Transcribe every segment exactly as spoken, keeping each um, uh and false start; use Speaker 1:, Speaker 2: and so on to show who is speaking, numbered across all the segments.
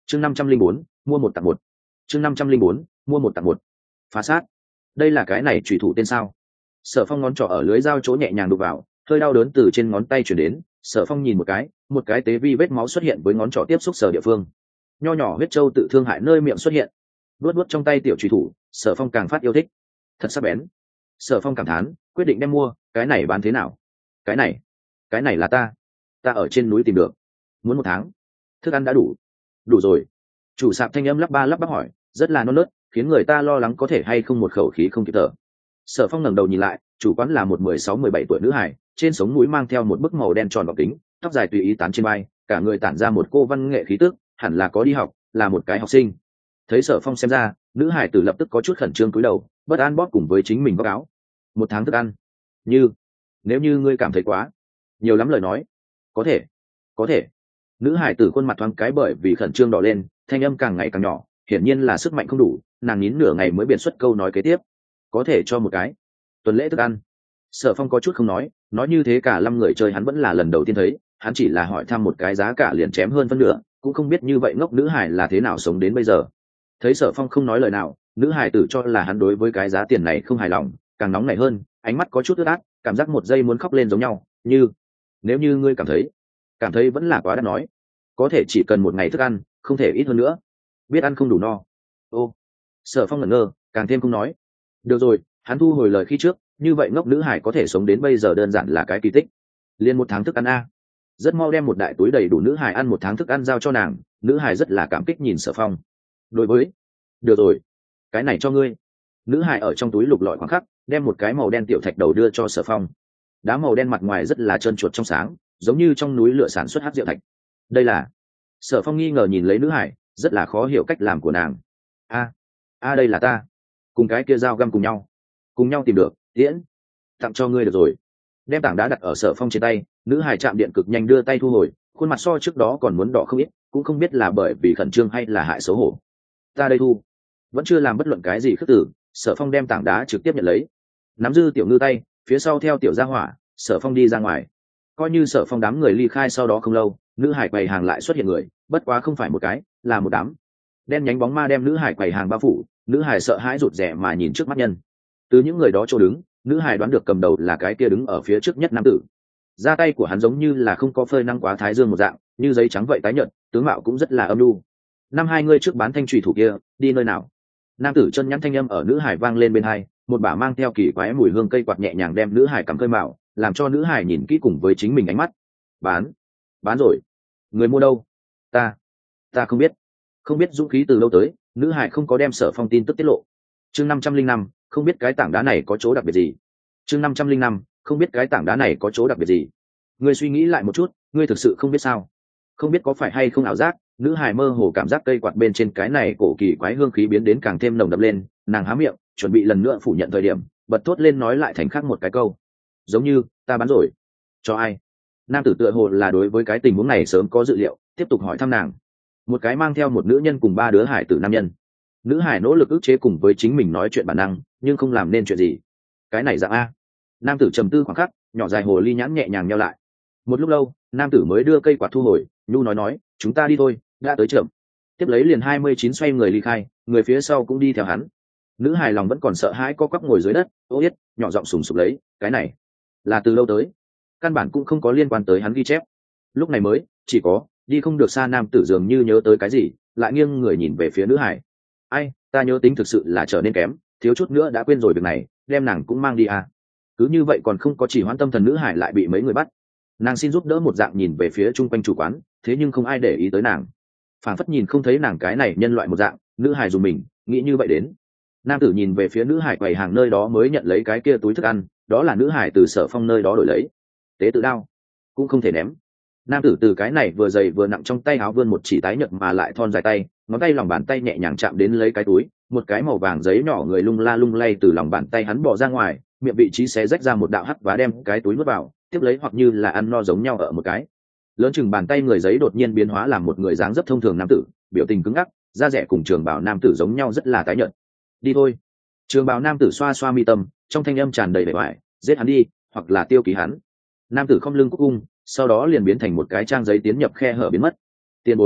Speaker 1: chương năm trăm linh bốn mua một tặng một chương năm trăm linh bốn mua một tặng một phá sát. Đây là cái này trùy thủ tên sao? Sở Phong ngón trỏ ở lưới dao chỗ nhẹ nhàng đụng vào, hơi đau đớn từ trên ngón tay chuyển đến. Sở Phong nhìn một cái, một cái tế vi vết máu xuất hiện với ngón trỏ tiếp xúc sở địa phương, nho nhỏ huyết trâu tự thương hại nơi miệng xuất hiện. Luốt luốt trong tay tiểu trùy thủ, Sở Phong càng phát yêu thích, thật sắc bén. Sở Phong cảm thán, quyết định đem mua. Cái này bán thế nào? Cái này, cái này là ta, ta ở trên núi tìm được, muốn một tháng, thức ăn đã đủ. Đủ rồi. Chủ sạp thanh âm lắp ba lắp bắp hỏi, rất là non nớt, khiến người ta lo lắng có thể hay không một khẩu khí không kịp thở. Sở Phong ngẩng đầu nhìn lại, chủ quán là một mười sáu mười bảy tuổi nữ hài, trên sống mũi mang theo một bức màu đen tròn bọc kính, tóc dài tùy ý tán trên vai, cả người tản ra một cô văn nghệ khí tức, hẳn là có đi học, là một cái học sinh. Thấy Sở Phong xem ra, nữ hài tử lập tức có chút khẩn trương cúi đầu, bất an bóp cùng với chính mình báo cáo. Một tháng thức ăn. Như, nếu như ngươi cảm thấy quá nhiều lắm lời nói, có thể, có thể. Nữ hài tử khuôn mặt thoáng cái bởi vì khẩn trương đỏ lên, thanh âm càng ngày càng nhỏ, hiển nhiên là sức mạnh không đủ, nàng nín nửa ngày mới biện xuất câu nói kế tiếp. Có thể cho một cái tuần lễ thức ăn. Sở Phong có chút không nói, nói như thế cả năm người chơi hắn vẫn là lần đầu tiên thấy, hắn chỉ là hỏi thăm một cái giá cả liền chém hơn phân nửa, cũng không biết như vậy ngốc nữ hải là thế nào sống đến bây giờ. Thấy Sở Phong không nói lời nào, nữ hải tử cho là hắn đối với cái giá tiền này không hài lòng, càng nóng nảy hơn, ánh mắt có chút ướt át, cảm giác một giây muốn khóc lên giống nhau. Như, nếu như ngươi cảm thấy, cảm thấy vẫn là quá đắt nói, có thể chỉ cần một ngày thức ăn, không thể ít hơn nữa. Biết ăn không đủ no. Ô. Sở Phong ngẩn ngơ, càng thêm không nói. Được rồi, hắn thu hồi lời khi trước, như vậy ngốc nữ hải có thể sống đến bây giờ đơn giản là cái kỳ tích. Liên một tháng thức ăn a. Rất mau đem một đại túi đầy đủ nữ hải ăn một tháng thức ăn giao cho nàng, nữ hải rất là cảm kích nhìn Sở Phong. Đối với, được rồi, cái này cho ngươi. Nữ hải ở trong túi lục lọi khoảng khắc, đem một cái màu đen tiểu thạch đầu đưa cho Sở Phong. Đá màu đen mặt ngoài rất là trơn chuột trong sáng, giống như trong núi lửa sản xuất hắc diệu thạch. Đây là. Sở Phong nghi ngờ nhìn lấy nữ hải, rất là khó hiểu cách làm của nàng. A, a đây là ta, cùng cái kia dao găm cùng nhau, cùng nhau tìm được, tiễn, tặng cho ngươi được rồi. Đem tảng đá đặt ở Sở Phong trên tay, nữ hải chạm điện cực nhanh đưa tay thu hồi, khuôn mặt so trước đó còn muốn đỏ không ít, cũng không biết là bởi vì khẩn trương hay là hại xấu hổ. Ta đây thu. Vẫn chưa làm bất luận cái gì khước tử, Sở Phong đem tảng đá trực tiếp nhận lấy, nắm dư tiểu ngư tay, phía sau theo tiểu gia hỏa, Sở Phong đi ra ngoài. Coi như Sở Phong đám người ly khai sau đó không lâu, nữ hải quầy hàng lại xuất hiện người, bất quá không phải một cái, là một đám. Đen nhánh bóng ma đem nữ hải quầy hàng bao phủ, nữ hải sợ hãi rụt rè mà nhìn trước mắt nhân. Từ những người đó chỗ đứng, nữ hải đoán được cầm đầu là cái kia đứng ở phía trước nhất nam tử. Da tay của hắn giống như là không có phơi nắng quá thái dương một dạng, như giấy trắng vậy tái nhợt, tướng mạo cũng rất là âm u. Năm hai ngươi trước bán thanh trùy thủ kia, đi nơi nào? Nam tử chân nhắn thanh âm ở nữ hải vang lên bên hai, một bả mang theo kỳ quái mùi hương cây quạt nhẹ nhàng đem nữ hải cắm cơi mạo, làm cho nữ hải nhìn kỹ cùng với chính mình ánh mắt. Bán, bán rồi. Người mua đâu? Ta, ta không biết, không biết dũng khí từ lâu tới, nữ hải không có đem Sở Phong tin tức tiết lộ. Chương năm trăm linh năm, không biết cái tảng đá này có chỗ đặc biệt gì. Chương năm trăm linh năm, không biết cái tảng đá này có chỗ đặc biệt gì. Ngươi suy nghĩ lại một chút, ngươi thực sự không biết sao? Không biết có phải hay không ảo giác? Nữ hải mơ hồ cảm giác cây quạt bên trên cái này cổ kỳ quái hương khí biến đến càng thêm nồng đậm lên, nàng há miệng, chuẩn bị lần nữa phủ nhận thời điểm, bật thốt lên nói lại thành khác một cái câu. Giống như, ta bán rồi. Cho ai? Nam tử tựa hồ là đối với cái tình huống này sớm có dự liệu, tiếp tục hỏi thăm nàng. Một cái mang theo một nữ nhân cùng ba đứa hải tử nam nhân. Nữ hải nỗ lực ức chế cùng với chính mình nói chuyện bản năng, nhưng không làm nên chuyện gì. Cái này dạng a. Nam tử trầm tư khoảng khắc, nhỏ dài hồ ly nhãn nhẹ nhàng nheo lại. Một lúc lâu, nam tử mới đưa cây quạt thu hồi, nhu nói nói, chúng ta đi thôi, đã tới chậm. Tiếp lấy liền hai mươi chín xoay người ly khai, người phía sau cũng đi theo hắn. Nữ hài lòng vẫn còn sợ hãi co quắp ngồi dưới đất, ô yết, nhỏ giọng sùng sục lấy, cái này là từ lâu tới, căn bản cũng không có liên quan tới hắn ghi chép. Lúc này mới, chỉ có đi không được xa nam tử dường như nhớ tới cái gì, lại nghiêng người nhìn về phía nữ hài. Ai, ta nhớ tính thực sự là trở nên kém, thiếu chút nữa đã quên rồi việc này, đem nàng cũng mang đi à. Cứ như vậy còn không có chỉ hoãn tâm thần nữ hải lại bị mấy người bắt. Nàng xin giúp đỡ một dạng nhìn về phía chung quanh chủ quán, thế nhưng không ai để ý tới nàng, phản phất nhìn không thấy nàng cái này nhân loại một dạng. Nữ hải dùng mình nghĩ như vậy đến. Nam tử nhìn về phía nữ hải quầy hàng nơi đó mới nhận lấy cái kia túi thức ăn, đó là nữ hải từ Sở Phong nơi đó đổi lấy. Tế tự đao cũng không thể ném. Nam tử từ cái này vừa dày vừa nặng trong tay áo vươn một chỉ tái nhợt mà lại thon dài tay, ngón tay lòng bàn tay nhẹ nhàng chạm đến lấy cái túi, một cái màu vàng giấy nhỏ người lung la lung lay từ lòng bàn tay hắn bỏ ra ngoài, miệng vị trí xé rách ra một đạo hắc và đem cái túi nuốt vào, tiếp lấy hoặc như là ăn no giống nhau ở một cái. Lớn chừng bàn tay người giấy đột nhiên biến hóa làm một người dáng dấp thông thường nam tử, biểu tình cứng ngắc, da rẻ cùng trường bào nam tử giống nhau rất là tái nhợt. Đi thôi. Trường bào nam tử xoa xoa mi tâm, trong thanh âm tràn đầy vẻ vải, giết hắn đi, hoặc là tiêu ký hắn. Nam tử không lưng cúc cung, sau đó liền biến thành một cái trang giấy tiến nhập khe hở biến mất. Tiền bối,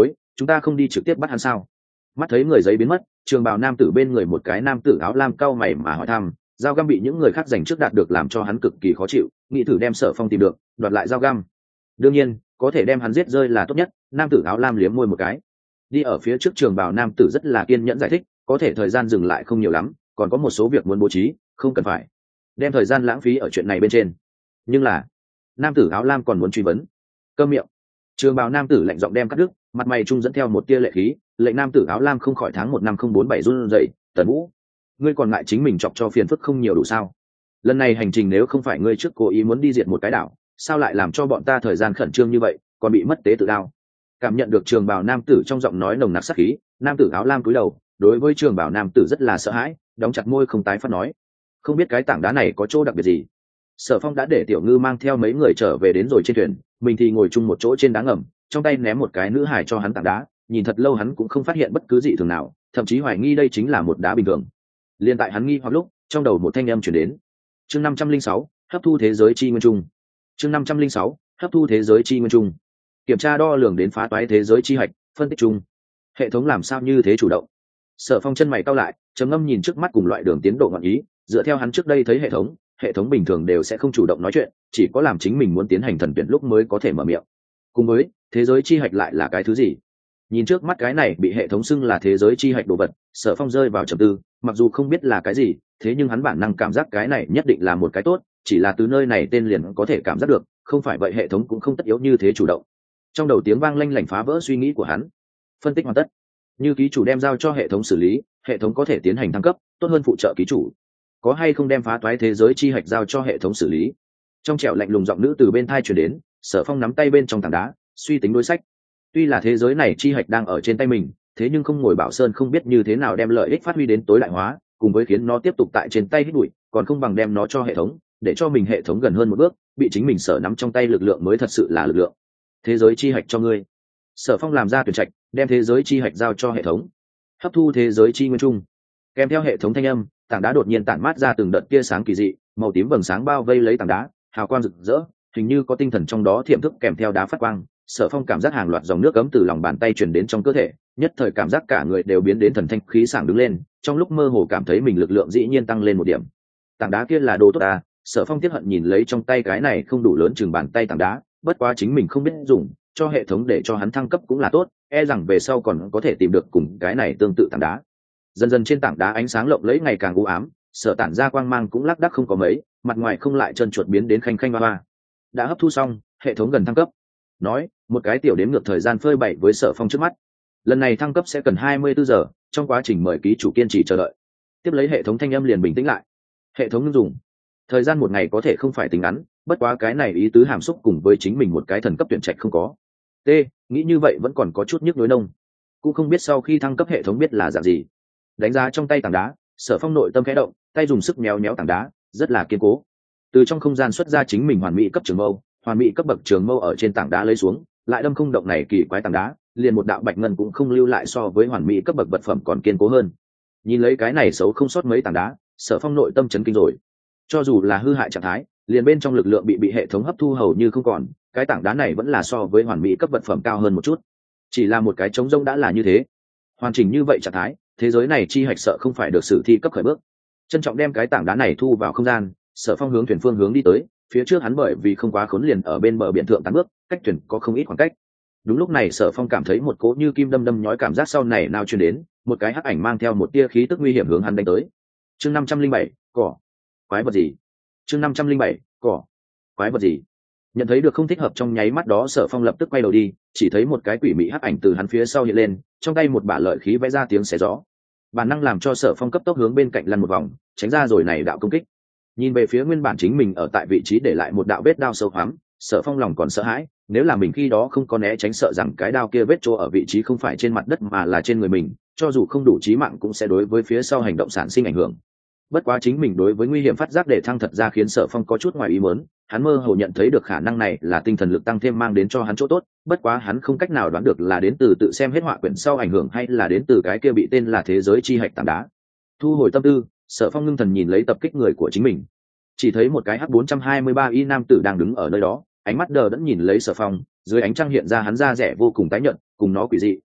Speaker 1: chúng ta không đi trực tiếp bắt hắn sao? Mắt thấy người giấy biến mất, trường bào nam tử bên người một cái nam tử áo lam cau mày mà hỏi thăm. Dao găm bị những người khác giành trước đạt được làm cho hắn cực kỳ khó chịu, nghĩ thử đem Sở Phong tìm được đoạt lại dao găm. Đương nhiên có thể đem hắn giết rơi là tốt nhất. Nam tử áo lam liếm môi một cái, đi ở phía trước trường bào nam tử rất là kiên nhẫn giải thích, có thể thời gian dừng lại không nhiều lắm, còn có một số việc muốn bố trí, không cần phải đem thời gian lãng phí ở chuyện này bên trên. Nhưng là nam tử áo lam còn muốn truy vấn. Câm miệng. Trường bào nam tử lạnh giọng đem cắt đứt, mặt mày trung dẫn theo một tia lệ khí, lệnh nam tử áo lam không khỏi tháng một năm không bốn bảy run rẩy. Tần Vũ, ngươi còn ngại chính mình chọc cho phiền phức không nhiều đủ sao? Lần này hành trình nếu không phải ngươi trước cố ý muốn đi diệt một cái đảo, sao lại làm cho bọn ta thời gian khẩn trương như vậy, còn bị mất tế tự đao? Cảm nhận được trường bào nam tử trong giọng nói nồng nặc sát khí, nam tử áo lam cúi đầu, đối với trường bào nam tử rất là sợ hãi, đóng chặt môi không tái phát nói. Không biết cái tảng đá này có chỗ đặc biệt gì? Sở Phong đã để tiểu ngư mang theo mấy người trở về đến rồi trên thuyền, mình thì ngồi chung một chỗ trên đá ngầm, trong tay ném một cái nữ hải cho hắn tảng đá, nhìn thật lâu hắn cũng không phát hiện bất cứ dị thường nào, thậm chí hoài nghi đây chính là một đá bình thường. Liên tại hắn nghi hoặc lúc, trong đầu một thanh âm truyền đến. Chương năm trăm linh sáu, hấp thu thế giới chi nguyên trung. Chương năm trăm linh sáu, hấp thu thế giới chi nguyên trung. Kiểm tra đo lường đến phá toái thế giới chi hạch, phân tích chung. Hệ thống làm sao như thế chủ động? Sở Phong chân mày cau lại, trầm ngâm nhìn trước mắt cùng loại đường tiến độ ngọn ý, dựa theo hắn trước đây thấy hệ thống, hệ thống bình thường đều sẽ không chủ động nói chuyện, chỉ có làm chính mình muốn tiến hành thần tuyển lúc mới có thể mở miệng. Cùng với, thế giới chi hạch lại là cái thứ gì? Nhìn trước mắt cái này bị hệ thống xưng là thế giới chi hạch đồ vật, Sở Phong rơi vào trầm tư, mặc dù không biết là cái gì, thế nhưng hắn bản năng cảm giác cái này nhất định là một cái tốt, chỉ là từ nơi này tên liền có thể cảm giác được, không phải vậy hệ thống cũng không tất yếu như thế chủ động. Trong đầu tiếng vang lanh lảnh phá vỡ suy nghĩ của hắn. Phân tích hoàn tất, như ký chủ đem giao cho hệ thống xử lý, hệ thống có thể tiến hành thăng cấp, tốt hơn phụ trợ ký chủ. Có hay không đem phá toái thế giới chi hạch giao cho hệ thống xử lý? Trong trẻo lạnh lùng giọng nữ từ bên thai truyền đến, Sở Phong nắm tay bên trong tảng đá, suy tính đối sách. Tuy là thế giới này chi hạch đang ở trên tay mình, thế nhưng không ngồi bảo sơn không biết như thế nào đem lợi ích phát huy đến tối đại hóa, cùng với khiến nó tiếp tục tại trên tay hít bụi, còn không bằng đem nó cho hệ thống, để cho mình hệ thống gần hơn một bước, bị chính mình sở nắm trong tay lực lượng mới thật sự là lực lượng. Thế giới chi hạch cho ngươi. Sở Phong làm ra tuyển trạch, đem thế giới chi hạch giao cho hệ thống. Hấp thu thế giới chi nguyên trung. Kèm theo hệ thống thanh âm, tảng đá đột nhiên tản mát ra từng đợt tia sáng kỳ dị, màu tím vầng sáng bao vây lấy tảng đá, hào quang rực rỡ, hình như có tinh thần trong đó thiểm thức kèm theo đá phát quang. Sở Phong cảm giác hàng loạt dòng nước cấm từ lòng bàn tay truyền đến trong cơ thể, nhất thời cảm giác cả người đều biến đến thần thanh khí sảng đứng lên, trong lúc mơ hồ cảm thấy mình lực lượng dĩ nhiên tăng lên một điểm. Tảng đá kia là đồ tốt à? Sở Phong tiếc hận nhìn lấy trong tay cái này không đủ lớn chừng bàn tay tảng đá, bất quá chính mình không biết dùng, cho hệ thống để cho hắn thăng cấp cũng là tốt, e rằng về sau còn có thể tìm được cùng cái này tương tự tảng đá. Dần dần trên tảng đá ánh sáng lộng lẫy ngày càng u ám, sở tản ra quang mang cũng lác đác không có mấy, mặt ngoài không lại trơn chuột biến đến khanh khanh ba ba. Đã hấp thu xong, hệ thống gần thăng cấp. Nói, một cái tiểu đếm ngược thời gian phơi bày với Sở Phong trước mắt. Lần này thăng cấp sẽ cần hai mươi bốn giờ, trong quá trình mời ký chủ kiên trì chờ đợi. Tiếp lấy hệ thống thanh âm liền bình tĩnh lại. Hệ thống dùng thời gian một ngày có thể không phải tính ngắn, bất quá cái này ý tứ hàm xúc cùng với chính mình một cái thần cấp tuyển trạch không có. T, nghĩ như vậy vẫn còn có chút nhức nhối nông. Cũng không biết sau khi thăng cấp hệ thống biết là dạng gì. Đánh giá trong tay tảng đá, Sở Phong nội tâm khẽ động, tay dùng sức méo méo tảng đá, rất là kiên cố. Từ trong không gian xuất ra chính mình hoàn mỹ cấp trường mâu, hoàn mỹ cấp bậc trường mâu ở trên tảng đá lấy xuống, lại đâm không động này kỳ quái tảng đá, liền một đạo bạch ngân cũng không lưu lại, so với hoàn mỹ cấp bậc vật phẩm còn kiên cố hơn. Nhìn lấy cái này xấu không sót mấy tảng đá, Sở Phong nội tâm chấn kinh rồi. Cho dù là hư hại trạng thái, liền bên trong lực lượng bị bị hệ thống hấp thu hầu như không còn, cái tảng đá này vẫn là so với hoàn mỹ cấp vật phẩm cao hơn một chút. Chỉ là một cái trống rỗng đã là như thế. Hoàn chỉnh như vậy trạng thái, thế giới này chi hạch sợ không phải được sử thi cấp khởi bước. Trân trọng đem cái tảng đá này thu vào không gian, Sở Phong hướng thuyền phương hướng đi tới, phía trước hắn bởi vì không quá khốn liền ở bên bờ biển thượng tán bước, cách thuyền có không ít khoảng cách. Đúng lúc này Sở Phong cảm thấy một cỗ như kim đâm đâm nhói cảm giác sau này nào truyền đến, một cái hắc ảnh mang theo một tia khí tức nguy hiểm hướng hắn đánh tới. Chương năm trăm linh bảy, cỏ. Quái vật gì? Chương năm trăm linh bảy, cỏ. Quái vật gì? Nhận thấy được không thích hợp trong nháy mắt đó, Sở Phong lập tức quay đầu đi, chỉ thấy một cái quỷ mị hắc ảnh từ hắn phía sau hiện lên, trong tay một bả lợi khí vẽ ra tiếng xé gió. Bản năng làm cho Sở Phong cấp tốc hướng bên cạnh lăn một vòng, tránh ra rồi này đạo công kích. Nhìn về phía nguyên bản chính mình ở tại vị trí để lại một đạo vết đao sâu hoắm, Sở Phong lòng còn sợ hãi, nếu là mình khi đó không có né tránh, sợ rằng cái đao kia vết chỗ ở vị trí không phải trên mặt đất mà là trên người mình, cho dù không đủ chí mạng cũng sẽ đối với phía sau hành động sản sinh ảnh hưởng. Bất quá chính mình đối với nguy hiểm phát giác để thăng thật ra khiến Sở Phong có chút ngoài ý muốn, hắn mơ hồ nhận thấy được khả năng này là tinh thần lực tăng thêm mang đến cho hắn chỗ tốt, bất quá hắn không cách nào đoán được là đến từ tự xem hết họa quyển sau ảnh hưởng hay là đến từ cái kia bị tên là thế giới chi hạch tảng đá. Thu hồi tâm tư, Sở Phong ngưng thần nhìn lấy tập kích người của chính mình, chỉ thấy một cái H bốn trăm hai mươi ba y nam tử đang đứng ở nơi đó, ánh mắt đờ đẫn nhìn lấy Sở Phong, dưới ánh trăng hiện ra hắn da rẻ vô cùng tái nhợt, cùng nó quỷ dị,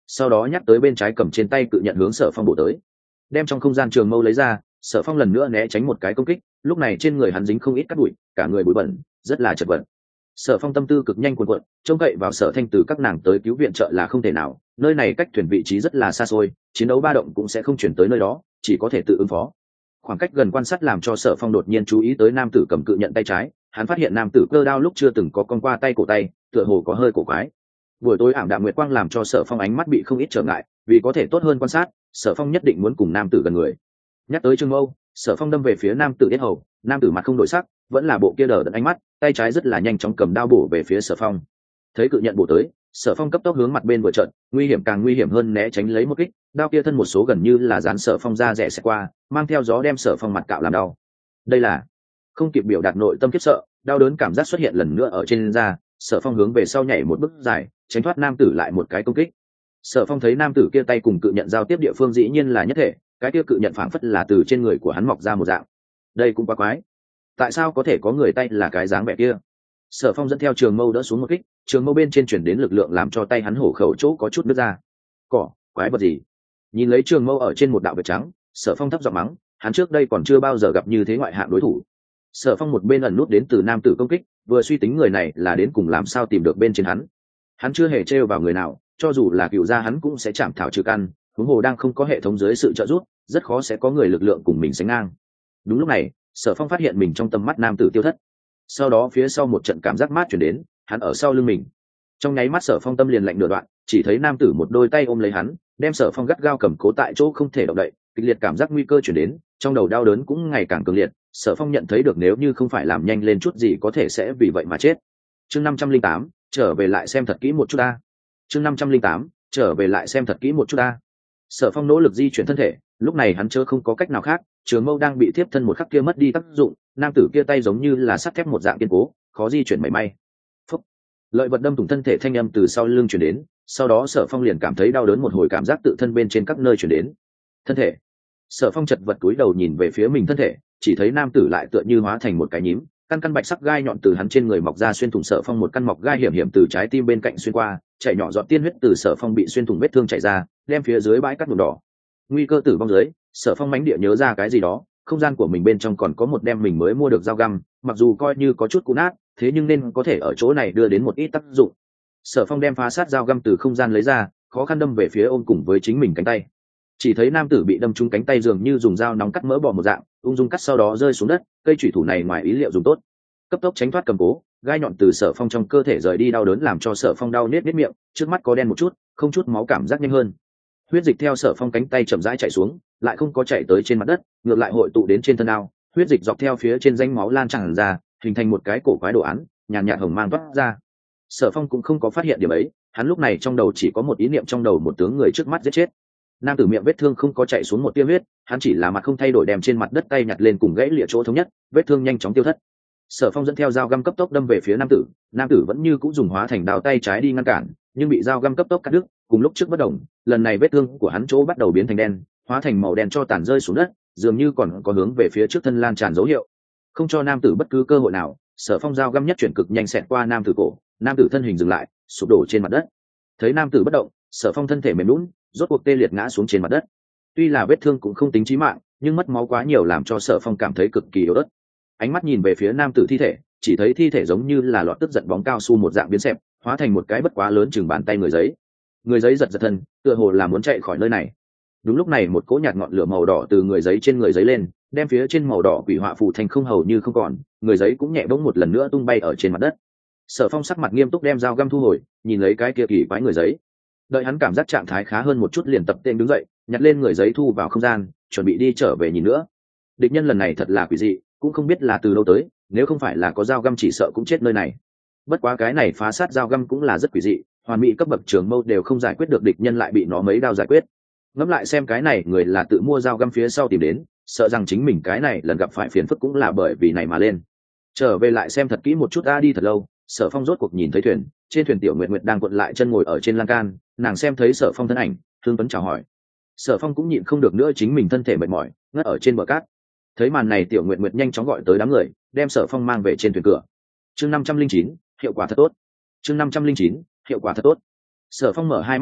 Speaker 1: sau đó nhắc tới bên trái cầm trên tay cự nhận hướng Sở Phong bổ tới, đem trong không gian trường mâu lấy ra. Sở Phong lần nữa né tránh một cái công kích, lúc này trên người hắn dính không ít cát bụi, cả người bụi bẩn, rất là chật vật. Sở Phong tâm tư cực nhanh cuồn cuộn, trông cậy vào Sở Thanh từ các nàng tới cứu viện trợ là không thể nào, nơi này cách thuyền vị trí rất là xa xôi, chiến đấu ba động cũng sẽ không chuyển tới nơi đó, chỉ có thể tự ứng phó. Khoảng cách gần quan sát làm cho Sở Phong đột nhiên chú ý tới nam tử cầm cự nhận tay trái, hắn phát hiện nam tử cơ đao lúc chưa từng có con qua tay cổ tay, tựa hồ có hơi cổ quái. Buổi tối ảm đạm nguyệt quang làm cho Sở Phong ánh mắt bị không ít trở ngại, vì có thể tốt hơn quan sát, Sở Phong nhất định muốn cùng nam tử gần người. Nhắc tới trường mâu, Sở Phong đâm về phía nam tử yết hầu, nam tử mặt không đổi sắc, vẫn là bộ kia đờ đẫn ánh mắt, tay trái rất là nhanh chóng cầm đao bổ về phía Sở Phong. Thấy cự nhận bổ tới, Sở Phong cấp tốc hướng mặt bên vừa trận, nguy hiểm càng nguy hiểm hơn né tránh lấy một kích, đao kia thân một số gần như là dán Sở Phong ra rẻ sẽ qua, mang theo gió đem Sở Phong mặt cạo làm đau. Đây là không kịp biểu đạt nội tâm khiếp sợ, đau đớn cảm giác xuất hiện lần nữa ở trên da. Sở Phong hướng về sau nhảy một bước dài, tránh thoát nam tử lại một cái công kích. Sở Phong thấy nam tử kia tay cùng cự nhận giao tiếp địa phương dĩ nhiên là nhất thể, cái kia cự nhận phảng phất là từ trên người của hắn mọc ra một dạng. Đây cũng quá quái, tại sao có thể có người tay là cái dáng vẻ kia? Sở Phong dẫn theo trường mâu đỡ xuống một kích, trường mâu bên trên chuyển đến lực lượng làm cho tay hắn hổ khẩu chỗ có chút nứt ra. Cỏ, quái vật gì? Nhìn lấy trường mâu ở trên một đạo vệt trắng, Sở Phong thấp giọng mắng, hắn trước đây còn chưa bao giờ gặp như thế ngoại hạng đối thủ. Sở Phong một bên ẩn nút đến từ nam tử công kích, vừa suy tính người này là đến cùng làm sao tìm được bên trên hắn. Hắn chưa hề trêu vào người nào, cho dù là cựu gia hắn cũng sẽ chạm thảo trừ căn, huống hồ đang không có hệ thống dưới sự trợ giúp, rất khó sẽ có người lực lượng cùng mình sánh ngang. Đúng lúc này, Sở Phong phát hiện mình trong tầm mắt nam tử tiêu thất. Sau đó phía sau một trận cảm giác mát chuyển đến, hắn ở sau lưng mình. Trong nháy mắt Sở Phong tâm liền lạnh nửa đoạn, chỉ thấy nam tử một đôi tay ôm lấy hắn, đem Sở Phong gắt gao cầm cố tại chỗ không thể động đậy, kịch liệt cảm giác nguy cơ chuyển đến, trong đầu đau đớn cũng ngày càng cường liệt. Sở Phong nhận thấy được nếu như không phải làm nhanh lên chút gì có thể sẽ vì vậy mà chết. Chương năm trăm linh tám, trở về lại xem thật kỹ một chút ta. Chương năm trăm linh tám, trở về lại xem thật kỹ một chút ta. Sở Phong nỗ lực di chuyển thân thể, lúc này hắn chớ không có cách nào khác, trường mâu đang bị tiếp thân một khắc kia mất đi tác dụng, nam tử kia tay giống như là sắt thép một dạng kiên cố, khó di chuyển mảy may. Phúc. Lợi vật đâm thủng thân thể thanh âm từ sau lưng truyền đến, sau đó Sở Phong liền cảm thấy đau đớn một hồi cảm giác tự thân bên trên các nơi truyền đến. Thân thể. Sở Phong chật vật cúi đầu nhìn về phía mình thân thể, chỉ thấy nam tử lại tựa như hóa thành một cái nhím, căn căn bạch sắc gai nhọn từ hắn trên người mọc ra xuyên thủng Sở Phong một căn mọc gai hiểm hiểm từ trái tim bên cạnh xuyên qua, chảy nhỏ giọt tiên huyết từ Sở Phong bị xuyên thủng vết thương chảy ra, đem phía dưới bãi cắt nhuộm đỏ. Nguy cơ tử vong dưới, Sở Phong mãnh địa nhớ ra cái gì đó, không gian của mình bên trong còn có một đem mình mới mua được dao găm, mặc dù coi như có chút cũ nát, thế nhưng nên có thể ở chỗ này đưa đến một ít tác dụng. Sở Phong đem phá sát dao găm từ không gian lấy ra, khó khăn đâm về phía ôm cùng với chính mình cánh tay. Chỉ thấy nam tử bị đâm trúng cánh tay dường như dùng dao nóng cắt mỡ bò một dạng, ung dung cắt sau đó rơi xuống đất, cây chủy thủ này ngoài ý liệu dùng tốt, cấp tốc tránh thoát cầm cố, gai nhọn từ Sở Phong trong cơ thể rời đi đau đớn làm cho Sở Phong đau nết nết miệng, trước mắt có đen một chút, không chút máu cảm giác nhanh hơn. Huyết dịch theo Sở Phong cánh tay chậm rãi chảy xuống, lại không có chảy tới trên mặt đất, ngược lại hội tụ đến trên thân đao, huyết dịch dọc theo phía trên rãnh máu lan tràn ra, hình thành một cái cổ quái đồ án, nhàn nhạt hồng mang toát ra. Sở Phong cũng không có phát hiện điểm ấy, hắn lúc này trong đầu chỉ có một ý niệm trong đầu một tướng người trước mắt giết chết. Nam tử miệng vết thương không có chảy xuống một tia huyết, hắn chỉ là mặt không thay đổi đem trên mặt đất tay nhặt lên cùng gãy lìa chỗ thống nhất, vết thương nhanh chóng tiêu thất. Sở Phong dẫn theo dao găm cấp tốc đâm về phía nam tử, nam tử vẫn như cũng dùng hóa thành đao tay trái đi ngăn cản, nhưng bị dao găm cấp tốc cắt đứt, cùng lúc trước bất động, lần này vết thương của hắn chỗ bắt đầu biến thành đen, hóa thành màu đen cho tàn rơi xuống đất, dường như còn có hướng về phía trước thân lan tràn dấu hiệu. Không cho nam tử bất cứ cơ hội nào, Sở Phong dao găm nhất chuyển cực nhanh xẹt qua nam tử cổ, nam tử thân hình dừng lại, sụp đổ trên mặt đất. Thấy nam tử bất động, Sở Phong thân thể mềm nhũn, rốt cuộc tê liệt ngã xuống trên mặt đất. Tuy là vết thương cũng không tính chí mạng, nhưng mất máu quá nhiều làm cho Sở Phong cảm thấy cực kỳ yếu ớt. Ánh mắt nhìn về phía nam tử thi thể, chỉ thấy thi thể giống như là lọt tức giận bóng cao su một dạng biến xẹp, hóa thành một cái bất quá lớn chừng bàn tay người giấy. Người giấy giật giật thân, tựa hồ là muốn chạy khỏi nơi này. Đúng lúc này một cỗ nhạt ngọn lửa màu đỏ từ người giấy trên người giấy lên, đem phía trên màu đỏ quỷ họa phù thành không hầu như không còn, người giấy cũng nhẹ bỗng một lần nữa tung bay ở trên mặt đất. Sở Phong sắc mặt nghiêm túc đem dao găm thu hồi, nhìn lấy cái kia kỳ quái người giấy. Đợi hắn cảm giác trạng thái khá hơn một chút liền tập tên đứng dậy, nhặt lên người giấy thu vào không gian, chuẩn bị đi trở về nhìn nữa. Địch nhân lần này thật là quỷ dị, cũng không biết là từ đâu tới, nếu không phải là có dao găm chỉ sợ cũng chết nơi này. Bất quá cái này phá sát dao găm cũng là rất quỷ dị, hoàn mỹ cấp bậc trường mâu đều không giải quyết được địch nhân lại bị nó mấy đao giải quyết. Ngẫm lại xem cái này người là tự mua dao găm phía sau tìm đến, sợ rằng chính mình cái này lần gặp phải phiền phức cũng là bởi vì này mà lên. Trở về lại xem thật kỹ một chút, a đi thật lâu, Sở Phong rốt cuộc nhìn thấy thuyền, trên thuyền Tiểu Nguyệt Nguyệt đang cuộn lại chân ngồi ở trên lan can, nàng xem thấy Sở Phong thân ảnh, thương tuấn chào hỏi. Sở Phong cũng nhịn không được nữa chính mình thân thể mệt mỏi, ngất ở trên bờ cát. Thấy màn này Tiểu Nguyệt Nguyệt nhanh chóng gọi tới đám người, đem Sở Phong mang về trên thuyền cửa. Chương năm trăm linh chín, hiệu quả thật tốt. Chương năm trăm linh chín, hiệu quả thật tốt. Sở Phong mở hai mắt ra,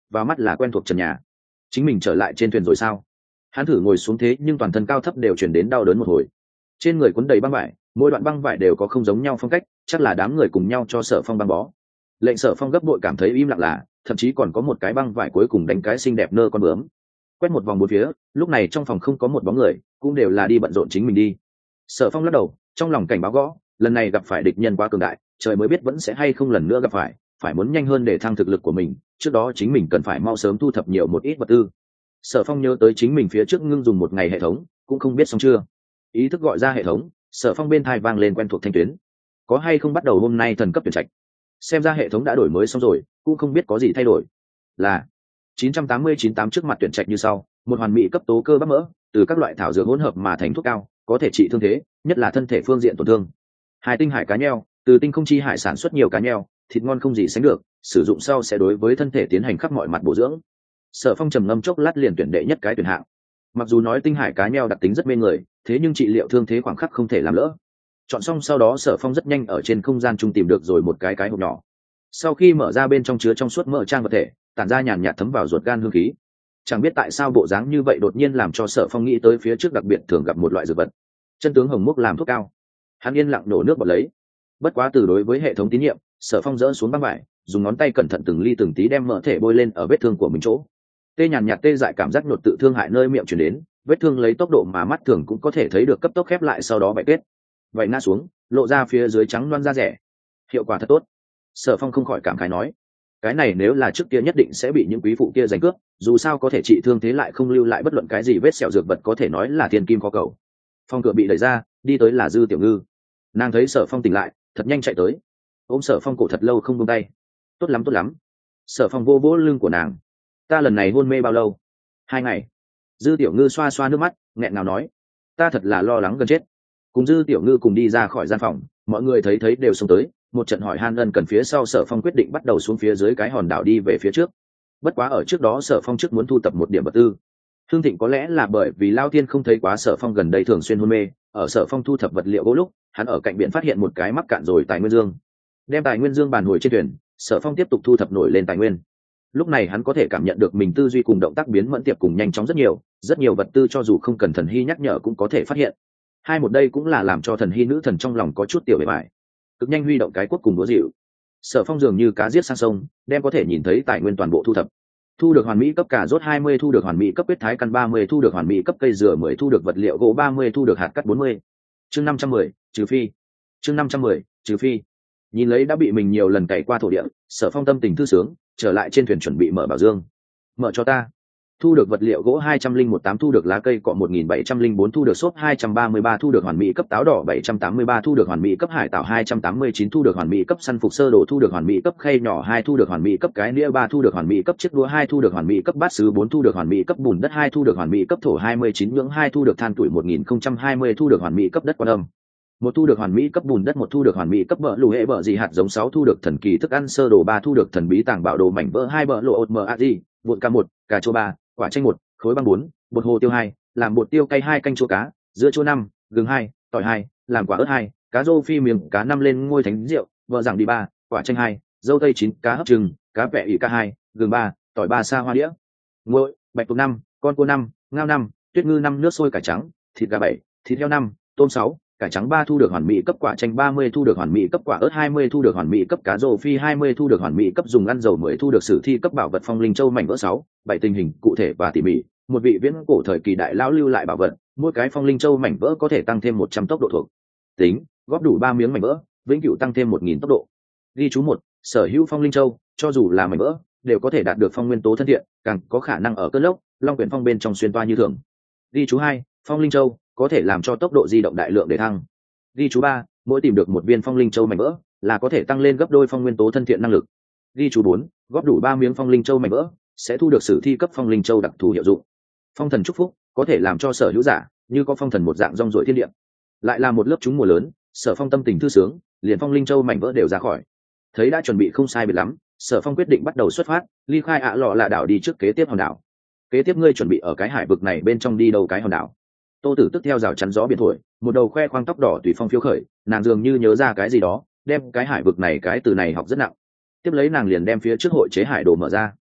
Speaker 1: vào mắt là quen thuộc trần nhà. Chính mình trở lại trên thuyền rồi sao? Hắn thử ngồi xuống thế nhưng toàn thân cao thấp đều chuyển đến đau đớn một hồi. Trên người cuốn đầy băng vải, mỗi đoạn băng vải đều có không giống nhau phong cách, chắc là đám người cùng nhau cho Sở Phong băng bó. Lệnh Sở Phong gấp bội cảm thấy im lặng là, thậm chí còn có một cái băng vải cuối cùng đánh cái xinh đẹp nơ con bướm. Quét một vòng bốn phía, lúc này trong phòng không có một bóng người, cũng đều là đi bận rộn chính mình đi. Sở Phong lắc đầu, trong lòng cảnh báo gõ, lần này gặp phải địch nhân quá cường đại, trời mới biết vẫn sẽ hay không lần nữa gặp phải, phải muốn nhanh hơn để thăng thực lực của mình, trước đó chính mình cần phải mau sớm thu thập nhiều một ít vật tư. Sở Phong nhớ tới chính mình phía trước ngưng dùng một ngày hệ thống, cũng không biết xong chưa. Ý thức gọi ra hệ thống, Sở Phong bên tai vang lên quen thuộc thanh tuyến. Có hay không bắt đầu hôm nay thần cấp tuyển trạch? Xem ra hệ thống đã đổi mới xong rồi, cũng không biết có gì thay đổi. Là chín trăm tám mươi chín tám trước mặt tuyển trạch như sau: một hoàn mỹ cấp tố cơ bắp mỡ, từ các loại thảo dược hỗn hợp mà thành thuốc cao, có thể trị thương thế, nhất là thân thể phương diện tổn thương. Hai tinh hải cá nheo, từ tinh không chi hải sản xuất nhiều cá nheo, thịt ngon không gì sánh được, sử dụng sau sẽ đối với thân thể tiến hành khắp mọi mặt bổ dưỡng. Sở Phong trầm ngâm chốc lát liền tuyển đệ nhất cái tuyển hạng. Mặc dù nói tinh hải cá nheo đặc tính rất mê người, thế nhưng trị liệu thương thế khoảng khắc không thể làm lỡ. Chọn xong sau đó Sở Phong rất nhanh ở trên không gian trung tìm được rồi một cái cái hộp nhỏ. Sau khi mở ra bên trong chứa trong suốt mỡ trang vật thể, tản ra nhàn nhạt thấm vào ruột gan hương khí. Chẳng biết tại sao bộ dáng như vậy đột nhiên làm cho Sở Phong nghĩ tới phía trước đặc biệt thường gặp một loại dược vật, chân tướng hồng mốc làm thuốc cao. Hắn yên lặng nổ nước bọt lấy. Bất quá từ đối với hệ thống tín nhiệm, Sở Phong dỡ xuống băng vải, dùng ngón tay cẩn thận từng ly từng tí đem mỡ thể bôi lên ở vết thương của mình chỗ. Tê nhàn nhạt tê dại cảm giác nhột tự thương hại nơi miệng truyền đến, vết thương lấy tốc độ mà mắt thường cũng có thể thấy được cấp tốc khép lại sau đó bại kết. Vậy ngã xuống, lộ ra phía dưới trắng loăn da rẻ. Hiệu quả thật tốt. Sở Phong không khỏi cảm khái nói, cái này nếu là trước kia nhất định sẽ bị những quý phụ kia giành cướp, dù sao có thể trị thương thế lại không lưu lại bất luận cái gì vết sẹo dược vật có thể nói là thiên kim khó cầu. Phòng cửa bị đẩy ra, đi tới là Dư Tiểu Ngư. Nàng thấy Sở Phong tỉnh lại, thật nhanh chạy tới, ôm Sở Phong cổ thật lâu không buông tay. Tốt lắm tốt lắm. Sở Phong vô vỗ lưng của nàng. Ta lần này hôn mê bao lâu? Hai ngày. Dư Tiểu Ngư xoa xoa nước mắt, nghẹn ngào nói, ta thật là lo lắng gần chết. Cùng Dư Tiểu Ngư cùng đi ra khỏi gian phòng, mọi người thấy thấy đều xông tới, một trận hỏi han ân cần phía sau Sở Phong quyết định bắt đầu xuống phía dưới cái hòn đảo đi về phía trước. Bất quá ở trước đó Sở Phong trước muốn thu tập một điểm vật tư. Hương Thịnh có lẽ là bởi vì Lao Thiên không thấy quá Sở Phong gần đây thường xuyên hôn mê, ở Sở Phong thu thập vật liệu gỗ lúc, hắn ở cạnh biển phát hiện một cái mắc cạn rồi tài nguyên dương. Đem tài nguyên dương bàn hồi trên thuyền, Sở Phong tiếp tục thu thập nổi lên tài nguyên. Lúc này hắn có thể cảm nhận được mình tư duy cùng động tác biến mẫn tiệp cùng nhanh chóng rất nhiều, rất nhiều vật tư cho dù không cần thần hy nhắc nhở cũng có thể phát hiện. Hai một đây cũng là làm cho thần hy nữ thần trong lòng có chút tiểu bề bại. Cực nhanh huy động cái cuốc cùng đũa dịu. Sở Phong dường như cá giết sang sông, đem có thể nhìn thấy tài nguyên toàn bộ thu thập. Thu được hoàn mỹ cấp cà rốt hai mươi, thu được hoàn mỹ cấp huyết thái căn ba mươi, thu được hoàn mỹ cấp cây dừa mười, thu được vật liệu gỗ ba mươi, thu được hạt cắt bốn mươi. Chương năm trăm mười, trừ phi. Chương năm trăm mười, trừ phi. Nhìn lấy đã bị mình nhiều lần cày qua thổ địa, Sở Phong tâm tình thư sướng, trở lại trên thuyền chuẩn bị mở bảo dương. Mở cho ta. Thu được vật liệu gỗ hai trăm linh một tám, thu được lá cây cọ một nghìn bảy trăm linh bốn, thu được xốp hai trăm ba mươi ba, thu được hoàn mỹ cấp táo đỏ bảy trăm tám mươi ba, thu được hoàn mỹ cấp hải tảo hai trăm tám mươi chín, thu được hoàn mỹ cấp săn phục sơ đồ, thu được hoàn mỹ cấp khay nhỏ hai, thu được hoàn mỹ cấp cái nĩa ba, thu được hoàn mỹ cấp chiếc đũa hai, thu được hoàn mỹ cấp bát sứ bốn, thu được hoàn mỹ cấp bùn đất hai, thu được hoàn mỹ cấp thổ hai mươi chín nhưỡng hai, thu được than tuổi một nghìn không trăm hai mươi, thu được hoàn mỹ cấp đất quan âm một, thu được hoàn mỹ cấp bùn đất một, thu được hoàn mỹ cấp bờ lù hệ bờ gì hạt giống sáu, thu được thần kỳ thức ăn sơ đồ ba, thu được thần bí tàng bảo đồ mảnh vỡ hai, bờ lộ ột mờ a di bột ca một, cà chua ba, quả chanh một, khối băng bốn, bột hồ tiêu hai, làm bột tiêu cay hai, canh chua cá, dưa chua năm, gừng hai, tỏi hai, làm quả ớt hai, cá rô phi miếng cá năm lên ngôi thánh rượu, vợ giảng đi ba, quả chanh hai, dâu tây chín, cá hấp trừng, cá vẹ ỉ ca hai, gừng ba, tỏi ba sa hoa đĩa, nguội, bạch tuộc năm, con cua năm, ngao năm, tuyết ngư năm, nước sôi cải trắng, thịt gà bảy, thịt heo năm, tôm sáu, cải trắng ba, thu được hoàn mỹ cấp quả chanh ba mươi, thu được hoàn mỹ cấp quả ớt hai mươi, thu được hoàn mỹ cấp cá rô phi hai mươi, thu được hoàn mỹ cấp dùng ăn dầu mười, thu được sử thi cấp bảo vật phong linh châu mảnh vỡ sáu, bảy tình hình cụ thể và tỉ mỉ, một vị viễn cổ thời kỳ đại lão lưu lại bảo vật, mỗi cái phong linh châu mảnh vỡ có thể tăng thêm một trăm tốc độ thuộc tính, góp đủ ba miếng mảnh vỡ, vĩnh cửu tăng thêm một nghìn tốc độ. Ghi chú một, sở hữu phong linh châu, cho dù là mảnh vỡ, đều có thể đạt được phong nguyên tố thân thiện, càng có khả năng ở cơn lốc, long quyển phong bên trong xuyên toa như thường. Ghi chú hai, phong linh châu có thể làm cho tốc độ di động đại lượng để thăng. Ghi chú ba, mỗi tìm được một viên phong linh châu mảnh vỡ là có thể tăng lên gấp đôi phong nguyên tố thân thiện năng lực. Ghi chú bốn, góp đủ ba miếng phong linh châu mảnh vỡ sẽ thu được sử thi cấp phong linh châu đặc thù hiệu dụng. Phong thần chúc phúc có thể làm cho sở hữu giả như có phong thần một dạng rong ruổi thiên địa. Lại là một lớp trúng mùa lớn, Sở Phong tâm tình thư sướng, liền phong linh châu mảnh vỡ đều ra khỏi. Thấy đã chuẩn bị không sai biệt lắm, Sở Phong quyết định bắt đầu xuất phát, ly khai ạ lọ là đảo đi trước kế tiếp hòn đảo. Kế tiếp ngươi chuẩn bị ở cái hải vực này bên trong đi đâu cái hòn đảo? Tô Tử tức theo rào chắn gió biển thổi, một đầu khoe khoang tóc đỏ tùy phong phiêu khởi, nàng dường như nhớ ra cái gì đó, đem cái hải vực này cái từ này học rất nặng. Tiếp lấy nàng liền đem phía trước hội chế hải đồ mở ra.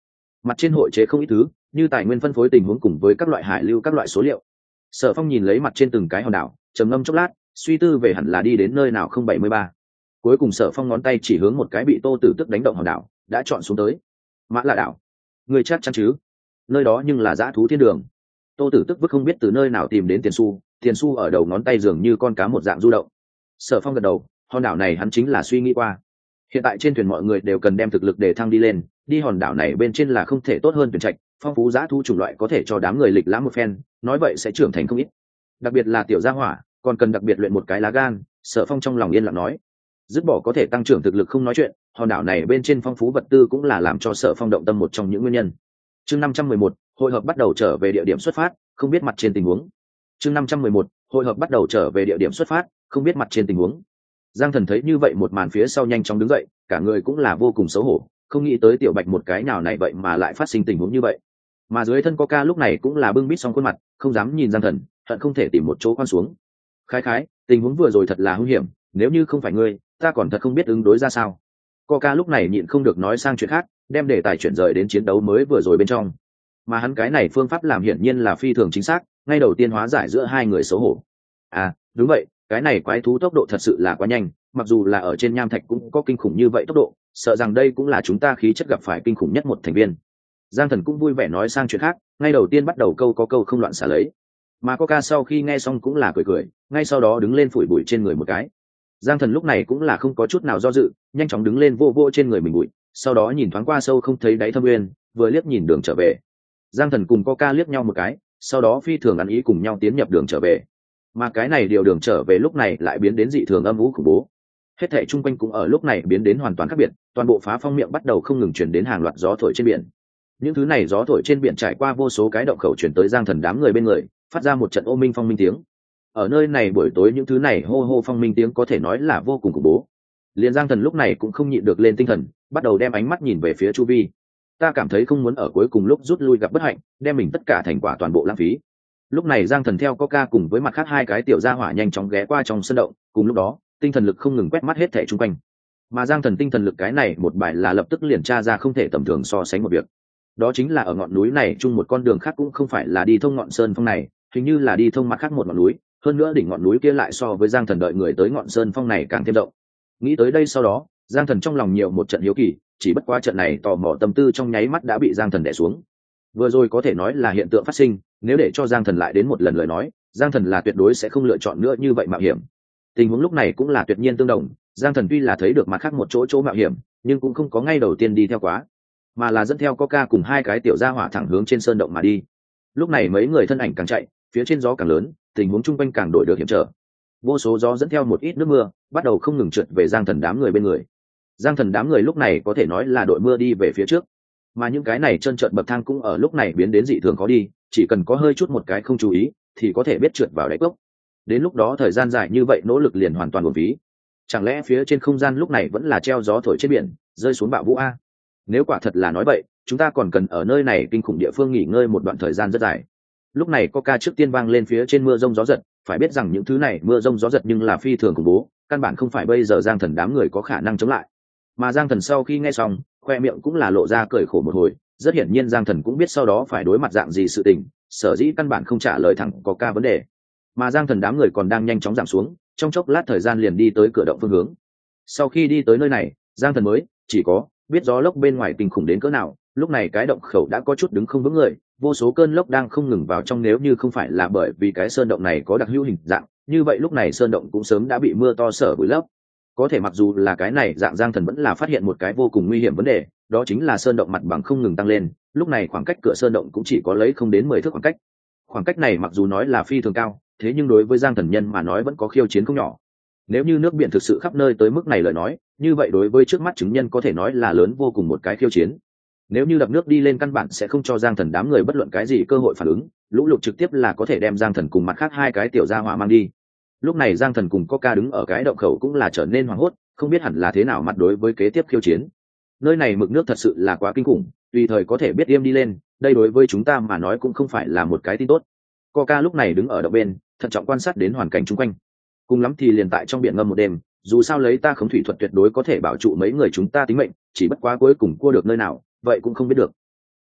Speaker 1: mặt trên hội chế không ít thứ, như tài nguyên phân phối tình huống cùng với các loại hải lưu các loại số liệu. Sở Phong nhìn lấy mặt trên từng cái hòn đảo, trầm ngâm chốc lát, suy tư về hẳn là đi đến nơi nào không bảy mươi ba. Cuối cùng Sở Phong ngón tay chỉ hướng một cái bị Tô Tử Tức đánh động hòn đảo, đã chọn xuống tới. Mã Lạ đảo. Người chắc chắn chứ? Nơi đó nhưng là dã thú thiên đường. Tô Tử Tức vứt không biết từ nơi nào tìm đến tiền xu, tiền xu ở đầu ngón tay dường như con cá một dạng du động. Sở Phong gật đầu, hòn đảo này hắn chính là suy nghĩ qua. Hiện tại trên thuyền mọi người đều cần đem thực lực để thăng đi lên, đi hòn đảo này bên trên là không thể tốt hơn thuyền trạch, phong phú dã thú chủng loại có thể cho đám người lịch lãm một phen, nói vậy sẽ trưởng thành không ít. Đặc biệt là tiểu gia hỏa, còn cần đặc biệt luyện một cái lá gan. Sở Phong trong lòng yên lặng nói, dứt bỏ có thể tăng trưởng thực lực không nói chuyện, hòn đảo này bên trên phong phú vật tư cũng là làm cho Sở Phong động tâm một trong những nguyên nhân. Chương năm trăm mười một, hội hợp bắt đầu trở về địa điểm xuất phát, không biết mặt trên tình huống. Chương năm trăm mười một, hội hợp bắt đầu trở về địa điểm xuất phát, không biết mặt trên tình huống. Giang Thần thấy như vậy một màn phía sau nhanh chóng đứng dậy, cả người cũng là vô cùng xấu hổ, không nghĩ tới tiểu Bạch một cái nào này vậy mà lại phát sinh tình huống như vậy. Mà dưới thân Coca lúc này cũng là bưng bít xong khuôn mặt, không dám nhìn Giang Thần, hận không thể tìm một chỗ khoan xuống. Khái khái, tình huống vừa rồi thật là hung hiểm, nếu như không phải ngươi, ta còn thật không biết ứng đối ra sao. Coca lúc này nhịn không được nói sang chuyện khác, đem đề tài chuyển rời đến chiến đấu mới vừa rồi bên trong. Mà hắn cái này phương pháp làm hiển nhiên là phi thường chính xác, ngay đầu tiên hóa giải giữa hai người xấu hổ. À, đúng vậy, cái này quái thú tốc độ thật sự là quá nhanh, mặc dù là ở trên nham thạch cũng có kinh khủng như vậy tốc độ, sợ rằng đây cũng là chúng ta khí chất gặp phải kinh khủng nhất một thành viên. Giang Thần cũng vui vẻ nói sang chuyện khác, ngay đầu tiên bắt đầu câu có câu không loạn xả lấy. Mà Coca sau khi nghe xong cũng là cười cười, ngay sau đó đứng lên phủi bụi trên người một cái. Giang Thần lúc này cũng là không có chút nào do dự, nhanh chóng đứng lên vô vô trên người mình bụi, sau đó nhìn thoáng qua sâu không thấy đáy thâm nguyên, vừa liếc nhìn đường trở về. Giang Thần cùng Coca liếc nhau một cái, sau đó phi thường ăn ý cùng nhau tiến nhập đường trở về. Mà cái này điều đường trở về lúc này lại biến đến dị thường âm u khủng bố. Hết thảy chung quanh cũng ở lúc này biến đến hoàn toàn khác biệt, toàn bộ phá phong miệng bắt đầu không ngừng chuyển đến hàng loạt gió thổi trên biển. Những thứ này gió thổi trên biển trải qua vô số cái động khẩu chuyển tới Giang Thần đám người bên người, phát ra một trận ô minh phong minh tiếng. Ở nơi này buổi tối những thứ này hô hô phong minh tiếng có thể nói là vô cùng khủng bố. Liền Giang Thần lúc này cũng không nhịn được lên tinh thần, bắt đầu đem ánh mắt nhìn về phía chu vi. Ta cảm thấy không muốn ở cuối cùng lúc rút lui gặp bất hạnh, đem mình tất cả thành quả toàn bộ lãng phí. Lúc này Giang Thần theo Coca cùng với mặt khác hai cái tiểu gia hỏa nhanh chóng ghé qua trong sân động, cùng lúc đó, tinh thần lực không ngừng quét mắt hết thảy xung quanh. Mà Giang Thần tinh thần lực cái này một bài là lập tức liền tra ra không thể tầm thường so sánh một việc. Đó chính là ở ngọn núi này chung một con đường khác cũng không phải là đi thông ngọn sơn phong này, hình như là đi thông mặt khác một ngọn núi, hơn nữa đỉnh ngọn núi kia lại so với Giang Thần đợi người tới ngọn sơn phong này càng thêm rộng. Nghĩ tới đây sau đó, Giang Thần trong lòng nhiều một trận hiếu kỳ, chỉ bất quá trận này tò mò tâm tư trong nháy mắt đã bị Giang Thần đè xuống. Vừa rồi có thể nói là hiện tượng phát sinh, nếu để cho Giang Thần lại đến một lần lời nói, Giang Thần là tuyệt đối sẽ không lựa chọn nữa như vậy mạo hiểm. Tình huống lúc này cũng là tuyệt nhiên tương đồng, Giang Thần tuy là thấy được mặt khác một chỗ chỗ mạo hiểm, nhưng cũng không có ngay đầu tiên đi theo quá, mà là dẫn theo Coca cùng hai cái tiểu gia hỏa thẳng hướng trên sơn động mà đi. Lúc này mấy người thân ảnh càng chạy, phía trên gió càng lớn, tình huống chung quanh càng đổi được hiểm trở. Vô số gió dẫn theo một ít nước mưa, bắt đầu không ngừng trượt về Giang Thần đám người bên người. Giang Thần đám người lúc này có thể nói là đội mưa đi về phía trước, mà những cái này trơn trượt bậc thang cũng ở lúc này biến đến dị thường khó đi, chỉ cần có hơi chút một cái không chú ý thì có thể biết trượt vào đáy cốc. Đến lúc đó thời gian dài như vậy nỗ lực liền hoàn toàn uổng phí. Chẳng lẽ phía trên không gian lúc này vẫn là treo gió thổi trên biển, rơi xuống bạo vũ a? Nếu quả thật là nói vậy, chúng ta còn cần ở nơi này kinh khủng địa phương nghỉ ngơi một đoạn thời gian rất dài. Lúc này Coca trước tiên vang lên phía trên mưa rông gió giật, phải biết rằng những thứ này mưa rông gió giật nhưng là phi thường khủng bố, căn bản không phải bây giờ Giang Thần đám người có khả năng chống lại. Mà Giang Thần sau khi nghe xong, khoe miệng cũng là lộ ra cười khổ một hồi, rất hiển nhiên Giang Thần cũng biết sau đó phải đối mặt dạng gì sự tình, sở dĩ căn bản không trả lời thẳng Coca vấn đề. Mà Giang Thần đám người còn đang nhanh chóng giảm xuống, trong chốc lát thời gian liền đi tới cửa động phương hướng. Sau khi đi tới nơi này, Giang Thần mới chỉ có biết gió lốc bên ngoài kinh khủng đến cỡ nào, lúc này cái động khẩu đã có chút đứng không vững người, vô số cơn lốc đang không ngừng vào trong, nếu như không phải là bởi vì cái sơn động này có đặc hữu hình dạng, như vậy lúc này sơn động cũng sớm đã bị mưa to sở bụi lấp. Có thể mặc dù là cái này dạng, Giang Thần vẫn là phát hiện một cái vô cùng nguy hiểm vấn đề, đó chính là sơn động mặt bằng không ngừng tăng lên, lúc này khoảng cách cửa sơn động cũng chỉ có lấy không đến mười thước khoảng cách. Khoảng cách này mặc dù nói là phi thường cao, thế nhưng đối với Giang Thần nhân mà nói vẫn có khiêu chiến không nhỏ. Nếu như nước biển thực sự khắp nơi tới mức này lời nói, như vậy đối với trước mắt chứng nhân có thể nói là lớn vô cùng một cái khiêu chiến. Nếu như đập nước đi lên căn bản sẽ không cho Giang Thần đám người bất luận cái gì cơ hội phản ứng, lũ lụt trực tiếp là có thể đem Giang Thần cùng mặt khác hai cái tiểu gia hỏa mang đi. Lúc này Giang Thần cùng Coca đứng ở cái động khẩu cũng là trở nên hoảng hốt, không biết hẳn là thế nào mặt đối với kế tiếp khiêu chiến. Nơi này mực nước thật sự là quá kinh khủng, tùy thời có thể biết im đi lên, đây đối với chúng ta mà nói cũng không phải là một cái tin tốt. Coca lúc này đứng ở động bên, thận trọng quan sát đến hoàn cảnh xung quanh. Cùng lắm thì liền tại trong biển ngâm một đêm, dù sao lấy ta khống thủy thuật tuyệt đối có thể bảo trụ mấy người chúng ta tính mệnh, chỉ bất quá cuối cùng cua được nơi nào, vậy cũng không biết được.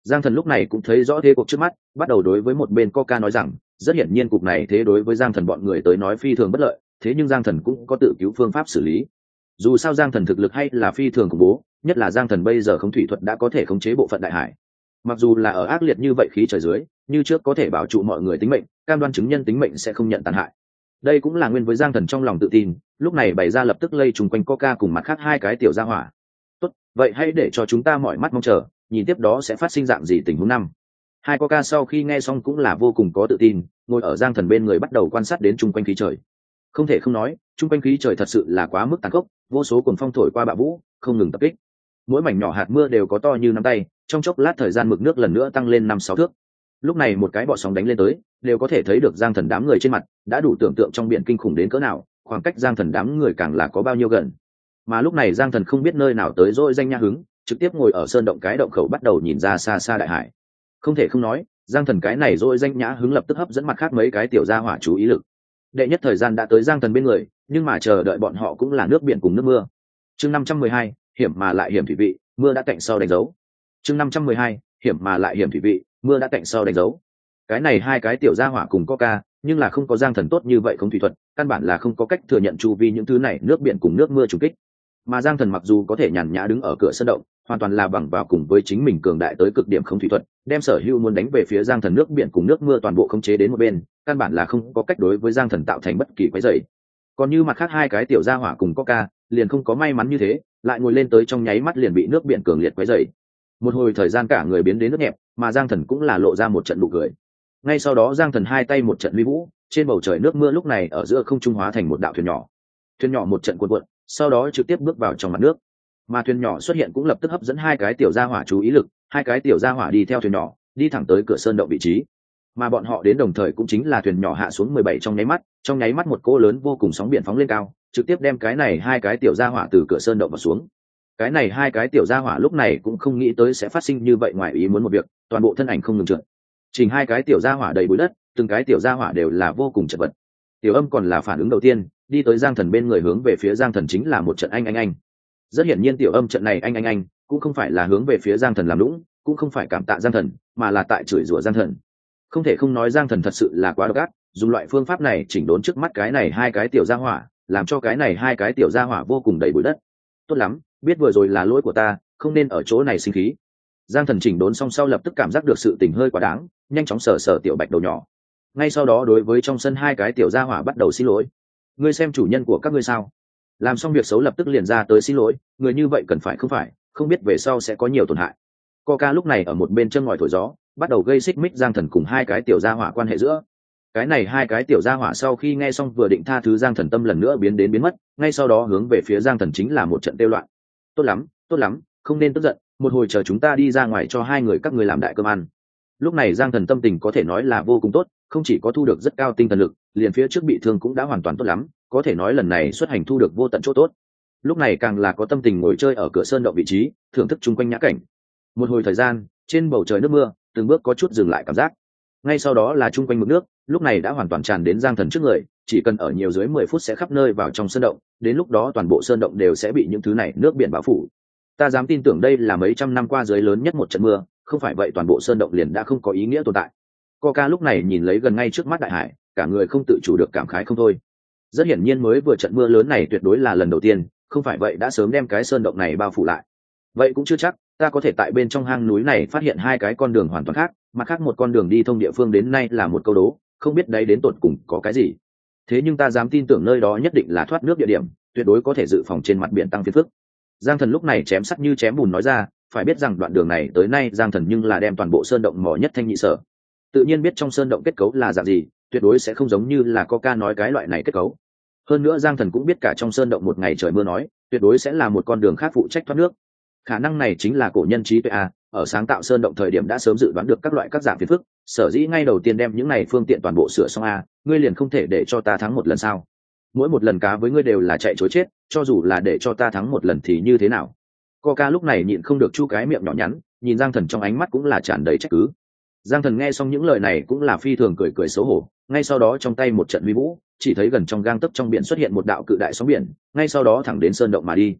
Speaker 1: Giang Thần lúc này cũng thấy rõ thế cuộc trước mắt, bắt đầu đối với một bên Coca nói rằng, rất hiển nhiên cục này thế đối với Giang Thần bọn người tới nói phi thường bất lợi, thế nhưng Giang Thần cũng có tự cứu phương pháp xử lý. Dù sao Giang Thần thực lực hay là phi thường khủng bố, nhất là Giang Thần bây giờ không thủy thuật đã có thể khống chế bộ phận đại hải. Mặc dù là ở ác liệt như vậy khí trời dưới, như trước có thể bảo trụ mọi người tính mệnh, cam đoan chứng nhân tính mệnh sẽ không nhận tàn hại. Đây cũng là nguyên với Giang Thần trong lòng tự tin, lúc này bày ra lập tức lây trùng quanh Coca cùng mặt khác hai cái tiểu gia hỏa. Tốt, vậy hãy để cho chúng ta mỏi mắt mong chờ, nhìn tiếp đó sẽ phát sinh dạng gì tình huống năm. Hai Coca sau khi nghe xong cũng là vô cùng có tự tin, ngồi ở Giang Thần bên người bắt đầu quan sát đến chung quanh khí trời. Không thể không nói, chung quanh khí trời thật sự là quá mức tàn khốc, vô số cuồng phong thổi qua bạo vũ, không ngừng tập kích. Mỗi mảnh nhỏ hạt mưa đều có to như nắm tay, trong chốc lát thời gian mực nước lần nữa tăng lên năm sáu thước. Lúc này một cái bọ sóng đánh lên tới, đều có thể thấy được Giang Thần đám người trên mặt, đã đủ tưởng tượng trong biển kinh khủng đến cỡ nào, khoảng cách Giang Thần đám người càng là có bao nhiêu gần. Mà lúc này Giang Thần không biết nơi nào tới rồi danh nha hứng, trực tiếp ngồi ở sơn động cái động khẩu bắt đầu nhìn ra xa xa đại hải. Không thể không nói, Giang Thần cái này rồi danh nhã hứng lập tức hấp dẫn mặt khác mấy cái tiểu gia hỏa chú ý lực. Đệ nhất thời gian đã tới Giang Thần bên người, nhưng mà chờ đợi bọn họ cũng là nước biển cùng nước mưa. Chương năm trăm mười hai, hiểm mà lại hiểm thủy vị, mưa đã cạnh sau đánh dấu. Chương năm trăm mười hai, hiểm mà lại hiểm thủy vị, mưa đã cạnh sau đánh dấu. Cái này hai cái tiểu gia hỏa cùng Coca, nhưng là không có Giang Thần tốt như vậy không thủy thuật, căn bản là không có cách thừa nhận chu vi những thứ này nước biển cùng nước mưa trùng kích. Mà Giang Thần mặc dù có thể nhàn nhã đứng ở cửa sân động, hoàn toàn là bằng vào cùng với chính mình cường đại tới cực điểm không thủy thuật, đem sở hữu muốn đánh về phía Giang Thần nước biển cùng nước mưa toàn bộ khống chế đến một bên, căn bản là không có cách đối với Giang Thần tạo thành bất kỳ quấy rầy. Còn như mặt khác hai cái tiểu gia hỏa cùng Coca, liền không có may mắn như thế, lại ngồi lên tới trong nháy mắt liền bị nước biển cường liệt quấy rầy. Một hồi thời gian cả người biến đến nước nhẹp, mà Giang Thần cũng là lộ ra một trận nụ cười. Ngay sau đó Giang Thần hai tay một trận huy vũ, trên bầu trời nước mưa lúc này ở giữa không trung hóa thành một đạo thuyền nhỏ. Thuyền nhỏ một trận cuộn cuộn, sau đó trực tiếp bước vào trong mặt nước. Mà thuyền nhỏ xuất hiện cũng lập tức hấp dẫn hai cái tiểu gia hỏa chú ý lực, hai cái tiểu gia hỏa đi theo thuyền nhỏ, đi thẳng tới cửa sơn động vị trí. Mà bọn họ đến đồng thời cũng chính là thuyền nhỏ hạ xuống mười bảy trong nháy mắt, trong nháy mắt một cỗ lớn vô cùng sóng biển phóng lên cao, trực tiếp đem cái này hai cái tiểu gia hỏa từ cửa sơn động vào xuống. Cái này hai cái tiểu gia hỏa lúc này cũng không nghĩ tới sẽ phát sinh như vậy ngoài ý muốn một việc, toàn bộ thân ảnh không ngừng trượt. Chỉnh hai cái tiểu gia hỏa đầy bụi đất, từng cái tiểu gia hỏa đều là vô cùng chật vật. Tiểu Âm còn là phản ứng đầu tiên, đi tới Giang Thần bên người hướng về phía Giang Thần chính là một trận anh anh anh. Rất hiển nhiên Tiểu Âm trận này anh anh anh cũng không phải là hướng về phía Giang Thần làm lũng, cũng không phải cảm tạ Giang Thần, mà là tại chửi rủa Giang Thần. Không thể không nói Giang Thần thật sự là quá độc ác, dùng loại phương pháp này chỉnh đốn trước mắt cái này hai cái tiểu gia hỏa, làm cho cái này hai cái tiểu gia hỏa vô cùng đầy bụi đất. Tốt lắm, biết vừa rồi là lỗi của ta, không nên ở chỗ này sinh khí. Giang Thần chỉnh đốn xong sau lập tức cảm giác được sự tình hơi quá đáng, nhanh chóng sờ sờ tiểu bạch đầu nhỏ. Ngay sau đó đối với trong sân hai cái tiểu gia hỏa bắt đầu xin lỗi. Ngươi xem chủ nhân của các ngươi sao? Làm xong việc xấu lập tức liền ra tới xin lỗi, người như vậy cần phải không phải, không biết về sau sẽ có nhiều tổn hại. Coca lúc này ở một bên chân ngòi thổi gió, bắt đầu gây xích mích Giang Thần cùng hai cái tiểu gia hỏa quan hệ giữa. Cái này hai cái tiểu gia hỏa sau khi nghe xong vừa định tha thứ Giang Thần tâm lần nữa biến đến biến mất, ngay sau đó hướng về phía Giang Thần chính là một trận tiêu loạn. Tốt lắm, tốt lắm, không nên tức giận, một hồi chờ chúng ta đi ra ngoài cho hai người các ngươi làm đại cơm ăn. Lúc này Giang Thần tâm tình có thể nói là vô cùng tốt, không chỉ có thu được rất cao tinh thần lực, liền phía trước bị thương cũng đã hoàn toàn tốt lắm, có thể nói lần này xuất hành thu được vô tận chỗ tốt. Lúc này càng là có tâm tình ngồi chơi ở cửa sơn động vị trí, thưởng thức chung quanh nhã cảnh. Một hồi thời gian, trên bầu trời nước mưa, từng bước có chút dừng lại cảm giác. Ngay sau đó là chung quanh mực nước, lúc này đã hoàn toàn tràn đến Giang Thần trước người, chỉ cần ở nhiều dưới mười phút sẽ khắp nơi vào trong sơn động, đến lúc đó toàn bộ sơn động đều sẽ bị những thứ này nước biển bao phủ. Ta dám tin tưởng đây là mấy trăm năm qua dưới lớn nhất một trận mưa, không phải vậy toàn bộ sơn động liền đã không có ý nghĩa tồn tại. Coca lúc này nhìn lấy gần ngay trước mắt đại hải, cả người không tự chủ được cảm khái không thôi. Rất hiển nhiên mới vừa trận mưa lớn này tuyệt đối là lần đầu tiên, không phải vậy đã sớm đem cái sơn động này bao phủ lại. Vậy cũng chưa chắc, ta có thể tại bên trong hang núi này phát hiện hai cái con đường hoàn toàn khác, mặt khác một con đường đi thông địa phương đến nay là một câu đố, không biết đấy đến tột cùng có cái gì. Thế nhưng ta dám tin tưởng nơi đó nhất định là thoát nước địa điểm, tuyệt đối có thể dự phòng trên mặt biển tăng phiền phức. Giang Thần lúc này chém sắt như chém bùn nói ra, phải biết rằng đoạn đường này tới nay Giang Thần nhưng là đem toàn bộ sơn động mò nhất thanh nhị sở, tự nhiên biết trong sơn động kết cấu là dạng gì, tuyệt đối sẽ không giống như là Coca nói cái loại này kết cấu. Hơn nữa Giang Thần cũng biết cả trong sơn động một ngày trời mưa nói, tuyệt đối sẽ là một con đường khác phụ trách thoát nước. Khả năng này chính là cổ nhân trí tuệ a, ở sáng tạo sơn động thời điểm đã sớm dự đoán được các loại các dạng phiền phức, sở dĩ ngay đầu tiên đem những này phương tiện toàn bộ sửa xong a, ngươi liền không thể để cho ta thắng một lần sao? Mỗi một lần cá với ngươi đều là chạy chối chết, cho dù là để cho ta thắng một lần thì như thế nào? Coca lúc này nhịn không được chu cái miệng nhỏ nhắn, nhìn Giang Thần trong ánh mắt cũng là tràn đầy trách cứ. Giang Thần nghe xong những lời này cũng là phi thường cười cười xấu hổ, ngay sau đó trong tay một trận vi vũ, chỉ thấy gần trong gang tấc trong biển xuất hiện một đạo cự đại sóng biển, ngay sau đó thẳng đến sơn động mà đi.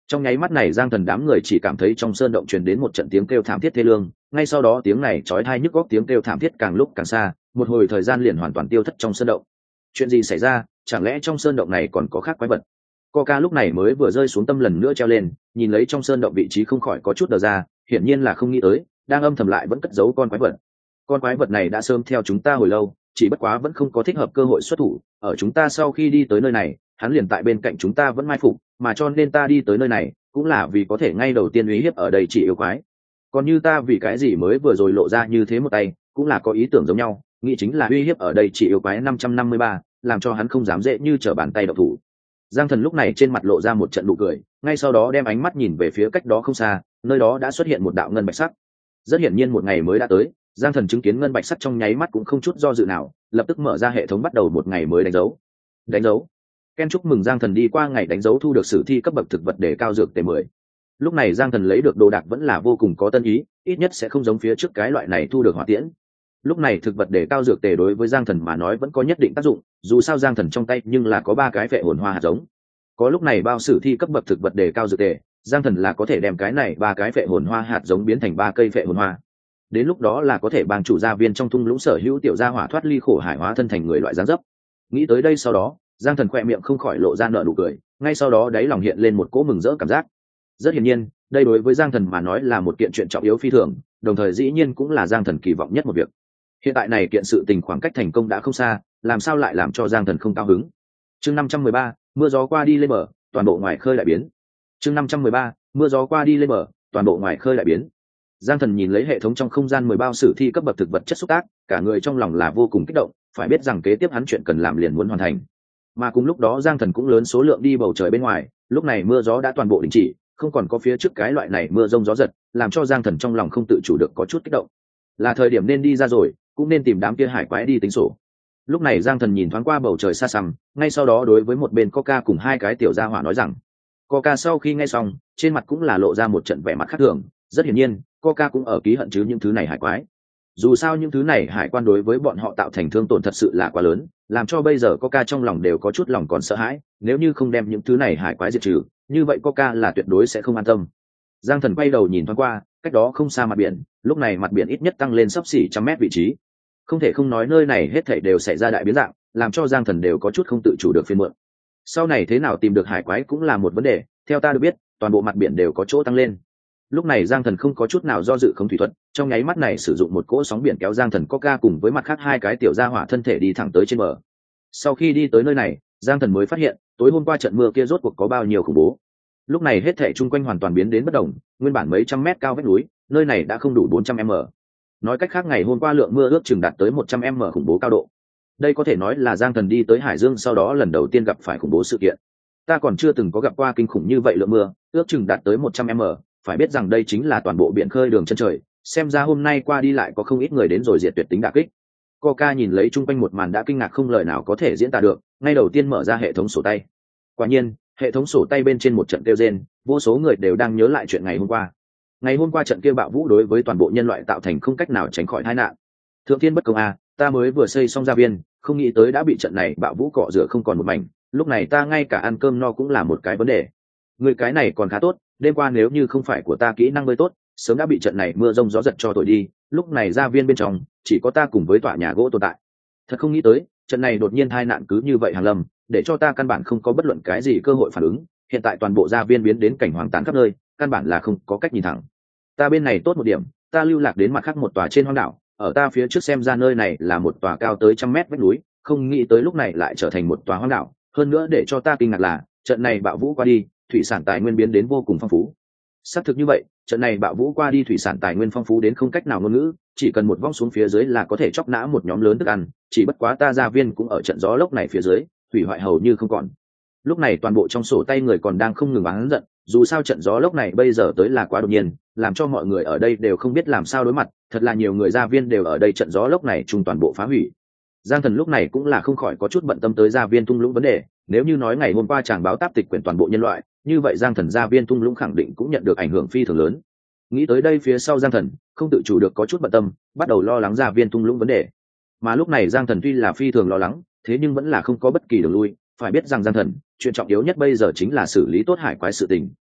Speaker 1: Trong nháy mắt này giang thần đám người chỉ cảm thấy trong sơn động truyền đến một trận tiếng kêu thảm thiết thê lương, ngay sau đó tiếng này chói tai nhức góc tiếng kêu thảm thiết càng lúc càng xa, một hồi thời gian liền hoàn toàn tiêu thất trong sơn động. Chuyện gì xảy ra, chẳng lẽ trong sơn động này còn có khác quái vật? Coca lúc này mới vừa rơi xuống tâm lần nữa treo lên, nhìn lấy trong sơn động vị trí không khỏi có chút đờ ra, hiển nhiên là không nghĩ tới đang âm thầm lại vẫn cất giấu con quái vật. Con quái vật này đã sớm theo chúng ta hồi lâu, chỉ bất quá vẫn không có thích hợp cơ hội xuất thủ. Ở chúng ta sau khi đi tới nơi này, hắn liền tại bên cạnh chúng ta vẫn mai phục, mà cho nên ta đi tới nơi này cũng là vì có thể ngay đầu tiên uy hiếp ở đây chỉ yêu quái. Còn như ta vì cái gì mới vừa rồi lộ ra như thế một tay, cũng là có ý tưởng giống nhau, nghĩ chính là uy hiếp ở đây chỉ yêu quái năm trăm năm mươi ba, làm cho hắn không dám dễ như trở bàn tay độc thủ. Giang Thần lúc này trên mặt lộ ra một trận nụ cười, ngay sau đó đem ánh mắt nhìn về phía cách đó không xa, nơi đó đã xuất hiện một đạo ngân bạch sắc. Rất hiển nhiên một ngày mới đã tới, Giang Thần chứng kiến ngân bạch sắc trong nháy mắt cũng không chút do dự nào, lập tức mở ra hệ thống bắt đầu một ngày mới đánh dấu. Đánh dấu. Ken chúc mừng Giang Thần đi qua ngày đánh dấu thu được sử thi cấp bậc thực vật để cao dược tề mười. Lúc này Giang Thần lấy được đồ đạc vẫn là vô cùng có tân ý, ít nhất sẽ không giống phía trước cái loại này thu được hỏa tiễn. Lúc này thực vật để cao dược tề đối với Giang Thần mà nói vẫn có nhất định tác dụng, dù sao Giang Thần trong tay nhưng là có ba cái phệ hồn hoa hạt giống. Có lúc này bao sử thi cấp bậc thực vật để cao dược tề, Giang Thần là có thể đem cái này ba cái phệ hồn hoa hạt giống biến thành ba cây phệ hồn hoa. Đến lúc đó là có thể bang chủ gia viên trong thung lũng sở hữu tiểu gia hỏa thoát ly khổ hải hóa thân thành người loại dáng dấp. Nghĩ tới đây sau đó, Giang Thần khỏe miệng không khỏi lộ ra nở nụ cười, ngay sau đó đáy lòng hiện lên một cỗ mừng rỡ cảm giác. Rất hiển nhiên, đây đối với Giang Thần mà nói là một kiện chuyện trọng yếu phi thường, đồng thời dĩ nhiên cũng là Giang Thần kỳ vọng nhất một việc. Hiện tại này kiện sự tình khoảng cách thành công đã không xa, làm sao lại làm cho Giang Thần không cao hứng. Chương năm trăm mười ba, mưa gió qua đi lên bờ, toàn bộ ngoài khơi đại biến. Chương năm trăm mười ba, mưa gió qua đi lên bờ, toàn bộ ngoài khơi đại biến. Giang Thần nhìn lấy hệ thống trong không gian mười bao sử thi cấp bậc thực vật chất xúc tác, cả người trong lòng là vô cùng kích động, phải biết rằng kế tiếp hắn chuyện cần làm liền muốn hoàn thành. Mà cùng lúc đó Giang Thần cũng lớn số lượng đi bầu trời bên ngoài, lúc này mưa gió đã toàn bộ đình chỉ, không còn có phía trước cái loại này mưa rông gió giật, làm cho Giang Thần trong lòng không tự chủ được có chút kích động. Là thời điểm nên đi ra rồi, cũng nên tìm đám kia hải quái đi tính sổ. Lúc này Giang Thần nhìn thoáng qua bầu trời xa xăm, ngay sau đó đối với một bên Coca cùng hai cái tiểu gia hỏa nói rằng. Coca sau khi nghe xong, trên mặt cũng là lộ ra một trận vẻ mặt khác thường, rất hiển nhiên, Coca cũng ở ký hận chứ những thứ này hải quái. Dù sao những thứ này hải quan đối với bọn họ tạo thành thương tổn thật sự là quá lớn, làm cho bây giờ Coca trong lòng đều có chút lòng còn sợ hãi, nếu như không đem những thứ này hải quái diệt trừ, như vậy Coca là tuyệt đối sẽ không an tâm. Giang Thần quay đầu nhìn thoáng qua, cách đó không xa mặt biển, lúc này mặt biển ít nhất tăng lên sấp xỉ trăm mét vị trí. Không thể không nói nơi này hết thảy đều xảy ra đại biến dạng, làm cho Giang Thần đều có chút không tự chủ được phiền muộn. Sau này thế nào tìm được hải quái cũng là một vấn đề, theo ta được biết, toàn bộ mặt biển đều có chỗ tăng lên. Lúc này Giang Thần không có chút nào do dự không thủy thuật, trong nháy mắt này sử dụng một cỗ sóng biển kéo Giang Thần Coca cùng với mặt khác hai cái tiểu gia hỏa thân thể đi thẳng tới trên bờ. Sau khi đi tới nơi này, Giang Thần mới phát hiện, tối hôm qua trận mưa kia rốt cuộc có bao nhiêu khủng bố. Lúc này hết thảy chung quanh hoàn toàn biến đến bất động, nguyên bản mấy trăm mét cao vách núi, nơi này đã không đủ bốn trăm mét. Nói cách khác ngày hôm qua lượng mưa ước chừng đạt tới một trăm mét khủng bố cao độ. Đây có thể nói là Giang Thần đi tới Hải Dương sau đó lần đầu tiên gặp phải khủng bố sự kiện. Ta còn chưa từng có gặp qua kinh khủng như vậy lượng mưa, ước chừng đạt tới một trăm mét, phải biết rằng đây chính là toàn bộ biển khơi đường chân trời, xem ra hôm nay qua đi lại có không ít người đến rồi diệt tuyệt tính đả kích. Coca nhìn lấy chung quanh một màn đã kinh ngạc không lời nào có thể diễn tả được, ngay đầu tiên mở ra hệ thống sổ tay. Quả nhiên, hệ thống sổ tay bên trên một trận kêu rên, vô số người đều đang nhớ lại chuyện ngày hôm qua. Ngày hôm qua trận kia bạo vũ đối với toàn bộ nhân loại tạo thành không cách nào tránh khỏi tai nạn. Thượng thiên bất công a, ta mới vừa xây xong gia viên, không nghĩ tới đã bị trận này bạo vũ cọ rửa không còn một mảnh, lúc này ta ngay cả ăn cơm no cũng là một cái vấn đề. Người cái này còn khá tốt, đêm qua nếu như không phải của ta kỹ năng bơi tốt, sớm đã bị trận này mưa rông gió giật cho thổi đi, lúc này gia viên bên trong chỉ có ta cùng với tòa nhà gỗ tồn tại. Thật không nghĩ tới, trận này đột nhiên tai nạn cứ như vậy hàng lâm, để cho ta căn bản không có bất luận cái gì cơ hội phản ứng, hiện tại toàn bộ gia viên biến đến cảnh hoang tàn khắp nơi, căn bản là không có cách nhìn thẳng. Ta bên này tốt một điểm, ta lưu lạc đến mặt khác một tòa trên hoang đảo, ở ta phía trước xem ra nơi này là một tòa cao tới trăm mét vách núi, không nghĩ tới lúc này lại trở thành một tòa hoang đảo, hơn nữa để cho ta kinh ngạc là, trận này bạo vũ qua đi, thủy sản tài nguyên biến đến vô cùng phong phú. Xác thực như vậy, trận này bạo vũ qua đi thủy sản tài nguyên phong phú đến không cách nào ngôn ngữ, chỉ cần một vong xuống phía dưới là có thể chọc nã một nhóm lớn thức ăn, chỉ bất quá ta gia viên cũng ở trận gió lốc này phía dưới, hủy hoại hầu như không còn. Lúc này toàn bộ trong sổ tay người còn đang không ngừng oán giận, dù sao trận gió lốc này bây giờ tới là quá đột nhiên, làm cho mọi người ở đây đều không biết làm sao đối mặt, thật là nhiều người gia viên đều ở đây trận gió lốc này chung toàn bộ phá hủy. Giang Thần lúc này cũng là không khỏi có chút bận tâm tới gia viên thung lũng vấn đề, nếu như nói ngày hôm qua chàng báo táp tịch quyển toàn bộ nhân loại, như vậy Giang Thần gia viên thung lũng khẳng định cũng nhận được ảnh hưởng phi thường lớn. Nghĩ tới đây phía sau Giang Thần không tự chủ được có chút bận tâm, bắt đầu lo lắng gia viên thung lũng vấn đề. Mà lúc này Giang Thần tuy là phi thường lo lắng, thế nhưng vẫn là không có bất kỳ đường lui, phải biết rằng Giang Thần, chuyện trọng yếu nhất bây giờ chính là xử lý tốt hải quái sự tình.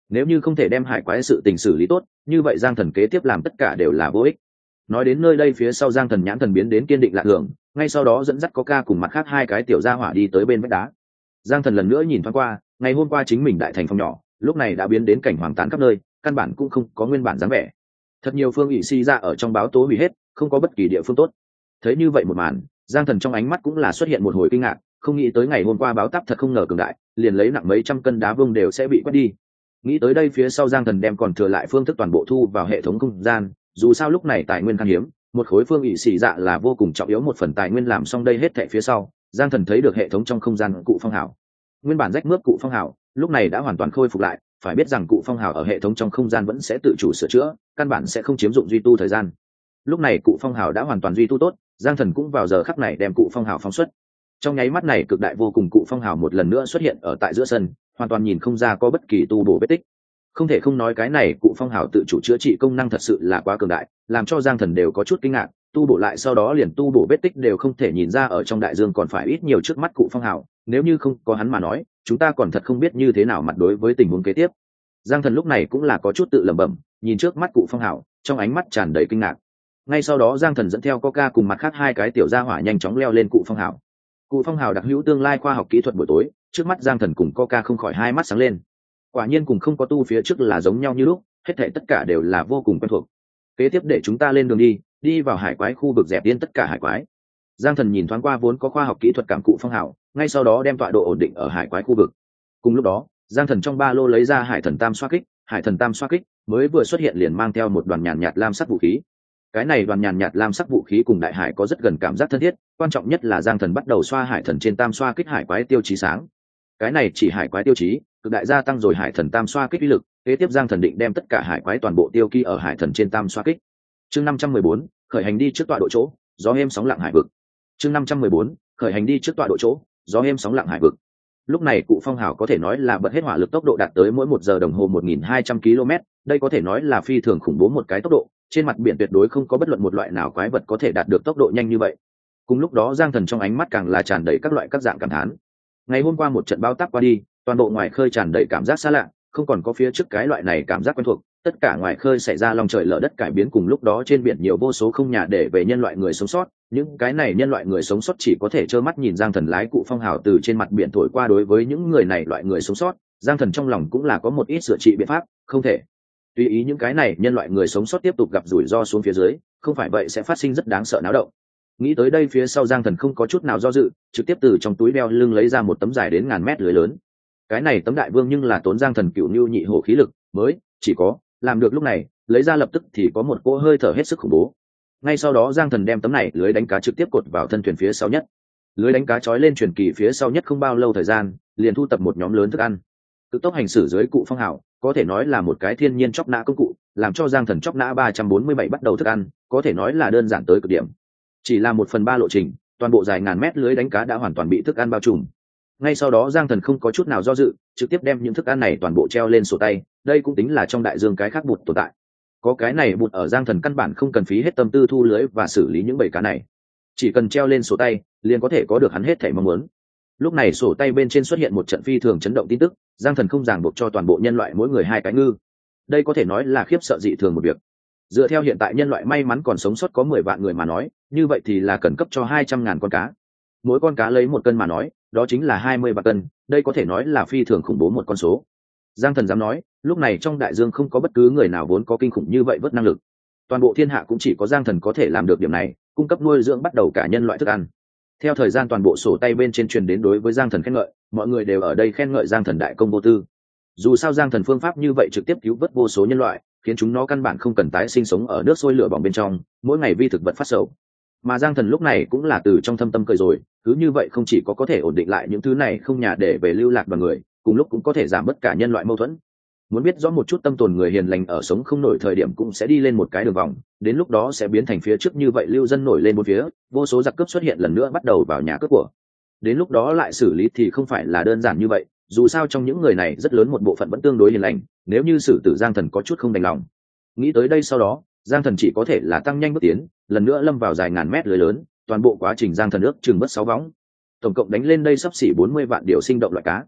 Speaker 1: nếu như không thể đem hải quái sự tình xử lý tốt, như vậy Giang Thần kế tiếp làm tất cả đều là vô ích. Nói đến nơi đây phía sau Giang Thần nhãn thần biến đến kiên định lạ thường, ngay sau đó dẫn dắt Coca cùng mặt khác hai cái tiểu gia hỏa đi tới bên vách đá. Giang Thần lần nữa nhìn thoáng qua, ngày hôm qua chính mình đại thành phòng nhỏ, lúc này đã biến đến cảnh hoàng tán khắp nơi, căn bản cũng không có nguyên bản dáng vẻ. Thật nhiều phương ỷ si ra ở trong báo tố hủy hết, không có bất kỳ địa phương tốt. Thấy như vậy một màn, Giang Thần trong ánh mắt cũng là xuất hiện một hồi kinh ngạc, không nghĩ tới ngày hôm qua báo táp thật không ngờ cường đại, liền lấy nặng mấy trăm cân đá vương đều sẽ bị quét đi. Nghĩ tới đây phía sau Giang Thần đem còn thừa lại phương thức toàn bộ thu vào hệ thống không gian, dù sao lúc này tài nguyên khan hiếm, một khối phương ỷ xì dạ là vô cùng trọng yếu một phần tài nguyên. Làm xong đây hết thệ phía sau, Giang Thần thấy được hệ thống trong không gian cụ phong hào. Nguyên bản rách mướp cụ phong hào lúc này đã hoàn toàn khôi phục lại, phải biết rằng cụ phong hào ở hệ thống trong không gian vẫn sẽ tự chủ sửa chữa, căn bản sẽ không chiếm dụng duy tu thời gian. Lúc này cụ phong hào đã hoàn toàn duy tu tốt, Giang Thần cũng vào giờ khắc này đem cụ phong hào phóng xuất. Trong nháy mắt này cực đại vô cùng cụ phong hào một lần nữa xuất hiện ở tại giữa sân, hoàn toàn nhìn không ra có bất kỳ tu bổ vết tích. Không thể không nói cái này cụ phong hào tự chủ chữa trị công năng thật sự là quá cường đại, làm cho Giang Thần đều có chút kinh ngạc. Tu bổ lại sau đó liền tu bổ vết tích đều không thể nhìn ra, ở trong đại dương còn phải ít nhiều trước mắt cụ phong hào, nếu như không có hắn mà nói, chúng ta còn thật không biết như thế nào mặt đối với tình huống kế tiếp. Giang Thần lúc này cũng là có chút tự lẩm bẩm, nhìn trước mắt cụ phong hào, trong ánh mắt tràn đầy kinh ngạc. Ngay sau đó Giang Thần dẫn theo Coca cùng mặt khác hai cái tiểu gia hỏa nhanh chóng leo lên cụ phong hào. Cụ phong hào đặc hữu tương lai khoa học kỹ thuật buổi tối, trước mắt Giang Thần cùng Coca không khỏi hai mắt sáng lên. Quả nhiên cùng không có tu phía trước là giống nhau như lúc, hết thảy tất cả đều là vô cùng quen thuộc. Kế tiếp để chúng ta lên đường đi, đi vào hải quái khu vực dẹp yên tất cả hải quái. Giang Thần nhìn thoáng qua vốn có khoa học kỹ thuật cảm cụ phong hào, ngay sau đó đem tọa độ ổn định ở hải quái khu vực. Cùng lúc đó, Giang Thần trong ba lô lấy ra hải thần tam xoa kích, hải thần tam xoa kích mới vừa xuất hiện liền mang theo một đoàn nhàn nhạt lam sắc vũ khí. Cái này đoàn nhàn nhạt lam sắc vũ khí cùng đại hải có rất gần cảm giác thân thiết, quan trọng nhất là Giang Thần bắt đầu xoa hải thần trên tam xoa kích hải quái tiêu chí sáng. Cái này chỉ hải quái tiêu chí cực đại gia tăng rồi hải thần tam xoa kích uy lực, kế tiếp Giang Thần định đem tất cả hải quái toàn bộ tiêu ký ở hải thần trên tam xoa kích. Chương năm trăm mười bốn, khởi hành đi trước tọa độ chỗ, gió êm sóng lặng hải vực. Chương năm trăm mười bốn, khởi hành đi trước tọa độ chỗ, gió êm sóng lặng hải vực. Lúc này cụ phong hào có thể nói là bật hết hỏa lực, tốc độ đạt tới mỗi một giờ đồng hồ một nghìn hai trăm ki lô mét, đây có thể nói là phi thường khủng bố một cái tốc độ, trên mặt biển tuyệt đối không có bất luận một loại nào quái vật có thể đạt được tốc độ nhanh như vậy. Cùng lúc đó Giang Thần trong ánh mắt càng là tràn đầy các loại các dạng cảm thán. Ngày hôm qua một trận bão táp qua đi, toàn bộ ngoài khơi tràn đầy cảm giác xa lạ, không còn có phía trước cái loại này cảm giác quen thuộc, tất cả ngoài khơi xảy ra lòng trời lở đất cải biến, cùng lúc đó trên biển nhiều vô số không nhà để về nhân loại người sống sót, những cái này nhân loại người sống sót chỉ có thể trơ mắt nhìn Giang Thần lái cụ phong hào từ trên mặt biển thổi qua. Đối với những người này loại người sống sót, Giang Thần trong lòng cũng là có một ít sửa trị biện pháp, không thể tùy ý những cái này nhân loại người sống sót tiếp tục gặp rủi ro xuống phía dưới, không phải vậy sẽ phát sinh rất đáng sợ náo động. Nghĩ tới đây phía sau Giang Thần không có chút nào do dự, trực tiếp từ trong túi đeo lưng lấy ra một tấm dài đến ngàn mét lưới lớn. Cái này tấm đại vương nhưng là tốn Giang Thần cựu nhu nhị hổ khí lực mới chỉ có làm được, lúc này lấy ra lập tức thì có một cỗ hơi thở hết sức khủng bố. Ngay sau đó Giang Thần đem tấm này lưới đánh cá trực tiếp cột vào thân thuyền phía sau nhất. Lưới đánh cá trói lên truyền kỳ phía sau nhất, không bao lâu thời gian liền thu tập một nhóm lớn thức ăn. Cực tốc hành xử dưới cụ phong hào có thể nói là một cái thiên nhiên chóc nã công cụ, làm cho Giang Thần chóc nã ba trăm bốn mươi bảy bắt đầu thức ăn, có thể nói là đơn giản tới cực điểm. Chỉ là một phần ba lộ trình, toàn bộ dài ngàn mét lưới đánh cá đã hoàn toàn bị thức ăn bao trùm. Ngay sau đó Giang Thần không có chút nào do dự, trực tiếp đem những thức ăn này toàn bộ treo lên sổ tay, đây cũng tính là trong đại dương cái khác bụt tồn tại. Có cái này bụt ở, Giang Thần căn bản không cần phí hết tâm tư thu lưới và xử lý những bầy cá này, chỉ cần treo lên sổ tay liền có thể có được hắn hết thảy mong muốn. Lúc này sổ tay bên trên xuất hiện một trận phi thường chấn động tin tức, Giang Thần không ràng buộc cho toàn bộ nhân loại mỗi người hai cái ngư, đây có thể nói là khiếp sợ dị thường một việc. Dựa theo hiện tại nhân loại may mắn còn sống sót có mười vạn người mà nói, như vậy thì là cần cấp cho hai trăm ngàn con cá, mỗi con cá lấy một cân mà nói, đó chính là hai mươi vạn cân, đây có thể nói là phi thường khủng bố một con số. Giang Thần dám nói, lúc này trong đại dương không có bất cứ người nào vốn có kinh khủng như vậy vớt năng lực, toàn bộ thiên hạ cũng chỉ có Giang Thần có thể làm được điểm này, cung cấp nuôi dưỡng bắt đầu cả nhân loại thức ăn. Theo thời gian toàn bộ sổ tay bên trên truyền đến đối với Giang Thần khen ngợi, mọi người đều ở đây khen ngợi Giang Thần đại công vô tư. Dù sao Giang Thần phương pháp như vậy trực tiếp cứu vớt vô số nhân loại, khiến chúng nó căn bản không cần tái sinh sống ở nước sôi lửa bỏng bên trong, mỗi ngày vi thực vật phát sầu. Mà Giang Thần lúc này cũng là từ trong thâm tâm cười rồi, cứ như vậy không chỉ có có thể ổn định lại những thứ này không nhà để về lưu lạc đoàn người, cùng lúc cũng có thể giảm bớt cả nhân loại mâu thuẫn. Muốn biết rõ một chút tâm tồn người hiền lành ở sống không nổi thời điểm cũng sẽ đi lên một cái đường vòng, đến lúc đó sẽ biến thành phía trước như vậy lưu dân nổi lên bốn phía, vô số giặc cướp xuất hiện lần nữa bắt đầu vào nhà cướp của. Đến lúc đó lại xử lý thì không phải là đơn giản như vậy, dù sao trong những người này rất lớn một bộ phận vẫn tương đối hiền lành, nếu như xử tử Giang Thần có chút không đành lòng. Nghĩ tới đây sau đó, Giang Thần chỉ có thể là tăng nhanh bước tiến, lần nữa lâm vào dài ngàn mét lưới lớn, toàn bộ quá trình Giang Thần ước chừng mất sáu vóng, tổng cộng đánh lên đây sắp xỉ bốn mươi vạn điều sinh động loại cá.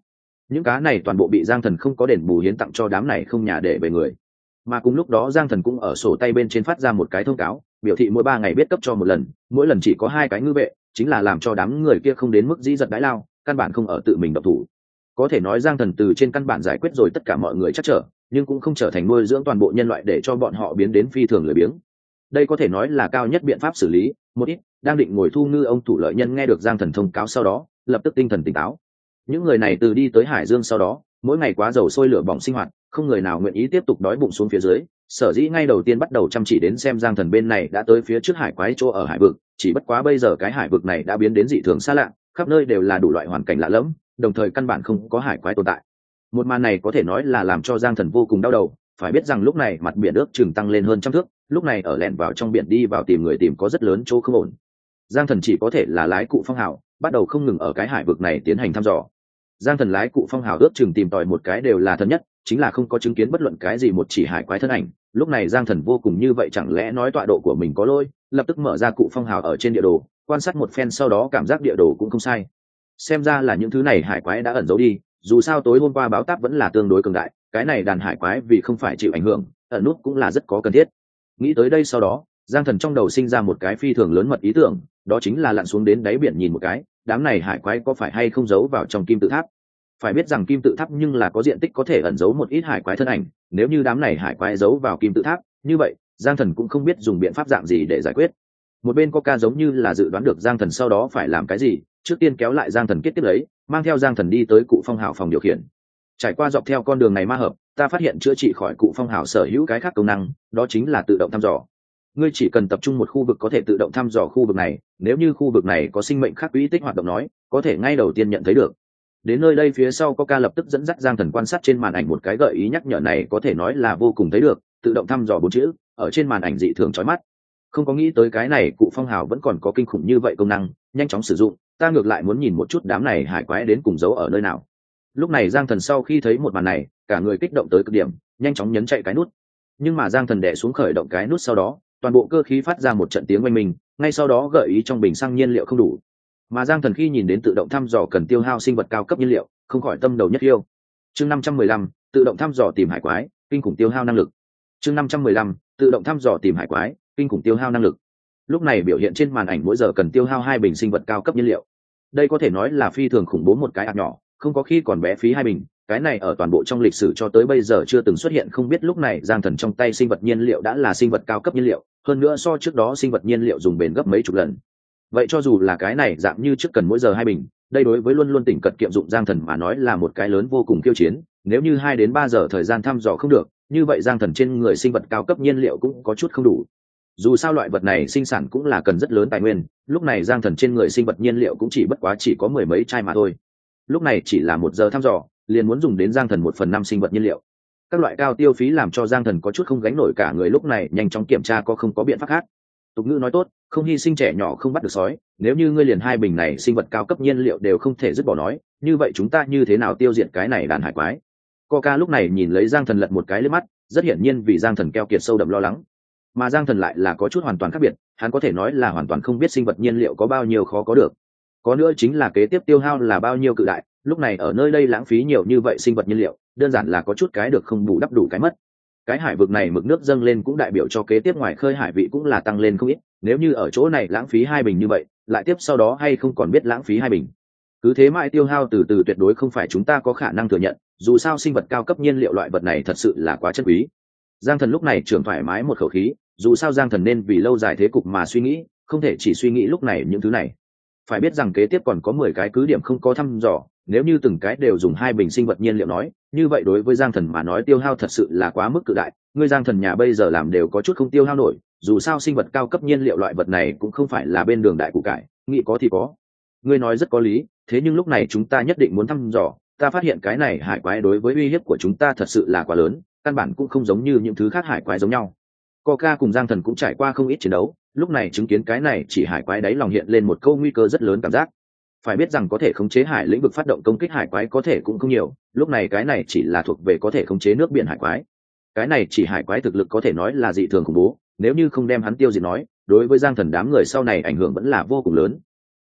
Speaker 1: những cá này toàn bộ bị Giang Thần không có đền bù hiến tặng cho đám này không nhà để về người. Mà cùng lúc đó Giang Thần cũng ở sổ tay bên trên phát ra một cái thông cáo, biểu thị mỗi ba ngày biết cấp cho một lần, mỗi lần chỉ có hai cái ngư vệ, chính là làm cho đám người kia không đến mức dĩ giật đái lao, căn bản không ở tự mình độc thủ. Có thể nói Giang Thần từ trên căn bản giải quyết rồi tất cả mọi người chắc trở, nhưng cũng không trở thành nuôi dưỡng toàn bộ nhân loại để cho bọn họ biến đến phi thường lười biếng. Đây có thể nói là cao nhất biện pháp xử lý. Một ít đang định ngồi thu ngư ông thủ lợi nhân nghe được Giang Thần thông cáo sau đó, lập tức tinh thần tỉnh táo. Những người này từ đi tới Hải Dương sau đó, mỗi ngày quá dầu sôi lửa bỏng sinh hoạt, không người nào nguyện ý tiếp tục đói bụng xuống phía dưới, sở dĩ ngay đầu tiên bắt đầu chăm chỉ đến xem Giang Thần bên này đã tới phía trước hải quái chỗ ở hải vực. Chỉ bất quá bây giờ cái hải vực này đã biến đến dị thường xa lạ, khắp nơi đều là đủ loại hoàn cảnh lạ lẫm, đồng thời căn bản không có hải quái tồn tại. Một màn này có thể nói là làm cho Giang Thần vô cùng đau đầu. Phải biết rằng lúc này mặt biển ước chừng tăng lên hơn trăm thước, lúc này ở lẻn vào trong biển đi vào tìm người tìm có rất lớn chỗ không ổn. Giang Thần chỉ có thể là lái cụ phong hào, bắt đầu không ngừng ở cái hải vực này tiến hành thăm dò. Giang Thần lái cụ phong hào ước chừng tìm tòi một cái đều là thân nhất, chính là không có chứng kiến bất luận cái gì một chỉ hải quái thân ảnh. Lúc này Giang Thần vô cùng như vậy chẳng lẽ nói tọa độ của mình có lỗi, lập tức mở ra cụ phong hào ở trên địa đồ, quan sát một phen sau đó cảm giác địa đồ cũng không sai. Xem ra là những thứ này hải quái đã ẩn giấu đi, dù sao tối hôm qua báo táp vẫn là tương đối cường đại, cái này đàn hải quái vì không phải chịu ảnh hưởng, ẩn nút cũng là rất có cần thiết. Nghĩ tới đây sau đó, Giang Thần trong đầu sinh ra một cái phi thường lớn mật ý tưởng, đó chính là lặn xuống đến đáy biển nhìn một cái, đám này hải quái có phải hay không giấu vào trong kim tự tháp. Phải biết rằng kim tự tháp nhưng là có diện tích có thể ẩn giấu một ít hải quái thân ảnh, nếu như đám này hải quái giấu vào kim tự tháp, như vậy Giang Thần cũng không biết dùng biện pháp dạng gì để giải quyết. Một bên Coca giống như là dự đoán được Giang Thần sau đó phải làm cái gì, trước tiên kéo lại Giang Thần kết tiếp lấy, mang theo Giang Thần đi tới cụ phong hào phòng điều khiển. Trải qua dọc theo con đường này ma hợp, ta phát hiện chữa trị khỏi cụ phong hào sở hữu cái khác công năng, đó chính là tự động thăm dò. Ngươi chỉ cần tập trung một khu vực có thể tự động thăm dò khu vực này, nếu như khu vực này có sinh mệnh khác quỹ tích hoạt động nói, có thể ngay đầu tiên nhận thấy được. Đến nơi đây phía sau Coca lập tức dẫn dắt Giang Thần quan sát trên màn ảnh một cái gợi ý nhắc nhở này có thể nói là vô cùng thấy được, tự động thăm dò bốn chữ, ở trên màn ảnh dị thường chói mắt. Không có nghĩ tới cái này cụ phong hào vẫn còn có kinh khủng như vậy công năng, nhanh chóng sử dụng, ta ngược lại muốn nhìn một chút đám này hải quái đến cùng giấu ở nơi nào. Lúc này Giang Thần sau khi thấy một màn này, cả người kích động tới cực điểm, nhanh chóng nhấn chạy cái nút. Nhưng mà Giang Thần đè xuống khởi động cái nút sau đó, toàn bộ cơ khí phát ra một trận tiếng oanh minh, ngay sau đó gợi ý trong bình xăng nhiên liệu không đủ. Mà Giang Thần khi nhìn đến tự động thăm dò cần tiêu hao sinh vật cao cấp nhiên liệu, không khỏi tâm đầu nhất yêu. Chương năm trăm mười lăm, tự động thăm dò tìm hải quái, kinh khủng tiêu hao năng lực. Chương năm trăm mười lăm, tự động thăm dò tìm hải quái, kinh khủng tiêu hao năng lực. Lúc này biểu hiện trên màn ảnh mỗi giờ cần tiêu hao hai bình sinh vật cao cấp nhiên liệu. Đây có thể nói là phi thường khủng bố một cái ạc nhỏ, không có khi còn bé phí hai bình, cái này ở toàn bộ trong lịch sử cho tới bây giờ chưa từng xuất hiện. Không biết lúc này Giang Thần trong tay sinh vật nhiên liệu đã là sinh vật cao cấp nhiên liệu, hơn nữa so trước đó sinh vật nhiên liệu dùng bền gấp mấy chục lần. Vậy cho dù là cái này dạng như trước cần mỗi giờ hai bình, đây đối với luôn luôn tỉnh cật kiệm dụng Giang Thần mà nói là một cái lớn vô cùng khiêu chiến. Nếu như hai đến ba giờ thời gian thăm dò không được, như vậy Giang Thần trên người sinh vật cao cấp nhiên liệu cũng có chút không đủ. Dù sao loại vật này sinh sản cũng là cần rất lớn tài nguyên, lúc này Giang Thần trên người sinh vật nhiên liệu cũng chỉ bất quá chỉ có mười mấy chai mà thôi. Lúc này chỉ là một giờ thăm dò, liền muốn dùng đến Giang Thần một phần năm sinh vật nhiên liệu. Các loại cao tiêu phí làm cho Giang Thần có chút không gánh nổi cả người, lúc này nhanh chóng kiểm tra có không có biện pháp khác. Tục ngữ nói tốt, không hy sinh trẻ nhỏ không bắt được sói, nếu như ngươi liền hai bình này sinh vật cao cấp nhiên liệu đều không thể dứt bỏ nói, như vậy chúng ta như thế nào tiêu diệt cái này đàn hải quái. Coca lúc này nhìn lấy Giang Thần lật một cái liếc mắt, rất hiển nhiên vì Giang Thần keo kiệt sâu đậm lo lắng. Mà Giang Thần lại là có chút hoàn toàn khác biệt, hắn có thể nói là hoàn toàn không biết sinh vật nhiên liệu có bao nhiêu khó có được. Có nữa chính là kế tiếp tiêu hao là bao nhiêu cự đại, lúc này ở nơi đây lãng phí nhiều như vậy sinh vật nhiên liệu, đơn giản là có chút cái được không bù đắp đủ cái mất. Cái hải vực này mực nước dâng lên cũng đại biểu cho kế tiếp ngoài khơi hải vị cũng là tăng lên không ít, nếu như ở chỗ này lãng phí hai bình như vậy, lại tiếp sau đó hay không còn biết lãng phí hai bình. Cứ thế mãi tiêu hao từ từ tuyệt đối không phải chúng ta có khả năng thừa nhận, dù sao sinh vật cao cấp nhiên liệu loại vật này thật sự là quá chân quý. Giang Thần lúc này trưởng thoải mái một khẩu khí, dù sao Giang Thần nên vì lâu dài thế cục mà suy nghĩ, không thể chỉ suy nghĩ lúc này những thứ này. Phải biết rằng kế tiếp còn có mười cái cứ điểm không có thăm dò, nếu như từng cái đều dùng hai bình sinh vật nhiên liệu nói, như vậy đối với Giang Thần mà nói tiêu hao thật sự là quá mức cự đại. Ngươi Giang Thần nhà bây giờ làm đều có chút không tiêu hao nổi, dù sao sinh vật cao cấp nhiên liệu loại vật này cũng không phải là bên đường đại củ cải, nghĩ có thì có. Ngươi nói rất có lý, thế nhưng lúc này chúng ta nhất định muốn thăm dò, ta phát hiện cái này hải quái đối với uy hiếp của chúng ta thật sự là quá lớn, căn bản cũng không giống như những thứ khác hải quái giống nhau. Coca cùng Giang Thần cũng trải qua không ít chiến đấu, lúc này chứng kiến cái này chỉ hải quái đáy lòng hiện lên một câu nguy cơ rất lớn cảm giác. Phải biết rằng có thể khống chế hải lĩnh vực phát động công kích hải quái có thể cũng không nhiều, lúc này cái này chỉ là thuộc về có thể khống chế nước biển hải quái. Cái này chỉ hải quái thực lực có thể nói là dị thường khủng bố, nếu như không đem hắn tiêu diệt nói, đối với Giang Thần đám người sau này ảnh hưởng vẫn là vô cùng lớn.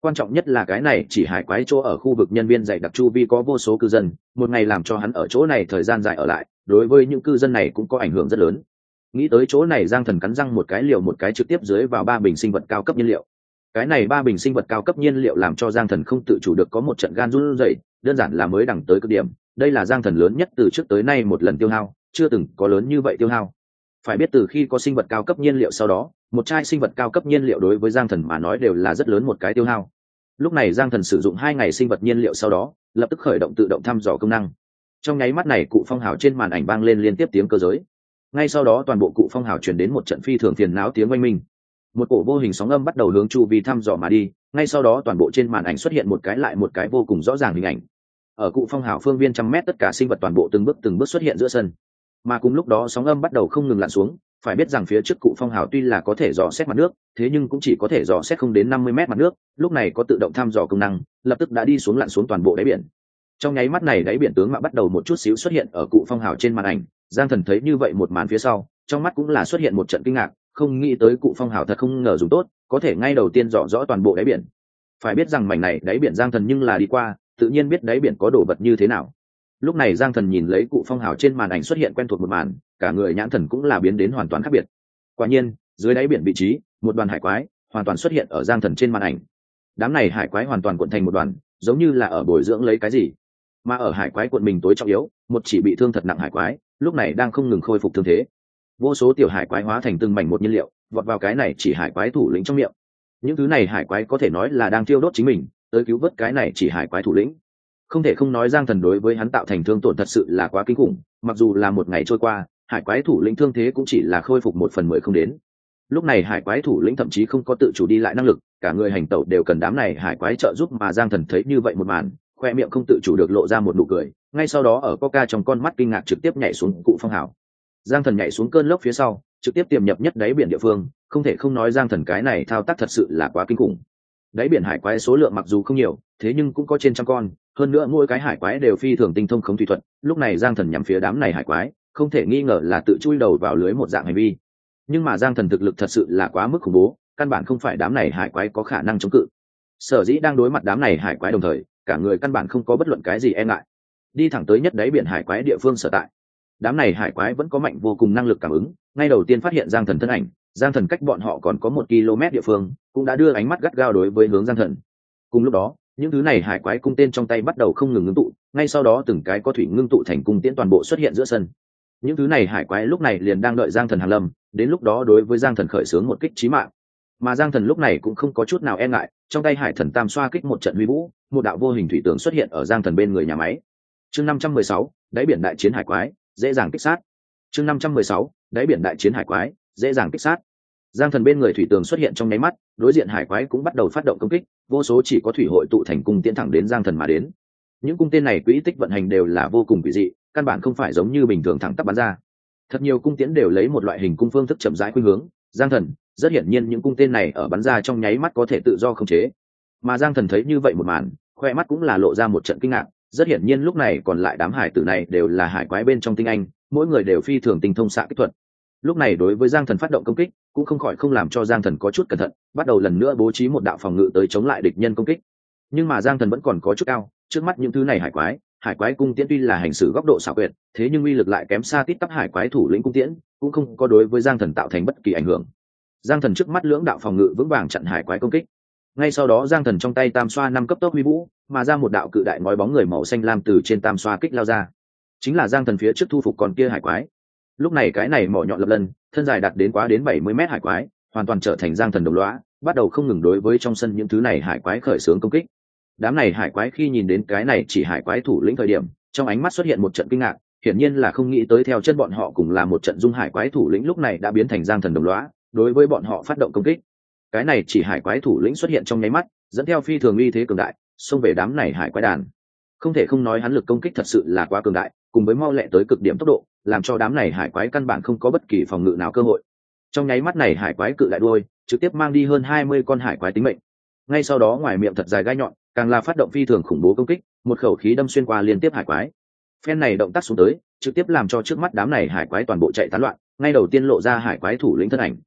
Speaker 1: Quan trọng nhất là cái này chỉ hải quái chỗ ở khu vực nhân viên dày đặc chu vi có vô số cư dân, một ngày làm cho hắn ở chỗ này thời gian dài ở lại, đối với những cư dân này cũng có ảnh hưởng rất lớn. Nghĩ tới chỗ này, Giang Thần cắn răng một cái liều một cái trực tiếp dưới vào ba bình sinh vật cao cấp nhiên liệu. Cái này ba bình sinh vật cao cấp nhiên liệu làm cho Giang Thần không tự chủ được có một trận gan run rẩy, đơn giản là mới đẳng tới cực điểm. Đây là Giang Thần lớn nhất từ trước tới nay một lần tiêu hao, chưa từng có lớn như vậy tiêu hao. Phải biết từ khi có sinh vật cao cấp nhiên liệu sau đó, một chai sinh vật cao cấp nhiên liệu đối với Giang Thần mà nói đều là rất lớn một cái tiêu hao. Lúc này Giang Thần sử dụng hai ngày sinh vật nhiên liệu sau đó, lập tức khởi động tự động thăm dò công năng. Trong nháy mắt này, cụ phong hào trên màn ảnh vang lên liên tiếp tiếng cơ giới. Ngay sau đó toàn bộ cụ phong hào truyền đến một trận phi thường phiền não tiếng oanh minh. Một cổ vô hình sóng âm bắt đầu hướng chu vi thăm dò mà đi, ngay sau đó toàn bộ trên màn ảnh xuất hiện một cái lại một cái vô cùng rõ ràng hình ảnh. Ở cụ phong hào phương viên trăm mét tất cả sinh vật toàn bộ từng bước từng bước xuất hiện giữa sân. Mà cùng lúc đó sóng âm bắt đầu không ngừng lặn xuống, phải biết rằng phía trước cụ phong hào tuy là có thể dò xét mặt nước, thế nhưng cũng chỉ có thể dò xét không đến năm mươi mét mặt nước, lúc này có tự động thăm dò công năng, lập tức đã đi xuống lặn xuống toàn bộ đáy biển. Trong nháy mắt này đáy biển tướng mạo bắt đầu một chút xíu xuất hiện ở cụ phong hào trên màn ảnh, Giang Thần thấy như vậy một màn phía sau, trong mắt cũng là xuất hiện một trận kinh ngạc, không nghĩ tới cụ phong hào thật không ngờ dùng tốt, có thể ngay đầu tiên dò rõ toàn bộ đáy biển. Phải biết rằng mảnh này đáy biển Giang Thần nhưng là đi qua, tự nhiên biết đáy biển có đồ vật như thế nào. Lúc này Giang Thần nhìn lấy cụ phong hào trên màn ảnh xuất hiện quen thuộc một màn, cả người nhãn thần cũng là biến đến hoàn toàn khác biệt. Quả nhiên, dưới đáy biển vị trí, một đoàn hải quái hoàn toàn xuất hiện ở Giang Thần trên màn ảnh. Đám này hải quái hoàn toàn cuộn thành một đoàn, giống như là ở bồi dưỡng lấy cái gì. Mà ở hải quái cuộn mình tối trọng yếu, một chỉ bị thương thật nặng hải quái, lúc này đang không ngừng khôi phục thương thế. Vô số tiểu hải quái hóa thành từng mảnh một nhiên liệu, vọt vào cái này chỉ hải quái thủ lĩnh trong miệng. Những thứ này hải quái có thể nói là đang thiêu đốt chính mình, tới cứu vớt cái này chỉ hải quái thủ lĩnh. Không thể không nói Giang Thần đối với hắn tạo thành thương tổn thật sự là quá kinh khủng, mặc dù là một ngày trôi qua, hải quái thủ lĩnh thương thế cũng chỉ là khôi phục một phần mười không đến. Lúc này hải quái thủ lĩnh thậm chí không có tự chủ đi lại năng lực, cả người hành tẩu đều cần đám này hải quái trợ giúp, mà Giang Thần thấy như vậy một màn, khoe miệng không tự chủ được lộ ra một nụ cười, ngay sau đó ở Coca trong con mắt kinh ngạc trực tiếp nhảy xuống cụ phong hào. Giang Thần nhảy xuống cơn lốc phía sau, trực tiếp tiềm nhập nhất đáy biển địa phương, không thể không nói Giang Thần cái này thao tác thật sự là quá kinh khủng. Đáy biển hải quái số lượng mặc dù không nhiều, thế nhưng cũng có trên trăm con, hơn nữa mỗi cái hải quái đều phi thường tinh thông khống thủy thuật. Lúc này Giang Thần nhắm phía đám này hải quái, không thể nghi ngờ là tự chui đầu vào lưới một dạng hành vi. Nhưng mà Giang Thần thực lực thật sự là quá mức khủng bố, căn bản không phải đám này hải quái có khả năng chống cự. Sở dĩ đang đối mặt đám này hải quái đồng thời, cả người căn bản không có bất luận cái gì e ngại, đi thẳng tới nhất đáy biển hải quái địa phương sở tại. Đám này hải quái vẫn có mạnh vô cùng năng lực cảm ứng, ngay đầu tiên phát hiện Giang Thần thân ảnh, Giang Thần cách bọn họ còn có một ki lô mét địa phương, cũng đã đưa ánh mắt gắt gao đối với hướng Giang Thần. Cùng lúc đó, những thứ này hải quái cung tên trong tay bắt đầu không ngừng ngưng tụ, ngay sau đó từng cái có thủy ngưng tụ thành cung tiễn toàn bộ xuất hiện giữa sân. Những thứ này hải quái lúc này liền đang đợi Giang Thần hàng lâm, đến lúc đó đối với Giang Thần khởi xướng một kích chí mạng. Mà Giang Thần lúc này cũng không có chút nào e ngại, trong tay Hải Thần Tam xoa kích một trận huy vũ, một đạo vô hình thủy tường xuất hiện ở Giang Thần bên người nhà máy. Chương năm trăm mười sáu, đáy biển đại chiến hải quái, dễ dàng kích sát. Chương năm trăm mười sáu, đáy biển đại chiến hải quái, dễ dàng kích sát. Giang Thần bên người thủy tường xuất hiện trong nháy mắt, đối diện hải quái cũng bắt đầu phát động công kích, vô số chỉ có thủy hội tụ thành cung tiễn thẳng đến Giang Thần mà đến. Những cung tên này quỹ tích vận hành đều là vô cùng quỷ dị, căn bản không phải giống như bình thường thẳng tắp bắn ra. Thật nhiều cung tiễn đều lấy một loại hình cung phương thức chậm rãi khuynh hướng. Giang Thần, rất hiển nhiên những cung tên này ở bắn ra trong nháy mắt có thể tự do khống chế. Mà Giang Thần thấy như vậy một màn, khoe mắt cũng là lộ ra một trận kinh ngạc, rất hiển nhiên lúc này còn lại đám hải tử này đều là hải quái bên trong tinh anh, mỗi người đều phi thường tinh thông xạ kích thuật. Lúc này đối với Giang Thần phát động công kích, cũng không khỏi không làm cho Giang Thần có chút cẩn thận, bắt đầu lần nữa bố trí một đạo phòng ngự tới chống lại địch nhân công kích. Nhưng mà Giang Thần vẫn còn có chút cao, trước mắt những thứ này hải quái, hải quái cung tiễn tuy là hành xử góc độ xảo quyệt, thế nhưng uy lực lại kém xa tít tắp hải quái thủ lĩnh cung tiễn, cũng không có đối với Giang Thần tạo thành bất kỳ ảnh hưởng. Giang Thần trước mắt lưỡng đạo phòng ngự vững vàng chặn hải quái công kích. Ngay sau đó Giang Thần trong tay tam xoa năm cấp tốc huy vũ, mà ra một đạo cự đại ngói bóng người màu xanh lam từ trên tam xoa kích lao ra. Chính là Giang Thần phía trước thu phục con kia hải quái. Lúc này cái này mỏ nhọn lập lân, thân dài đạt đến quá đến bảy mươi mét hải quái, hoàn toàn trở thành Giang Thần đồng lõa, bắt đầu không ngừng đối với trong sân những thứ này hải quái khởi xướng công kích. Đám này hải quái khi nhìn đến cái này chỉ hải quái thủ lĩnh thời điểm, trong ánh mắt xuất hiện một trận kinh ngạc, hiển nhiên là không nghĩ tới theo chân bọn họ cùng là một trận dung hải quái thủ lĩnh lúc này đã biến thành Giang Thần đồng lõa, đối với bọn họ phát động công kích. Cái này chỉ hải quái thủ lĩnh xuất hiện trong nháy mắt, dẫn theo phi thường uy thế cường đại, xông về đám này hải quái đàn. Không thể không nói hắn lực công kích thật sự là quá cường đại, cùng với mau lẹ tới cực điểm tốc độ, làm cho đám này hải quái căn bản không có bất kỳ phòng ngự nào cơ hội. Trong nháy mắt này hải quái cự đại đuôi, trực tiếp mang đi hơn hai mươi con hải quái tính mệnh. Ngay sau đó ngoài miệng thật dài gai nhọn, càng là phát động phi thường khủng bố công kích, một khẩu khí đâm xuyên qua liên tiếp hải quái. Phen này động tác xuống tới, trực tiếp làm cho trước mắt đám này hải quái toàn bộ chạy tán loạn, ngay đầu tiên lộ ra hải quái thủ lĩnh thân ảnh.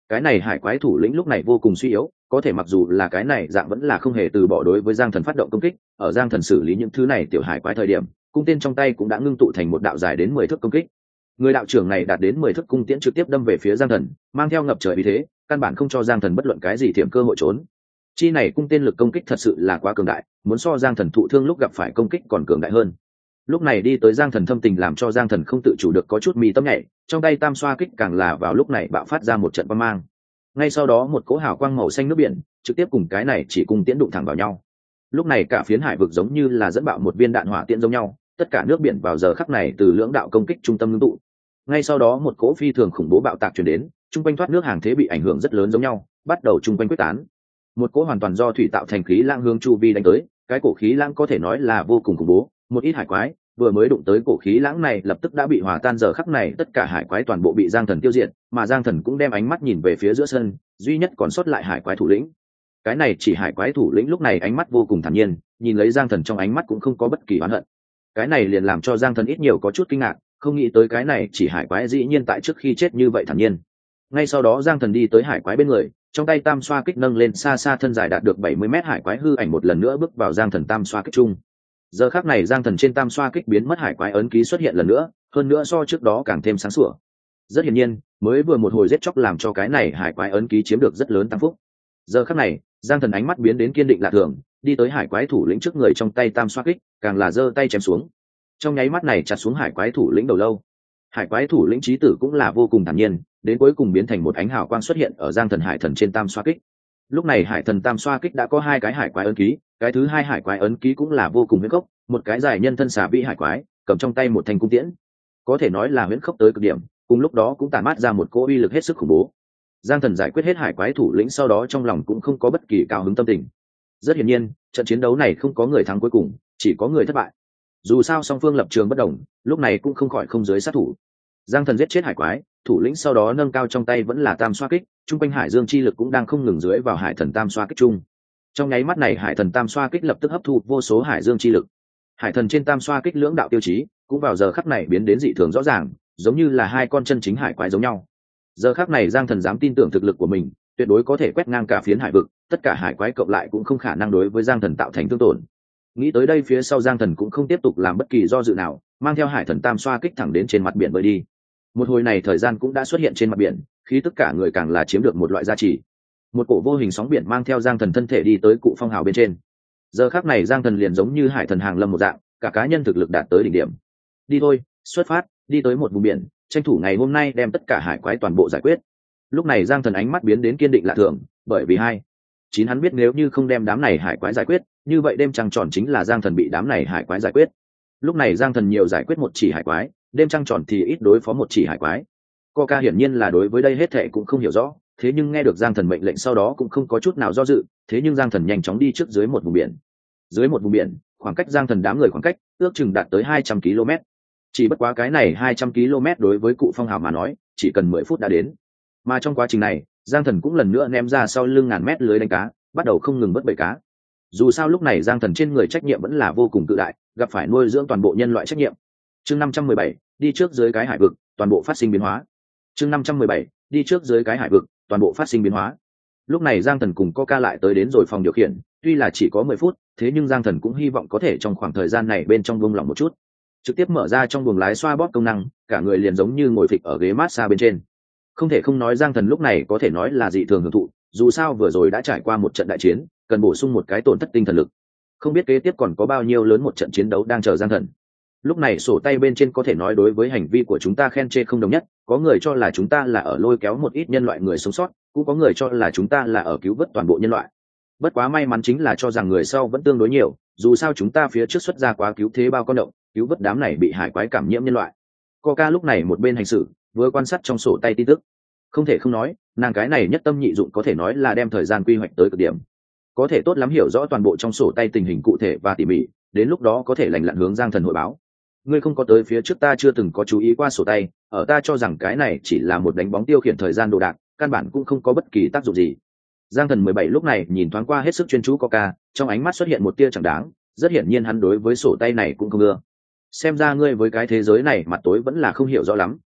Speaker 1: cái này hải quái thủ lĩnh lúc này vô cùng suy yếu, có thể mặc dù là cái này dạng vẫn là không hề từ bỏ đối với Giang Thần phát động công kích. Ở Giang Thần xử lý những thứ này tiểu hải quái thời điểm, cung tên trong tay cũng đã ngưng tụ thành một đạo dài đến mười thước công kích. Người đạo trưởng này đạt đến mười thước cung tiễn trực tiếp đâm về phía Giang Thần, mang theo ngập trời uy thế, căn bản không cho Giang Thần bất luận cái gì thiểm cơ hội trốn. Chi này cung tên lực công kích thật sự là quá cường đại, muốn so Giang Thần thụ thương lúc gặp phải công kích còn cường đại hơn. Lúc này đi tới Giang Thần thâm tình làm cho Giang Thần không tự chủ được có chút mi tâm nhảy, trong tay tam xoa kích càng là vào lúc này bạo phát ra một trận quang mang. Ngay sau đó một cỗ hào quang màu xanh nước biển trực tiếp cùng cái này chỉ cung tiễn đụng thẳng vào nhau. Lúc này cả phiến hải vực giống như là dẫn bạo một viên đạn hỏa tiễn giống nhau, tất cả nước biển vào giờ khắc này từ lưỡng đạo công kích trung tâm ngưng tụ. Ngay sau đó một cỗ phi thường khủng bố bạo tạc truyền đến, trung quanh thoát nước hàng thế bị ảnh hưởng rất lớn giống nhau, bắt đầu trung quanh quyết tán. Một cỗ hoàn toàn do thủy tạo thành khí lãng hướng chu vi đánh tới, cái cổ khí lãng có thể nói là vô cùng khủng bố, một ít hải quái vừa mới đụng tới cổ khí lãng này lập tức đã bị hòa tan, giờ khắc này tất cả hải quái toàn bộ bị Giang Thần tiêu diệt, mà Giang Thần cũng đem ánh mắt nhìn về phía giữa sân, duy nhất còn sót lại hải quái thủ lĩnh. Cái này chỉ hải quái thủ lĩnh lúc này ánh mắt vô cùng thản nhiên, nhìn lấy Giang Thần trong ánh mắt cũng không có bất kỳ oán hận. Cái này liền làm cho Giang Thần ít nhiều có chút kinh ngạc, không nghĩ tới cái này chỉ hải quái dĩ nhiên tại trước khi chết như vậy thản nhiên. Ngay sau đó Giang Thần đi tới hải quái bên người, trong tay tam xoa kích nâng lên xa xa, thân dài đạt được bảy mươi mét hải quái hư ảnh một lần nữa bước vào Giang Thần tam xoa kích chung. Giờ khắc này Giang Thần trên tam xoa kích biến mất hải quái ấn ký xuất hiện lần nữa, hơn nữa so trước đó càng thêm sáng sủa. Rất hiển nhiên, mới vừa một hồi giết chóc làm cho cái này hải quái ấn ký chiếm được rất lớn tăng phúc. Giờ khắc này, Giang Thần ánh mắt biến đến kiên định lạ thường, đi tới hải quái thủ lĩnh trước người, trong tay tam xoa kích, càng là giơ tay chém xuống. Trong nháy mắt này chặt xuống hải quái thủ lĩnh đầu lâu. Hải quái thủ lĩnh chí tử cũng là vô cùng thản nhiên, đến cuối cùng biến thành một ánh hào quang xuất hiện ở Giang Thần hải thần trên tam xoa kích. Lúc này hải thần tam xoa kích đã có hai cái hải quái ấn ký, cái thứ hai hải quái ấn ký cũng là vô cùng huyễn khốc, một cái dài nhân thân xà vĩ hải quái, cầm trong tay một thanh cung tiễn, có thể nói là huyễn khốc tới cực điểm, cùng lúc đó cũng tản mát ra một cỗ uy lực hết sức khủng bố. Giang Thần giải quyết hết hải quái thủ lĩnh sau đó trong lòng cũng không có bất kỳ cao hứng tâm tình. Rất hiển nhiên, trận chiến đấu này không có người thắng cuối cùng, chỉ có người thất bại. Dù sao song phương lập trường bất đồng, lúc này cũng không khỏi không giới sát thủ. Giang Thần giết chết hải quái thủ lĩnh sau đó nâng cao trong tay vẫn là tam xoa kích, trung quanh hải dương chi lực cũng đang không ngừng dưới vào hải thần tam xoa kích chung. Trong nháy mắt này hải thần tam xoa kích lập tức hấp thu vô số hải dương chi lực. Hải thần trên tam xoa kích lưỡng đạo tiêu chí cũng vào giờ khắc này biến đến dị thường rõ ràng, giống như là hai con chân chính hải quái giống nhau. Giờ khắc này Giang Thần dám tin tưởng thực lực của mình, tuyệt đối có thể quét ngang cả phiến hải vực, tất cả hải quái cộng lại cũng không khả năng đối với Giang Thần tạo thành thương tổn. Nghĩ tới đây phía sau Giang Thần cũng không tiếp tục làm bất kỳ do dự nào, mang theo hải thần tam xoa kích thẳng đến trên mặt biển bơi đi. Một hồi này thời gian cũng đã xuất hiện trên mặt biển, khi tất cả người càng là chiếm được một loại gia trì. Một cổ vô hình sóng biển mang theo Giang Thần thân thể đi tới cụ phong hào bên trên. Giờ khắc này Giang Thần liền giống như hải thần hàng lâm một dạng, cả cá nhân thực lực đạt tới đỉnh điểm. Đi thôi, xuất phát, đi tới một vùng biển, tranh thủ ngày hôm nay đem tất cả hải quái toàn bộ giải quyết. Lúc này Giang Thần ánh mắt biến đến kiên định lạ thường, bởi vì hai chín hắn biết nếu như không đem đám này hải quái giải quyết, như vậy đêm trăng tròn chính là Giang Thần bị đám này hải quái giải quyết. Lúc này Giang Thần nhiều giải quyết một chỉ hải quái, đêm trăng tròn thì ít đối phó một chỉ hải quái. Coca hiển nhiên là đối với đây hết thệ cũng không hiểu rõ, thế nhưng nghe được Giang Thần mệnh lệnh sau đó cũng không có chút nào do dự, thế nhưng Giang Thần nhanh chóng đi trước dưới một vùng biển. Dưới một vùng biển, khoảng cách Giang Thần đám người khoảng cách ước chừng đạt tới hai trăm ki lô mét. Chỉ bất quá cái này hai trăm ki lô mét đối với cụ phong hào mà nói, chỉ cần mười phút đã đến. Mà trong quá trình này, Giang Thần cũng lần nữa ném ra sau lưng ngàn mét lưới đánh cá, bắt đầu không ngừng bắt bẫy cá. Dù sao lúc này Giang Thần trên người trách nhiệm vẫn là vô cùng cự đại, gặp phải nuôi dưỡng toàn bộ nhân loại trách nhiệm. Chương năm trăm mười bảy, đi trước dưới cái hải vực, toàn bộ phát sinh biến hóa. Chương năm trăm mười bảy, đi trước dưới cái hải vực, toàn bộ phát sinh biến hóa. Lúc này Giang Thần cùng Coca lại tới đến rồi phòng điều khiển, tuy là chỉ có mười phút, thế nhưng Giang Thần cũng hy vọng có thể trong khoảng thời gian này bên trong buông lỏng một chút. Trực tiếp mở ra trong buồng lái xoa bóp công năng, cả người liền giống như ngồi phịch ở ghế massage bên trên. Không thể không nói Giang Thần lúc này có thể nói là dị thường hưởng thụ, dù sao vừa rồi đã trải qua một trận đại chiến, cần bổ sung một cái tổn thất tinh thần lực. Không biết kế tiếp còn có bao nhiêu lớn một trận chiến đấu đang chờ Giang Thần. Lúc này sổ tay bên trên có thể nói đối với hành vi của chúng ta khen chê không đồng nhất, có người cho là chúng ta là ở lôi kéo một ít nhân loại người sống sót, cũng có người cho là chúng ta là ở cứu vớt toàn bộ nhân loại. Bất quá may mắn chính là cho rằng người sau vẫn tương đối nhiều, dù sao chúng ta phía trước xuất ra quá cứu thế bao con động, cứu vớt đám này bị hải quái cảm nhiễm nhân loại. Coca lúc này một bên hành xử, vừa quan sát trong sổ tay tin tức. Không thể không nói, nàng cái này nhất tâm nhị dụng có thể nói là đem thời gian quy hoạch tới cực điểm. Có thể tốt lắm hiểu rõ toàn bộ trong sổ tay tình hình cụ thể và tỉ mỉ, đến lúc đó có thể lành lặn hướng Giang Thần hội báo. Ngươi không có tới phía trước ta chưa từng có chú ý qua sổ tay, ở ta cho rằng cái này chỉ là một đánh bóng tiêu khiển thời gian đồ đạc, căn bản cũng không có bất kỳ tác dụng gì. Giang Thần mười bảy lúc này nhìn thoáng qua hết sức chuyên chú Coca, trong ánh mắt xuất hiện một tia chẳng đáng, rất hiển nhiên hắn đối với sổ tay này cũng không ưa. Xem ra ngươi với cái thế giới này mặt tối vẫn là không hiểu rõ lắm,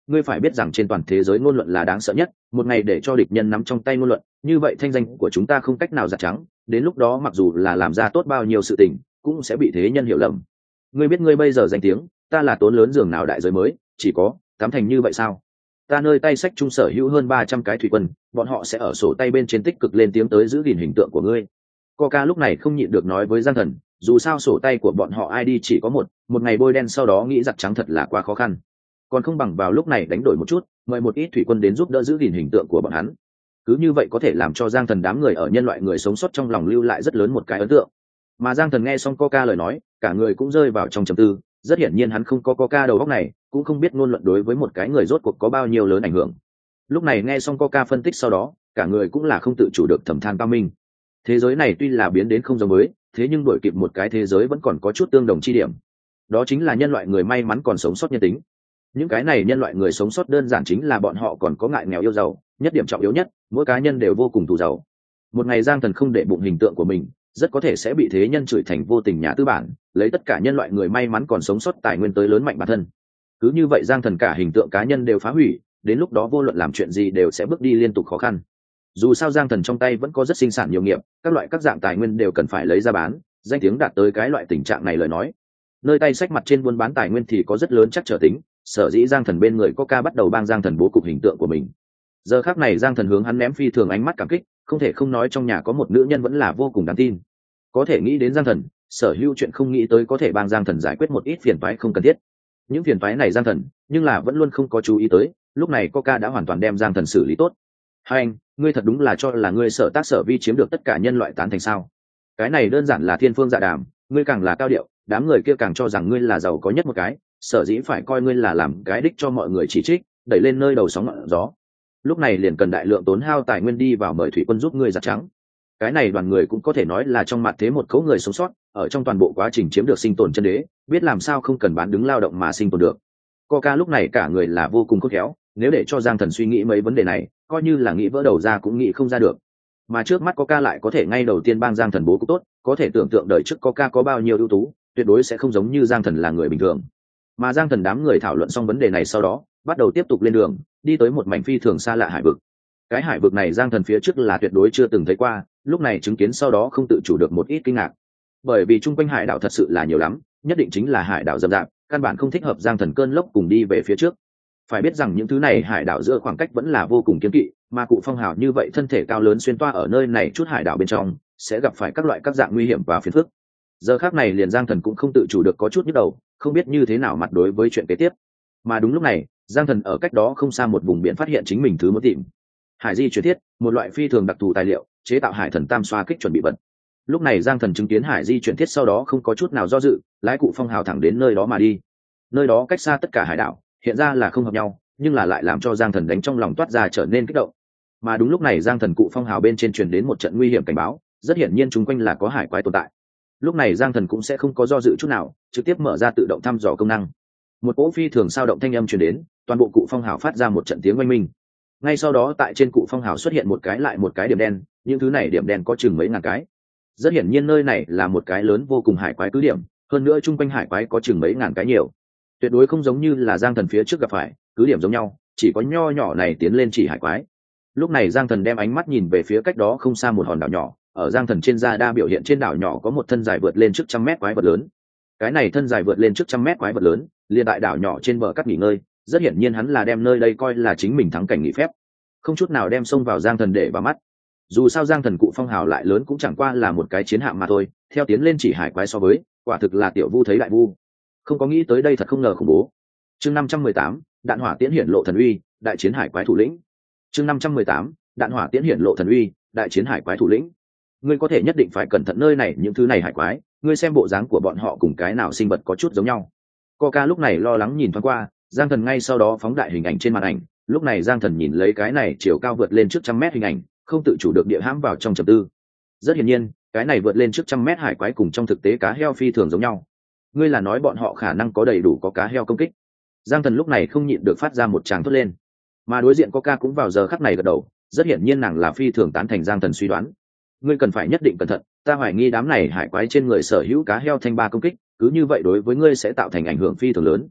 Speaker 1: ngươi phải biết rằng trên toàn thế giới ngôn luận là đáng sợ nhất, một ngày để cho địch nhân nắm trong tay ngôn luận, như vậy thanh danh của chúng ta không cách nào giặt trắng, đến lúc đó mặc dù là làm ra tốt bao nhiêu sự tình cũng sẽ bị thế nhân hiểu lầm. Ngươi biết ngươi bây giờ danh tiếng, ta là tốn lớn giường nào đại giới mới chỉ có tám thành như vậy sao? Ta nơi tay sách trung sở hữu hơn ba trăm cái thủy quân, bọn họ sẽ ở sổ tay bên trên tích cực lên tiếng tới giữ gìn hình tượng của ngươi. Coca lúc này không nhịn được nói với Giang Thần, dù sao sổ tay của bọn họ i đê chỉ có một, một ngày bôi đen sau đó nghĩ giặt trắng thật là quá khó khăn. Còn không bằng vào lúc này đánh đổi một chút, mời một ít thủy quân đến giúp đỡ giữ gìn hình tượng của bọn hắn. Cứ như vậy có thể làm cho Giang Thần đám người ở nhân loại người sống sót trong lòng lưu lại rất lớn một cái ấn tượng. Mà Giang Thần nghe xong Coca lời nói, cả người cũng rơi vào trong trầm tư, rất hiển nhiên hắn không có Coca đầu óc này, cũng không biết ngôn luận đối với một cái người rốt cuộc có bao nhiêu lớn ảnh hưởng. Lúc này nghe xong Coca phân tích sau đó, cả người cũng là không tự chủ được thầm than cao minh. Thế giới này tuy là biến đến không giống mới, thế nhưng đuổi kịp một cái thế giới vẫn còn có chút tương đồng chi điểm. Đó chính là nhân loại người may mắn còn sống sót nhân tính. Những cái này nhân loại người sống sót đơn giản chính là bọn họ còn có ngại nghèo yêu giàu, nhất điểm trọng yếu nhất, mỗi cá nhân đều vô cùng thù giàu. Một ngày Giang Thần không để bụng hình tượng của mình, rất có thể sẽ bị thế nhân chửi thành vô tình nhà tư bản, lấy tất cả nhân loại người may mắn còn sống sót tài nguyên tới lớn mạnh bản thân. Cứ như vậy Giang Thần cả hình tượng cá nhân đều phá hủy, đến lúc đó vô luận làm chuyện gì đều sẽ bước đi liên tục khó khăn. Dù sao Giang Thần trong tay vẫn có rất sinh sản nhiều nghiệp, các loại các dạng tài nguyên đều cần phải lấy ra bán, danh tiếng đạt tới cái loại tình trạng này lời nói, nơi tay sách mặt trên buôn bán tài nguyên thì có rất lớn chắc trở tính. Sở dĩ Giang Thần bên người Coca bắt đầu bang Giang Thần bố cục hình tượng của mình. Giờ khắc này Giang Thần hướng hắn ném phi thường ánh mắt cảm kích, không thể không nói trong nhà có một nữ nhân vẫn là vô cùng đáng tin. Có thể nghĩ đến Giang Thần, sở hữu chuyện không nghĩ tới có thể bang Giang Thần giải quyết một ít phiền toái không cần thiết. Những phiền toái này Giang Thần nhưng là vẫn luôn không có chú ý tới, lúc này Coca đã hoàn toàn đem Giang Thần xử lý tốt. Hai anh, ngươi thật đúng là cho là ngươi sở tác sở vi chiếm được tất cả nhân loại tán thành sao? Cái này đơn giản là thiên phương dạ đàm, ngươi càng là cao điệu, đám người kia càng cho rằng ngươi là giàu có nhất một cái, sở dĩ phải coi ngươi là làm cái đích cho mọi người chỉ trích, đẩy lên nơi đầu sóng ngọn gió. Lúc này liền cần đại lượng tốn hao tài nguyên đi vào mời thủy quân giúp ngươi giặt trắng. Cái này đoàn người cũng có thể nói là trong mặt thế một cấu người sống sót, ở trong toàn bộ quá trình chiếm được sinh tồn chân đế, biết làm sao không cần bán đứng lao động mà sinh tồn được. Coca lúc này cả người là vô cùng khôn khéo, nếu để cho Giang Thần suy nghĩ mấy vấn đề này, coi như là nghĩ vỡ đầu ra cũng nghĩ không ra được. Mà trước mắt Coca lại có thể ngay đầu tiên bang Giang Thần bố cục tốt, có thể tưởng tượng đời trước Coca có bao nhiêu ưu tú, tuyệt đối sẽ không giống như Giang Thần là người bình thường. Mà Giang Thần đám người thảo luận xong vấn đề này sau đó, bắt đầu tiếp tục lên đường, đi tới một mảnh phi thường xa lạ hải vực. Cái hải vực này Giang Thần phía trước là tuyệt đối chưa từng thấy qua, lúc này chứng kiến sau đó không tự chủ được một ít kinh ngạc. Bởi vì chung quanh hải đảo thật sự là nhiều lắm, nhất định chính là hải đảo rậm rạp, căn bản không thích hợp Giang Thần cơn lốc cùng đi về phía trước. Phải biết rằng những thứ này hải đảo giữa khoảng cách vẫn là vô cùng kiêng kỵ, mà cụ Phong Hào như vậy thân thể cao lớn xuyên toa ở nơi này chút hải đảo bên trong, sẽ gặp phải các loại các dạng nguy hiểm và phiền phức. Giờ khác này liền Giang Thần cũng không tự chủ được có chút nhức đầu, không biết như thế nào mặt đối với chuyện kế tiếp. Mà đúng lúc này Giang Thần ở cách đó không xa một vùng biển phát hiện chính mình thứ muốn tìm. Hải di truyền thiết, một loại phi thường đặc thù tài liệu chế tạo hải thần tam xoa kích chuẩn bị vật. Lúc này Giang Thần chứng kiến hải di chuyển thiết sau đó không có chút nào do dự, lái cụ Phong Hào thẳng đến nơi đó mà đi. Nơi đó cách xa tất cả hải đảo, hiện ra là không hợp nhau, nhưng là lại làm cho Giang Thần đánh trong lòng toát ra trở nên kích động. Mà đúng lúc này Giang Thần cụ Phong Hào bên trên truyền đến một trận nguy hiểm cảnh báo, rất hiển nhiên chung quanh là có hải quái tồn tại. Lúc này Giang Thần cũng sẽ không có do dự chút nào, trực tiếp mở ra tự động thăm dò công năng. Một cỗ phi thường sao động thanh âm truyền đến, toàn bộ cụ Phong Hào phát ra một trận tiếng oanh minh. Ngay sau đó tại trên cụ Phong Hào xuất hiện một cái lại một cái điểm đen, những thứ này điểm đen có chừng mấy ngàn cái. Rất hiển nhiên nơi này là một cái lớn vô cùng hải quái cứ điểm, hơn nữa chung quanh hải quái có chừng mấy ngàn cái nhiều. Tuyệt đối không giống như là Giang Thần phía trước gặp phải, cứ điểm giống nhau, chỉ có nho nhỏ này tiến lên chỉ hải quái. Lúc này Giang Thần đem ánh mắt nhìn về phía cách đó không xa một hòn đảo nhỏ, ở Giang Thần trên da đa biểu hiện trên đảo nhỏ có một thân dài vượt lên trước trăm mét quái vật lớn. Cái này thân dài vượt lên trước trăm mét quái vật lớn, liền tại đảo nhỏ trên bờ cát nghỉ ngơi, rất hiển nhiên hắn là đem nơi đây coi là chính mình thắng cảnh nghỉ phép, không chút nào đem xông vào Giang Thần để vào mắt. Dù sao Giang Thần cụ Phong Hào lại lớn cũng chẳng qua là một cái chiến hạm mà thôi, theo tiến lên chỉ hải quái so với, quả thực là tiểu vu thấy đại vu. Không có nghĩ tới đây thật không ngờ khủng bố. Chương năm trăm mười tám, đạn hỏa tiễn hiển lộ thần uy, đại chiến hải quái thủ lĩnh. Chương năm trăm mười tám, đạn hỏa tiễn hiển lộ thần uy, đại chiến hải quái thủ lĩnh. Ngươi có thể nhất định phải cẩn thận nơi này, những thứ này hải quái, ngươi xem bộ dáng của bọn họ cùng cái nào sinh vật có chút giống nhau. Coca lúc này lo lắng nhìn thoáng qua, Giang Thần ngay sau đó phóng đại hình ảnh trên màn ảnh, lúc này Giang Thần nhìn lấy cái này chiều cao vượt lên trước trăm mét hình ảnh, không tự chủ được địa hãm vào trong trầm tư. Rất hiển nhiên, cái này vượt lên trước trăm mét hải quái cùng trong thực tế cá heo phi thường giống nhau. Ngươi là nói bọn họ khả năng có đầy đủ có cá heo công kích? Giang Thần lúc này không nhịn được phát ra một tràng thốt lên. Mà đối diện Coca cũng vào giờ khắc này gật đầu, rất hiển nhiên nàng là phi thường tán thành Giang Thần suy đoán. Ngươi cần phải nhất định cẩn thận, ta hoài nghi đám này hải quái trên người sở hữu cá heo thanh ba công kích, cứ như vậy đối với ngươi sẽ tạo thành ảnh hưởng phi thường lớn.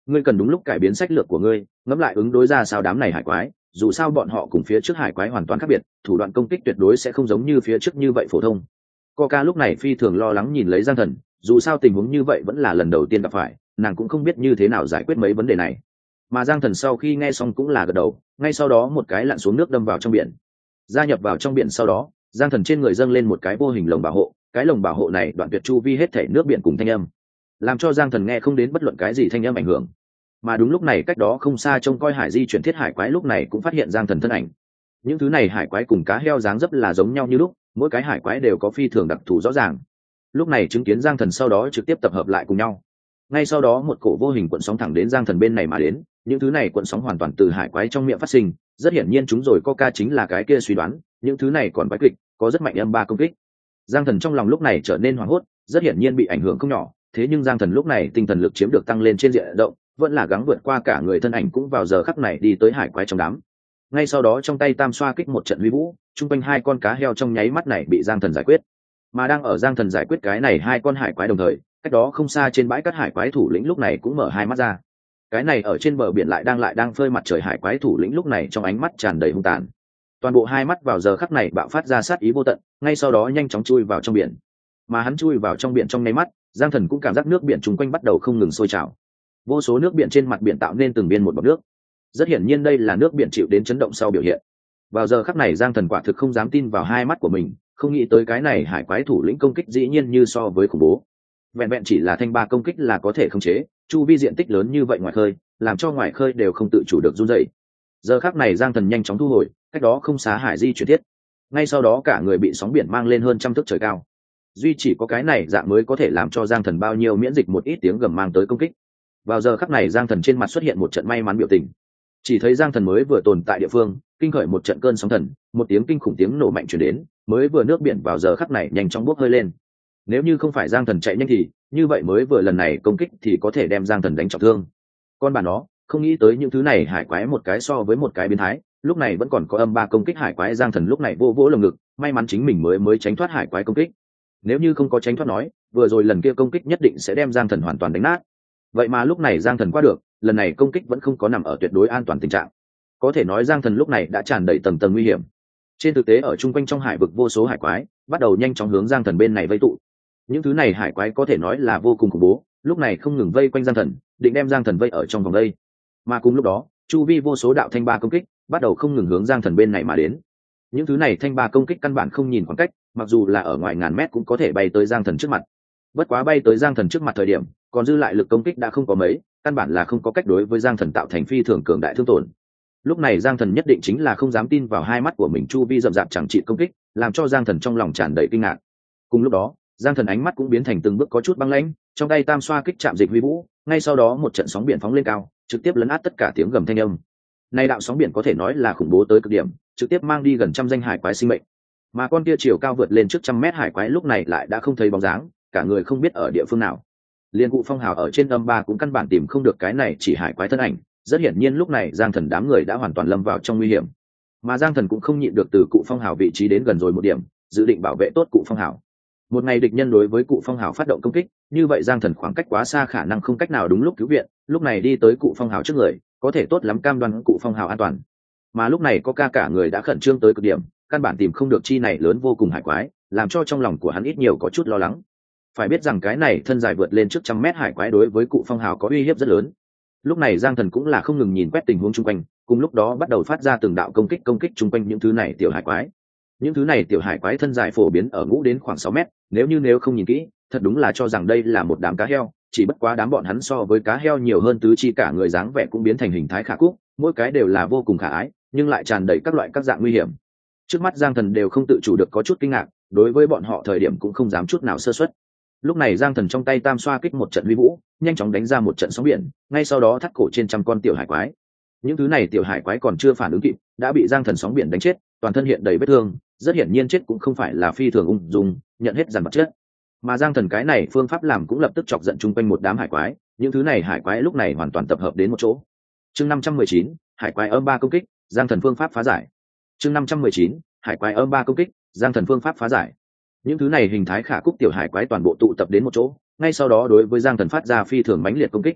Speaker 1: ngươi cần đúng lúc cải biến sách lược của ngươi, ngẫm lại ứng đối ra sao đám này hải quái, dù sao bọn họ cùng phía trước hải quái hoàn toàn khác biệt, thủ đoạn công kích tuyệt đối sẽ không giống như phía trước như vậy phổ thông. Coca lúc này phi thường lo lắng nhìn lấy Giang Thần, dù sao tình huống như vậy vẫn là lần đầu tiên gặp phải, nàng cũng không biết như thế nào giải quyết mấy vấn đề này. Mà Giang Thần sau khi nghe xong cũng là gật đầu, ngay sau đó một cái lặn xuống nước đâm vào trong biển. Gia nhập vào trong biển sau đó, Giang Thần trên người dâng lên một cái vô hình lồng bảo hộ, cái lồng bảo hộ này đoạn tuyệt chu vi hết thảy nước biển cùng thanh âm, làm cho Giang Thần nghe không đến bất luận cái gì thanh âm ảnh hưởng. Mà đúng lúc này cách đó không xa trông coi hải di chuyển thiết hải quái lúc này cũng phát hiện Giang Thần thân ảnh. Những thứ này hải quái cùng cá heo dáng dấp là giống nhau như lúc, mỗi cái hải quái đều có phi thường đặc thù rõ ràng. Lúc này chứng kiến Giang Thần sau đó trực tiếp tập hợp lại cùng nhau. Ngay sau đó một cổ vô hình cuộn sóng thẳng đến Giang Thần bên này mà đến, những thứ này cuộn sóng hoàn toàn từ hải quái trong miệng phát sinh, rất hiển nhiên chúng rồi Coca chính là cái kia suy đoán, những thứ này còn quái kịch, có rất mạnh âm ba công kích. Giang Thần trong lòng lúc này trở nên hoảng hốt, rất hiển nhiên bị ảnh hưởng không nhỏ, thế nhưng Giang Thần lúc này tinh thần lực chiếm được tăng lên trên diện rộng, vẫn là gắng vượt qua cả người thân ảnh cũng vào giờ khắc này đi tới hải quái trong đám. Ngay sau đó trong tay tam xoa kích một trận huy vũ, trung quanh hai con cá heo trong nháy mắt này bị Giang Thần giải quyết. Mà đang ở Giang Thần giải quyết cái này hai con hải quái đồng thời, cách đó không xa trên bãi cát hải quái thủ lĩnh lúc này cũng mở hai mắt ra. Cái này ở trên bờ biển lại đang lại đang phơi mặt trời hải quái thủ lĩnh lúc này trong ánh mắt tràn đầy hung tàn. Toàn bộ hai mắt vào giờ khắc này bạo phát ra sát ý vô tận, ngay sau đó nhanh chóng chui vào trong biển. Mà hắn chui vào trong biển trong nháy mắt, Giang Thần cũng cảm giác nước biển chung quanh bắt đầu không ngừng sôi trào. Vô số nước biển trên mặt biển tạo nên từng biên một bọt nước. Rất hiển nhiên đây là nước biển chịu đến chấn động sau biểu hiện. Vào giờ khắc này Giang Thần quả thực không dám tin vào hai mắt của mình, không nghĩ tới cái này hải quái thủ lĩnh công kích dĩ nhiên như so với khủng bố. Vẹn vẹn chỉ là thanh ba công kích là có thể khống chế, chu vi diện tích lớn như vậy ngoài khơi, làm cho ngoài khơi đều không tự chủ được run rẩy. Giờ khắc này Giang Thần nhanh chóng thu hồi, cách đó không xa hải di chuyển thiết. Ngay sau đó cả người bị sóng biển mang lên hơn trăm thước trời cao. Duy chỉ có cái này dạng mới có thể làm cho Giang Thần bao nhiêu miễn dịch một ít tiếng gầm mang tới công kích. Vào giờ khắc này Giang Thần trên mặt xuất hiện một trận may mắn biểu tình. Chỉ thấy Giang Thần mới vừa tồn tại địa phương, kinh khởi một trận cơn sóng thần, một tiếng kinh khủng tiếng nổ mạnh truyền đến, mới vừa nước biển vào giờ khắc này nhanh chóng bốc hơi lên. Nếu như không phải Giang Thần chạy nhanh thì, như vậy mới vừa lần này công kích thì có thể đem Giang Thần đánh trọng thương. Con bà nó, không nghĩ tới những thứ này hải quái một cái so với một cái biến thái, lúc này vẫn còn có âm ba công kích hải quái. Giang Thần lúc này vô vỗ lồng ngực, may mắn chính mình mới mới tránh thoát hải quái công kích. Nếu như không có tránh thoát nói, vừa rồi lần kia công kích nhất định sẽ đem Giang Thần hoàn toàn đánh nát. Vậy mà lúc này Giang Thần qua được, lần này công kích vẫn không có nằm ở tuyệt đối an toàn tình trạng. Có thể nói Giang Thần lúc này đã tràn đầy tầng tầng nguy hiểm. Trên thực tế ở chung quanh trong hải vực vô số hải quái bắt đầu nhanh chóng hướng Giang Thần bên này vây tụ. Những thứ này hải quái có thể nói là vô cùng khủng bố, lúc này không ngừng vây quanh Giang Thần, định đem Giang Thần vây ở trong vòng đây. Mà cùng lúc đó, chu vi vô số đạo thanh ba công kích bắt đầu không ngừng hướng Giang Thần bên này mà đến. Những thứ này thanh ba công kích căn bản không nhìn khoảng cách, mặc dù là ở ngoài ngàn mét cũng có thể bay tới Giang Thần trước mặt. Bất quá bay tới Giang Thần trước mặt thời điểm, còn dư lại lực công kích đã không có mấy, căn bản là không có cách đối với Giang Thần tạo thành phi thường cường đại thương tổn. Lúc này Giang Thần nhất định chính là không dám tin vào hai mắt của mình, chu vi rậm rạp chẳng trị công kích, làm cho Giang Thần trong lòng tràn đầy kinh ngạc. Cùng lúc đó, Giang Thần ánh mắt cũng biến thành từng bước có chút băng lãnh, trong tay tam xoa kích chạm dịch huy vũ, ngay sau đó một trận sóng biển phóng lên cao, trực tiếp lấn át tất cả tiếng gầm thanh âm. Này đạo sóng biển có thể nói là khủng bố tới cực điểm, trực tiếp mang đi gần trăm danh hải quái sinh mệnh. Mà con kia chiều cao vượt lên trước trăm mét hải quái lúc này lại đã không thấy bóng dáng, cả người không biết ở địa phương nào. Liên Cụ Phong Hào ở trên âm ba cũng căn bản tìm không được cái này chỉ hải quái thân ảnh, rất hiển nhiên lúc này Giang Thần đám người đã hoàn toàn lâm vào trong nguy hiểm. Mà Giang Thần cũng không nhịn được từ Cụ Phong Hào vị trí đến gần rồi một điểm, dự định bảo vệ tốt Cụ Phong Hào. Một ngày địch nhân đối với Cụ Phong Hào phát động công kích, như vậy Giang Thần khoảng cách quá xa khả năng không cách nào đúng lúc cứu viện, lúc này đi tới Cụ Phong Hào trước người, có thể tốt lắm cam đoan Cụ Phong Hào an toàn. Mà lúc này có ca cả người đã khẩn trương tới cực điểm, căn bản tìm không được chi này lớn vô cùng hải quái, làm cho trong lòng của hắn ít nhiều có chút lo lắng. Phải biết rằng cái này thân dài vượt lên trước trăm mét hải quái đối với Cụ Phong Hào có uy hiếp rất lớn. Lúc này Giang Thần cũng là không ngừng nhìn quét tình huống chung quanh, cùng lúc đó bắt đầu phát ra từng đạo công kích công kích chung quanh những thứ này tiểu hải quái. Những thứ này tiểu hải quái thân dài phổ biến ở ngũ đến khoảng sáu mét, nếu như nếu không nhìn kỹ, thật đúng là cho rằng đây là một đám cá heo, chỉ bất quá đám bọn hắn so với cá heo nhiều hơn tứ chi, cả người dáng vẻ cũng biến thành hình thái khả cúc, mỗi cái đều là vô cùng khả ái, nhưng lại tràn đầy các loại các dạng nguy hiểm. Trước mắt Giang Thần đều không tự chủ được có chút kinh ngạc, đối với bọn họ thời điểm cũng không dám chút nào sơ suất. Lúc này Giang Thần trong tay tam xoa kích một trận huy vũ, nhanh chóng đánh ra một trận sóng biển, ngay sau đó thắt cổ trên trăm con tiểu hải quái. Những thứ này tiểu hải quái còn chưa phản ứng kịp, đã bị Giang Thần sóng biển đánh chết, toàn thân hiện đầy vết thương, rất hiển nhiên chết cũng không phải là phi thường ung dung, nhận hết dàn vật chết. Mà Giang Thần cái này phương pháp làm cũng lập tức chọc giận chung quanh một đám hải quái, những thứ này hải quái lúc này hoàn toàn tập hợp đến một chỗ. Chương năm trăm mười chín, hải quái âm ba công kích, Giang Thần phương pháp phá giải. Chương năm trăm mười chín, hải quái âm ba công kích, Giang Thần phương pháp phá giải. Những thứ này hình thái khả cúc tiểu hải quái toàn bộ tụ tập đến một chỗ, ngay sau đó đối với Giang Thần phát ra phi thường mãnh liệt công kích.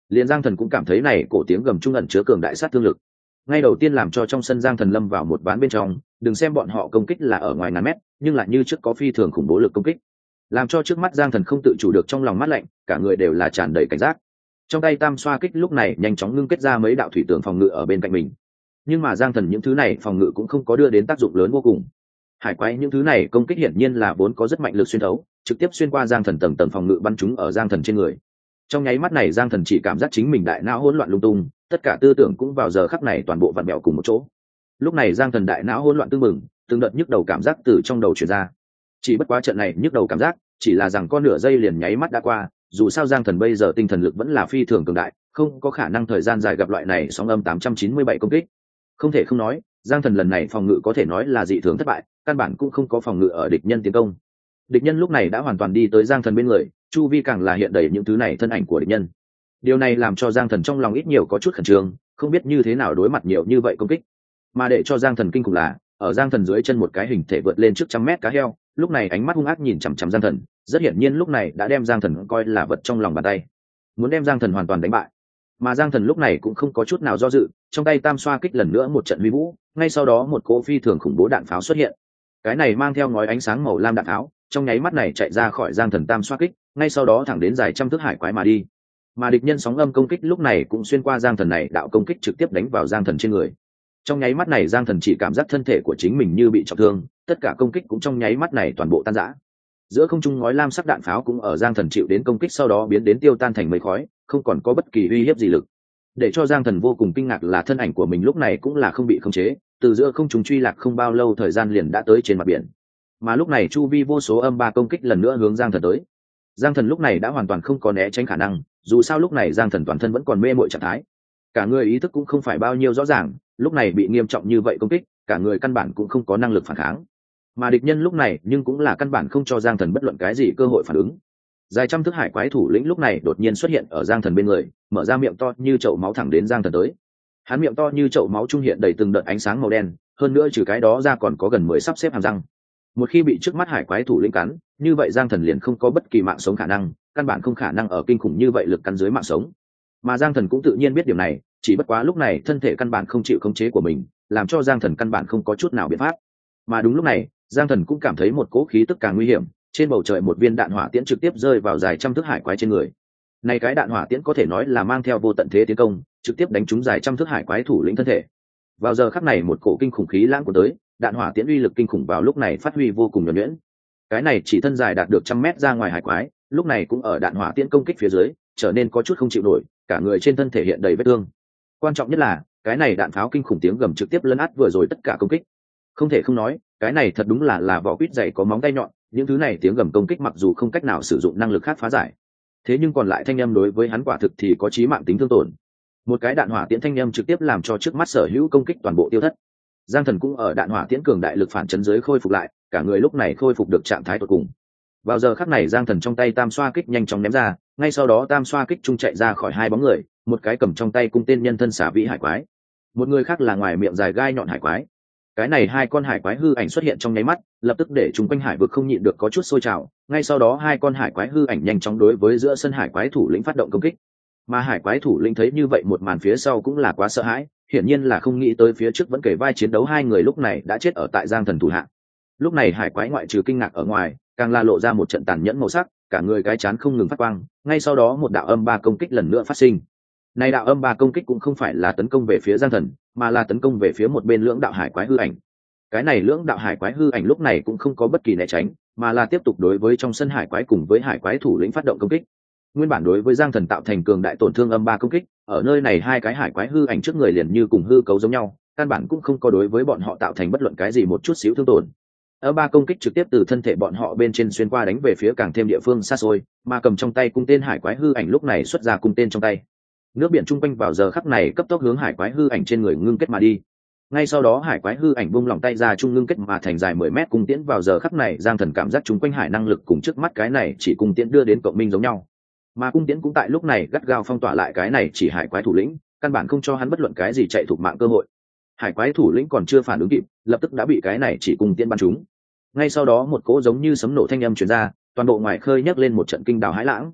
Speaker 1: liền Giang Thần cũng cảm thấy này cổ tiếng gầm trung ẩn chứa cường đại sát thương lực. Ngay đầu tiên làm cho trong sân Giang Thần lâm vào một ván bên trong, đừng xem bọn họ công kích là ở ngoài ngàn mét, nhưng lại như trước có phi thường khủng bố lực công kích, làm cho trước mắt Giang Thần không tự chủ được trong lòng mát lạnh, cả người đều là tràn đầy cảnh giác. Trong tay tam xoa kích lúc này nhanh chóng ngưng kết ra mấy đạo thủy tường phòng ngự ở bên cạnh mình, nhưng mà Giang Thần những thứ này phòng ngự cũng không có đưa đến tác dụng lớn vô cùng. Hải quái những thứ này công kích hiển nhiên là vốn có rất mạnh lực xuyên thấu, trực tiếp xuyên qua Giang Thần tầng tầng phòng ngự bắn chúng ở Giang Thần trên người. Trong nháy mắt này Giang Thần chỉ cảm giác chính mình đại não hỗn loạn lung tung, tất cả tư tưởng cũng vào giờ khắc này toàn bộ vặn vẹo cùng một chỗ. Lúc này Giang Thần đại não hỗn loạn tương mừng, từng đợt nhức đầu cảm giác từ trong đầu truyền ra. Chỉ bất quá trận này nhức đầu cảm giác, chỉ là rằng con nửa giây liền nháy mắt đã qua, dù sao Giang Thần bây giờ tinh thần lực vẫn là phi thường cường đại, không có khả năng thời gian dài gặp loại này sóng âm tám trăm chín mươi bảy công kích. Không thể không nói, Giang Thần lần này phòng ngự có thể nói là dị thường thất bại, căn bản cũng không có phòng ngự ở địch nhân tiến công. Địch nhân lúc này đã hoàn toàn đi tới Giang Thần bên người, chu vi càng là hiện đầy những thứ này thân ảnh của địch nhân. Điều này làm cho Giang Thần trong lòng ít nhiều có chút khẩn trương, không biết như thế nào đối mặt nhiều như vậy công kích. Mà để cho Giang Thần kinh khủng là, ở Giang Thần dưới chân một cái hình thể vượt lên trước trăm mét cá heo, lúc này ánh mắt hung ác nhìn chằm chằm Giang Thần, rất hiển nhiên lúc này đã đem Giang Thần coi là vật trong lòng bàn tay, muốn đem Giang Thần hoàn toàn đánh bại. Mà Giang Thần lúc này cũng không có chút nào do dự, trong tay tam xoa kích lần nữa một trận huy vũ, ngay sau đó một cỗ phi thường khủng bố đạn pháo xuất hiện. Cái này mang theo ngói ánh sáng màu lam đạn pháo, trong nháy mắt này chạy ra khỏi Giang Thần tam xoa kích, ngay sau đó thẳng đến dài trăm thước hải quái mà đi. Mà địch nhân sóng âm công kích lúc này cũng xuyên qua Giang Thần này đạo công kích trực tiếp đánh vào Giang Thần trên người. Trong nháy mắt này Giang Thần chỉ cảm giác thân thể của chính mình như bị trọng thương, tất cả công kích cũng trong nháy mắt này toàn bộ tan rã. Giữa không trung ngói lam sắc đạn pháo cũng ở Giang Thần chịu đến công kích sau đó biến đến tiêu tan thành mây khói, không còn có bất kỳ uy hiếp gì lực. Để cho Giang Thần vô cùng kinh ngạc là thân ảnh của mình lúc này cũng là không bị khống chế, từ giữa không trung truy lạc không bao lâu thời gian liền đã tới trên mặt biển. Mà lúc này chu vi vô số âm ba công kích lần nữa hướng Giang Thần tới. Giang Thần lúc này đã hoàn toàn không có né tránh khả năng, dù sao lúc này Giang Thần toàn thân vẫn còn mê mội trạng thái, cả người ý thức cũng không phải bao nhiêu rõ ràng, lúc này bị nghiêm trọng như vậy công kích, cả người căn bản cũng không có năng lực phản kháng. Mà địch nhân lúc này nhưng cũng là căn bản không cho Giang Thần bất luận cái gì cơ hội phản ứng. Dài trăm thước hải quái thủ lĩnh lúc này đột nhiên xuất hiện ở Giang Thần bên người, mở ra miệng to như chậu máu thẳng đến Giang Thần tới. Hắn miệng to như chậu máu trung hiện đầy từng đợt ánh sáng màu đen, hơn nữa trừ cái đó ra còn có gần mười sắp xếp hàm răng. Một khi bị trước mắt hải quái thủ lĩnh cắn, như vậy Giang Thần liền không có bất kỳ mạng sống khả năng, căn bản không khả năng ở kinh khủng như vậy lực cắn dưới mạng sống. Mà Giang Thần cũng tự nhiên biết điều này, chỉ bất quá lúc này thân thể căn bản không chịu khống chế của mình, làm cho Giang Thần căn bản không có chút nào biện pháp. Mà đúng lúc này, Giang Thần cũng cảm thấy một cỗ khí tức càng nguy hiểm, trên bầu trời một viên đạn hỏa tiễn trực tiếp rơi vào dài trăm thước hải quái trên người. Này cái đạn hỏa tiễn có thể nói là mang theo vô tận thế tiến công, trực tiếp đánh trúng dài trăm thước hải quái thủ lĩnh thân thể. Vào giờ khắc này một cổ kinh khủng khí lãng của tới, đạn hỏa tiễn uy lực kinh khủng vào lúc này phát huy vô cùng nhuần nhuyễn. Cái này chỉ thân dài đạt được trăm mét ra ngoài hải quái, lúc này cũng ở đạn hỏa tiễn công kích phía dưới, trở nên có chút không chịu nổi, cả người trên thân thể hiện đầy vết thương. Quan trọng nhất là, cái này đạn pháo kinh khủng tiếng gầm trực tiếp lấn át vừa rồi tất cả công kích. Không thể không nói, cái này thật đúng là là vỏ quýt dày có móng tay nhọn, những thứ này tiếng gầm công kích mặc dù không cách nào sử dụng năng lực khác phá giải, thế nhưng còn lại thanh âm đối với hắn quả thực thì có chí mạng tính thương tổn. Một cái đạn hỏa tiễn thanh âm trực tiếp làm cho trước mắt sở hữu công kích toàn bộ tiêu thất. Giang Thần cũng ở đạn hỏa tiễn cường đại lực phản chấn dưới khôi phục lại, cả người lúc này khôi phục được trạng thái tột cùng. Vào giờ khắc này Giang Thần trong tay tam xoa kích nhanh chóng ném ra, ngay sau đó tam xoa kích trung chạy ra khỏi hai bóng người, một cái cầm trong tay cung tên nhân thân xả vĩ hải quái, một người khác là ngoài miệng dài gai nhọn hải quái. Cái này hai con hải quái hư ảnh xuất hiện trong nháy mắt, lập tức để chúng quanh hải vực không nhịn được có chút sôi trào, ngay sau đó hai con hải quái hư ảnh nhanh chóng đối với giữa sân hải quái thủ lĩnh phát động công kích. Mà hải quái thủ lĩnh thấy như vậy một màn phía sau cũng là quá sợ hãi, hiển nhiên là không nghĩ tới phía trước vẫn kể vai chiến đấu hai người lúc này đã chết ở tại Giang Thần thủ hạ. Lúc này hải quái ngoại trừ kinh ngạc ở ngoài, càng la lộ ra một trận tàn nhẫn màu sắc, cả người cái chán không ngừng phát quang, ngay sau đó một đạo âm ba công kích lần nữa phát sinh. Này đạo âm ba công kích cũng không phải là tấn công về phía Giang Thần, mà là tấn công về phía một bên lưỡng đạo hải quái hư ảnh. Cái này lưỡng đạo hải quái hư ảnh lúc này cũng không có bất kỳ né tránh, mà là tiếp tục đối với trong sân hải quái cùng với hải quái thủ lĩnh phát động công kích. Nguyên bản đối với Giang Thần tạo thành cường đại tổn thương âm ba công kích, ở nơi này hai cái hải quái hư ảnh trước người liền như cùng hư cấu giống nhau, căn bản cũng không có đối với bọn họ tạo thành bất luận cái gì một chút xíu thương tổn. Âm ba công kích trực tiếp từ thân thể bọn họ bên trên xuyên qua đánh về phía càng thêm địa phương xa xôi, mà cầm trong tay cung tên hải quái hư ảnh lúc này xuất ra cung tên trong tay. Nước biển trung quanh vào giờ khắc này cấp tốc hướng hải quái hư ảnh trên người ngưng kết mà đi. Ngay sau đó hải quái hư ảnh bung lỏng tay ra trung ngưng kết mà thành dài mười mét cung tiễn. Vào giờ khắc này Giang Thần cảm giác chung quanh hải năng lực cùng trước mắt cái này chỉ cung tiễn đưa đến cộng minh giống nhau, mà cung tiễn cũng tại lúc này gắt gao phong tỏa lại cái này chỉ hải quái thủ lĩnh, căn bản không cho hắn bất luận cái gì chạy thục mạng cơ hội. Hải quái thủ lĩnh còn chưa phản ứng kịp, lập tức đã bị cái này chỉ cung tiễn bắn trúng. Ngay sau đó một cỗ giống như sấm nổ thanh âm truyền ra, toàn bộ ngoài khơi nhấc lên một trận kinh đảo hãi lãng.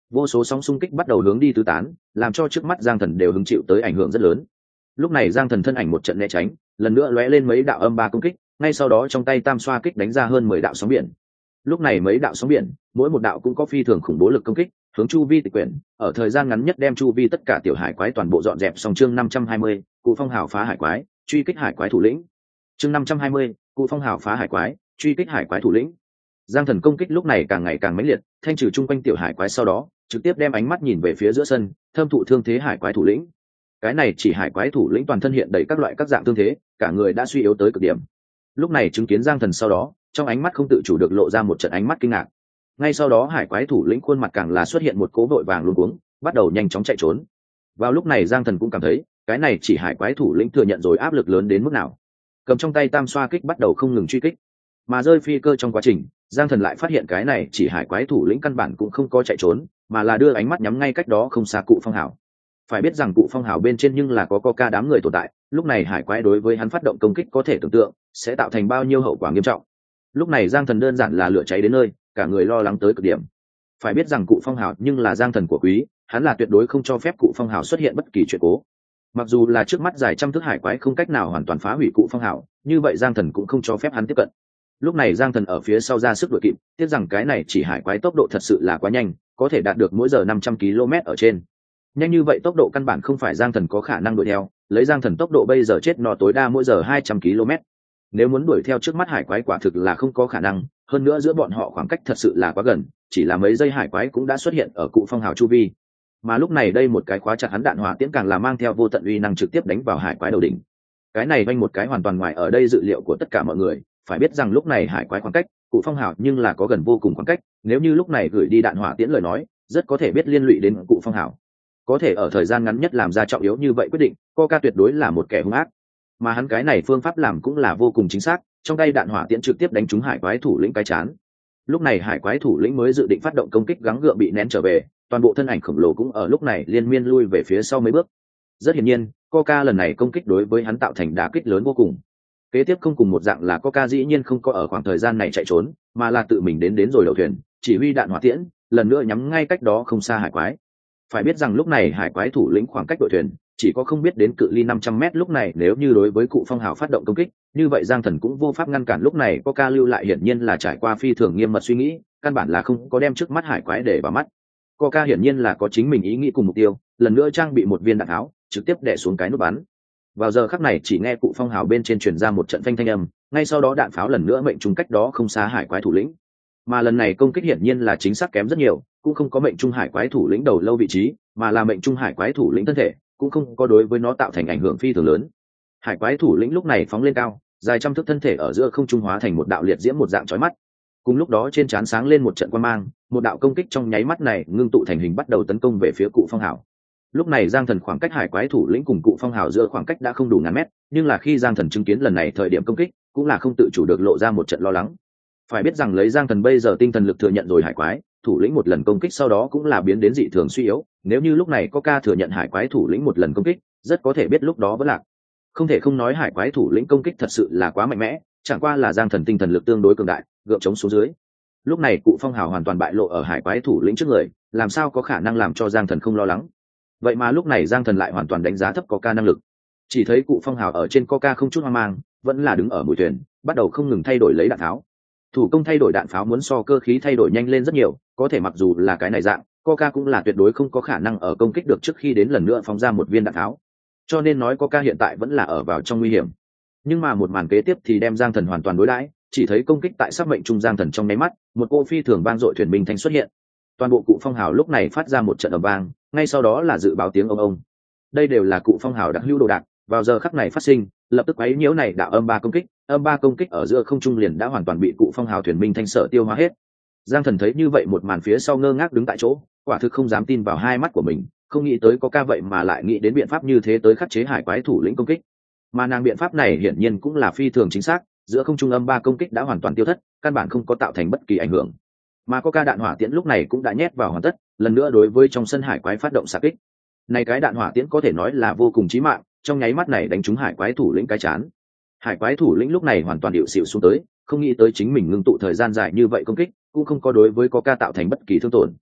Speaker 1: vô số sóng xung kích bắt đầu hướng đi tứ tán, làm cho trước mắt Giang Thần đều hứng chịu tới ảnh hưởng rất lớn. Lúc này Giang Thần thân ảnh một trận né tránh, lần nữa lóe lên mấy đạo âm ba công kích, ngay sau đó trong tay tam xoa kích đánh ra hơn mười đạo sóng biển. Lúc này mấy đạo sóng biển, mỗi một đạo cũng có phi thường khủng bố lực công kích, hướng chu vi tịch quyển, ở thời gian ngắn nhất đem chu vi tất cả tiểu hải quái toàn bộ dọn dẹp xong. Chương năm trăm hai mươi, Cụ Phong Hào phá hải quái, truy kích hải quái thủ lĩnh. Chương năm trăm hai mươi, Cụ Phong Hào phá hải quái, truy kích hải quái thủ lĩnh. Giang Thần công kích lúc này càng ngày càng mãnh liệt, thanh trừ chung quanh tiểu hải quái sau đó, trực tiếp đem ánh mắt nhìn về phía giữa sân, thâm thụ thương thế hải quái thủ lĩnh. Cái này chỉ hải quái thủ lĩnh toàn thân hiện đầy các loại các dạng thương thế, cả người đã suy yếu tới cực điểm. Lúc này chứng kiến Giang Thần sau đó, trong ánh mắt không tự chủ được lộ ra một trận ánh mắt kinh ngạc. Ngay sau đó hải quái thủ lĩnh khuôn mặt càng là xuất hiện một cố vội vàng luống cuống, bắt đầu nhanh chóng chạy trốn. Vào lúc này Giang Thần cũng cảm thấy, cái này chỉ hải quái thủ lĩnh thừa nhận rồi áp lực lớn đến mức nào. Cầm trong tay tam xoa kích bắt đầu không ngừng truy kích, mà rơi phi cơ trong quá trình, Giang Thần lại phát hiện cái này chỉ hải quái thủ lĩnh căn bản cũng không có chạy trốn, mà là đưa ánh mắt nhắm ngay cách đó không xa Cụ Phong Hào. Phải biết rằng Cụ Phong Hào bên trên nhưng là có Coca đám người tồn tại, lúc này hải quái đối với hắn phát động công kích có thể tưởng tượng sẽ tạo thành bao nhiêu hậu quả nghiêm trọng. Lúc này Giang Thần đơn giản là lửa cháy đến nơi, cả người lo lắng tới cực điểm. Phải biết rằng Cụ Phong Hào nhưng là Giang Thần của quý, hắn là tuyệt đối không cho phép Cụ Phong Hào xuất hiện bất kỳ chuyện cố. Mặc dù là trước mắt dài trăm thước hải quái không cách nào hoàn toàn phá hủy Cụ Phong Hào, như vậy Giang Thần cũng không cho phép hắn tiếp cận. Lúc này Giang Thần ở phía sau ra sức đuổi kịp, tiếc rằng cái này chỉ hải quái tốc độ thật sự là quá nhanh, có thể đạt được mỗi giờ năm trăm ki lô mét ở trên. Nhanh như vậy tốc độ căn bản không phải Giang Thần có khả năng đuổi theo, lấy Giang Thần tốc độ bây giờ chết no tối đa mỗi giờ hai trăm ki lô mét. Nếu muốn đuổi theo trước mắt hải quái quả thực là không có khả năng, hơn nữa giữa bọn họ khoảng cách thật sự là quá gần, chỉ là mấy giây hải quái cũng đã xuất hiện ở Cụ Phong Hào chu vi. Mà lúc này đây một cái khóa chặt hắn đạn hỏa tiễn càng là mang theo vô tận uy năng trực tiếp đánh vào hải quái đầu đỉnh. Cái này vanh một cái hoàn toàn ngoài ở đây dự liệu của tất cả mọi người, phải biết rằng lúc này hải quái khoảng cách Cụ Phong Hào nhưng là có gần vô cùng khoảng cách, nếu như lúc này gửi đi đạn hỏa tiễn lời nói, rất có thể biết liên lụy đến Cụ Phong Hào. Có thể ở thời gian ngắn nhất làm ra trọng yếu như vậy quyết định, Coca tuyệt đối là một kẻ hung ác. Mà hắn cái này phương pháp làm cũng là vô cùng chính xác, trong tay đạn hỏa tiễn trực tiếp đánh trúng hải quái thủ lĩnh cái chán. Lúc này hải quái thủ lĩnh mới dự định phát động công kích gắng gượng bị nén trở về, toàn bộ thân ảnh khổng lồ cũng ở lúc này liên miên lui về phía sau mấy bước. Rất hiển nhiên, Coca lần này công kích đối với hắn tạo thành đả kích lớn vô cùng. Kế tiếp không cùng một dạng là Coca dĩ nhiên không có ở khoảng thời gian này chạy trốn, mà là tự mình đến đến rồi đầu thuyền, chỉ huy đạn hỏa tiễn, lần nữa nhắm ngay cách đó không xa hải quái. Phải biết rằng lúc này hải quái thủ lĩnh khoảng cách đội thuyền chỉ có không biết đến cự ly năm trăm mét, lúc này nếu như đối với Cụ Phong Hào phát động công kích, như vậy Giang Thần cũng vô pháp ngăn cản. Lúc này Coca lưu lại hiển nhiên là trải qua phi thường nghiêm mật suy nghĩ, căn bản là không có đem trước mắt hải quái để vào mắt. Coca hiển nhiên là có chính mình ý nghĩ cùng mục tiêu, lần nữa trang bị một viên đạn tháo, trực tiếp đè xuống cái nút bắn. Vào giờ khắc này chỉ nghe Cụ Phong Hào bên trên truyền ra một trận phanh thanh âm, ngay sau đó đạn pháo lần nữa mệnh trúng cách đó không xa hải quái thủ lĩnh. Mà lần này công kích hiển nhiên là chính xác kém rất nhiều, cũng không có mệnh trung hải quái thủ lĩnh đầu lâu vị trí, mà là mệnh trung hải quái thủ lĩnh thân thể, cũng không có đối với nó tạo thành ảnh hưởng phi thường lớn. Hải quái thủ lĩnh lúc này phóng lên cao, dài trăm thước thân thể ở giữa không trung hóa thành một đạo liệt diễm một dạng chói mắt. Cùng lúc đó trên trán sáng lên một trận quang mang, một đạo công kích trong nháy mắt này ngưng tụ thành hình bắt đầu tấn công về phía Cụ Phong Hào. Lúc này Giang Thần khoảng cách hải quái thủ lĩnh cùng Cụ Phong Hào giữa khoảng cách đã không đủ ngàn mét, nhưng là khi Giang Thần chứng kiến lần này thời điểm công kích, cũng là không tự chủ được lộ ra một trận lo lắng. Phải biết rằng lấy Giang Thần bây giờ tinh thần lực thừa nhận rồi hải quái thủ lĩnh một lần công kích sau đó cũng là biến đến dị thường suy yếu, nếu như lúc này Coca thừa nhận hải quái thủ lĩnh một lần công kích, rất có thể biết lúc đó vẫn lạc. Không thể không nói hải quái thủ lĩnh công kích thật sự là quá mạnh mẽ, chẳng qua là Giang Thần tinh thần lực tương đối cường đại, gượng chống xuống dưới. Lúc này Cụ Phong Hào hoàn toàn bại lộ ở hải quái thủ lĩnh trước người, làm sao có khả năng làm cho Giang Thần không lo lắng. Vậy mà lúc này Giang Thần lại hoàn toàn đánh giá thấp Coca năng lực. Chỉ thấy Cụ Phong Hào ở trên Coca không chút hoang mang, vẫn là đứng ở mũi thuyền, bắt đầu không ngừng thay đổi lấy đạn tháo. Thủ công thay đổi đạn pháo muốn so cơ khí thay đổi nhanh lên rất nhiều, có thể mặc dù là cái này dạng, Coca cũng là tuyệt đối không có khả năng ở công kích được trước khi đến lần nữa phóng ra một viên đạn pháo. Cho nên nói Coca hiện tại vẫn là ở vào trong nguy hiểm. Nhưng mà một màn kế tiếp thì đem Giang Thần hoàn toàn đối đãi, chỉ thấy công kích tại sắc mệnh trung Giang Thần trong nháy mắt, một cô phi thường vang dội thuyền binh thanh xuất hiện. Toàn bộ Cụ Phong Hào lúc này phát ra một trận ầm vang, ngay sau đó là dự báo tiếng ông ông. Đây đều là Cụ Phong Hào đặc hữu đồ đạc, vào giờ khắc này phát sinh, lập tức quấy nhiễu này đạo âm ba công kích, âm ba công kích ở giữa không trung liền đã hoàn toàn bị Cụ Phong Hào thuyền binh thanh sở tiêu hóa hết. Giang Thần thấy như vậy một màn phía sau ngơ ngác đứng tại chỗ, quả thực không dám tin vào hai mắt của mình, không nghĩ tới có ca vậy mà lại nghĩ đến biện pháp như thế tới khắc chế hải quái thủ lĩnh công kích. Mà nàng biện pháp này hiển nhiên cũng là phi thường chính xác, giữa không trung âm ba công kích đã hoàn toàn tiêu thất, căn bản không có tạo thành bất kỳ ảnh hưởng. Mà có ca đạn hỏa tiễn lúc này cũng đã nhét vào hoàn tất, lần nữa đối với trong sân hải quái phát động xạ kích. Này cái đạn hỏa tiễn có thể nói là vô cùng chí mạng, trong nháy mắt này đánh trúng hải quái thủ lĩnh cái chán. Hải quái thủ lĩnh lúc này hoàn toàn điệu xịu xuống tới, không nghĩ tới chính mình ngưng tụ thời gian dài như vậy công kích, cũng không có đối với Coca tạo thành bất kỳ thương tổn.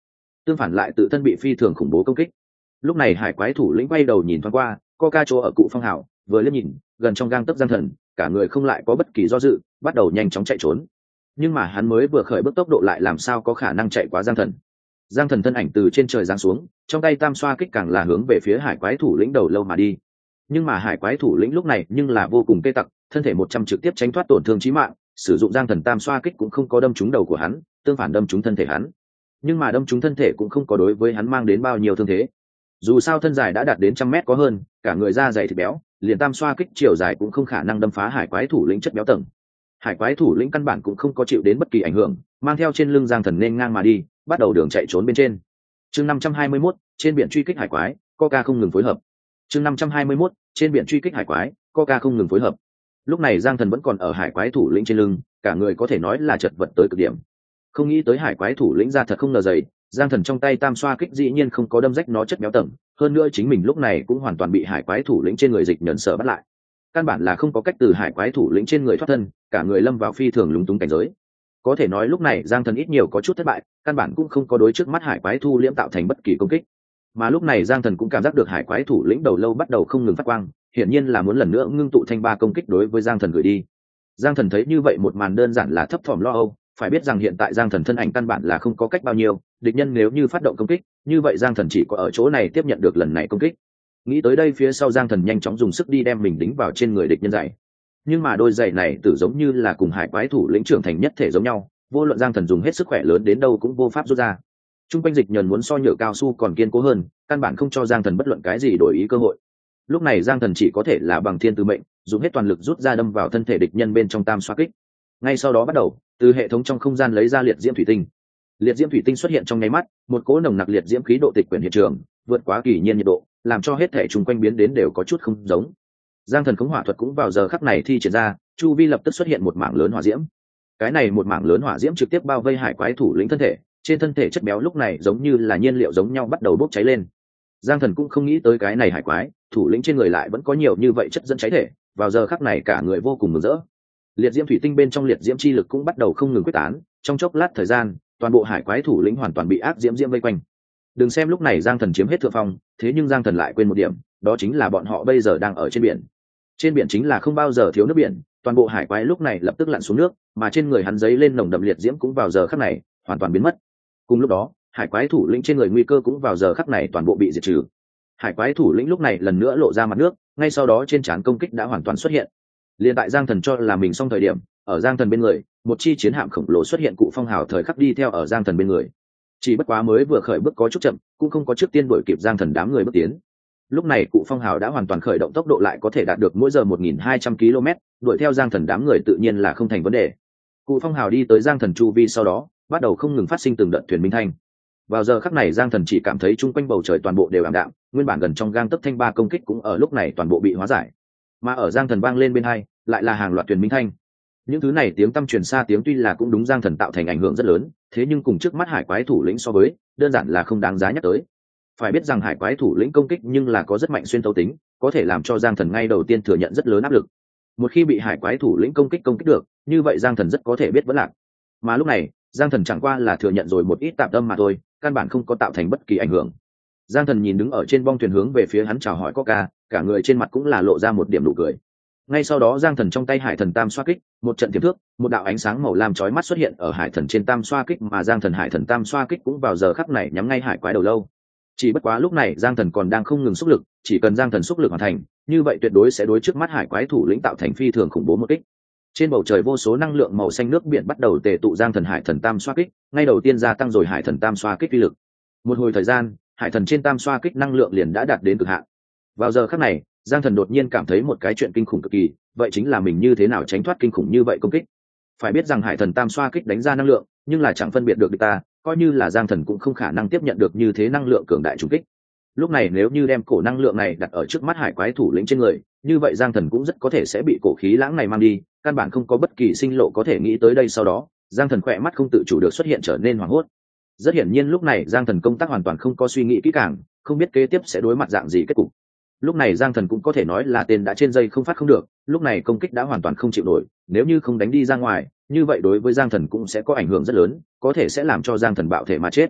Speaker 1: tương phản lại tự thân bị phi thường khủng bố công kích. Lúc này hải quái thủ lĩnh quay đầu nhìn thoáng qua Coca chỗ ở cụ phong hào, vừa liếc nhìn gần trong gang tấc Giang Thần, cả người không lại có bất kỳ do dự, bắt đầu nhanh chóng chạy trốn. Nhưng mà hắn mới vừa khởi bước tốc độ lại làm sao có khả năng chạy quá Giang Thần. Giang Thần thân ảnh từ trên trời giáng xuống, trong tay tam xoa kích càng là hướng về phía hải quái thủ lĩnh đầu lâu mà đi. Nhưng mà hải quái thủ lĩnh lúc này nhưng là vô cùng tê tặc, thân thể một trăm trực tiếp tránh thoát tổn thương chí mạng, sử dụng Giang Thần tam xoa kích cũng không có đâm trúng đầu của hắn, tương phản đâm trúng thân thể hắn. Nhưng mà đâm trúng thân thể cũng không có đối với hắn mang đến bao nhiêu thương thế. Dù sao thân dài đã đạt đến trăm mét có hơn, cả người da dày thịt béo, liền tam xoa kích chiều dài cũng không khả năng đâm phá hải quái thủ lĩnh chất béo tầng. Hải quái thủ lĩnh căn bản cũng không có chịu đến bất kỳ ảnh hưởng, mang theo trên lưng Giang Thần nên ngang mà đi, bắt đầu đường chạy trốn bên trên. Chương năm trăm hai mươi mốt, trên biển truy kích hải quái, Coca không ngừng phối hợp. Chương năm trăm hai mươi mốt, trên biển truy kích hải quái, Coca không ngừng phối hợp. Lúc này Giang Thần vẫn còn ở hải quái thủ lĩnh trên lưng, cả người có thể nói là chật vật tới cực điểm. Không nghĩ tới hải quái thủ lĩnh ra thật không ngờ dày, Giang Thần trong tay tam xoa kích dĩ nhiên không có đâm rách nó chất béo tầng, hơn nữa chính mình lúc này cũng hoàn toàn bị hải quái thủ lĩnh trên người dịch nhẫn sở bắt lại. Căn bản là không có cách từ hải quái thủ lĩnh trên người thoát thân, cả người lâm vào phi thường lúng túng cảnh giới. Có thể nói lúc này Giang Thần ít nhiều có chút thất bại, căn bản cũng không có đối trước mắt hải quái thu liễm tạo thành bất kỳ công kích. Mà lúc này Giang Thần cũng cảm giác được hải quái thủ lĩnh đầu lâu bắt đầu không ngừng phát quang, hiển nhiên là muốn lần nữa ngưng tụ thanh ba công kích đối với Giang Thần gửi đi. Giang Thần thấy như vậy một màn đơn giản là thấp thỏm lo âu, phải biết rằng hiện tại Giang Thần thân ảnh căn bản là không có cách bao nhiêu, địch nhân nếu như phát động công kích, như vậy Giang Thần chỉ có ở chỗ này tiếp nhận được lần này công kích. Nghĩ tới đây phía sau Giang Thần nhanh chóng dùng sức đi đem mình đính vào trên người địch nhân giày. Nhưng mà đôi giày này tử giống như là cùng hải quái thủ lĩnh trưởng thành nhất thể giống nhau, vô luận Giang Thần dùng hết sức khỏe lớn đến đâu cũng vô pháp rút ra. Trung quanh dịch nhờn muốn so nhựa cao su còn kiên cố hơn, căn bản không cho Giang Thần bất luận cái gì đổi ý cơ hội. Lúc này Giang Thần chỉ có thể là bằng thiên tư mệnh, dùng hết toàn lực rút ra đâm vào thân thể địch nhân bên trong tam xoa kích. Ngay sau đó bắt đầu từ hệ thống trong không gian lấy ra liệt diễm thủy tinh. Liệt diễm thủy tinh xuất hiện trong nháy mắt, một cỗ nồng nặc liệt diễm khí độ tịch quyển hiện trường, vượt quá kỳ nhiên nhiệt độ, làm cho hết thể chung quanh biến đến đều có chút không giống. Giang Thần khống hỏa thuật cũng vào giờ khắc này thi triển ra, chu vi lập tức xuất hiện một mảng lớn hỏa diễm. Cái này một mảng lớn hỏa diễm trực tiếp bao vây hải quái thủ lĩnh thân thể, trên thân thể chất béo lúc này giống như là nhiên liệu giống nhau bắt đầu bốc cháy lên. Giang Thần cũng không nghĩ tới cái này hải quái thủ lĩnh trên người lại vẫn có nhiều như vậy chất dẫn cháy thể, vào giờ khắc này cả người vô cùng mừng rỡ. Liệt diễm thủy tinh bên trong liệt diễm chi lực cũng bắt đầu không ngừng quyết tán, trong chốc lát thời gian, toàn bộ hải quái thủ lĩnh hoàn toàn bị ác diễm diễm vây quanh. Đừng xem lúc này Giang Thần chiếm hết thượng phong, thế nhưng Giang Thần lại quên một điểm, đó chính là bọn họ bây giờ đang ở trên biển. Trên biển chính là không bao giờ thiếu nước biển, toàn bộ hải quái lúc này lập tức lặn xuống nước, mà trên người hắn giấy lên nồng đậm liệt diễm cũng vào giờ khắc này hoàn toàn biến mất. Cùng lúc đó, hải quái thủ lĩnh trên người nguy cơ cũng vào giờ khắc này toàn bộ bị diệt trừ. Hải quái thủ lĩnh lúc này lần nữa lộ ra mặt nước, ngay sau đó trên trán công kích đã hoàn toàn xuất hiện. Liên tại Giang Thần cho là mình xong thời điểm, ở Giang Thần bên người, một chi chiến hạm khổng lồ xuất hiện, cụ phong hào thời khắc đi theo ở Giang Thần bên người. Chỉ bất quá mới vừa khởi bước có chút chậm, cũng không có trước tiên đuổi kịp Giang Thần đám người bước tiến. Lúc này cụ phong hào đã hoàn toàn khởi động, tốc độ lại có thể đạt được mỗi giờ một nghìn hai trăm ki lô mét, đuổi theo Giang Thần đám người tự nhiên là không thành vấn đề. Cụ phong hào đi tới Giang Thần chu vi sau đó, bắt đầu không ngừng phát sinh từng đợt thuyền minh thanh. Vào giờ khắc này Giang Thần chỉ cảm thấy chung quanh bầu trời toàn bộ đều ảm đạm, nguyên bản gần trong gang tấc thanh ba công kích cũng ở lúc này toàn bộ bị hóa giải. Mà ở Giang Thần vang lên bên hai, lại là hàng loạt thuyền minh thanh. Những thứ này tiếng tăm truyền xa tiếng tuy là cũng đúng Giang Thần tạo thành ảnh hưởng rất lớn, thế nhưng cùng trước mắt hải quái thủ lĩnh so với, đơn giản là không đáng giá nhắc tới. Phải biết rằng hải quái thủ lĩnh công kích nhưng là có rất mạnh xuyên thấu tính, có thể làm cho Giang Thần ngay đầu tiên thừa nhận rất lớn áp lực. Một khi bị hải quái thủ lĩnh công kích công kích được, như vậy Giang Thần rất có thể biết vẫn lạc. Mà lúc này, Giang Thần chẳng qua là thừa nhận rồi một ít tạm tâm mà thôi, căn bản không có tạo thành bất kỳ ảnh hưởng. Giang Thần nhìn đứng ở trên bong thuyền hướng về phía hắn chào hỏi Coca, cả người trên mặt cũng là lộ ra một điểm nụ cười. Ngay sau đó Giang Thần trong tay hải thần tam xoa kích, một trận tiềm thước, một đạo ánh sáng màu lam chói mắt xuất hiện ở hải thần trên tam xoa kích, mà Giang Thần hải thần tam xoa kích cũng vào giờ khắc này nhắm ngay hải quái đầu lâu. Chỉ bất quá lúc này Giang Thần còn đang không ngừng xúc lực, chỉ cần Giang Thần xúc lực hoàn thành, như vậy tuyệt đối sẽ đối trước mắt hải quái thủ lĩnh tạo thành phi thường khủng bố một kích. Trên bầu trời vô số năng lượng màu xanh nước biển bắt đầu tề tụ Giang Thần hải thần tam xoa kích, ngay đầu tiên gia tăng rồi hải thần tam xoa kích uy lực. Một hồi thời gian, hải thần trên tam xoa kích năng lượng liền đã đạt đến cực hạn. Vào giờ khắc này, Giang Thần đột nhiên cảm thấy một cái chuyện kinh khủng cực kỳ, vậy chính là mình như thế nào tránh thoát kinh khủng như vậy công kích. Phải biết rằng hải thần tam xoa kích đánh ra năng lượng, nhưng là chẳng phân biệt được địch ta, coi như là Giang Thần cũng không khả năng tiếp nhận được như thế năng lượng cường đại trùng kích. Lúc này nếu như đem cổ năng lượng này đặt ở trước mắt hải quái thủ lĩnh trên người, như vậy Giang Thần cũng rất có thể sẽ bị cổ khí lãng này mang đi, căn bản không có bất kỳ sinh lộ có thể nghĩ tới đây. Sau đó, Giang Thần khỏe mắt không tự chủ được xuất hiện trở nên hoảng hốt. Rất hiển nhiên lúc này Giang Thần công tác hoàn toàn không có suy nghĩ kỹ càng, không biết kế tiếp sẽ đối mặt dạng gì kết cục. Lúc này Giang Thần cũng có thể nói là tên đã trên dây không phát không được, lúc này công kích đã hoàn toàn không chịu nổi, nếu như không đánh đi ra ngoài, như vậy đối với Giang Thần cũng sẽ có ảnh hưởng rất lớn, có thể sẽ làm cho Giang Thần bạo thể mà chết.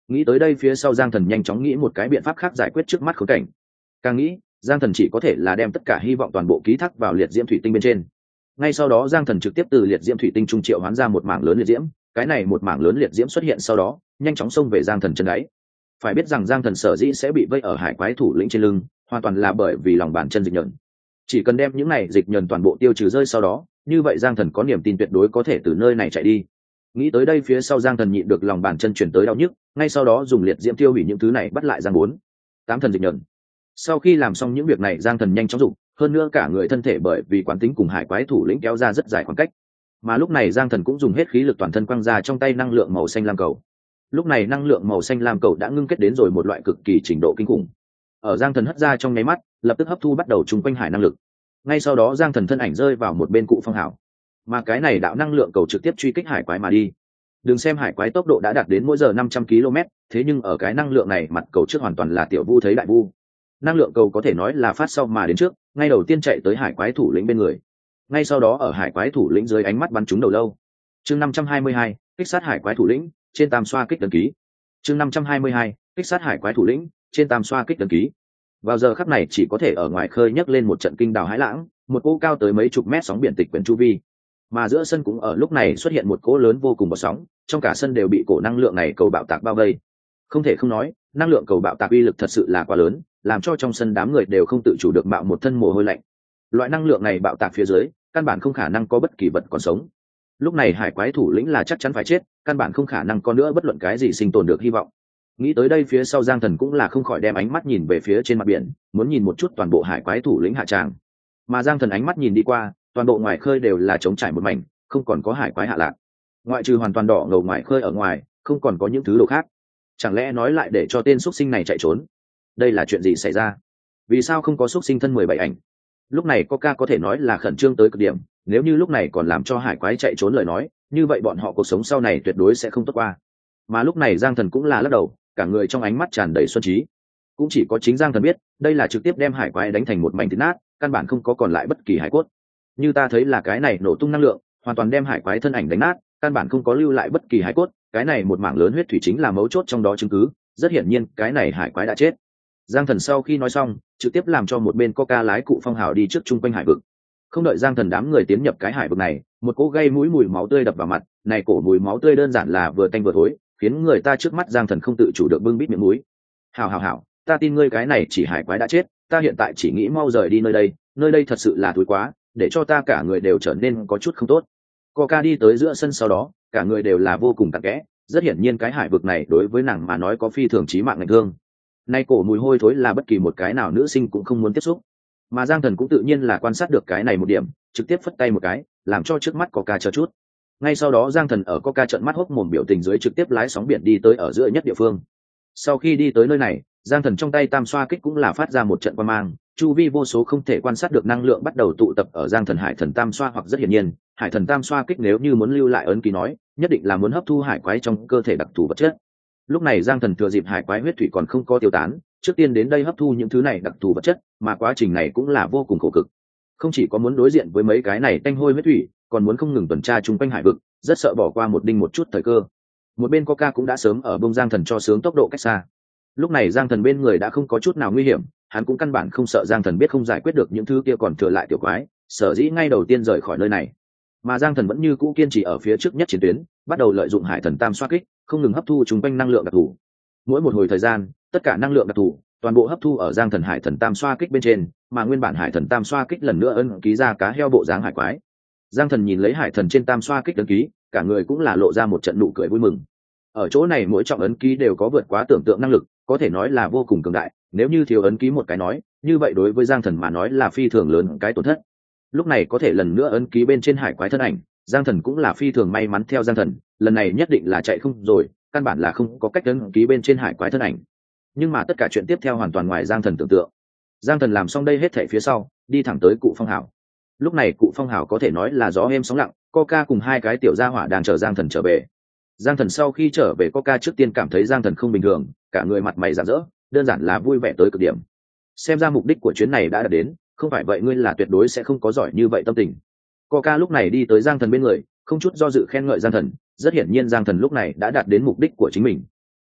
Speaker 1: Nghĩ tới đây phía sau Giang Thần nhanh chóng nghĩ một cái biện pháp khác giải quyết trước mắt khốn cảnh. Càng nghĩ, Giang Thần chỉ có thể là đem tất cả hy vọng toàn bộ ký thác vào liệt diễm thủy tinh bên trên. Ngay sau đó Giang Thần trực tiếp từ liệt diễm thủy tinh trung triệu hoán ra một mảng lớn liệt diễm, cái này một mảng lớn liệt diễm xuất hiện sau đó, nhanh chóng xông về Giang Thần chân đáy. Phải biết rằng Giang Thần sở dĩ sẽ bị vây ở hải quái thủ lĩnh trên lưng, hoàn toàn là bởi vì lòng bàn chân dịch nhẫn. Chỉ cần đem những này dịch nhẫn toàn bộ tiêu trừ rơi sau đó, như vậy Giang Thần có niềm tin tuyệt đối có thể từ nơi này chạy đi. Nghĩ tới đây phía sau Giang Thần nhịn được lòng bàn chân chuyển tới đau nhức, ngay sau đó dùng liệt diễm tiêu hủy những thứ này bắt lại Giang bốn tám thần dịch nhẫn. Sau khi làm xong những việc này Giang Thần nhanh chóng dụng, hơn nữa cả người thân thể bởi vì quán tính cùng hải quái thủ lĩnh kéo ra rất dài khoảng cách. Mà lúc này Giang Thần cũng dùng hết khí lực toàn thân quăng ra trong tay năng lượng màu xanh lam cầu. Lúc này năng lượng màu xanh lam cầu đã ngưng kết đến rồi một loại cực kỳ trình độ kinh khủng. Ở Giang Thần hất ra trong nháy mắt, lập tức hấp thu bắt đầu chung quanh hải năng lực. Ngay sau đó Giang Thần thân ảnh rơi vào một bên cụ phong hào, mà cái này đạo năng lượng cầu trực tiếp truy kích hải quái mà đi. Đừng xem hải quái tốc độ đã đạt đến mỗi giờ năm trăm ki lô mét, thế nhưng ở cái năng lượng này mặt cầu trước hoàn toàn là tiểu vu thấy đại vu. Năng lượng cầu có thể nói là phát sau mà đến trước, ngay đầu tiên chạy tới hải quái thủ lĩnh bên người. Ngay sau đó ở hải quái thủ lĩnh dưới ánh mắt bắn trúng đầu lâu. Chương năm trăm hai mươi hai, kích sát hải quái thủ lĩnh, trên tam xoa kích đăng ký. Chương năm trăm hai mươi hai, kích sát hải quái thủ lĩnh, trên tam xoa kích đăng ký. Vào giờ khắc này chỉ có thể ở ngoài khơi nhấc lên một trận kinh đào hãi lãng, một cỗ cao tới mấy chục mét sóng biển tịch quyển chu vi. Mà giữa sân cũng ở lúc này xuất hiện một cỗ lớn vô cùng bọt sóng, trong cả sân đều bị cổ năng lượng này cầu bạo tạc bao vây. Không thể không nói, năng lượng cầu bạo tạc uy lực thật sự là quá lớn, làm cho trong sân đám người đều không tự chủ được bạo một thân mồ hôi lạnh. Loại năng lượng này bạo tạc phía dưới, căn bản không khả năng có bất kỳ vật còn sống. Lúc này hải quái thủ lĩnh là chắc chắn phải chết, căn bản không khả năng có nữa bất luận cái gì sinh tồn được hy vọng. Nghĩ tới đây phía sau Giang Thần cũng là không khỏi đem ánh mắt nhìn về phía trên mặt biển, muốn nhìn một chút toàn bộ hải quái thủ lĩnh hạ tràng. Mà Giang Thần ánh mắt nhìn đi qua, toàn bộ ngoài khơi đều là trống trải một mảnh, không còn có hải quái hạ lạc. Ngoại trừ hoàn toàn đỏ ngầu ngoài khơi ở ngoài, không còn có những thứ đồ khác. Chẳng lẽ nói lại để cho tên xuất sinh này chạy trốn? Đây là chuyện gì xảy ra? Vì sao không có xuất sinh thân mười bảy ảnh? Lúc này Coca có thể nói là khẩn trương tới cực điểm, nếu như lúc này còn làm cho hải quái chạy trốn lời nói, như vậy bọn họ cuộc sống sau này tuyệt đối sẽ không tốt qua. Mà lúc này Giang Thần cũng là lắc đầu, cả người trong ánh mắt tràn đầy xuân trí. Cũng chỉ có chính Giang Thần biết, đây là trực tiếp đem hải quái đánh thành một mảnh thịt nát, căn bản không có còn lại bất kỳ hải cốt. Như ta thấy là cái này nổ tung năng lượng, hoàn toàn đem hải quái thân ảnh đánh nát, căn bản không có lưu lại bất kỳ hải cốt, cái này một mảng lớn huyết thủy chính là mấu chốt trong đó chứng cứ, rất hiển nhiên, cái này hải quái đã chết. Giang Thần sau khi nói xong, trực tiếp làm cho một bên Coca lái cụ phong hào đi trước trung quanh hải vực. Không đợi Giang Thần đám người tiến nhập cái hải vực này, một cỗ gây mũi mùi máu tươi đập vào mặt, này cổ mùi máu tươi đơn giản là vừa tanh vừa thối, khiến người ta trước mắt Giang Thần không tự chủ được bưng bít miệng mũi. Hảo hảo hảo, ta tin ngươi cái này chỉ hải quái đã chết, ta hiện tại chỉ nghĩ mau rời đi nơi đây, nơi đây thật sự là thúi quá, để cho ta cả người đều trở nên có chút không tốt. Coca đi tới giữa sân sau đó, cả người đều là vô cùng tạc kẽ, rất hiển nhiên cái hải vực này đối với nàng mà nói có phi thường chí mạng ngành thương. Nay cổ mùi hôi thối là bất kỳ một cái nào nữ sinh cũng không muốn tiếp xúc. Mà Giang Thần cũng tự nhiên là quan sát được cái này một điểm, trực tiếp phất tay một cái, làm cho trước mắt Coca chờ chút. Ngay sau đó Giang Thần ở Coca trợn mắt hốc mồm biểu tình dưới trực tiếp lái sóng biển đi tới ở giữa nhất địa phương. Sau khi đi tới nơi này, Giang Thần trong tay tam xoa kích cũng là phát ra một trận quang mang, chu vi vô số không thể quan sát được năng lượng bắt đầu tụ tập ở Giang Thần hải thần tam xoa, hoặc rất hiển nhiên, hải thần tam xoa kích nếu như muốn lưu lại ấn ký nói, nhất định là muốn hấp thu hải quái trong cơ thể đặc thù vật chất. Lúc này Giang Thần thừa dịp hải quái huyết thủy còn không có tiêu tán, trước tiên đến đây hấp thu những thứ này đặc thù vật chất, mà quá trình này cũng là vô cùng khổ cực. Không chỉ có muốn đối diện với mấy cái này tanh hôi huyết thủy, còn muốn không ngừng tuần tra chung quanh hải vực, rất sợ bỏ qua một đinh một chút thời cơ. Một bên Coca cũng đã sớm ở bông Giang Thần cho sướng tốc độ cách xa. Lúc này Giang Thần bên người đã không có chút nào nguy hiểm, hắn cũng căn bản không sợ Giang Thần biết không giải quyết được những thứ kia còn thừa lại tiểu quái, sở dĩ ngay đầu tiên rời khỏi nơi này. Mà Giang Thần vẫn như cũ kiên trì ở phía trước nhất chiến tuyến, bắt đầu lợi dụng hải thần tam xoa kích, không ngừng hấp thu chung quanh năng lượng đặc thù. Mỗi một hồi thời gian, tất cả năng lượng đặc thù toàn bộ hấp thu ở Giang Thần hải thần tam xoa kích bên trên, mà nguyên bản hải thần tam xoa kích lần nữa ấn ký ra cá heo bộ dáng hải quái. Giang Thần nhìn lấy hải thần trên tam xoa kích ấn ký, cả người cũng là lộ ra một trận nụ cười vui mừng. Ở chỗ này mỗi trọng ấn ký đều có vượt quá tưởng tượng năng lực, có thể nói là vô cùng cường đại, nếu như thiếu ấn ký một cái nói, như vậy đối với Giang Thần mà nói là phi thường lớn cái tổn thất. Lúc này có thể lần nữa ấn ký bên trên hải quái thân ảnh, Giang Thần cũng là phi thường may mắn theo Giang Thần, lần này nhất định là chạy không rồi, căn bản là không có cách ấn ký bên trên hải quái thân ảnh. Nhưng mà tất cả chuyện tiếp theo hoàn toàn ngoài Giang Thần tưởng tượng. Giang Thần làm xong đây hết thảy phía sau, đi thẳng tới cụ Phong Hào. Lúc này cụ Phong Hào có thể nói là gió êm sóng lặng, Coca cùng hai cái tiểu gia hỏa đang chờ Giang Thần trở về. Giang Thần sau khi trở về, Coca trước tiên cảm thấy Giang Thần không bình thường, cả người mặt mày rạng rỡ, đơn giản là vui vẻ tới cực điểm. Xem ra mục đích của chuyến này đã đạt đến, không phải vậy ngươi là tuyệt đối sẽ không có giỏi như vậy tâm tình. Coca lúc này đi tới Giang Thần bên người, không chút do dự khen ngợi Giang Thần, rất hiển nhiên Giang Thần lúc này đã đạt đến mục đích của chính mình.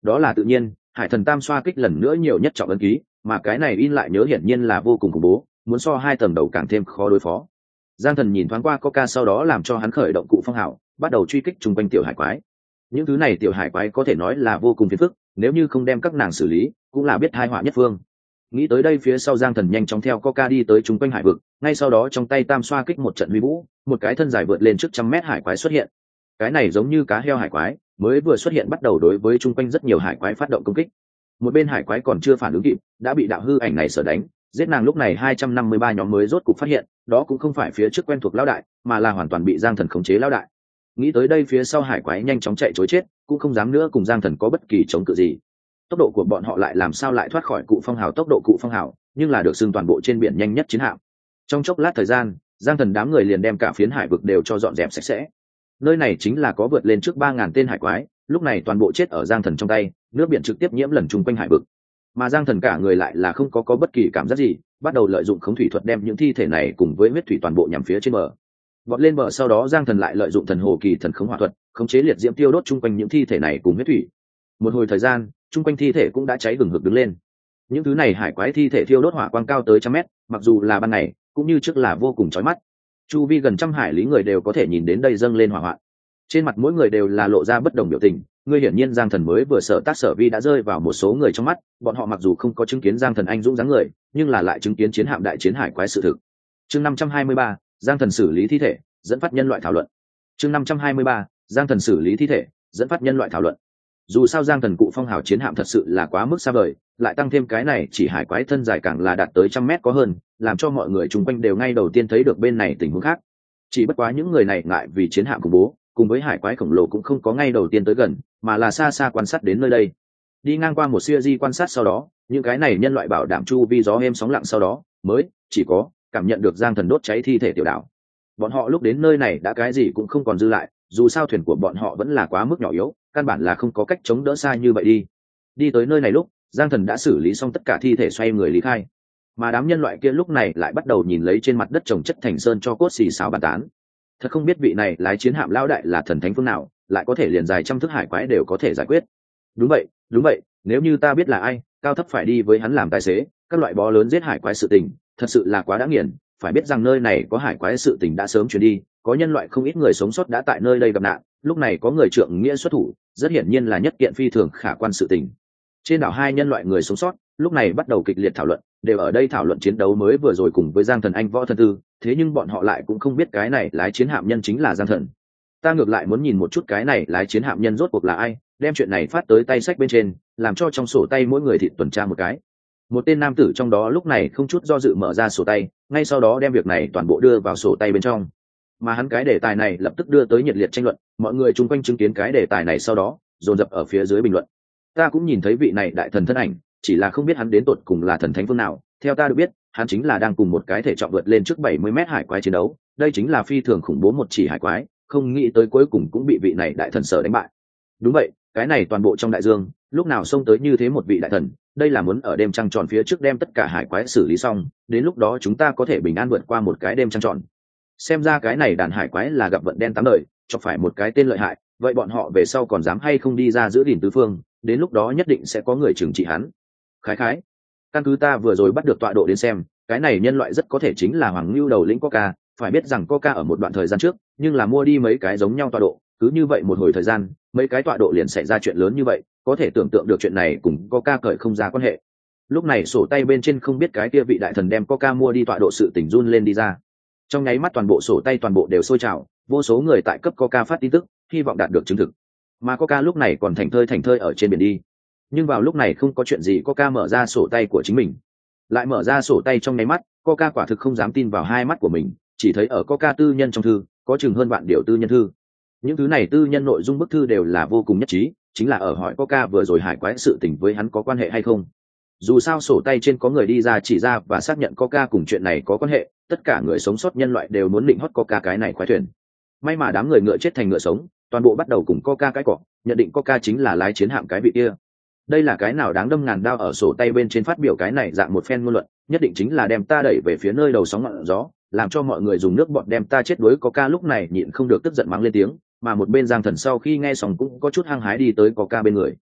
Speaker 1: Đó là tự nhiên, hải thần tam xoa kích lần nữa nhiều nhất trọng ấn ký, mà cái này in lại nhớ hiển nhiên là vô cùng khủng bố, muốn so hai tầng đầu càng thêm khó đối phó. Giang Thần nhìn thoáng qua Coca, sau đó làm cho hắn khởi động cụ phong hào, bắt đầu truy kích trung quanh tiểu hải quái. Những thứ này tiểu hải quái có thể nói là vô cùng phiền phức, nếu như không đem các nàng xử lý, cũng là biết tai họa nhất phương. Nghĩ tới đây, phía sau Giang Thần nhanh chóng theo Coca đi tới trung quanh hải vực, ngay sau đó trong tay tam xoa kích một trận huy vũ, một cái thân dài vượt lên trước trăm mét hải quái xuất hiện. Cái này giống như cá heo hải quái, mới vừa xuất hiện bắt đầu đối với trung quanh rất nhiều hải quái phát động công kích. Một bên hải quái còn chưa phản ứng kịp, đã bị đạo hư ảnh này sở đánh, giết nàng. Lúc này hai trăm năm mươi ba nhóm mới rốt cục phát hiện, đó cũng không phải phía trước quen thuộc lão đại, mà là hoàn toàn bị Giang Thần khống chế lão đại. Nghĩ tới đây, phía sau hải quái nhanh chóng chạy trối chết, cũng không dám nữa cùng Giang Thần có bất kỳ chống cự gì. Tốc độ của bọn họ lại làm sao lại thoát khỏi cụ phong hào tốc độ cụ phong hào, nhưng là được xưng toàn bộ trên biển nhanh nhất chiến hạm. Trong chốc lát thời gian, Giang Thần đám người liền đem cả phiến hải vực đều cho dọn dẹp sạch sẽ. Nơi này chính là có vượt lên trước ba ngàn tên hải quái, lúc này toàn bộ chết ở Giang Thần trong tay, nước biển trực tiếp nhiễm lần chung quanh hải vực. Mà Giang Thần cả người lại là không có có bất kỳ cảm giác gì, bắt đầu lợi dụng khống thủy thuật đem những thi thể này cùng với huyết thủy toàn bộ nhằm phía trên bờ. Vọt lên bờ sau đó, Giang Thần lại lợi dụng thần hồ kỳ thần khống hỏa thuật, khống chế liệt diễm tiêu đốt chung quanh những thi thể này cùng huyết thủy. Một hồi thời gian, chung quanh thi thể cũng đã cháy hừng hực đứng lên. Những thứ này hải quái thi thể thiêu đốt hỏa quang cao tới trăm mét, mặc dù là ban ngày, cũng như trước là vô cùng chói mắt. Chu vi gần trăm hải lý người đều có thể nhìn đến đây dâng lên hỏa hoạn. Trên mặt mỗi người đều là lộ ra bất đồng biểu tình. Người hiển nhiên Giang Thần mới vừa sở tác sở vi đã rơi vào một số người trong mắt, bọn họ mặc dù không có chứng kiến Giang Thần anh dũng dáng người, nhưng là lại chứng kiến chiến hạm đại chiến hải quái sự thực. Chương năm trăm hai mươi ba, Giang Thần xử lý thi thể, dẫn phát nhân loại thảo luận. Chương năm trăm hai mươi ba, Giang Thần xử lý thi thể, dẫn phát nhân loại thảo luận. Dù sao Giang Thần cụ phong hào chiến hạm thật sự là quá mức xa vời, lại tăng thêm cái này chỉ hải quái thân dài càng là đạt tới trăm mét có hơn, làm cho mọi người chung quanh đều ngay đầu tiên thấy được bên này tình huống khác. Chỉ bất quá những người này ngại vì chiến hạm khủng bố, cùng với hải quái khổng lồ cũng không có ngay đầu tiên tới gần, mà là xa xa quan sát đến nơi đây. Đi ngang qua một siêu di quan sát sau đó, những cái này nhân loại bảo đảm chu vi gió êm sóng lặng sau đó, mới chỉ có cảm nhận được Giang Thần đốt cháy thi thể tiểu đảo. Bọn họ lúc đến nơi này đã cái gì cũng không còn dư lại, dù sao thuyền của bọn họ vẫn là quá mức nhỏ yếu, căn bản là không có cách chống đỡ xa như vậy đi. Đi tới nơi này lúc, Giang Thần đã xử lý xong tất cả thi thể, xoay người lý khai. Mà đám nhân loại kia lúc này lại bắt đầu nhìn lấy trên mặt đất trồng chất thành sơn cho cốt xì xào bàn tán. Thật không biết vị này lái chiến hạm lão đại là thần thánh phương nào, lại có thể liền dài trăm thước hải quái đều có thể giải quyết. Đúng vậy, đúng vậy, nếu như ta biết là ai, cao thấp phải đi với hắn làm tài xế. Các loại bó lớn giết hải quái sự tình, thật sự là quá đã nghiền. Phải biết rằng nơi này có hải quái sự tình đã sớm truyền đi, có nhân loại không ít người sống sót đã tại nơi đây gặp nạn. Lúc này có người trượng nghĩa xuất thủ, rất hiển nhiên là nhất kiện phi thường khả quan sự tình. Trên đảo hai nhân loại người sống sót lúc này bắt đầu kịch liệt thảo luận, đều ở đây thảo luận chiến đấu mới vừa rồi cùng với Giang Thần anh võ thần tư, thế nhưng bọn họ lại cũng không biết cái này lái chiến hạm nhân chính là Giang Thần. Ta ngược lại muốn nhìn một chút cái này lái chiến hạm nhân rốt cuộc là ai, đem chuyện này phát tới tay sách bên trên, làm cho trong sổ tay mỗi người thịt tuần tra một cái. Một tên nam tử trong đó lúc này không chút do dự mở ra sổ tay, ngay sau đó đem việc này toàn bộ đưa vào sổ tay bên trong. Mà hắn cái đề tài này lập tức đưa tới nhiệt liệt tranh luận, mọi người chung quanh chứng kiến cái đề tài này sau đó dồn dập ở phía dưới bình luận. Ta cũng nhìn thấy vị này đại thần thân ảnh, chỉ là không biết hắn đến tột cùng là thần thánh phương nào. Theo ta được biết, hắn chính là đang cùng một cái thể trọng vượt lên trước bảy mươi mét hải quái chiến đấu, đây chính là phi thường khủng bố một chỉ hải quái, không nghĩ tới cuối cùng cũng bị vị này đại thần sở đánh bại. Đúng vậy, cái này toàn bộ trong đại dương, lúc nào xông tới như thế một vị đại thần, đây là muốn ở đêm trăng tròn phía trước đem tất cả hải quái xử lý xong, đến lúc đó chúng ta có thể bình an vượt qua một cái đêm trăng tròn. Xem ra cái này đàn hải quái là gặp vận đen tám đời, chọc phải một cái tên lợi hại, vậy bọn họ về sau còn dám hay không đi ra giữ gìn tứ phương, đến lúc đó nhất định sẽ có người trừng trị hắn. Khái khái, căn cứ ta vừa rồi bắt được tọa độ đến xem, cái này nhân loại rất có thể chính là Hoàng Lưu đầu lĩnh Coca, phải biết rằng Coca ở một đoạn thời gian trước, nhưng là mua đi mấy cái giống nhau tọa độ, cứ như vậy một hồi thời gian, mấy cái tọa độ liền xảy ra chuyện lớn như vậy, có thể tưởng tượng được chuyện này cùng Coca cởi không ra quan hệ. Lúc này sổ tay bên trên không biết cái kia vị đại thần đem Coca mua đi tọa độ sự tình run lên đi ra. Trong nháy mắt toàn bộ sổ tay toàn bộ đều sôi trào, vô số người tại cấp Coca phát tin tức, hy vọng đạt được chứng thực. Mà Coca lúc này còn thành thơi thành thơi ở trên biển đi. Nhưng vào lúc này không có chuyện gì, Coca mở ra sổ tay của chính mình. Lại mở ra sổ tay trong nháy mắt, Coca quả thực không dám tin vào hai mắt của mình, chỉ thấy ở Coca tư nhân trong thư, có chừng hơn vạn điều tư nhân thư. Những thứ này tư nhân nội dung bức thư đều là vô cùng nhất trí, chính là ở hỏi Coca vừa rồi hải quái sự tình với hắn có quan hệ hay không. Dù sao sổ tay trên có người đi ra chỉ ra và xác nhận Coca cùng chuyện này có quan hệ, tất cả người sống sót nhân loại đều muốn định hót Coca cái này khoái thuyền. May mà đám người ngựa chết thành ngựa sống, toàn bộ bắt đầu cùng Coca cái cọ, nhận định Coca chính là lái chiến hạm cái vị kia. Đây là cái nào đáng đâm ngàn đao ở sổ tay bên trên phát biểu cái này dạng một phen ngôn luận, nhất định chính là đem ta đẩy về phía nơi đầu sóng ngọn gió, làm cho mọi người dùng nước bọt đem ta chết đuối. Coca lúc này nhịn không được tức giận mắng lên tiếng, mà một bên Giang Thần sau khi nghe xong cũng có chút hăng hái đi tới Coca bên người.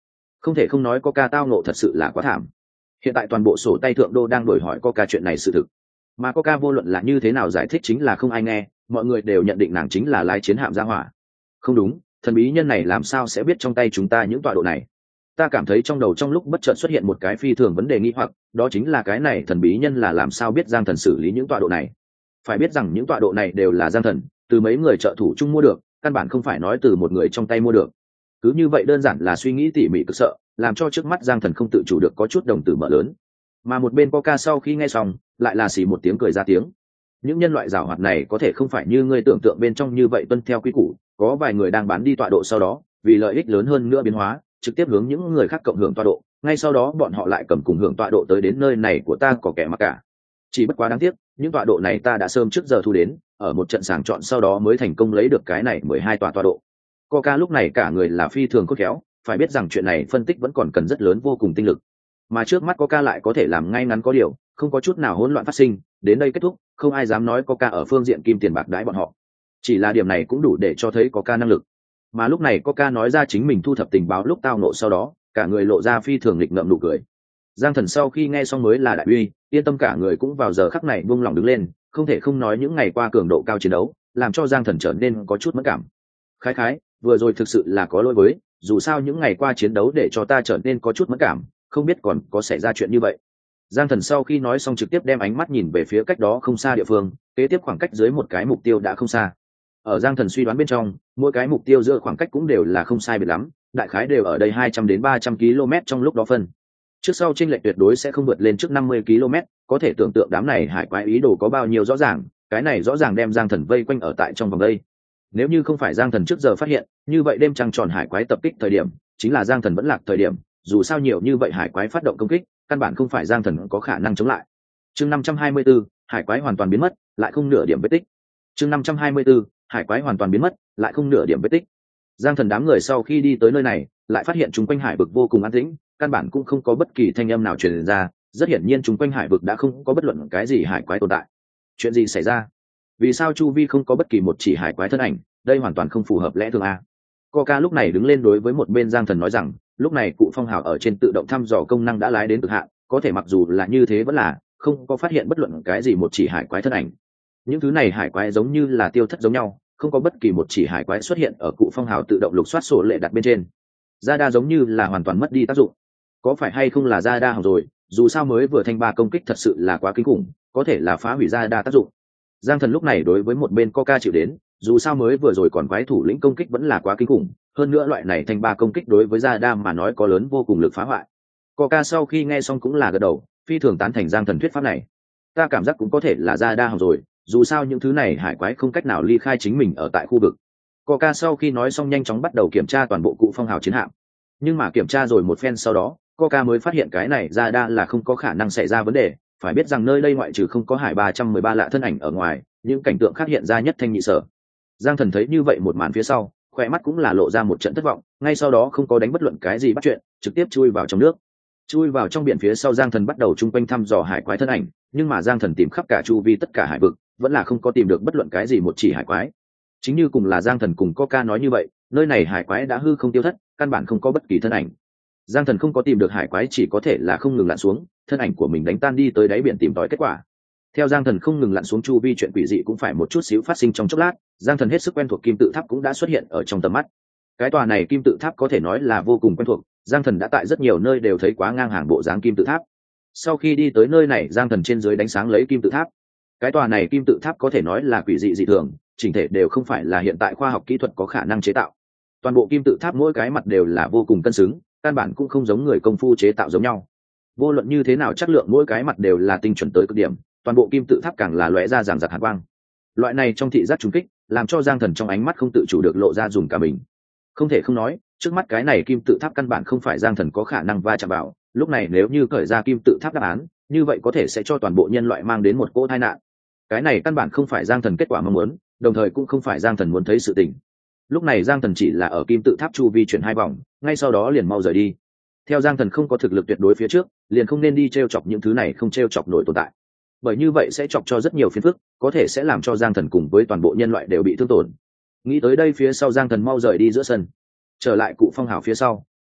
Speaker 1: Không thể không nói Coca tao ngộ thật sự là quá thảm. Hiện tại toàn bộ sổ tay thượng đô đang đổi hỏi Coca chuyện này sự thực, mà Coca vô luận là như thế nào giải thích chính là không ai nghe, mọi người đều nhận định nàng chính là lái chiến hạm ra hỏa. Không đúng, thần bí nhân này làm sao sẽ biết trong tay chúng ta những tọa độ này? Ta cảm thấy trong đầu trong lúc bất chợt xuất hiện một cái phi thường vấn đề nghi hoặc, đó chính là cái này thần bí nhân là làm sao biết Giang Thần xử lý những tọa độ này? Phải biết rằng những tọa độ này đều là Giang Thần từ mấy người trợ thủ chung mua được, căn bản không phải nói từ một người trong tay mua được. Cứ như vậy đơn giản là suy nghĩ tỉ mỉ cực sợ, làm cho trước mắt Giang Thần không tự chủ được có chút đồng tử mở lớn. Mà một bên Coca sau khi nghe xong, lại là xì một tiếng cười ra tiếng. Những nhân loại giàu hoạt này có thể không phải như ngươi tưởng tượng bên trong như vậy tuân theo quy củ, có vài người đang bán đi tọa độ sau đó, vì lợi ích lớn hơn nữa biến hóa, trực tiếp hướng những người khác cộng hưởng tọa độ, ngay sau đó bọn họ lại cầm cùng hưởng tọa độ tới đến nơi này của ta có kẻ mặc cả. Chỉ bất quá đáng tiếc, những tọa độ này ta đã sớm trước giờ thu đến, ở một trận sàng chọn sau đó mới thành công lấy được cái này mười hai tọa tọa độ. Coca lúc này cả người là phi thường cốt khéo, phải biết rằng chuyện này phân tích vẫn còn cần rất lớn vô cùng tinh lực. Mà trước mắt Coca lại có thể làm ngay ngắn có điều, không có chút nào hỗn loạn phát sinh, đến đây kết thúc, không ai dám nói Coca ở phương diện kim tiền bạc đãi bọn họ. Chỉ là điểm này cũng đủ để cho thấy Coca năng lực. Mà lúc này Coca nói ra chính mình thu thập tình báo lúc tao nộ sau đó, cả người lộ ra phi thường nghịch ngợm nụ cười. Giang Thần sau khi nghe xong mới là đại uy, yên tâm cả người cũng vào giờ khắc này buông lòng đứng lên, không thể không nói những ngày qua cường độ cao chiến đấu, làm cho Giang Thần trở nên có chút mất cảm. Khái khái, vừa rồi thực sự là có lỗi với, dù sao những ngày qua chiến đấu để cho ta trở nên có chút mất cảm, không biết còn có xảy ra chuyện như vậy. Giang Thần sau khi nói xong trực tiếp đem ánh mắt nhìn về phía cách đó không xa địa phương, kế tiếp khoảng cách dưới một cái mục tiêu đã không xa. Ở Giang Thần suy đoán bên trong, mỗi cái mục tiêu giữa khoảng cách cũng đều là không sai biệt lắm, đại khái đều ở đây hai trăm đến ba trăm ki lô mét trong lúc đó phân. Trước sau chênh lệch tuyệt đối sẽ không vượt lên trước năm mươi ki lô mét, có thể tưởng tượng đám này hải quái ý đồ có bao nhiêu rõ ràng, cái này rõ ràng đem Giang Thần vây quanh ở tại trong vòng đây. Nếu như không phải Giang Thần trước giờ phát hiện, như vậy đêm trăng tròn hải quái tập kích thời điểm, chính là Giang Thần vẫn lạc thời điểm, dù sao nhiều như vậy hải quái phát động công kích, căn bản không phải Giang Thần có khả năng chống lại. Chương năm trăm hai mươi tư, hải quái hoàn toàn biến mất, lại không nửa điểm vết tích. Chương năm trăm hai mươi tư, hải quái hoàn toàn biến mất, lại không nửa điểm vết tích. Giang Thần đám người sau khi đi tới nơi này, lại phát hiện chúng quanh hải vực vô cùng an tĩnh, căn bản cũng không có bất kỳ thanh âm nào truyền ra, rất hiển nhiên chúng quanh hải vực đã không có bất luận cái gì hải quái tồn tại. Chuyện gì xảy ra? Vì sao chu vi không có bất kỳ một chỉ hải quái thân ảnh? Đây hoàn toàn không phù hợp lẽ thường a. Coca lúc này đứng lên đối với một bên Giang Thần nói rằng, lúc này cụ phong hào ở trên tự động thăm dò công năng đã lái đến cực hạn, có thể mặc dù là như thế vẫn là không có phát hiện bất luận cái gì một chỉ hải quái thân ảnh. Những thứ này hải quái giống như là tiêu thất giống nhau, không có bất kỳ một chỉ hải quái xuất hiện ở cụ phong hào tự động lục soát sổ lệ đặt bên trên. Radar giống như là hoàn toàn mất đi tác dụng. Có phải hay không là Radar hỏng rồi? Dù sao mới vừa thanh ba công kích thật sự là quá kinh khủng, có thể là phá hủy Radar tác dụng. Giang Thần lúc này đối với một bên Coca chịu đến, dù sao mới vừa rồi còn quái thủ lĩnh công kích vẫn là quá kinh khủng, hơn nữa loại này thanh ba công kích đối với Radar mà nói có lớn vô cùng lực phá hoại. Coca sau khi nghe xong cũng là gật đầu, phi thường tán thành Giang Thần thuyết pháp này. Ta cảm giác cũng có thể là Radar hỏng rồi, dù sao những thứ này hải quái không cách nào ly khai chính mình ở tại khu vực. Coca sau khi nói xong nhanh chóng bắt đầu kiểm tra toàn bộ cụ phong hào chiến hạm. Nhưng mà kiểm tra rồi một phen sau đó, Coca mới phát hiện cái này Radar là không có khả năng xảy ra vấn đề, phải biết rằng nơi đây ngoại trừ không có hải ba trăm mười ba lạ thân ảnh ở ngoài, những cảnh tượng khác hiện ra nhất thanh nhị sở. Giang Thần thấy như vậy một màn phía sau, khỏe mắt cũng là lộ ra một trận thất vọng, ngay sau đó không có đánh bất luận cái gì bắt chuyện, trực tiếp chui vào trong nước. Chui vào trong biển phía sau Giang Thần bắt đầu chung quanh thăm dò hải quái thân ảnh, nhưng mà Giang Thần tìm khắp cả chu vi tất cả hải vực, vẫn là không có tìm được bất luận cái gì một chỉ hải quái. Chính như cùng là Giang Thần cùng Coca nói như vậy, nơi này hải quái đã hư không tiêu thất, căn bản không có bất kỳ thân ảnh. Giang Thần không có tìm được hải quái chỉ có thể là không ngừng lặn xuống, thân ảnh của mình đánh tan đi tới đáy biển tìm tòi kết quả. Theo Giang Thần không ngừng lặn xuống chu vi chuyện quỷ dị cũng phải một chút xíu phát sinh trong chốc lát, Giang Thần hết sức quen thuộc kim tự tháp cũng đã xuất hiện ở trong tầm mắt. Cái tòa này kim tự tháp có thể nói là vô cùng quen thuộc, Giang Thần đã tại rất nhiều nơi đều thấy quá ngang hàng bộ dáng kim tự tháp. Sau khi đi tới nơi này, Giang Thần trên dưới đánh sáng lấy kim tự tháp. Cái tòa này kim tự tháp có thể nói là quỷ dị dị thường, chỉnh thể đều không phải là hiện tại khoa học kỹ thuật có khả năng chế tạo. Toàn bộ kim tự tháp mỗi cái mặt đều là vô cùng cân xứng, căn bản cũng không giống người công phu chế tạo giống nhau. Vô luận như thế nào chất lượng mỗi cái mặt đều là tinh chuẩn tới cực điểm, toàn bộ kim tự tháp càng là lóe ra ràng rạc hàn quang. Loại này trong thị giác trùng kích, làm cho Giang Thần trong ánh mắt không tự chủ được lộ ra dùng cả mình. Không thể không nói, trước mắt cái này kim tự tháp căn bản không phải Giang Thần có khả năng va chạm vào, lúc này nếu như cởi ra kim tự tháp đáp án, như vậy có thể sẽ cho toàn bộ nhân loại mang đến một cỗ tai nạn. Cái này căn bản không phải Giang Thần kết quả mong muốn, đồng thời cũng không phải Giang Thần muốn thấy sự tình. Lúc này Giang Thần chỉ là ở kim tự tháp chu vi chuyển hai vòng, ngay sau đó liền mau rời đi. Theo Giang Thần không có thực lực tuyệt đối phía trước, liền không nên đi trêu chọc những thứ này không trêu chọc nổi tồn tại. Bởi như vậy sẽ chọc cho rất nhiều phiền phức, có thể sẽ làm cho Giang Thần cùng với toàn bộ nhân loại đều bị thương tổn. Nghĩ tới đây phía sau Giang Thần mau rời đi giữa sân. Trở lại cụ phong hào phía sau,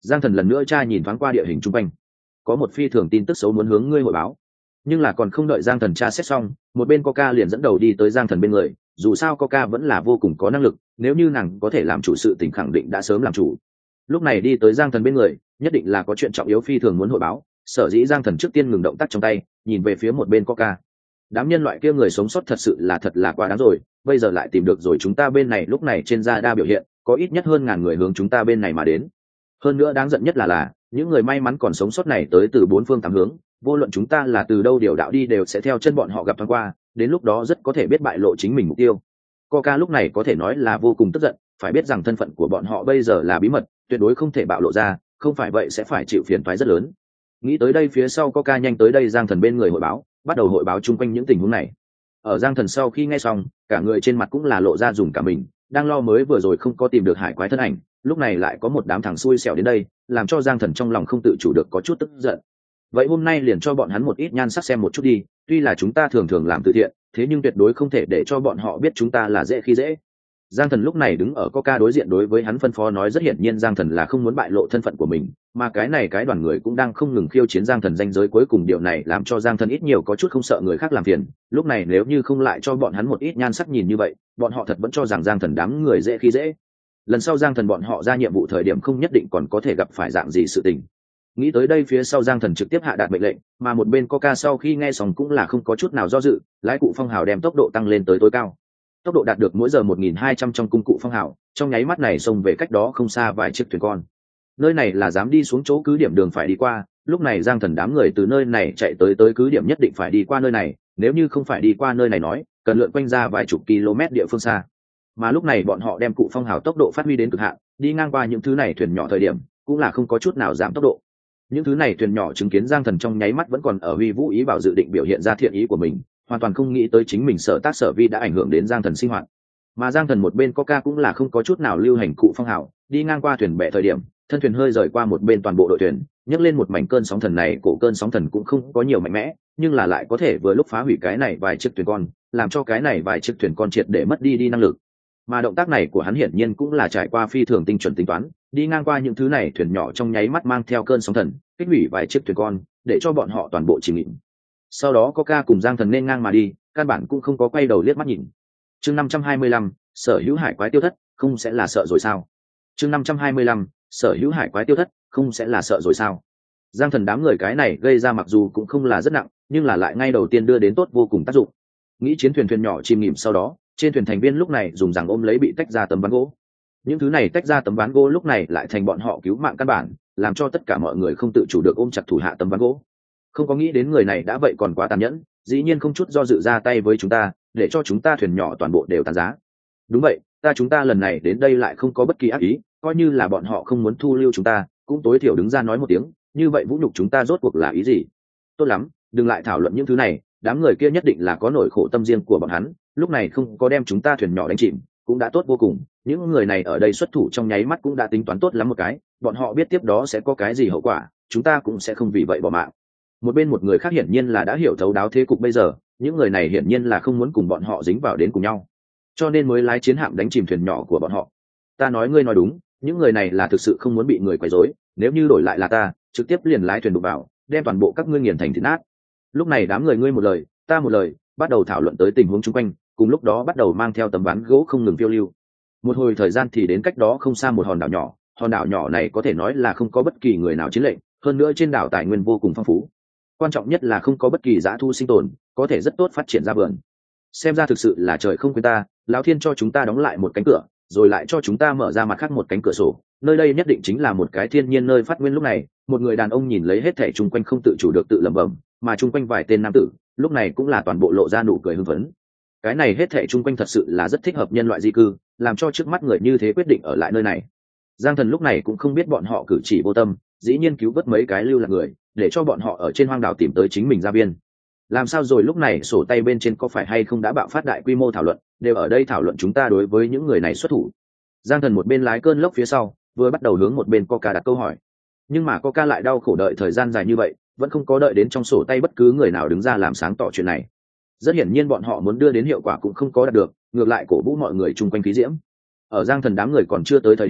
Speaker 1: Giang Thần lần nữa tra nhìn thoáng qua địa hình chung quanh, có một phi thường tin tức xấu muốn hướng ngươi hội báo. Nhưng là còn không đợi Giang Thần tra xét xong, một bên Coca liền dẫn đầu đi tới Giang Thần bên người, dù sao Coca vẫn là vô cùng có năng lực, nếu như nàng có thể làm chủ sự tình khẳng định đã sớm làm chủ. Lúc này đi tới Giang Thần bên người, nhất định là có chuyện trọng yếu phi thường muốn hội báo, sở dĩ Giang Thần trước tiên ngừng động tác trong tay, nhìn về phía một bên Coca. Đám nhân loại kia người sống sót thật sự là thật là quá đáng rồi, bây giờ lại tìm được rồi chúng ta bên này, lúc này trên radar biểu hiện, có ít nhất hơn ngàn người hướng chúng ta bên này mà đến. Hơn nữa đáng giận nhất là là, những người may mắn còn sống sót này tới từ bốn phương tám hướng, vô luận chúng ta là từ đâu điều đạo đi đều sẽ theo chân bọn họ gặp thoáng qua, đến lúc đó rất có thể biết bại lộ chính mình mục tiêu. Coca lúc này có thể nói là vô cùng tức giận, phải biết rằng thân phận của bọn họ bây giờ là bí mật, tuyệt đối không thể bạo lộ ra, không phải vậy sẽ phải chịu phiền toái rất lớn. Nghĩ tới đây phía sau Coca nhanh tới đây Giang Thần bên người hội báo, bắt đầu hội báo chung quanh những tình huống này. Ở Giang Thần sau khi nghe xong, cả người trên mặt cũng là lộ ra dùng cả mình, đang lo mới vừa rồi không có tìm được hải quái thân ảnh, lúc này lại có một đám thằng xui xẻo đến đây, làm cho Giang Thần trong lòng không tự chủ được có chút tức giận. Vậy hôm nay liền cho bọn hắn một ít nhan sắc xem một chút đi, tuy là chúng ta thường thường làm từ thiện, thế nhưng tuyệt đối không thể để cho bọn họ biết chúng ta là dễ khi dễ. Giang Thần lúc này đứng ở Coca đối diện đối với hắn phân phó nói, rất hiển nhiên Giang Thần là không muốn bại lộ thân phận của mình, mà cái này cái đoàn người cũng đang không ngừng khiêu chiến Giang Thần danh giới cuối cùng, điều này làm cho Giang Thần ít nhiều có chút không sợ người khác làm phiền, lúc này nếu như không lại cho bọn hắn một ít nhan sắc nhìn như vậy, bọn họ thật vẫn cho rằng Giang Thần đám người dễ khi dễ. Lần sau Giang Thần bọn họ ra nhiệm vụ thời điểm không nhất định còn có thể gặp phải dạng gì sự tình. Nghĩ tới đây phía sau Giang Thần trực tiếp hạ đạt mệnh lệnh, mà một bên Coca sau khi nghe xong cũng là không có chút nào do dự, lái cụ phong hào đem tốc độ tăng lên tới tối cao. Tốc độ đạt được mỗi giờ một nghìn hai trăm trong cung cụ phong hào, trong nháy mắt này xông về cách đó không xa vài chiếc thuyền con. Nơi này là dám đi xuống chỗ cứ điểm đường phải đi qua, lúc này Giang Thần đám người từ nơi này chạy tới tới cứ điểm nhất định phải đi qua nơi này, nếu như không phải đi qua nơi này nói, cần lượn quanh ra vài chục km địa phương xa. Mà lúc này bọn họ đem cụ phong hào tốc độ phát huy đến cực hạn, đi ngang qua những thứ này thuyền nhỏ thời điểm, cũng là không có chút nào giảm tốc độ. Những thứ này thuyền nhỏ chứng kiến Giang Thần trong nháy mắt vẫn còn ở huy vũ ý bảo dự định biểu hiện ra thiện ý của mình, hoàn toàn không nghĩ tới chính mình sở tác sở vi đã ảnh hưởng đến Giang Thần sinh hoạt. Mà Giang Thần một bên Coca cũng là không có chút nào lưu hành cụ phong hào, đi ngang qua thuyền bè thời điểm, thân thuyền hơi rời qua một bên toàn bộ đội thuyền, nhấc lên một mảnh cơn sóng thần, này cổ cơn sóng thần cũng không có nhiều mạnh mẽ, nhưng là lại có thể vừa lúc phá hủy cái này vài chiếc thuyền con, làm cho cái này vài chiếc thuyền con triệt để mất đi đi năng lực. Mà động tác này của hắn hiển nhiên cũng là trải qua phi thường tinh chuẩn tính toán, đi ngang qua những thứ này thuyền nhỏ trong nháy mắt mang theo cơn sóng thần, kích hủy vài chiếc thuyền con, để cho bọn họ toàn bộ chìm nghỉm. Sau đó Coca cùng Giang Thần nên ngang mà đi, căn bản cũng không có quay đầu liếc mắt nhìn. Chương năm trăm hai mươi lăm, sở hữu hải quái tiêu thất, không sẽ là sợ rồi sao? Chương năm trăm hai mươi lăm, sở hữu hải quái tiêu thất, không sẽ là sợ rồi sao? Giang Thần đám người cái này gây ra mặc dù cũng không là rất nặng, nhưng là lại ngay đầu tiên đưa đến tốt vô cùng tác dụng. Nghĩ chiến thuyền thuyền nhỏ chìm nghỉm sau đó, trên thuyền thành viên lúc này dùng rằng ôm lấy bị tách ra tấm ván gỗ. Những thứ này tách ra tấm ván gỗ lúc này lại thành bọn họ cứu mạng căn bản, làm cho tất cả mọi người không tự chủ được ôm chặt thủ hạ tấm ván gỗ. Không có nghĩ đến người này đã vậy còn quá tàn nhẫn, dĩ nhiên không chút do dự ra tay với chúng ta, để cho chúng ta thuyền nhỏ toàn bộ đều tàn giá. Đúng vậy, ta chúng ta lần này đến đây lại không có bất kỳ ác ý, coi như là bọn họ không muốn thu lưu chúng ta, cũng tối thiểu đứng ra nói một tiếng, như vậy vũ nhục chúng ta rốt cuộc là ý gì? Tốt lắm, đừng lại thảo luận những thứ này, đám người kia nhất định là có nỗi khổ tâm riêng của bọn hắn, lúc này không có đem chúng ta thuyền nhỏ đánh chìm, cũng đã tốt vô cùng. Những người này ở đây xuất thủ trong nháy mắt cũng đã tính toán tốt lắm một cái, bọn họ biết tiếp đó sẽ có cái gì hậu quả, chúng ta cũng sẽ không vì vậy bỏ mạng. Một bên một người khác hiển nhiên là đã hiểu thấu đáo thế cục bây giờ, những người này hiển nhiên là không muốn cùng bọn họ dính vào đến cùng nhau, cho nên mới lái chiến hạm đánh chìm thuyền nhỏ của bọn họ. Ta nói ngươi nói đúng, những người này là thực sự không muốn bị người quấy rối, nếu như đổi lại là ta, trực tiếp liền lái thuyền đụng vào, đem toàn bộ các ngươi nghiền thành thịt nát. Lúc này đám người ngươi một lời, ta một lời, bắt đầu thảo luận tới tình huống chung quanh, cùng lúc đó bắt đầu mang theo tấm ván gỗ không ngừng phiêu lưu. Một hồi thời gian thì đến cách đó không xa một hòn đảo nhỏ, hòn đảo nhỏ này có thể nói là không có bất kỳ người nào chiến lệnh, hơn nữa trên đảo tài nguyên vô cùng phong phú, quan trọng nhất là không có bất kỳ dã thu sinh tồn, có thể rất tốt phát triển ra vườn. Xem ra thực sự là trời không quên ta, lão thiên cho chúng ta đóng lại một cánh cửa, rồi lại cho chúng ta mở ra mặt khác một cánh cửa sổ, nơi đây nhất định chính là một cái thiên nhiên nơi phát nguyên. Lúc này một người đàn ông nhìn lấy hết thảy chung quanh không tự chủ được tự lẩm bẩm, mà chung quanh vài tên nam tử lúc này cũng là toàn bộ lộ ra nụ cười hưng phấn. Cái này hết thảy chung quanh thật sự là rất thích hợp nhân loại di cư, làm cho trước mắt người như thế quyết định ở lại nơi này. Giang Thần lúc này cũng không biết bọn họ cử chỉ vô tâm, dĩ nhiên cứu vớt mấy cái lưu lạc người, để cho bọn họ ở trên hoang đảo tìm tới chính mình gia viên. Làm sao rồi, lúc này sổ tay bên trên có phải hay không đã bạo phát đại quy mô thảo luận, đều ở đây thảo luận chúng ta đối với những người này xuất thủ. Giang Thần một bên lái cơn lốc phía sau, vừa bắt đầu hướng một bên Coca đặt câu hỏi. Nhưng mà Coca lại đau khổ đợi thời gian dài như vậy, vẫn không có đợi đến trong sổ tay bất cứ người nào đứng ra làm sáng tỏ chuyện này. Rất hiển nhiên bọn họ muốn đưa đến hiệu quả cũng không có đạt được, ngược lại cổ vũ mọi người chung quanh khí diễm. Ở Giang Thần đám người còn chưa tới thời điểm,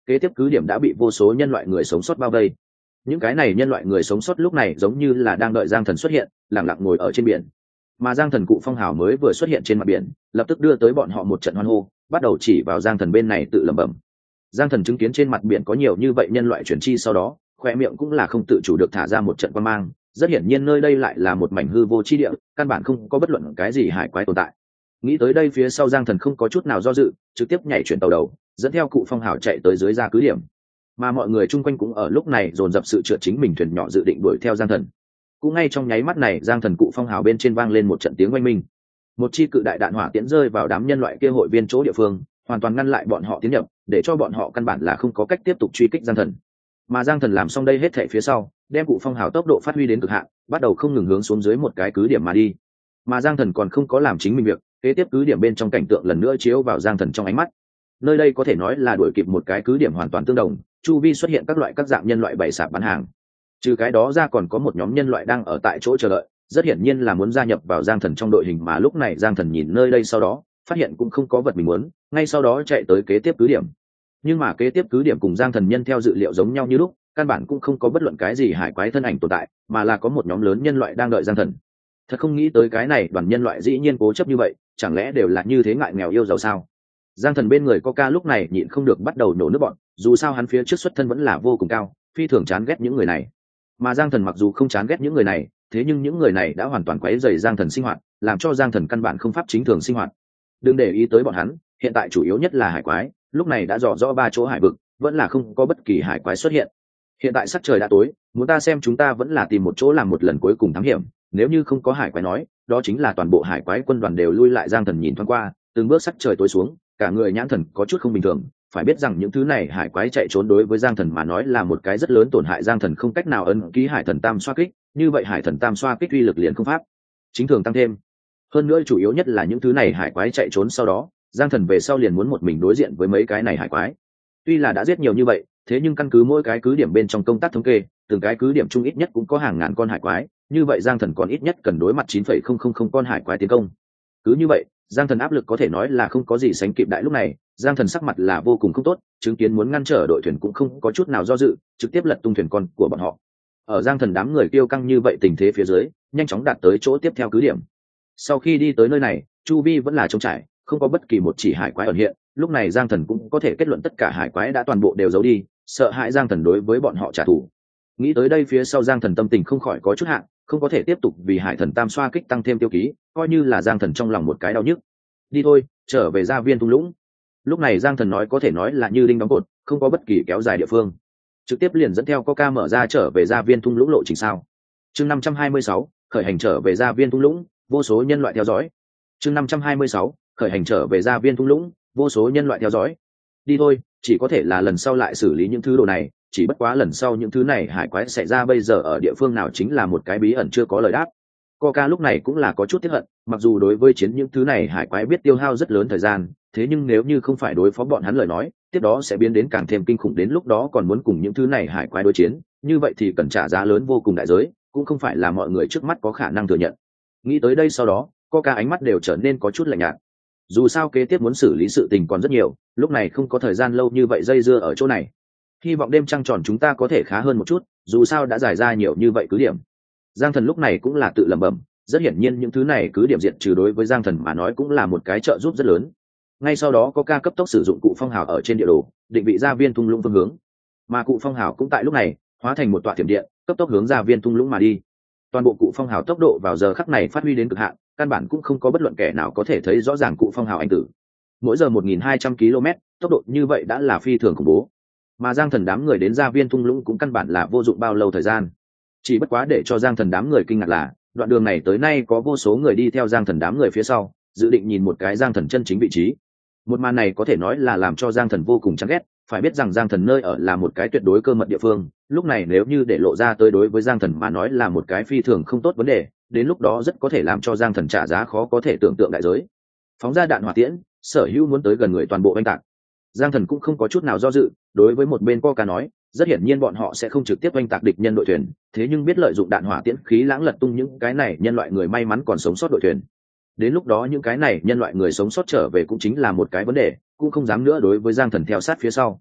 Speaker 1: kế tiếp cứ điểm đã bị vô số nhân loại người sống sót bao vây. Những cái này nhân loại người sống sót lúc này giống như là đang đợi Giang Thần xuất hiện, lặng lặng ngồi ở trên biển. Mà Giang Thần cụ phong hào mới vừa xuất hiện trên mặt biển, lập tức đưa tới bọn họ một trận hoan hô, bắt đầu chỉ vào Giang Thần bên này tự lẩm bẩm. Giang Thần chứng kiến trên mặt biển có nhiều như vậy nhân loại chuyển chi, sau đó khoe miệng cũng là không tự chủ được thả ra một trận quan mang. Rất hiển nhiên nơi đây lại là một mảnh hư vô chi địa, căn bản không có bất luận cái gì hải quái tồn tại. Nghĩ tới đây, phía sau Giang Thần không có chút nào do dự, trực tiếp nhảy chuyển tàu đầu, dẫn theo cụ phong hào chạy tới dưới ra cứ điểm. Mà mọi người chung quanh cũng ở lúc này dồn dập sự trượt chính mình thuyền nhỏ dự định đuổi theo Giang Thần. Cũng ngay trong nháy mắt này, Giang Thần cụ phong hào bên trên vang lên một trận tiếng oanh minh. Một chi cự đại đạn hỏa tiễn rơi vào đám nhân loại kia hội viên chỗ địa phương, hoàn toàn ngăn lại bọn họ tiến nhập, để cho bọn họ căn bản là không có cách tiếp tục truy kích Giang Thần. Mà Giang Thần làm xong đây hết thảy phía sau, đem cụ phong hào tốc độ phát huy đến cực hạn, bắt đầu không ngừng hướng xuống dưới một cái cứ điểm mà đi. Mà Giang Thần còn không có làm chính mình việc, kế tiếp cứ điểm bên trong cảnh tượng lần nữa chiếu vào Giang Thần trong ánh mắt. Nơi đây có thể nói là đuổi kịp một cái cứ điểm hoàn toàn tương đồng, chu vi xuất hiện các loại các dạng nhân loại bày sạp bán hàng. Trừ cái đó ra còn có một nhóm nhân loại đang ở tại chỗ chờ đợi, rất hiển nhiên là muốn gia nhập vào Giang Thần trong đội hình. Mà lúc này Giang Thần nhìn nơi đây sau đó, phát hiện cũng không có vật mình muốn, ngay sau đó chạy tới kế tiếp cứ điểm. Nhưng mà kế tiếp cứ điểm cùng Giang Thần nhân theo dự liệu giống nhau như lúc, căn bản cũng không có bất luận cái gì hải quái thân ảnh tồn tại, mà là có một nhóm lớn nhân loại đang đợi Giang Thần. Thật không nghĩ tới cái này đoàn nhân loại dĩ nhiên cố chấp như vậy, chẳng lẽ đều là như thế ngại nghèo yêu giàu sao? Giang Thần bên người Coca lúc này nhịn không được bắt đầu nổ nước bọn, dù sao hắn phía trước xuất thân vẫn là vô cùng cao, phi thường chán ghét những người này. Mà Giang Thần mặc dù không chán ghét những người này, thế nhưng những người này đã hoàn toàn quấy rầy Giang Thần sinh hoạt, làm cho Giang Thần căn bản không pháp chính thường sinh hoạt. Đừng để ý tới bọn hắn, hiện tại chủ yếu nhất là hải quái, lúc này đã rõ rõ ba chỗ hải vực, vẫn là không có bất kỳ hải quái xuất hiện. Hiện tại sắc trời đã tối, muốn ta xem chúng ta vẫn là tìm một chỗ làm một lần cuối cùng thám hiểm, nếu như không có hải quái nói, đó chính là toàn bộ hải quái quân đoàn đều lui lại. Giang Thần nhìn thoáng qua, từng bước sắc trời tối xuống, cả người nhãn thần có chút không bình thường, phải biết rằng những thứ này hải quái chạy trốn đối với Giang Thần mà nói là một cái rất lớn tổn hại. Giang Thần không cách nào ấn ký hải thần tam xoa kích, như vậy hải thần tam xoa kích uy lực liền không pháp chính thường tăng thêm. Hơn nữa chủ yếu nhất là những thứ này hải quái chạy trốn sau đó, Giang Thần về sau liền muốn một mình đối diện với mấy cái này hải quái. Tuy là đã giết nhiều như vậy, thế nhưng căn cứ mỗi cái cứ điểm bên trong công tác thống kê, từng cái cứ điểm chung ít nhất cũng có hàng ngàn con hải quái, như vậy Giang Thần còn ít nhất cần đối mặt chín phẩy không không không con hải quái tiến công. Cứ như vậy, Giang Thần áp lực có thể nói là không có gì sánh kịp. Đại lúc này, Giang Thần sắc mặt là vô cùng không tốt, chứng kiến muốn ngăn trở đội thuyền cũng không có chút nào do dự, trực tiếp lật tung thuyền con của bọn họ. Ở Giang Thần đám người kiêu căng như vậy tình thế phía dưới, nhanh chóng đạt tới chỗ tiếp theo cứ điểm. Sau khi đi tới nơi này, chu vi vẫn là trống trải, không có bất kỳ một chỉ hải quái ẩn hiện. Lúc này Giang Thần cũng có thể kết luận tất cả hải quái đã toàn bộ đều giấu đi, sợ hãi Giang Thần đối với bọn họ trả thù. Nghĩ tới đây, phía sau Giang Thần tâm tình không khỏi có chút hạn, không có thể tiếp tục vì hải thần tam xoa kích tăng thêm tiêu ký, coi như là Giang Thần trong lòng một cái đau nhức. Đi thôi, trở về gia viên thung lũng. Lúc này Giang Thần nói có thể nói là như đinh đóng cột, không có bất kỳ kéo dài địa phương, trực tiếp liền dẫn theo Coca mở ra trở về gia viên thung lũng lộ trình sao. Chương năm trăm hai mươi sáu, khởi hành trở về gia viên thung lũng, vô số nhân loại theo dõi. Chương năm trăm hai mươi sáu, khởi hành trở về gia viên thung lũng, vô số nhân loại theo dõi. Đi thôi, chỉ có thể là lần sau lại xử lý những thứ đồ này, chỉ bất quá lần sau những thứ này hải quái xảy ra bây giờ ở địa phương nào chính là một cái bí ẩn chưa có lời đáp. Coca lúc này cũng là có chút tiếc hận, mặc dù đối với chiến những thứ này hải quái biết tiêu hao rất lớn thời gian, thế nhưng nếu như không phải đối phó bọn hắn lời nói, tiếp đó sẽ biến đến càng thêm kinh khủng, đến lúc đó còn muốn cùng những thứ này hải quái đối chiến, như vậy thì cần trả giá lớn vô cùng đại giới, cũng không phải là mọi người trước mắt có khả năng thừa nhận. Nghĩ tới đây sau đó, Coca ánh mắt đều trở nên có chút lạnh nhạt. Dù sao kế tiếp muốn xử lý sự tình còn rất nhiều, lúc này không có thời gian lâu như vậy dây dưa ở chỗ này. Hy vọng đêm trăng tròn chúng ta có thể khá hơn một chút, dù sao đã giải ra nhiều như vậy cứ điểm. Giang Thần lúc này cũng là tự lẩm bẩm, rất hiển nhiên những thứ này cứ điểm diện trừ đối với Giang Thần mà nói cũng là một cái trợ giúp rất lớn. Ngay sau đó Coca cấp tốc sử dụng cụ phong hào ở trên địa đồ định vị gia viên thung lũng phương hướng, mà cụ phong hào cũng tại lúc này hóa thành một tọa thiểm điện, cấp tốc hướng gia viên thung lũng mà đi. Toàn bộ cụ phong hào tốc độ vào giờ khắc này phát huy đến cực hạn, căn bản cũng không có bất luận kẻ nào có thể thấy rõ ràng cụ phong hào anh tử. Mỗi giờ một nghìn hai trăm ki lô mét, tốc độ như vậy đã là phi thường khủng bố. Mà Giang Thần đám người đến gia viên thung lũng cũng căn bản là vô dụng bao lâu thời gian. Chỉ bất quá để cho Giang Thần đám người kinh ngạc là, đoạn đường này tới nay có vô số người đi theo Giang Thần đám người phía sau, dự định nhìn một cái Giang Thần chân chính vị trí. Một màn này có thể nói là làm cho Giang Thần vô cùng chán ghét, phải biết rằng Giang Thần nơi ở là một cái tuyệt đối cơ mật địa phương, lúc này nếu như để lộ ra tới đối với Giang Thần mà nói là một cái phi thường không tốt vấn đề, đến lúc đó rất có thể làm cho Giang Thần trả giá khó có thể tưởng tượng đại giới. Phóng ra đạn hỏa tiễn, sở hữu muốn tới gần người toàn bộ oanh tạc. Giang Thần cũng không có chút nào do dự, đối với một bên Coca nói, rất hiển nhiên bọn họ sẽ không trực tiếp oanh tạc địch nhân đội thuyền, thế nhưng biết lợi dụng đạn hỏa tiễn khí lãng lật tung những cái này nhân loại người may mắn còn sống sót đội thuyền. Đến lúc đó những cái này nhân loại người sống sót trở về cũng chính là một cái vấn đề, cũng không dám nữa đối với Giang Thần theo sát phía sau.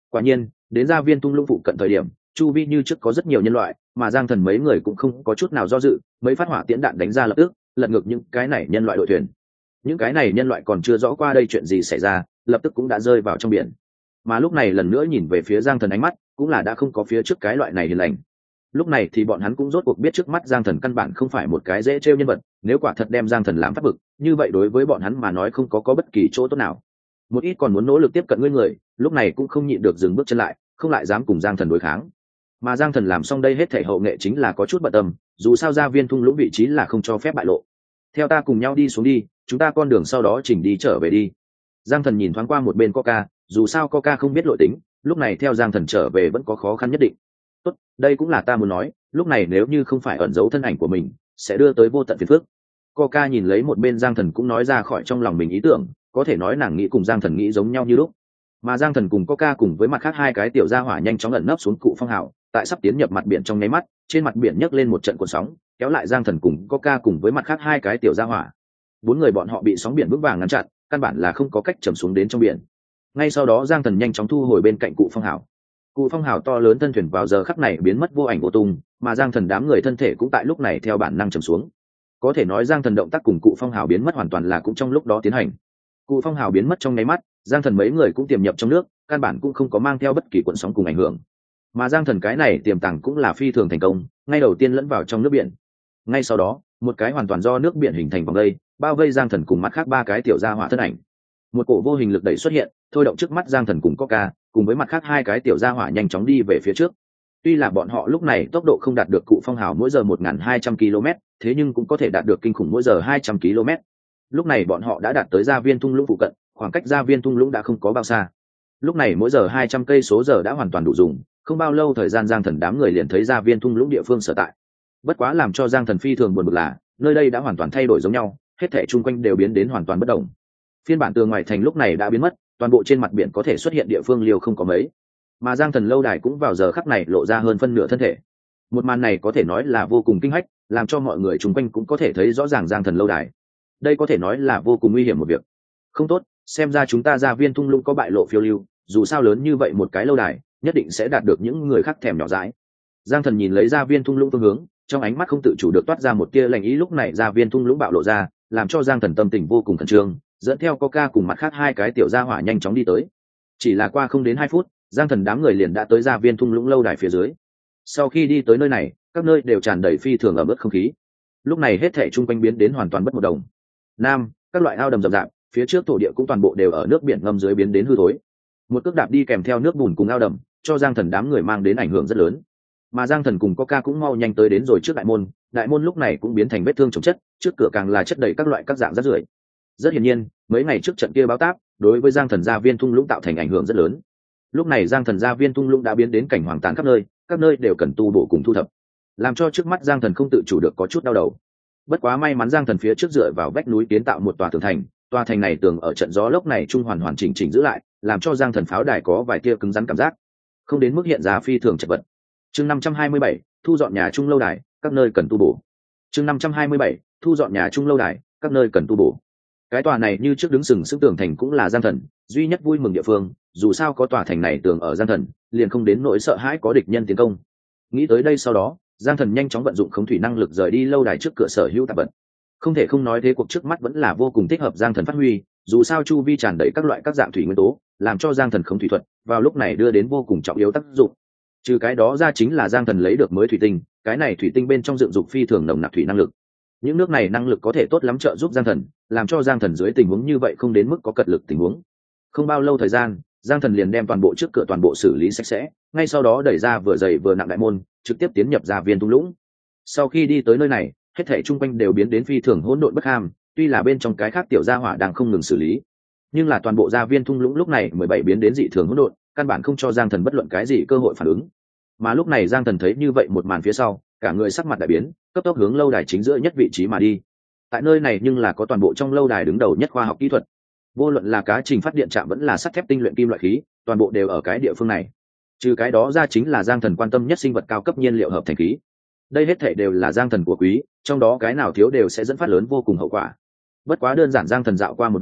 Speaker 1: Quả nhiên đến gia viên thung lũng phụ cận thời điểm chu vi như trước có rất nhiều nhân loại, mà giang thần mấy người cũng không có chút nào do dự, mấy phát hỏa tiễn đạn đánh ra lập tức lật ngược những cái này nhân loại đội thuyền. Những cái này nhân loại còn chưa rõ qua đây chuyện gì xảy ra, lập tức cũng đã rơi vào trong biển. Mà lúc này lần nữa nhìn về phía giang thần ánh mắt cũng là đã không có phía trước cái loại này hiền lành. Lúc này thì bọn hắn cũng rốt cuộc biết trước mắt giang thần căn bản không phải một cái dễ trêu nhân vật, nếu quả thật đem giang thần làm pháp vực như vậy đối với bọn hắn mà nói không có có bất kỳ chỗ tốt nào. Một ít còn muốn nỗ lực tiếp cận ngươi người lúc này cũng không nhịn được dừng bước chân lại, không lại dám cùng giang thần đối kháng. Mà giang thần làm xong đây hết thể hậu nghệ chính là có chút bận tâm, dù sao gia viên thung lũng vị trí là không cho phép bại lộ. Theo ta cùng nhau đi xuống đi, chúng ta con đường sau đó chỉnh đi trở về đi. Giang thần nhìn thoáng qua một bên Coca, dù sao Coca không biết lộ tính, lúc này theo giang thần trở về vẫn có khó khăn nhất định. Tốt, đây cũng là ta muốn nói, lúc này nếu như không phải ẩn giấu thân ảnh của mình sẽ đưa tới vô tận phiền phức. Coca nhìn lấy một bên giang thần cũng nói ra khỏi trong lòng mình ý tưởng, có thể nói nàng nghĩ cùng giang thần nghĩ giống nhau như lúc. Mà giang thần cùng Coca cùng với mặt khác hai cái tiểu gia hỏa nhanh chóng ẩn nấp xuống cụ phong hào, tại sắp tiến nhập mặt biển trong nháy mắt, trên mặt biển nhấc lên một trận cuộn sóng, kéo lại giang thần cùng Coca cùng với mặt khác hai cái tiểu gia hỏa. Bốn người bọn họ bị sóng biển vững vàng ngăn chặn, căn bản là không có cách chầm xuống đến trong biển. Ngay sau đó giang thần nhanh chóng thu hồi bên cạnh cụ phong hào. Cụ phong hào to lớn thân thuyền vào giờ khắc này biến mất vô ảnh vô tung, mà giang thần đám người thân thể cũng tại lúc này theo bản năng chầm xuống. Có thể nói giang thần động tác cùng cụ phong hào biến mất hoàn toàn là cũng trong lúc đó tiến hành. Cụ phong hào biến mất trong nháy mắt, giang thần mấy người cũng tiềm nhập trong nước, căn bản cũng không có mang theo bất kỳ cuộn sóng cùng ảnh hưởng. Mà giang thần cái này tiềm tàng cũng là phi thường thành công, ngay đầu tiên lẫn vào trong nước biển. Ngay sau đó một cái hoàn toàn do nước biển hình thành vòng vây bao vây giang thần cùng mắt khác ba cái tiểu gia hỏa thân ảnh. Một cổ vô hình lực đẩy xuất hiện, thôi động trước mắt giang thần cùng Coca cùng với mặt khác hai cái tiểu gia hỏa nhanh chóng đi về phía trước. Tuy là bọn họ lúc này tốc độ không đạt được cụ phong hào mỗi giờ một nghìn hai trăm ki lô mét, thế nhưng cũng có thể đạt được kinh khủng mỗi giờ hai trăm ki lô mét. Lúc này bọn họ đã đạt tới gia viên thung lũng phụ cận, khoảng cách gia viên thung lũng đã không có bao xa. Lúc này mỗi giờ hai trăm cây số giờ đã hoàn toàn đủ dùng, không bao lâu thời gian giang thần đám người liền thấy gia viên thung lũng địa phương sở tại. Bất quá làm cho giang thần phi thường buồn bực là nơi đây đã hoàn toàn thay đổi giống nhau, hết thảy chung quanh đều biến đến hoàn toàn bất động. Phiên bản tường ngoài thành lúc này đã biến mất, toàn bộ trên mặt biển có thể xuất hiện địa phương liều không có mấy, mà giang thần lâu đài cũng vào giờ khắc này lộ ra hơn phân nửa thân thể. Một màn này có thể nói là vô cùng kinh hách, làm cho mọi người chung quanh cũng có thể thấy rõ ràng giang thần lâu đài. Đây có thể nói là vô cùng nguy hiểm một việc. Không tốt, xem ra chúng ta gia viên thung lũng có bại lộ phiêu lưu, dù sao lớn như vậy một cái lâu đài nhất định sẽ đạt được những người khác thèm nhỏ dãi. Giang thần nhìn lấy gia viên thung lũng phương hướng, trong ánh mắt không tự chủ được toát ra một tia lạnh ý. Lúc này gia viên thung lũng bạo lộ ra, làm cho giang thần tâm tình vô cùng khẩn trương, dẫn theo Coca cùng mặt khác hai cái tiểu gia hỏa nhanh chóng đi tới. Chỉ là qua không đến hai phút, giang thần đám người liền đã tới gia viên thung lũng lâu đài phía dưới. Sau khi đi tới nơi này, các nơi đều tràn đầy phi thường ẩm ướt không khí. Lúc này hết thảy chung quanh biến đến hoàn toàn bất một đồng. Nam, các loại ao đầm rậm rạp, phía trước thổ địa cũng toàn bộ đều ở nước biển ngâm dưới biến đến hư thối. Một cước đạp đi kèm theo nước bùn cùng ao đầm, cho giang thần đám người mang đến ảnh hưởng rất lớn. Mà giang thần cùng Coca cũng mau nhanh tới đến rồi trước đại môn. Đại môn lúc này cũng biến thành vết thương chồng chất, trước cửa càng là chất đầy các loại các dạng rác rưởi. Rất hiển nhiên, mấy ngày trước trận kia báo táp đối với giang thần gia viên thung lũng tạo thành ảnh hưởng rất lớn. Lúc này giang thần gia viên thung lũng đã biến đến cảnh hoang tàn khắp nơi, các nơi đều cần tu bổ cùng thu thập, làm cho trước mắt giang thần không tự chủ được có chút đau đầu. Bất quá may mắn giang thần phía trước dựa vào vách núi kiến tạo một tòa tường thành, tòa thành này tường ở trận gió lốc này trung hoàn hoàn chỉnh chỉnh giữ lại, làm cho giang thần pháo đài có vài tia cứng rắn cảm giác, không đến mức hiện ra phi thường chật vật. Chương năm trăm hai mươi bảy, thu dọn nhà trung lâu đài, các nơi cần tu bổ. Chương năm trăm hai mươi bảy, thu dọn nhà trung lâu đài, các nơi cần tu bổ. Cái tòa này như trước đứng sừng sững tường thành cũng là giang thần duy nhất vui mừng địa phương, dù sao có tòa thành này tường ở giang thần liền không đến nỗi sợ hãi có địch nhân tiến công. Nghĩ tới đây sau đó, giang thần nhanh chóng vận dụng khống thủy năng lực rời đi lâu đài trước cửa sở hữu tạp vật. Không thể không nói thế cuộc trước mắt vẫn là vô cùng thích hợp giang thần phát huy, dù sao chu vi tràn đầy các loại các dạng thủy nguyên tố, làm cho giang thần khống thủy thuật vào lúc này đưa đến vô cùng trọng yếu tác dụng. Trừ cái đó ra chính là giang thần lấy được mới thủy tinh, cái này thủy tinh bên trong dựng dục phi thường nồng nặc thủy năng lực. Những nước này năng lực có thể tốt lắm trợ giúp giang thần, làm cho giang thần dưới tình huống như vậy không đến mức có cật lực tình huống. Không bao lâu thời gian, giang thần liền đem toàn bộ trước cửa toàn bộ xử lý sạch sẽ, ngay sau đó đẩy ra vừa dày vừa nặng đại môn, trực tiếp tiến nhập gia viên thung lũng. Sau khi đi tới nơi này, hết thảy chung quanh đều biến đến phi thường hỗn độn bất ham, tuy là bên trong cái khác tiểu gia hỏa đang không ngừng xử lý, nhưng là toàn bộ gia viên thung lũng lúc này mười bảy biến đến dị thường hỗn độn, căn bản không cho giang thần bất luận cái gì cơ hội phản ứng. Mà lúc này giang thần thấy như vậy một màn phía sau, cả người sắc mặt đại biến, cấp tốc hướng lâu đài chính giữa nhất vị trí mà đi. Tại nơi này nhưng là có toàn bộ trong lâu đài đứng đầu nhất khoa học kỹ thuật, vô luận là cá trình phát điện trạm vẫn là sắt thép tinh luyện kim loại khí, toàn bộ đều ở cái địa phương này. Trừ cái đó ra chính là giang thần quan tâm nhất sinh vật cao cấp nhiên liệu hợp thành khí. Đây hết thảy đều là giang thần của quý, trong đó cái nào thiếu đều sẽ dẫn phát lớn vô cùng hậu quả. Bất quá đơn giản giang thần dạo qua một vòng,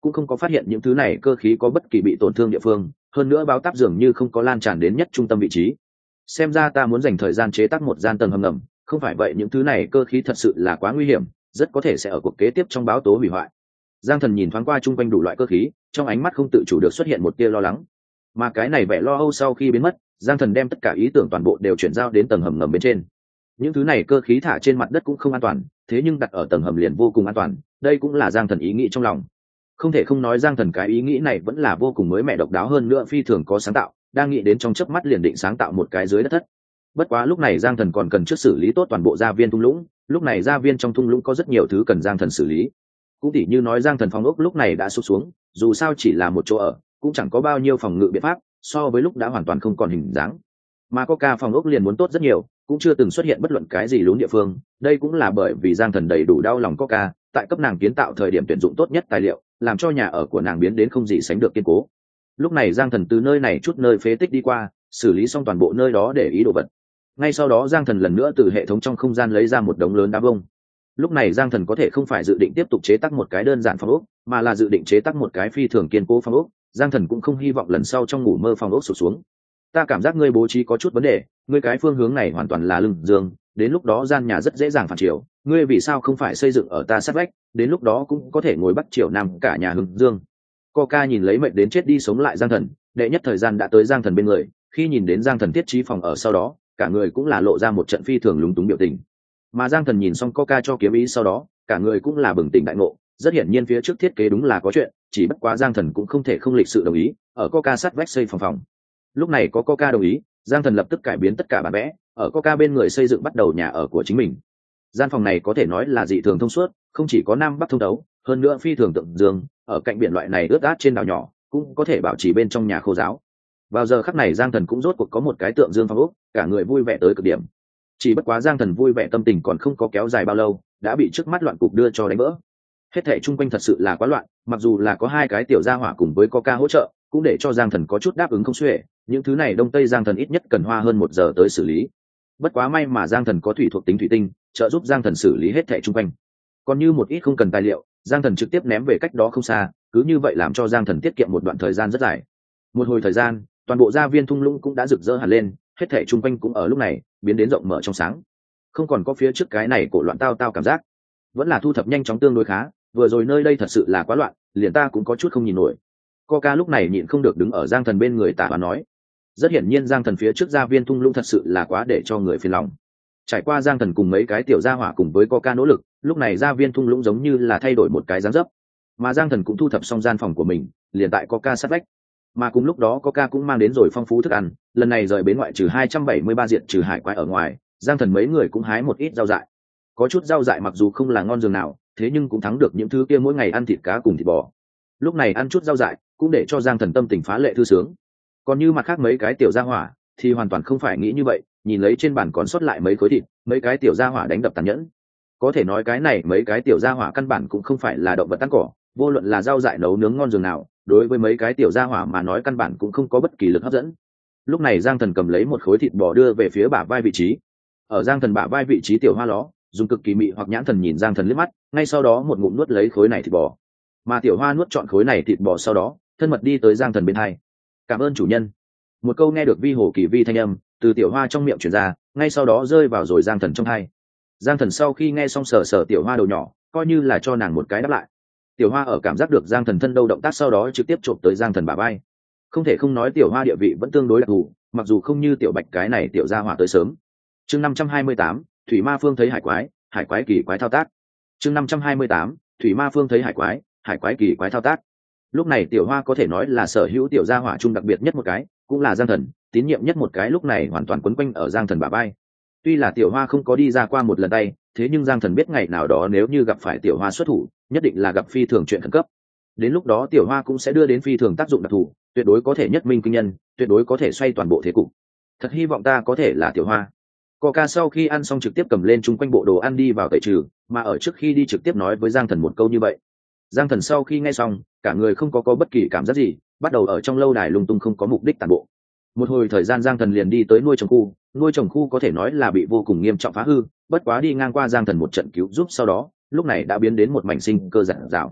Speaker 1: cũng không có phát hiện những thứ này cơ khí có bất kỳ bị tổn thương địa phương, hơn nữa báo táp dường như không có lan tràn đến nhất trung tâm vị trí. Xem ra ta muốn dành thời gian chế tác một gian tầng hầm ngầm, không phải vậy những thứ này cơ khí thật sự là quá nguy hiểm, rất có thể sẽ ở cuộc kế tiếp trong báo tố hủy hoại. Giang Thần nhìn thoáng qua chung quanh đủ loại cơ khí, trong ánh mắt không tự chủ được xuất hiện một tia lo lắng. Mà cái này vẻ lo âu sau khi biến mất, Giang Thần đem tất cả ý tưởng toàn bộ đều chuyển giao đến tầng hầm ngầm bên trên. Những thứ này cơ khí thả trên mặt đất cũng không an toàn, thế nhưng đặt ở tầng hầm liền vô cùng an toàn, đây cũng là Giang Thần ý nghĩ trong lòng. Không thể không nói Giang Thần cái ý nghĩ này vẫn là vô cùng mới mẻ độc đáo, hơn nữa phi thường có sáng tạo, đang nghĩ đến trong chớp mắt liền định sáng tạo một cái dưới đất thất. Bất quá lúc này Giang Thần còn cần trước xử lý tốt toàn bộ gia viên thung lũng, lúc này gia viên trong thung lũng có rất nhiều thứ cần Giang Thần xử lý. Cũng tỉ như nói Giang Thần phòng ốc lúc này đã sụp xuống, dù sao chỉ là một chỗ ở, cũng chẳng có bao nhiêu phòng ngự biện pháp, so với lúc đã hoàn toàn không còn hình dáng. Mà Coca phòng ốc liền muốn tốt rất nhiều, cũng chưa từng xuất hiện bất luận cái gì lún địa phương, đây cũng là bởi vì Giang Thần đầy đủ đau lòng Coca, tại cấp nàng kiến tạo thời điểm tuyển dụng tốt nhất tài liệu, làm cho nhà ở của nàng biến đến không gì sánh được kiên cố. Lúc này Giang Thần từ nơi này chút nơi phế tích đi qua, xử lý xong toàn bộ nơi đó để ý đồ vật. Ngay sau đó Giang Thần lần nữa từ hệ thống trong không gian lấy ra một đống lớn đá bông. Lúc này Giang Thần có thể không phải dự định tiếp tục chế tác một cái đơn giản phòng ốc, mà là dự định chế tác một cái phi thường kiên cố phòng ốc. Giang Thần cũng không hy vọng lần sau trong ngủ mơ phòng ốc sụp xuống. Ta cảm giác ngươi bố trí có chút vấn đề, ngươi cái phương hướng này hoàn toàn là lưng dương, đến lúc đó gian nhà rất dễ dàng phản chiều, ngươi vì sao không phải xây dựng ở ta sát vách, đến lúc đó cũng có thể ngồi bắc chiều nam cả nhà hưng dương. Coca nhìn lấy mệnh đến chết đi sống lại Giang Thần, đệ nhất thời gian đã tới Giang Thần bên người, khi nhìn đến Giang Thần thiết trí phòng ở sau đó, cả người cũng là lộ ra một trận phi thường lúng túng biểu tình. Mà Giang Thần nhìn xong Coca cho kiếm ý sau đó, cả người cũng là bừng tỉnh đại ngộ, rất hiển nhiên phía trước thiết kế đúng là có chuyện, chỉ bất quá Giang Thần cũng không thể không lịch sự đồng ý, ở Coca sát vách xây phòng phòng. Lúc này có Coca đồng ý, Giang Thần lập tức cải biến tất cả bản vẽ, ở Coca bên người xây dựng bắt đầu nhà ở của chính mình. Gian phòng này có thể nói là dị thường thông suốt, không chỉ có nam bắc thông đấu, hơn nữa phi thường tượng dương, ở cạnh biển loại này ướt át trên đảo nhỏ, cũng có thể bảo trì bên trong nhà khô giáo. Vào giờ khắc này Giang Thần cũng rốt cuộc có một cái tượng dương phong ốc, cả người vui vẻ tới cực điểm. Chỉ bất quá Giang Thần vui vẻ tâm tình còn không có kéo dài bao lâu, đã bị trước mắt loạn cục đưa cho đánh vỡ. Hết thảy chung quanh thật sự là quá loạn, mặc dù là có hai cái tiểu gia hỏa cùng với Coca hỗ trợ, cũng để cho Giang Thần có chút đáp ứng không xuể, những thứ này đông tây Giang Thần ít nhất cần hoa hơn một giờ tới xử lý. Bất quá may mà Giang Thần có thủy thuộc tính thủy tinh, trợ giúp Giang Thần xử lý hết thảy chung quanh. Còn như một ít không cần tài liệu, Giang Thần trực tiếp ném về cách đó không xa, cứ như vậy làm cho Giang Thần tiết kiệm một đoạn thời gian rất dài. Một hồi thời gian, toàn bộ gia viên thung lũng cũng đã rực rỡ hẳn lên, hết thảy chung quanh cũng ở lúc này biến đến rộng mở trong sáng, không còn có phía trước cái này cổ loạn tao tao cảm giác. Vẫn là thu thập nhanh chóng tương đối khá, vừa rồi nơi đây thật sự là quá loạn, liền ta cũng có chút không nhìn nổi. Coca lúc này nhịn không được đứng ở Giang Thần bên người tả và nói. Rất hiển nhiên Giang Thần phía trước gia viên thung lũng thật sự là quá để cho người phiền lòng. Trải qua Giang Thần cùng mấy cái tiểu gia hỏa cùng với Coca nỗ lực, lúc này gia viên thung lũng giống như là thay đổi một cái dáng dấp. Mà Giang Thần cũng thu thập xong gian phòng của mình, liền tại Coca sát vách. Mà cùng lúc đó Coca cũng mang đến rồi phong phú thức ăn, lần này rời bến ngoại trừ hai trăm bảy mươi ba diện trừ hải quái ở ngoài, Giang Thần mấy người cũng hái một ít rau dại. Có chút rau dại mặc dù không là ngon dường nào, thế nhưng cũng thắng được những thứ kia mỗi ngày ăn thịt cá cùng thịt bò. Lúc này ăn chút rau dại cũng để cho Giang Thần tâm tình phá lệ thư sướng. Còn như mặt khác mấy cái tiểu gia hỏa thì hoàn toàn không phải nghĩ như vậy, nhìn lấy trên bàn còn sót lại mấy khối thịt, mấy cái tiểu gia hỏa đánh đập tàn nhẫn. Có thể nói cái này mấy cái tiểu gia hỏa căn bản cũng không phải là động vật ăn cỏ, vô luận là rau dại nấu nướng ngon dường nào, đối với mấy cái tiểu gia hỏa mà nói căn bản cũng không có bất kỳ lực hấp dẫn. Lúc này Giang Thần cầm lấy một khối thịt bò đưa về phía bả vai vị trí. Ở Giang Thần bả vai vị trí tiểu hoa ló dùng cực kỳ mị hoặc nhãn thần nhìn Giang Thần liếc mắt, ngay sau đó một ngụm nuốt lấy khối này thịt bò. Mà tiểu hoa nuốt trọn khối này thịt bò sau đó, thân mật đi tới Giang Thần bên hai. Cảm ơn chủ nhân. Một câu nghe được vi hồ kỳ vi thanh âm từ tiểu hoa trong miệng truyền ra, ngay sau đó rơi vào rồi Giang Thần trong hai. Giang Thần sau khi nghe xong sờ sờ tiểu hoa đầu nhỏ, coi như là cho nàng một cái đáp lại. Tiểu hoa ở cảm giác được Giang Thần thân đâu động tác sau đó trực tiếp chộp tới Giang Thần bả vai. Không thể không nói tiểu hoa địa vị vẫn tương đối đặc thù, mặc dù không như tiểu bạch cái này tiểu gia hỏa tới sớm. Chương năm trăm hai mươi tám, Thủy Ma Phương thấy hải quái, hải quái kỳ quái thao tác. Chương năm trăm hai mươi tám, Thủy Ma Phương thấy hải quái, hải quái kỳ quái thao tác. Lúc này tiểu hoa có thể nói là sở hữu tiểu gia hỏa chung đặc biệt nhất một cái, cũng là Giang Thần tín nhiệm nhất một cái, lúc này hoàn toàn quấn quanh ở Giang Thần bả vai. Tuy là tiểu hoa không có đi ra qua một lần tay, thế nhưng Giang Thần biết ngày nào đó nếu như gặp phải tiểu hoa xuất thủ, nhất định là gặp phi thường chuyện khẩn cấp. Đến lúc đó tiểu hoa cũng sẽ đưa đến phi thường tác dụng đặc thù, tuyệt đối có thể nhất minh kinh nhân, tuyệt đối có thể xoay toàn bộ thế cục. Thật hy vọng ta có thể là tiểu hoa. Coca sau khi ăn xong trực tiếp cầm lên chung quanh bộ đồ ăn đi vào tẩy trừ, mà ở trước khi đi trực tiếp nói với Giang Thần một câu như vậy. Giang Thần sau khi nghe xong, cả người không có có bất kỳ cảm giác gì, bắt đầu ở trong lâu đài lung tung không có mục đích tàn bộ. Một hồi thời gian Giang Thần liền đi tới nuôi trồng khu, nuôi trồng khu có thể nói là bị vô cùng nghiêm trọng phá hư, bất quá đi ngang qua Giang Thần một trận cứu giúp sau đó, lúc này đã biến đến một mảnh sinh cơ rạng rào.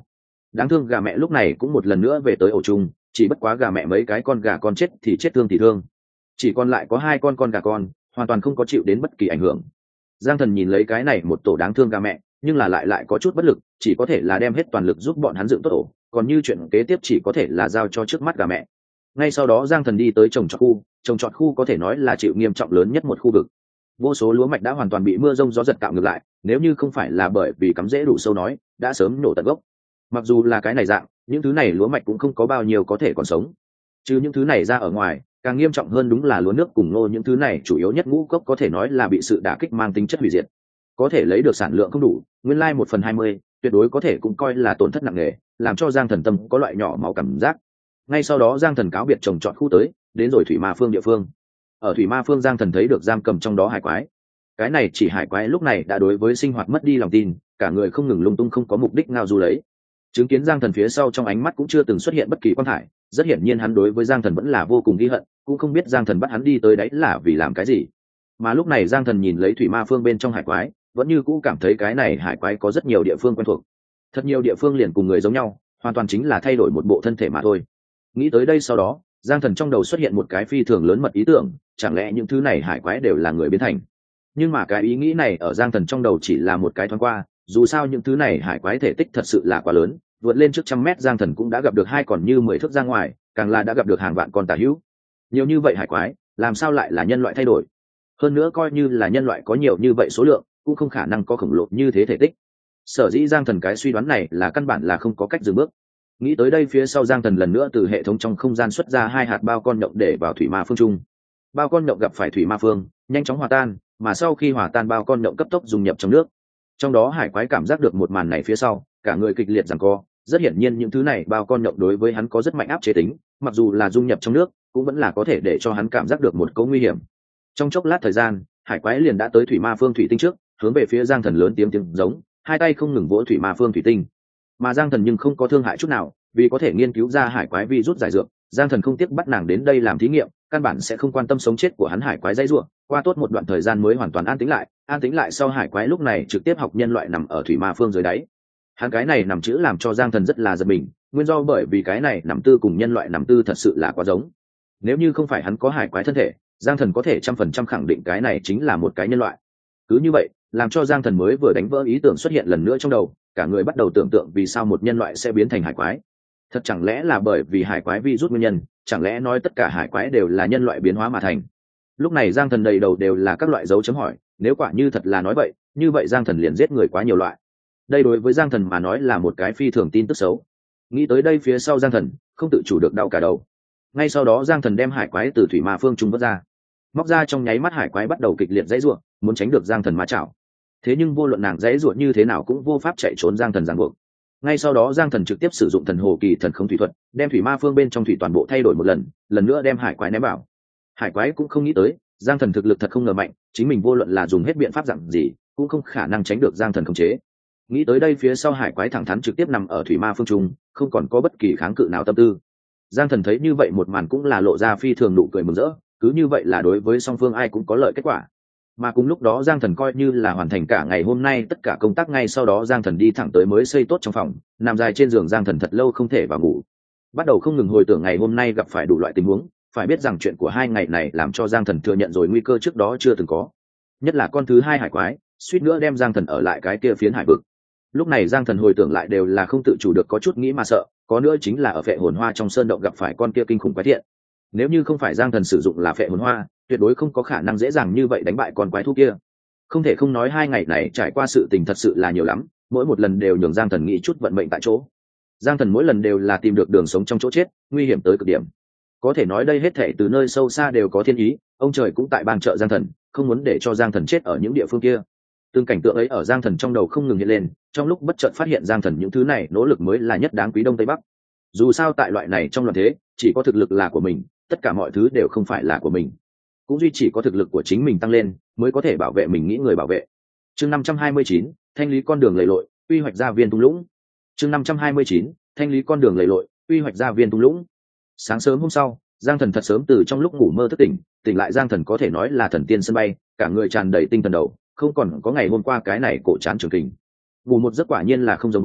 Speaker 1: Đáng thương gà mẹ lúc này cũng một lần nữa về tới ổ chung, chỉ bất quá gà mẹ mấy cái con gà con chết thì chết thương thì thương, chỉ còn lại có hai con con gà con, hoàn toàn không có chịu đến bất kỳ ảnh hưởng. Giang Thần nhìn lấy cái này một tổ đáng thương gà mẹ, nhưng là lại lại có chút bất lực, chỉ có thể là đem hết toàn lực giúp bọn hắn dựng tốt ổ, còn như chuyện kế tiếp chỉ có thể là giao cho trước mắt gà mẹ. Ngay sau đó Giang Thần đi tới trồng trọt khu, trồng trọt khu có thể nói là chịu nghiêm trọng lớn nhất một khu vực. Vô số lúa mạch đã hoàn toàn bị mưa rông gió giật cạo ngược lại, nếu như không phải là bởi vì cắm rễ đủ sâu nói, đã sớm nổ tận gốc. Mặc dù là cái này dạng, những thứ này lúa mạch cũng không có bao nhiêu có thể còn sống. Trừ những thứ này ra ở ngoài, càng nghiêm trọng hơn đúng là lúa nước cùng ngô, những thứ này chủ yếu nhất ngũ cốc có thể nói là bị sự đả kích mang tính chất hủy diệt. Có thể lấy được sản lượng không đủ, nguyên lai một phần hai mươi, tuyệt đối có thể cũng coi là tổn thất nặng nề, làm cho Giang Thần tâm có loại nhỏ máu cảm giác. Ngay sau đó Giang Thần cáo biệt trồng trọt khu tới, đến rồi Thủy Ma Phương địa phương. Ở Thủy Ma Phương Giang Thần thấy được giam cầm trong đó hải quái. Cái này chỉ hải quái lúc này đã đối với sinh hoạt mất đi lòng tin, cả người không ngừng lung tung không có mục đích ngao du lấy. Chứng kiến Giang Thần phía sau trong ánh mắt cũng chưa từng xuất hiện bất kỳ quan thải, rất hiển nhiên hắn đối với Giang Thần vẫn là vô cùng ghi hận, cũng không biết Giang Thần bắt hắn đi tới đấy là vì làm cái gì. Mà lúc này Giang Thần nhìn lấy Thủy Ma Phương bên trong hải quái, vẫn như cũ cảm thấy cái này hải quái có rất nhiều địa phương quen thuộc. Thật nhiều địa phương liền cùng người giống nhau, hoàn toàn chính là thay đổi một bộ thân thể mà thôi. Nghĩ tới đây sau đó, Giang Thần trong đầu xuất hiện một cái phi thường lớn mật ý tưởng, chẳng lẽ những thứ này hải quái đều là người biến thành. Nhưng mà cái ý nghĩ này ở Giang Thần trong đầu chỉ là một cái thoáng qua, dù sao những thứ này hải quái thể tích thật sự là quá lớn, vượt lên trước trăm mét Giang Thần cũng đã gặp được hai còn như mười thước ra ngoài, càng là đã gặp được hàng vạn con tà hữu. Nhiều như vậy hải quái, làm sao lại là nhân loại thay đổi? Hơn nữa coi như là nhân loại có nhiều như vậy số lượng, cũng không khả năng có khổng lồ như thế thể tích. Sở dĩ Giang Thần cái suy đoán này là căn bản là không có cách dừng bước. Nghĩ tới đây phía sau Giang Thần lần nữa từ hệ thống trong không gian xuất ra hai hạt bao con nhộng để vào Thủy Ma Phương trung. Bao con nhộng gặp phải Thủy Ma Phương, nhanh chóng hòa tan, mà sau khi hòa tan bao con nhộng cấp tốc dung nhập trong nước. Trong đó hải quái cảm giác được một màn này phía sau, cả người kịch liệt giằng co, rất hiển nhiên những thứ này bao con nhộng đối với hắn có rất mạnh áp chế tính, mặc dù là dung nhập trong nước, cũng vẫn là có thể để cho hắn cảm giác được một cấu nguy hiểm. Trong chốc lát thời gian, hải quái liền đã tới Thủy Ma Phương thủy tinh trước, hướng về phía Giang Thần lớn tiếng tiếng giống, hai tay không ngừng vỗ Thủy Ma Phương thủy tinh. Mà Giang Thần nhưng không có thương hại chút nào, vì có thể nghiên cứu ra hải quái vi rút giải dược, Giang Thần không tiếc bắt nàng đến đây làm thí nghiệm, căn bản sẽ không quan tâm sống chết của hắn hải quái dãy rủa. Qua tốt một đoạn thời gian mới hoàn toàn an tĩnh lại, an tĩnh lại sau hải quái lúc này trực tiếp học nhân loại nằm ở Thủy Ma Phương dưới đáy. Hắn cái này nằm chữ làm cho Giang Thần rất là giật mình, nguyên do bởi vì cái này nằm tư cùng nhân loại nằm tư thật sự là quá giống. Nếu như không phải hắn có hải quái thân thể, Giang Thần có thể trăm phần trăm khẳng định cái này chính là một cái nhân loại. Cứ như vậy, làm cho Giang Thần mới vừa đánh vỡ ý tưởng xuất hiện lần nữa trong đầu, cả người bắt đầu tưởng tượng vì sao một nhân loại sẽ biến thành hải quái. Thật chẳng lẽ là bởi vì hải quái vi rút nguyên nhân, chẳng lẽ nói tất cả hải quái đều là nhân loại biến hóa mà thành? Lúc này Giang Thần đầy đầu đều là các loại dấu chấm hỏi, nếu quả như thật là nói vậy, như vậy Giang Thần liền giết người quá nhiều loại. Đây đối với Giang Thần mà nói là một cái phi thường tin tức xấu. Nghĩ tới đây phía sau Giang Thần không tự chủ được đau cả đầu. Ngay sau đó Giang Thần đem hải quái từ Thủy Ma Phương trung vớt ra, móc ra trong nháy mắt hải quái bắt đầu kịch liệt dãy ruộng, muốn tránh được Giang Thần ma chảo. Thế nhưng vô luận nàng dãy ruộng như thế nào cũng vô pháp chạy trốn Giang Thần ràng buộc. Ngay sau đó Giang Thần trực tiếp sử dụng thần hồ kỳ thần không thủy thuật, đem Thủy Ma Phương bên trong thủy toàn bộ thay đổi một lần, lần nữa đem hải quái ném vào. Hải quái cũng không nghĩ tới, Giang Thần thực lực thật không ngờ mạnh, chính mình vô luận là dùng hết biện pháp dạng gì, cũng không khả năng tránh được Giang Thần khống chế. Nghĩ tới đây phía sau hải quái thẳng thắn trực tiếp nằm ở Thủy Ma Phương trung, không còn có bất kỳ kháng cự nào tâm tư. Giang Thần thấy như vậy một màn cũng là lộ ra phi thường nụ cười mừng rỡ, cứ như vậy là đối với song phương ai cũng có lợi kết quả. Mà cùng lúc đó Giang Thần coi như là hoàn thành cả ngày hôm nay tất cả công tác, ngay sau đó Giang Thần đi thẳng tới mới xây tốt trong phòng, nằm dài trên giường Giang Thần thật lâu không thể vào ngủ. Bắt đầu không ngừng hồi tưởng ngày hôm nay gặp phải đủ loại tình huống, phải biết rằng chuyện của hai ngày này làm cho Giang Thần thừa nhận rồi nguy cơ trước đó chưa từng có. Nhất là con thứ hai hải quái, suýt nữa đem Giang Thần ở lại cái kia phiến hải vực. Lúc này Giang Thần hồi tưởng lại đều là không tự chủ được có chút nghĩ mà sợ, có nữa chính là ở Phệ Hồn Hoa trong sơn động gặp phải con kia kinh khủng quái thiện. Nếu như không phải Giang Thần sử dụng là Phệ Hồn Hoa, tuyệt đối không có khả năng dễ dàng như vậy đánh bại con quái thú kia. Không thể không nói hai ngày này trải qua sự tình thật sự là nhiều lắm, mỗi một lần đều nhường Giang Thần nghĩ chút vận mệnh tại chỗ. Giang Thần mỗi lần đều là tìm được đường sống trong chỗ chết, nguy hiểm tới cực điểm. Có thể nói đây hết thảy từ nơi sâu xa đều có thiên ý, ông trời cũng tại ban trợ Giang Thần, không muốn để cho Giang Thần chết ở những địa phương kia. Từng cảnh tượng ấy ở Giang Thần trong đầu không ngừng hiện lên, trong lúc bất chợt phát hiện Giang Thần những thứ này nỗ lực mới là nhất đáng quý đông tây bắc. Dù sao tại loại này trong loạn thế, chỉ có thực lực là của mình, tất cả mọi thứ đều không phải là của mình. Cũng duy chỉ có thực lực của chính mình tăng lên, mới có thể bảo vệ mình nghĩ người bảo vệ. Chương năm trăm hai mươi chín, thanh lý con đường lầy lội, quy hoạch gia viên thung lũng. Chương năm trăm hai mươi chín, thanh lý con đường lầy lội, quy hoạch gia viên thung lũng. Sáng sớm hôm sau, Giang Thần thật sớm từ trong lúc ngủ mơ thức tỉnh, tỉnh lại Giang Thần có thể nói là thần tiên sân bay, cả người tràn đầy tinh thần đầu, không còn có ngày hôm qua cái này cổ chán trường kình. Ngủ một giấc quả nhiên là không giống với,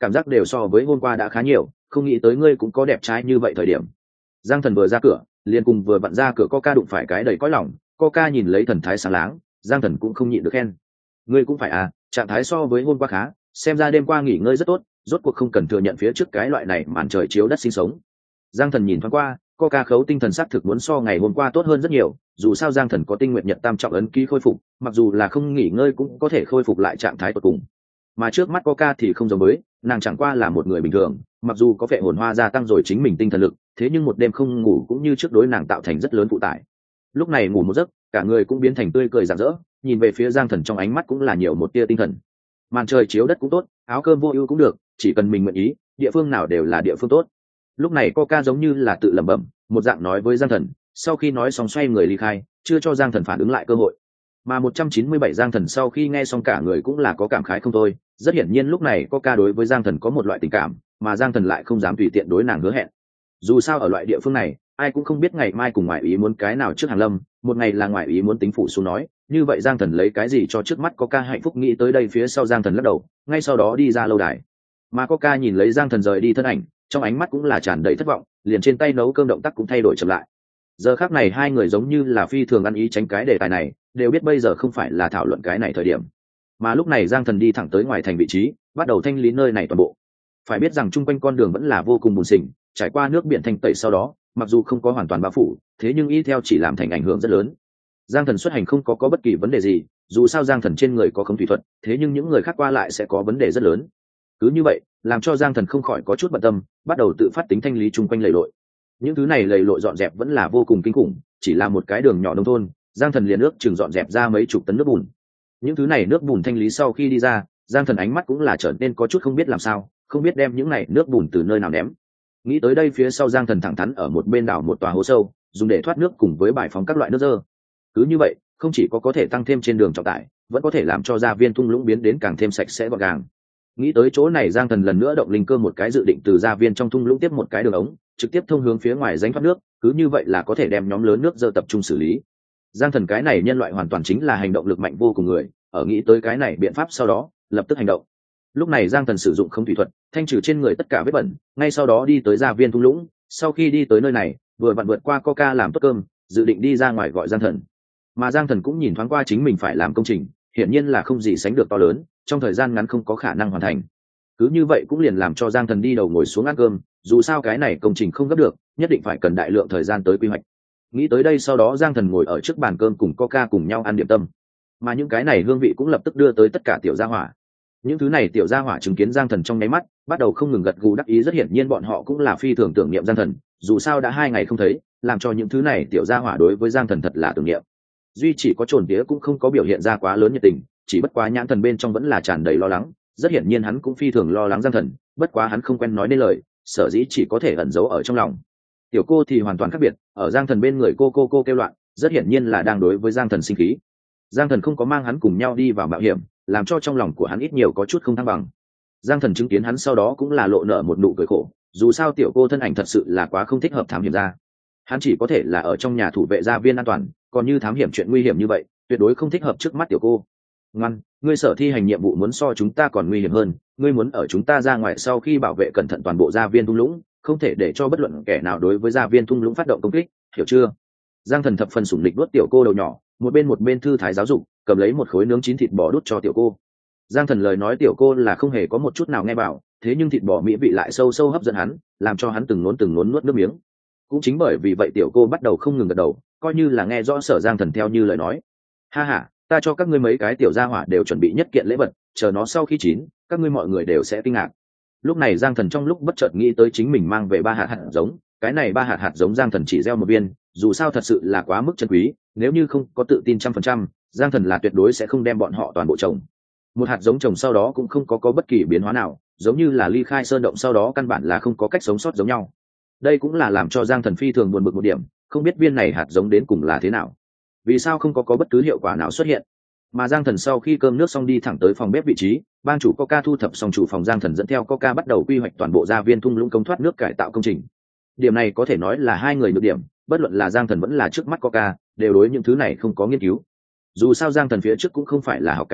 Speaker 1: cảm giác đều so với hôm qua đã khá nhiều, không nghĩ tới ngươi cũng có đẹp trai như vậy thời điểm. Giang Thần vừa ra cửa liền cùng vừa vặn ra cửa Coca đụng phải cái đầy cõi lòng. Coca nhìn lấy thần thái sáng láng, Giang Thần cũng không nhịn được khen: ngươi cũng phải à, trạng thái so với hôm qua khá, xem ra đêm qua nghỉ ngơi rất tốt, rốt cuộc không cần thừa nhận phía trước cái loại này màn trời chiếu đất sinh sống. Giang Thần nhìn thoáng qua, Coca khấu tinh thần sắc thực muốn so ngày hôm qua tốt hơn rất nhiều, dù sao Giang Thần có tinh nguyện nhật tam trọng ấn ký khôi phục, mặc dù là không nghỉ ngơi cũng có thể khôi phục lại trạng thái tột cùng. Mà trước mắt Coca thì không giống với, nàng chẳng qua là một người bình thường, mặc dù có vẻ hồn hoa gia tăng rồi chính mình tinh thần lực, thế nhưng một đêm không ngủ cũng như trước đối nàng tạo thành rất lớn phụ tải. Lúc này ngủ một giấc, cả người cũng biến thành tươi cười rạng rỡ, nhìn về phía Giang Thần trong ánh mắt cũng là nhiều một tia tinh thần. Màn trời chiếu đất cũng tốt, áo cơm vô ưu cũng được, chỉ cần mình nguyện ý, địa phương nào đều là địa phương tốt. Lúc này Coca giống như là tự lẩm bẩm, một dạng nói với Giang Thần, sau khi nói xong xoay người ly khai, chưa cho Giang Thần phản ứng lại cơ hội. Mà một trăm chín mươi bảy Giang Thần sau khi nghe xong cả người cũng là có cảm khái không thôi, rất hiển nhiên lúc này Coca đối với Giang Thần có một loại tình cảm, mà Giang Thần lại không dám tùy tiện đối nàng hứa hẹn. Dù sao ở loại địa phương này, ai cũng không biết ngày mai cùng ngoại ý muốn cái nào trước hàng lâm, một ngày là ngoại ý muốn tính phủ xuống nói, như vậy Giang Thần lấy cái gì cho trước mắt Coca hạnh phúc. Nghĩ tới đây phía sau Giang Thần lắc đầu, ngay sau đó đi ra lâu đài. Mà Coca nhìn lấy Giang Thần rời đi thân ảnh, trong ánh mắt cũng là tràn đầy thất vọng, liền trên tay nấu cơm động tác cũng thay đổi chậm lại. Giờ khắc này hai người giống như là phi thường ăn ý tránh cái đề tài này, đều biết bây giờ không phải là thảo luận cái này thời điểm. Mà lúc này Giang Thần đi thẳng tới ngoài thành vị trí, bắt đầu thanh lý nơi này toàn bộ. Phải biết rằng chung quanh con đường vẫn là vô cùng bùn xỉn, trải qua nước biển thanh tẩy sau đó, mặc dù không có hoàn toàn bao phủ, thế nhưng y theo chỉ làm thành ảnh hưởng rất lớn. Giang Thần xuất hành không có có bất kỳ vấn đề gì, dù sao Giang Thần trên người có khống thủy thuật, thế nhưng những người khác qua lại sẽ có vấn đề rất lớn. Cứ như vậy, làm cho Giang Thần không khỏi có chút bận tâm, bắt đầu tự phát tính thanh lý chung quanh lầy lội. Những thứ này lầy lội dọn dẹp vẫn là vô cùng kinh khủng, chỉ là một cái đường nhỏ nông thôn, Giang Thần liền ước chừng dọn dẹp ra mấy chục tấn nước bùn. Những thứ này nước bùn thanh lý sau khi đi ra, Giang Thần ánh mắt cũng là trở nên có chút không biết làm sao, không biết đem những này nước bùn từ nơi nào ném. Nghĩ tới đây phía sau Giang Thần thẳng thắn ở một bên đảo một tòa hố sâu, dùng để thoát nước cùng với bài phóng các loại nước dơ. Cứ như vậy, không chỉ có có thể tăng thêm trên đường trọng tải, vẫn có thể làm cho gia viên thung lũng biến đến càng thêm sạch sẽ gọn gàng. Nghĩ tới chỗ này Giang Thần lần nữa động linh cơ một cái, dự định từ gia viên trong thung lũng tiếp một cái đường ống, trực tiếp thông hướng phía ngoài rãnh thoát nước, cứ như vậy là có thể đem nhóm lớn nước dơ tập trung xử lý. Giang Thần cái này nhân loại hoàn toàn chính là hành động lực mạnh vô cùng người, ở nghĩ tới cái này biện pháp sau đó, lập tức hành động. Lúc này Giang Thần sử dụng không thủy thuật, thanh trừ trên người tất cả vết bẩn, ngay sau đó đi tới gia viên thung lũng. Sau khi đi tới nơi này, vừa vặn vượt qua Coca làm tốt cơm, dự định đi ra ngoài gọi Giang Thần. Mà Giang Thần cũng nhìn thoáng qua chính mình phải làm công trình, hiển nhiên là không gì sánh được to lớn, trong thời gian ngắn không có khả năng hoàn thành. Cứ như vậy cũng liền làm cho Giang Thần đi đầu ngồi xuống ăn cơm, dù sao cái này công trình không gấp được, nhất định phải cần đại lượng thời gian tới quy hoạch. Nghĩ tới đây sau đó Giang Thần ngồi ở trước bàn cơm cùng Coca cùng nhau ăn điểm tâm. Mà những cái này hương vị cũng lập tức đưa tới tất cả tiểu gia hỏa. Những thứ này tiểu gia hỏa chứng kiến Giang Thần trong nháy mắt, bắt đầu không ngừng gật gù đắc ý, rất hiển nhiên bọn họ cũng là phi thường tưởng niệm Giang Thần, dù sao đã hai ngày không thấy, làm cho những thứ này tiểu gia hỏa đối với Giang Thần thật là tưởng niệm. Duy chỉ có Trồn Tía cũng không có biểu hiện ra quá lớn nhiệt tình, chỉ bất quá nhãn thần bên trong vẫn là tràn đầy lo lắng, rất hiển nhiên hắn cũng phi thường lo lắng Giang Thần, bất quá hắn không quen nói nên lời, sở dĩ chỉ có thể ẩn giấu ở trong lòng. Tiểu cô thì hoàn toàn khác biệt, ở Giang Thần bên người cô cô cô kêu loạn, rất hiển nhiên là đang đối với Giang Thần sinh khí. Giang Thần không có mang hắn cùng nhau đi vào mạo hiểm, làm cho trong lòng của hắn ít nhiều có chút không thăng bằng. Giang Thần chứng kiến hắn sau đó cũng là lộ nở một nụ cười khổ, dù sao tiểu cô thân ảnh thật sự là quá không thích hợp thám hiểm ra. Hắn chỉ có thể là ở trong nhà thủ vệ gia viên an toàn, còn như thám hiểm chuyện nguy hiểm như vậy, tuyệt đối không thích hợp trước mắt tiểu cô. Ngoan, ngươi sở thi hành nhiệm vụ muốn so chúng ta còn nguy hiểm hơn, ngươi muốn ở chúng ta ra ngoài sau khi bảo vệ cẩn thận toàn bộ gia viên thung lũng, không thể để cho bất luận kẻ nào đối với gia viên thung lũng phát động công kích, hiểu chưa? Giang Thần thập phần sủng lịch đuốt tiểu cô đầu nhỏ, một bên một bên thư thái giáo dục, cầm lấy một khối nướng chín thịt bò đút cho tiểu cô. Giang Thần lời nói tiểu cô là không hề có một chút nào nghe bảo, thế nhưng thịt bò mỹ vị lại sâu sâu hấp dẫn hắn, làm cho hắn từng nốn từng nốn nuốt nước miếng. Cũng chính bởi vì vậy tiểu cô bắt đầu không ngừng gật đầu, coi như là nghe rõ sở Giang Thần theo như lời nói. Ha ha, ta cho các ngươi mấy cái tiểu gia hỏa đều chuẩn bị nhất kiện lễ vật, chờ nó sau khi chín, các ngươi mọi người đều sẽ kinh ngạc. Lúc này Giang Thần trong lúc bất chợt nghĩ tới chính mình mang về ba hạt hạt giống, cái này ba hạt hạt giống Giang Thần chỉ gieo một viên, dù sao thật sự là quá mức chân quý, nếu như không có tự tin trăm phần trăm, Giang Thần là tuyệt đối sẽ không đem bọn họ toàn bộ trồng. Một hạt giống trồng sau đó cũng không có có bất kỳ biến hóa nào, giống như là ly khai sơn động sau đó căn bản là không có cách sống sót giống nhau. Đây cũng là làm cho Giang Thần phi thường buồn bực một điểm, không biết viên này hạt giống đến cùng là thế nào, vì sao không có có bất cứ hiệu quả nào xuất hiện. Mà Giang Thần sau khi cơm nước xong đi thẳng tới phòng bếp vị trí, bang chủ Coca thu thập xong chủ phòng, Giang Thần dẫn theo Coca bắt đầu quy hoạch toàn bộ gia viên thung lũng công thoát nước cải tạo công trình. Điểm này có thể nói là hai người nhược điểm, bất luận là Giang Thần vẫn là trước mắt Coca, đều đối những thứ này không có nghiên cứu. Dù sao Giang Thần phía trước cũng không phải là học cái này,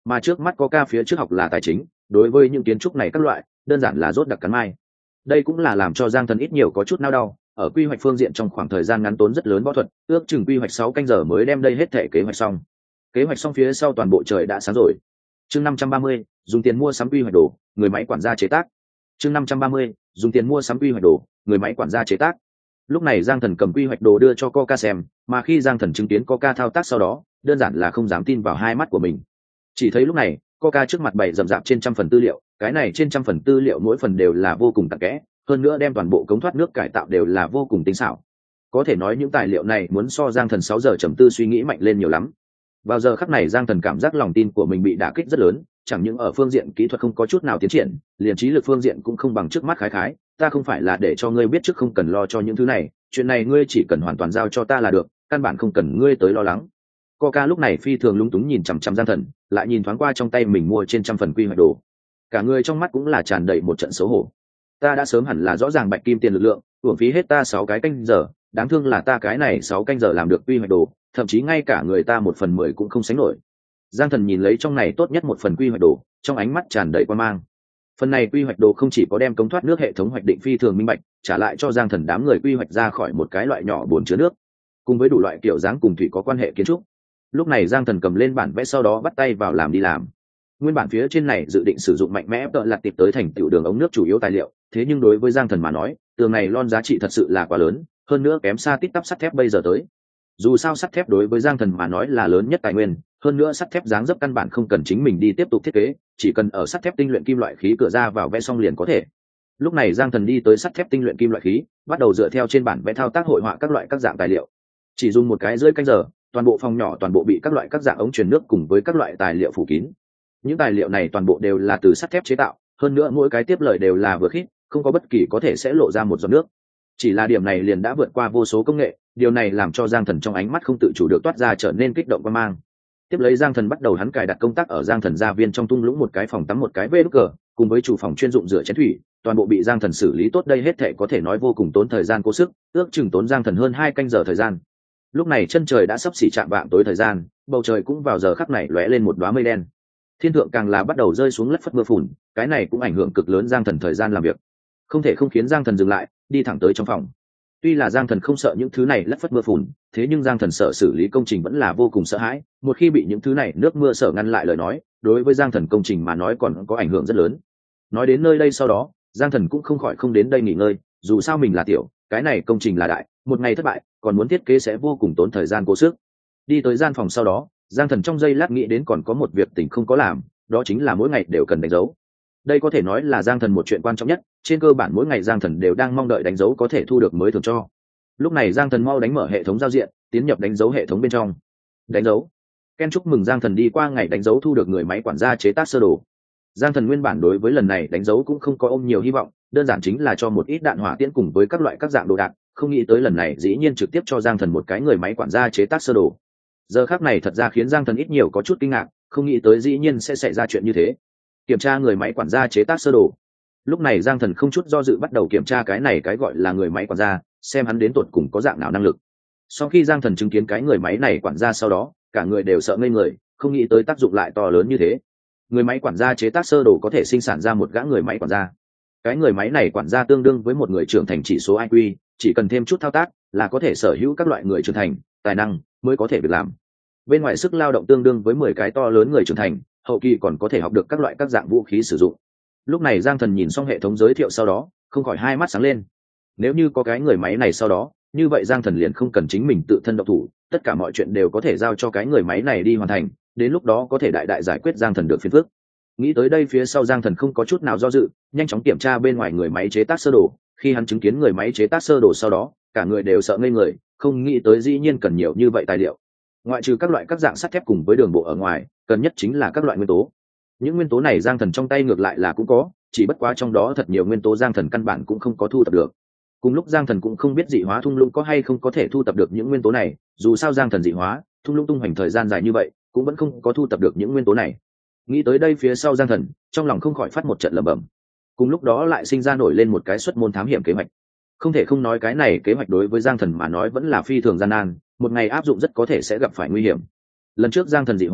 Speaker 1: mà trước mắt Coca phía trước học là tài chính, đối với những kiến trúc này các loại đơn giản là rốt đặc cắn mai. Đây cũng là làm cho Giang Thần ít nhiều có chút nao đau, ở quy hoạch phương diện trong khoảng thời gian ngắn tốn rất lớn võ thuật, ước chừng quy hoạch sáu canh giờ mới đem đây hết thể kế hoạch xong. Kế hoạch xong phía sau toàn bộ trời đã sáng rồi. Chương năm trăm ba mươi, dùng tiền mua sắm quy hoạch đồ, người máy quản gia chế tác. Chương năm trăm ba mươi, dùng tiền mua sắm quy hoạch đồ, người máy quản gia chế tác. Lúc này Giang Thần cầm quy hoạch đồ đưa cho Coca xem, mà khi Giang Thần chứng kiến Coca thao tác sau đó, đơn giản là không dám tin vào hai mắt của mình. Chỉ thấy lúc này, Coca trước mặt bày rậm rạp trên trăm phần tư liệu, cái này trên trăm phần tư liệu mỗi phần đều là vô cùng tạc kẽ, hơn nữa đem toàn bộ cống thoát nước cải tạo đều là vô cùng tinh xảo. Có thể nói những tài liệu này muốn so Giang Thần sáu giờ trầm tư suy nghĩ mạnh lên nhiều lắm. Vào giờ khắc này Giang Thần cảm giác lòng tin của mình bị đả kích rất lớn, chẳng những ở phương diện kỹ thuật không có chút nào tiến triển, liền trí lực phương diện cũng không bằng trước mắt khái khái. Ta không phải là để cho ngươi biết trước không cần lo cho những thứ này, chuyện này ngươi chỉ cần hoàn toàn giao cho ta là được, căn bản không cần ngươi tới lo lắng. Coca lúc này phi thường lung túng nhìn chằm chằm Giang Thần, lại nhìn thoáng qua trong tay mình mua trên trăm phần quy hoạch đồ, cả người trong mắt cũng là tràn đầy một trận xấu hổ. Ta đã sớm hẳn là rõ ràng bạch kim tiền lực lượng, uổng phí hết ta sáu cái canh giờ, đáng thương là ta cái này sáu canh giờ làm được quy hoạch đồ, thậm chí ngay cả người ta một phần mười cũng không sánh nổi. Giang Thần nhìn lấy trong này tốt nhất một phần quy hoạch đồ, trong ánh mắt tràn đầy quan mang. Phần này quy hoạch đồ không chỉ có đem cống thoát nước hệ thống hoạch định phi thường minh bạch, trả lại cho Giang Thần đám người quy hoạch ra khỏi một cái loại nhỏ bồn chứa nước, cùng với đủ loại kiểu dáng cùng thủy có quan hệ kiến trúc. Lúc này Giang Thần cầm lên bản vẽ sau đó bắt tay vào làm đi làm. Nguyên bản phía trên này dự định sử dụng mạnh mẽ tợ lặt tiệp tới thành tựu đường ống nước chủ yếu tài liệu, thế nhưng đối với Giang Thần mà nói, tường này lon giá trị thật sự là quá lớn, hơn nữa kém xa tít tắp sắt thép bây giờ tới. Dù sao sắt thép đối với Giang Thần mà nói là lớn nhất tài nguyên, hơn nữa sắt thép dáng dấp căn bản không cần chính mình đi tiếp tục thiết kế, chỉ cần ở sắt thép tinh luyện kim loại khí cửa ra vào vẽ xong liền có thể. Lúc này Giang Thần đi tới sắt thép tinh luyện kim loại khí, bắt đầu dựa theo trên bản vẽ thao tác hội họa các loại các dạng tài liệu. Chỉ dùng một cái rưỡi canh giờ, toàn bộ phòng nhỏ toàn bộ bị các loại các dạng ống truyền nước cùng với các loại tài liệu phủ kín. Những tài liệu này toàn bộ đều là từ sắt thép chế tạo, hơn nữa mỗi cái tiếp lời đều là vừa khít, không có bất kỳ có thể sẽ lộ ra một giọt nước. Chỉ là điểm này liền đã vượt qua vô số công nghệ, điều này làm cho Giang Thần trong ánh mắt không tự chủ được toát ra trở nên kích động quan mang. Tiếp lấy Giang Thần bắt đầu hắn cài đặt công tác ở Giang Thần gia viên trong thung lũng một cái phòng tắm một cái vê đúc cờ, cùng với chủ phòng chuyên dụng rửa chén thủy, toàn bộ bị Giang Thần xử lý tốt, đây hết thảy có thể nói vô cùng tốn thời gian cố sức, ước chừng tốn Giang Thần hơn hai canh giờ thời gian. Lúc này chân trời đã sắp xỉ chạm vạng tối thời gian, bầu trời cũng vào giờ khắc này lóe lên một đóa mây đen. Thiên thượng càng là bắt đầu rơi xuống lất phất mưa phùn, cái này cũng ảnh hưởng cực lớn Giang Thần thời gian làm việc. Không thể không khiến Giang Thần dừng lại, đi thẳng tới trong phòng. Tuy là Giang Thần không sợ những thứ này lất phất mưa phùn, thế nhưng Giang Thần sợ xử lý công trình vẫn là vô cùng sợ hãi, một khi bị những thứ này nước mưa sở ngăn lại lời nói, đối với Giang Thần công trình mà nói còn có ảnh hưởng rất lớn. Nói đến nơi đây sau đó, Giang Thần cũng không khỏi không đến đây nghỉ ngơi, dù sao mình là tiểu, cái này công trình là đại, một ngày thất bại, còn muốn thiết kế sẽ vô cùng tốn thời gian cố sức. Đi tới gian phòng sau đó, Giang Thần trong giây lát nghĩ đến còn có một việc tình không có làm, đó chính là mỗi ngày đều cần đánh dấu. Đây có thể nói là Giang Thần một chuyện quan trọng nhất, trên cơ bản mỗi ngày Giang Thần đều đang mong đợi đánh dấu có thể thu được mới thường cho. Lúc này Giang Thần mau đánh mở hệ thống giao diện, tiến nhập đánh dấu hệ thống bên trong. Đánh dấu. Ken chúc mừng Giang Thần đi qua ngày đánh dấu thu được người máy quản gia chế tác sơ đồ. Giang Thần nguyên bản đối với lần này đánh dấu cũng không có ôm nhiều hy vọng, đơn giản chính là cho một ít đạn hỏa tiễn cùng với các loại các dạng đồ đạn, không nghĩ tới lần này dĩ nhiên trực tiếp cho Giang Thần một cái người máy quản gia chế tác sơ đồ. Giờ khắc này thật ra khiến Giang Thần ít nhiều có chút kinh ngạc, không nghĩ tới dĩ nhiên sẽ xảy ra chuyện như thế. Kiểm tra người máy quản gia chế tác sơ đồ. Lúc này Giang Thần không chút do dự bắt đầu kiểm tra cái này cái gọi là người máy quản gia, xem hắn đến tột cùng có dạng nào năng lực. Sau khi Giang Thần chứng kiến cái người máy này quản gia sau đó, cả người đều sợ ngây người, không nghĩ tới tác dụng lại to lớn như thế. Người máy quản gia chế tác sơ đồ có thể sinh sản ra một gã người máy quản gia. Cái người máy này quản gia tương đương với một người trưởng thành chỉ số i kiu, chỉ cần thêm chút thao tác là có thể sở hữu các loại người trưởng thành, tài năng mới có thể việc làm. Bên ngoài sức lao động tương đương với mười cái to lớn người trưởng thành, hậu kỳ còn có thể học được các loại các dạng vũ khí sử dụng. Lúc này Giang Thần nhìn xong hệ thống giới thiệu sau đó, không khỏi hai mắt sáng lên. Nếu như có cái người máy này sau đó, như vậy Giang Thần liền không cần chính mình tự thân động thủ, tất cả mọi chuyện đều có thể giao cho cái người máy này đi hoàn thành, đến lúc đó có thể đại đại giải quyết Giang Thần được phiền phức. Nghĩ tới đây phía sau Giang Thần không có chút nào do dự, nhanh chóng kiểm tra bên ngoài người máy chế tác sơ đồ. Khi hắn chứng kiến người máy chế tác sơ đồ sau đó, cả người đều sợ ngây người, không nghĩ tới dĩ nhiên cần nhiều như vậy tài liệu. Ngoại trừ các loại các dạng sắt thép cùng với đường bộ ở ngoài, cần nhất chính là các loại nguyên tố. Những nguyên tố này Giang Thần trong tay ngược lại là cũng có, chỉ bất quá trong đó thật nhiều nguyên tố Giang Thần căn bản cũng không có thu thập được. Cùng lúc Giang Thần cũng không biết dị hóa thung lũng có hay không có thể thu thập được những nguyên tố này, dù sao Giang Thần dị hóa thung lũng tung hoành thời gian dài như vậy cũng vẫn không có thu thập được những nguyên tố này. Nghĩ tới đây phía sau Giang Thần trong lòng không khỏi phát một trận lẩm bẩm. Cùng lúc đó lại sinh ra nổi lên một cái xuất môn thám hiểm kế hoạch. Không thể không nói cái này kế hoạch đối với Giang Thần mà nói vẫn là phi thường gian nan, một ngày áp dụng rất có thể sẽ gặp phải nguy hiểm. Lần trước Giang Thần dị hóa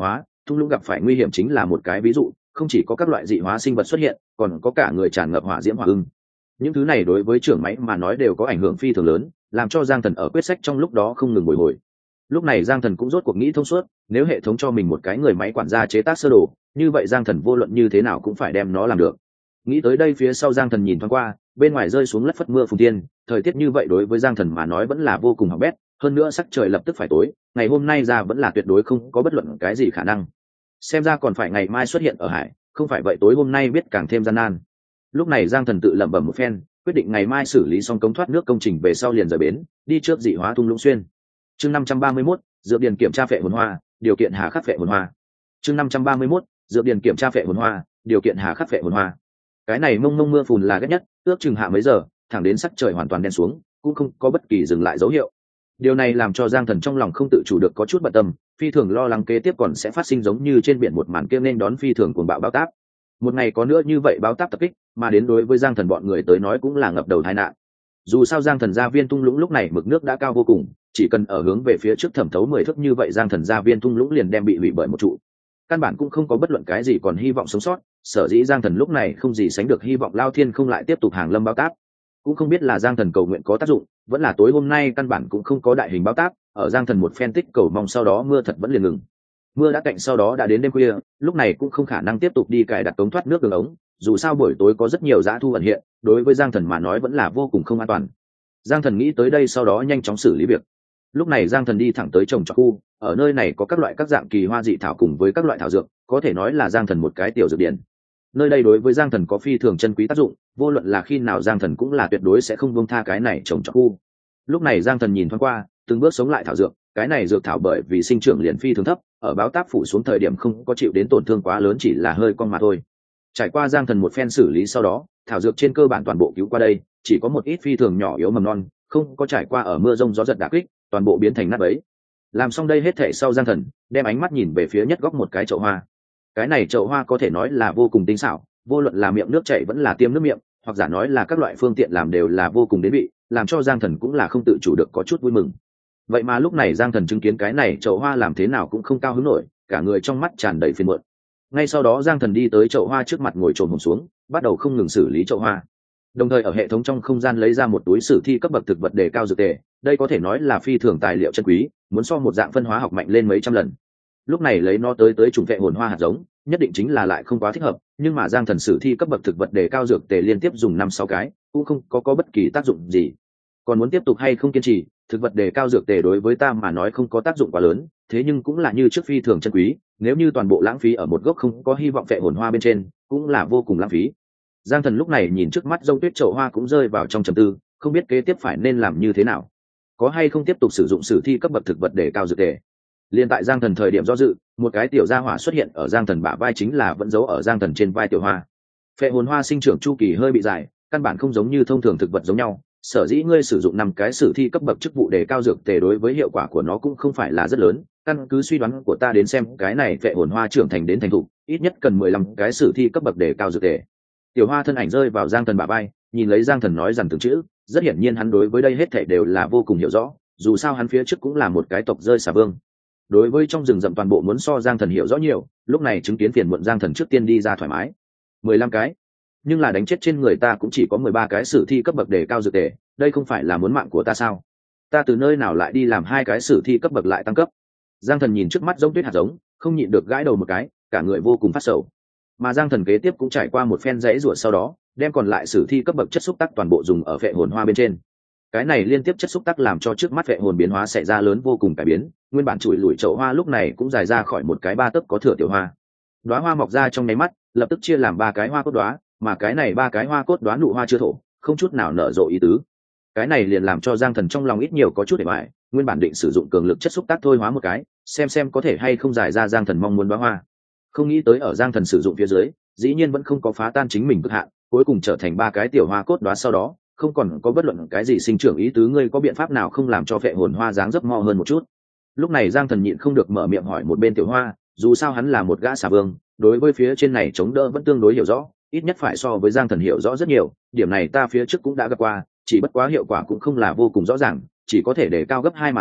Speaker 1: thung lũng gặp phải nguy hiểm chính là một cái ví dụ, không chỉ có các loại dị hóa sinh vật xuất hiện, còn có cả người tràn ngập hỏa diễm hỏa ưng. Những thứ này đối với trưởng máy mà nói đều có ảnh hưởng phi thường lớn, làm cho Giang Thần ở quyết sách trong lúc đó không ngừng bồi hồi. Lúc này Giang Thần cũng rốt cuộc nghĩ thông suốt, nếu hệ thống cho mình một cái người máy quản gia chế tác sơ đồ, như vậy Giang Thần vô luận như thế nào cũng phải đem nó làm được. Nghĩ tới đây, phía sau Giang Thần nhìn thoáng qua, bên ngoài rơi xuống lất phất mưa phùn tiên, thời tiết như vậy đối với Giang Thần mà nói vẫn là vô cùng hỏng bét, hơn nữa sắc trời lập tức phải tối, ngày hôm nay ra vẫn là tuyệt đối không có bất luận cái gì khả năng. Xem ra còn phải ngày mai xuất hiện ở hải, không phải vậy tối hôm nay biết càng thêm gian nan. Lúc này Giang Thần tự lẩm bẩm một phen, quyết định ngày mai xử lý xong cống thoát nước công trình về sau liền rời bến, đi trước dị hóa thung lũng xuyên. Chương năm trăm ba mươi mốt, dược điền kiểm tra phệ hồn hoa, điều kiện hà khắc phệ hồn hoa. Chương năm trăm ba mươi mốt, dược điền kiểm tra phệ hồn hoa, điều kiện hà khắc phệ hồn hoa. Cái này mông mông mưa phùn là ghét nhất, ước chừng hạ mấy giờ, thẳng đến sắc trời hoàn toàn đen xuống, cũng không có bất kỳ dừng lại dấu hiệu. Điều này làm cho Giang Thần trong lòng không tự chủ được có chút bận tâm, phi thường lo lắng kế tiếp còn sẽ phát sinh giống như trên biển một màn kia nên đón phi thường cuồng bạo báo táp. Một ngày có nữa như vậy báo táp tập kích, mà đến đối với Giang Thần bọn người tới nói cũng là ngập đầu tai nạn. Dù sao Giang Thần gia viên thung lũng lúc này mực nước đã cao vô cùng, chỉ cần ở hướng về phía trước thẩm thấu mười thước như vậy Giang Thần gia viên thung lũng liền đem bị hủy bởi một trụ. Căn bản cũng không có bất luận cái gì còn hy vọng sống sót, sở dĩ Giang Thần lúc này không gì sánh được hy vọng Lao Thiên không lại tiếp tục hàng lâm báo táp. Cũng không biết là Giang Thần cầu nguyện có tác dụng, vẫn là tối hôm nay căn bản cũng không có đại hình báo táp, ở Giang Thần một phen tích cầu mong sau đó mưa thật vẫn liền ngừng. Mưa đã cạnh sau đó đã đến đêm khuya, lúc này cũng không khả năng tiếp tục đi cài đặt cống thoát nước đường ống, dù sao buổi tối có rất nhiều dã thu ẩn hiện, đối với Giang Thần mà nói vẫn là vô cùng không an toàn. Giang Thần nghĩ tới đây sau đó nhanh chóng xử lý việc. Lúc này Giang Thần đi thẳng tới trồng trọt khu, ở nơi này có các loại các dạng kỳ hoa dị thảo cùng với các loại thảo dược, có thể nói là Giang Thần một cái tiểu dược điển. Nơi đây đối với Giang Thần có phi thường chân quý tác dụng, vô luận là khi nào Giang Thần cũng là tuyệt đối sẽ không buông tha cái này trồng trọt khu. Lúc này Giang Thần nhìn thoáng qua, từng bước sống lại thảo dược, cái này dược thảo bởi vì sinh trưởng liền phi thường thấp, ở báo táp phủ xuống thời điểm không có chịu đến tổn thương quá lớn, chỉ là hơi cong mà thôi. Trải qua Giang Thần một phen xử lý sau đó, thảo dược trên cơ bản toàn bộ cứu qua đây, chỉ có một ít phi thường nhỏ yếu mầm non, không có trải qua ở mưa rông gió giật đả kích, toàn bộ biến thành nát bấy. Làm xong đây hết thảy sau, Giang Thần đem ánh mắt nhìn về phía nhất góc một cái chậu hoa. Cái này chậu hoa có thể nói là vô cùng tinh xảo, vô luận là miệng nước chảy vẫn là tiêm nước miệng, hoặc giả nói là các loại phương tiện làm đều là vô cùng đến vị, làm cho Giang Thần cũng là không tự chủ được có chút vui mừng. Vậy mà lúc này Giang Thần chứng kiến cái này chậu hoa làm thế nào cũng không cao hứng nổi, cả người trong mắt tràn đầy phiền muộn. Ngay sau đó Giang Thần đi tới chậu hoa trước mặt ngồi trồm hổm xuống, bắt đầu không ngừng xử lý chậu hoa. Đồng thời ở hệ thống trong không gian lấy ra một túi sử thi cấp bậc thực vật đề cao dược tề, đây có thể nói là phi thường tài liệu chân quý, muốn so một dạng phân hóa học mạnh lên mấy trăm lần. Lúc này lấy nó tới tới trùng vệ hồn hoa hạt giống, nhất định chính là lại không quá thích hợp, nhưng mà Giang Thần sử thi cấp bậc thực vật đề cao dược tề liên tiếp dùng năm sáu cái, cũng không có có bất kỳ tác dụng gì. Còn muốn tiếp tục hay không kiên trì, thực vật đề cao dược tề đối với ta mà nói không có tác dụng quá lớn, thế nhưng cũng là như trước phi thường chân quý, nếu như toàn bộ lãng phí ở một gốc không có hy vọng vệ hồn hoa bên trên, cũng là vô cùng lãng phí. Giang Thần lúc này nhìn trước mắt dông tuyết chậu hoa cũng rơi vào trong trầm tư, không biết kế tiếp phải nên làm như thế nào, có hay không tiếp tục sử dụng sử thi cấp bậc thực vật để cao dược tề. Liên tại Giang Thần thời điểm do dự, một cái tiểu gia hỏa xuất hiện ở Giang Thần bả vai, chính là vẫn giấu ở Giang Thần trên vai tiểu hoa. Phệ hồn hoa sinh trưởng chu kỳ hơi bị dài, căn bản không giống như thông thường thực vật giống nhau, sở dĩ ngươi sử dụng năm cái sử thi cấp bậc chức vụ để cao dược tề đối với hiệu quả của nó cũng không phải là rất lớn. Căn cứ suy đoán của ta đến xem, cái này phệ hồn hoa trưởng thành đến thành thục ít nhất cần mười lăm cái sử thi cấp bậc để cao dược tề. Tiểu hoa thân ảnh rơi vào Giang Thần bả vai, nhìn lấy Giang Thần nói rằng từng chữ, rất hiển nhiên hắn đối với đây hết thảy đều là vô cùng hiểu rõ, dù sao hắn phía trước cũng là một cái tộc rơi xà vương. Đối với trong rừng rậm toàn bộ muốn so Giang Thần hiểu rõ nhiều, lúc này chứng kiến phiền muộn Giang Thần trước tiên đi ra thoải mái. mười lăm cái, nhưng là đánh chết trên người ta cũng chỉ có mười ba cái sử thi cấp bậc để cao dược tề, đây không phải là muốn mạng của ta sao? Ta từ nơi nào lại đi làm hai cái sử thi cấp bậc lại tăng cấp? Giang Thần nhìn trước mắt giống tuyết hạt giống, không nhịn được gãi đầu một cái, cả người vô cùng phát sầu. Mà Giang Thần kế tiếp cũng trải qua một phen rẽ rủa sau đó, đem còn lại sử thi cấp bậc chất xúc tác toàn bộ dùng ở phệ hồn hoa bên trên. Cái này liên tiếp chất xúc tác làm cho trước mắt phệ hồn biến hóa xảy ra lớn vô cùng cải biến, nguyên bản chùi lủi chậu hoa lúc này cũng dài ra khỏi một cái ba tấc có thừa tiểu hoa. Đóa hoa mọc ra trong nháy mắt, lập tức chia làm ba cái hoa cốt đóa, mà cái này ba cái hoa cốt đóa nụ hoa chưa thổ, không chút nào nở rộ ý tứ. Cái này liền làm cho Giang Thần trong lòng ít nhiều có chút để bại, nguyên bản định sử dụng cường lực chất xúc tác thôi hóa một cái, xem xem có thể hay không giải ra Giang Thần mong muốn đóa hoa. Không nghĩ tới ở Giang Thần sử dụng phía dưới, dĩ nhiên vẫn không có phá tan chính mình cực hạn, cuối cùng trở thành ba cái tiểu hoa cốt đóa, sau đó không còn có bất luận cái gì sinh trưởng ý tứ. Ngươi có biện pháp nào không làm cho phệ hồn hoa dáng dấp mo hơn một chút? Lúc này Giang Thần nhịn không được mở miệng hỏi một bên tiểu hoa, dù sao hắn là một gã xà vương, đối với phía trên này chống đỡ vẫn tương đối hiểu rõ, ít nhất phải so với Giang Thần hiểu rõ rất nhiều, điểm này ta phía trước cũng đã gặp qua, chỉ bất quá hiệu quả cũng không là vô cùng rõ ràng, chỉ có thể để cao gấp hai mà thôi,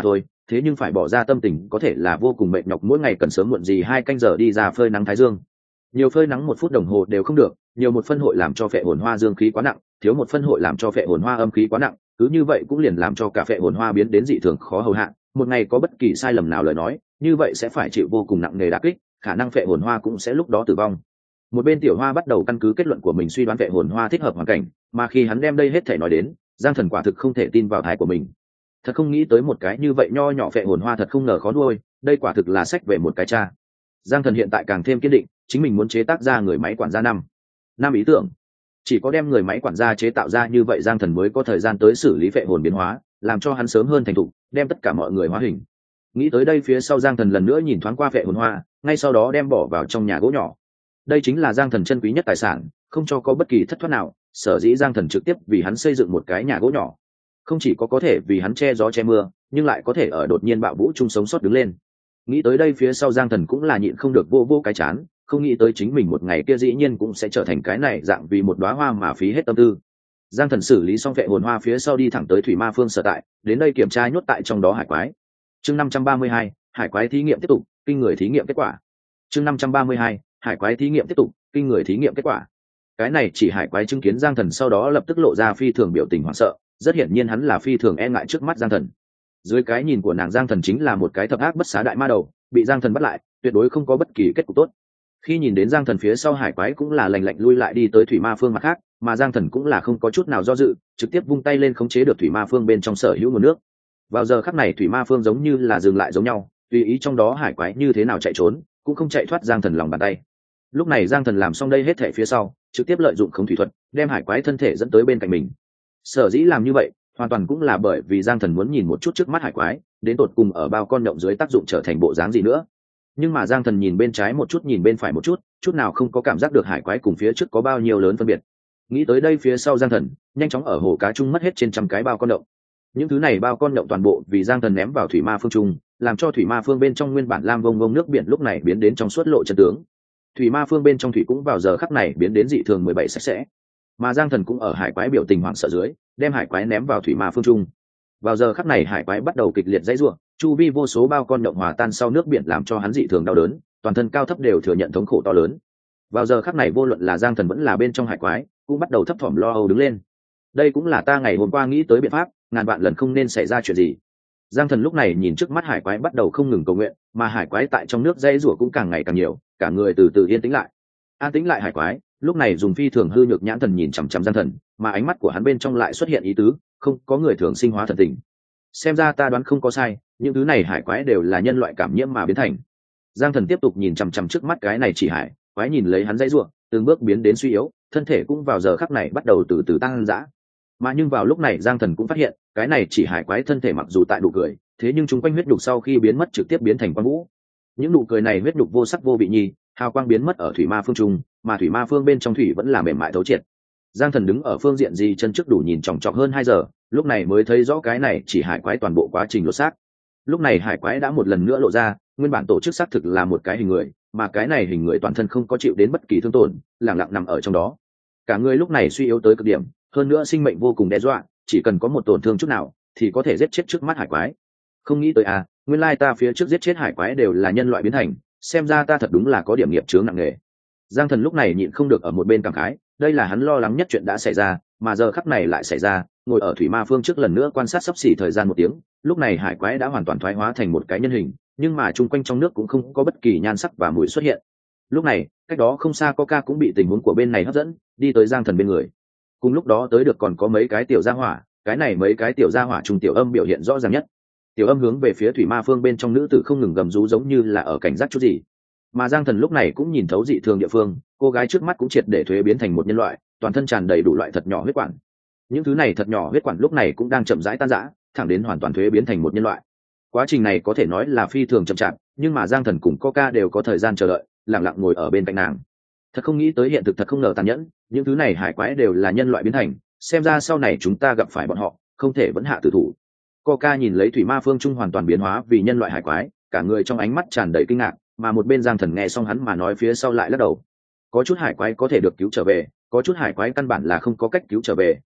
Speaker 1: thế nhưng phải bỏ ra tâm tình có thể là vô cùng mệt nhọc, mỗi ngày cần sớm muộn gì hai canh giờ đi ra phơi nắng thái dương. Nhiều phơi nắng một phút đồng hồ đều không được, nhiều một phân hội làm cho phệ hồn hoa dương khí quá nặng, thiếu một phân hội làm cho phệ hồn hoa âm khí quá nặng, cứ như vậy cũng liền làm cho cả phệ hồn hoa biến đến dị thường khó hầu hạ. Một ngày có bất kỳ sai lầm nào lời nói, như vậy sẽ phải chịu vô cùng nặng nề đả kích, khả năng phệ hồn hoa cũng sẽ lúc đó tử vong. Một bên tiểu hoa bắt đầu căn cứ kết luận của mình suy đoán phệ hồn hoa thích hợp hoàn cảnh, mà khi hắn đem đây hết thể nói đến, Giang Thần quả thực không thể tin vào thái của mình. Thật không nghĩ tới một cái như vậy nho nhỏ phệ hồn hoa thật không ngờ khó nuôi, đây quả thực là sách về một cái cha. Giang Thần hiện tại càng thêm kiên định, chính mình muốn chế tác ra người máy quản gia năm năm ý tưởng. Chỉ có đem người máy quản gia chế tạo ra như vậy, Giang Thần mới có thời gian tới xử lý phệ hồn biến hóa, làm cho hắn sớm hơn thành thục, đem tất cả mọi người hóa hình. Nghĩ tới đây phía sau, Giang Thần lần nữa nhìn thoáng qua phệ hồn hoa, ngay sau đó đem bỏ vào trong nhà gỗ nhỏ. Đây chính là Giang Thần chân quý nhất tài sản, không cho có bất kỳ thất thoát nào, sở dĩ Giang Thần trực tiếp vì hắn xây dựng một cái nhà gỗ nhỏ. Không chỉ có có thể vì hắn che gió che mưa, nhưng lại có thể ở đột nhiên bạo vũ chung sống sót đứng lên. Nghĩ tới đây phía sau, Giang Thần cũng là nhịn không được vô vô cái chán, không nghĩ tới chính mình một ngày kia dĩ nhiên cũng sẽ trở thành cái này dạng, vì một đóa hoa mà phí hết tâm tư. Giang Thần xử lý xong phệ hồn hoa phía sau, đi thẳng tới Thủy Ma Phương sở tại, đến đây kiểm tra nhốt tại trong đó hải quái. Chương năm trăm ba mươi hai, hải quái thí nghiệm tiếp tục, kinh người thí nghiệm kết quả. Chương năm trăm ba mươi hai, hải quái thí nghiệm tiếp tục, kinh người thí nghiệm kết quả. Cái này chỉ hải quái chứng kiến Giang Thần sau đó lập tức lộ ra phi thường biểu tình hoảng sợ, rất hiển nhiên hắn là phi thường e ngại trước mắt Giang Thần. Dưới cái nhìn của nàng, Giang Thần chính là một cái thập ác bất xá đại ma đầu, bị Giang Thần bắt lại tuyệt đối không có bất kỳ kết cục tốt. Khi nhìn đến Giang Thần phía sau, hải quái cũng là lành lạnh lui lại đi tới Thủy Ma Phương mặt khác, mà Giang Thần cũng là không có chút nào do dự, trực tiếp vung tay lên khống chế được Thủy Ma Phương bên trong sở hữu nguồn nước. Vào giờ khắc này, Thủy Ma Phương giống như là dừng lại giống nhau, tùy ý trong đó hải quái như thế nào chạy trốn cũng không chạy thoát Giang Thần lòng bàn tay. Lúc này Giang Thần làm xong đây hết thể phía sau, trực tiếp lợi dụng khống thủy thuật đem hải quái thân thể dẫn tới bên cạnh mình. Sở dĩ làm như vậy hoàn toàn cũng là bởi vì Giang Thần muốn nhìn một chút trước mắt hải quái đến tột cùng ở bao con nhộng dưới tác dụng trở thành bộ dáng gì nữa. Nhưng mà Giang Thần nhìn bên trái một chút, nhìn bên phải một chút, chút nào không có cảm giác được hải quái cùng phía trước có bao nhiêu lớn phân biệt. Nghĩ tới đây phía sau, Giang Thần nhanh chóng ở hồ cá trung mất hết trên trăm cái bao con nhộng. Những thứ này bao con nhộng toàn bộ vì Giang Thần ném vào Thủy Ma Phương trung, làm cho Thủy Ma Phương bên trong nguyên bản lam vông vông nước biển lúc này biến đến trong suốt lộ chân tướng. Thủy Ma Phương bên trong thủy cũng vào giờ khắc này biến đến dị thường mười bảy sạch sẽ. Mà Giang Thần cũng ở hải quái biểu tình hoảng sợ dưới, đem hải quái ném vào Thủy Ma Phương trung. Vào giờ khắc này hải quái bắt đầu kịch liệt dãy rủa, chu vi vô số bao con nhộng hòa tan sau nước biển, làm cho hắn dị thường đau đớn, toàn thân cao thấp đều thừa nhận thống khổ to lớn. Vào giờ khắc này vô luận là Giang Thần vẫn là bên trong hải quái cũng bắt đầu thấp thỏm lo âu đứng lên. Đây cũng là ta ngày hôm qua nghĩ tới biện pháp, ngàn vạn lần không nên xảy ra chuyện gì. Giang Thần lúc này nhìn trước mắt hải quái bắt đầu không ngừng cầu nguyện, mà hải quái tại trong nước dãy rủa cũng càng ngày càng nhiều, cả người từ từ yên tĩnh lại. An tĩnh lại hải quái lúc này dùng phi thường hư nhược nhãn thần nhìn chằm chằm Giang Thần, mà ánh mắt của hắn bên trong lại xuất hiện ý tứ, không có người thường sinh hóa thần tình. Xem ra ta đoán không có sai, những thứ này hải quái đều là nhân loại cảm nhiễm mà biến thành. Giang Thần tiếp tục nhìn chằm chằm trước mắt cái này chỉ hải quái, nhìn lấy hắn dãy rủa, từng bước biến đến suy yếu, thân thể cũng vào giờ khắc này bắt đầu từ từ tăng dã. Mà nhưng vào lúc này Giang Thần cũng phát hiện, cái này chỉ hải quái thân thể mặc dù tại nụ cười, thế nhưng chúng quanh huyết đục sau khi biến mất trực tiếp biến thành quang vũ. Những nụ cười này huyết đục vô sắc vô vị nhi, hào quang biến mất ở Thủy Ma Phương trung, mà Thủy Ma Phương bên trong thủy vẫn là mềm mại thấu triệt. Giang Thần đứng ở phương diện gì chân trước đủ nhìn chòng chọc hơn hai giờ, lúc này mới thấy rõ cái này chỉ hải quái toàn bộ quá trình lột xác. Lúc này hải quái đã một lần nữa lộ ra, nguyên bản tổ chức xác thực là một cái hình người, mà cái này hình người toàn thân không có chịu đến bất kỳ thương tổn, lặng lặng nằm ở trong đó. Cả người lúc này suy yếu tới cực điểm, hơn nữa sinh mệnh vô cùng đe dọa, chỉ cần có một tổn thương chút nào thì có thể giết chết trước mắt hải quái. Không nghĩ tới à, nguyên lai ta phía trước giết chết hải quái đều là nhân loại biến thành, xem ra ta thật đúng là có điểm nghiệp chướng nặng nề. Giang Thần lúc này nhịn không được ở một bên cảm khái, đây là hắn lo lắng nhất chuyện đã xảy ra, mà giờ khắc này lại xảy ra. Ngồi ở Thủy Ma Phương trước lần nữa quan sát sắp xỉ thời gian một tiếng, lúc này hải quái đã hoàn toàn thoái hóa thành một cái nhân hình, nhưng mà chung quanh trong nước cũng không có bất kỳ nhan sắc và mùi xuất hiện. Lúc này cách đó không xa Coca cũng bị tình huống của bên này hấp dẫn, đi tới Giang Thần bên người. Cùng lúc đó tới được còn có mấy cái tiểu gia hỏa, cái này mấy cái tiểu gia hỏa trung tiểu âm biểu hiện rõ ràng nhất. Tiểu âm hướng về phía Thủy Ma Phương bên trong nữ tử không ngừng gầm rú, giống như là ở cảnh giác chút gì. Mà Giang Thần lúc này cũng nhìn thấu dị thường địa phương, cô gái trước mắt cũng triệt để thuế biến thành một nhân loại, toàn thân tràn đầy đủ loại thật nhỏ huyết quản. Những thứ này thật nhỏ huyết quản lúc này cũng đang chậm rãi tan rã, thẳng đến hoàn toàn thuế biến thành một nhân loại. Quá trình này có thể nói là phi thường chậm chạp, nhưng mà Giang Thần cùng Coca đều có thời gian chờ đợi, lặng lặng ngồi ở bên cạnh nàng. Thật không nghĩ tới hiện thực thật không ngờ tàn nhẫn, những thứ này hải quái đều là nhân loại biến thành, xem ra sau này chúng ta gặp phải bọn họ không thể vẫn hạ tử thủ. Coca nhìn lấy Thủy Ma Phương trung hoàn toàn biến hóa vì nhân loại hải quái, cả người trong ánh mắt tràn đầy kinh ngạc, mà một bên Giang Thần nghe xong hắn mà nói phía sau lại lắc đầu. Có chút hải quái có thể được cứu trở về, có chút hải quái căn bản là không có cách cứu trở về,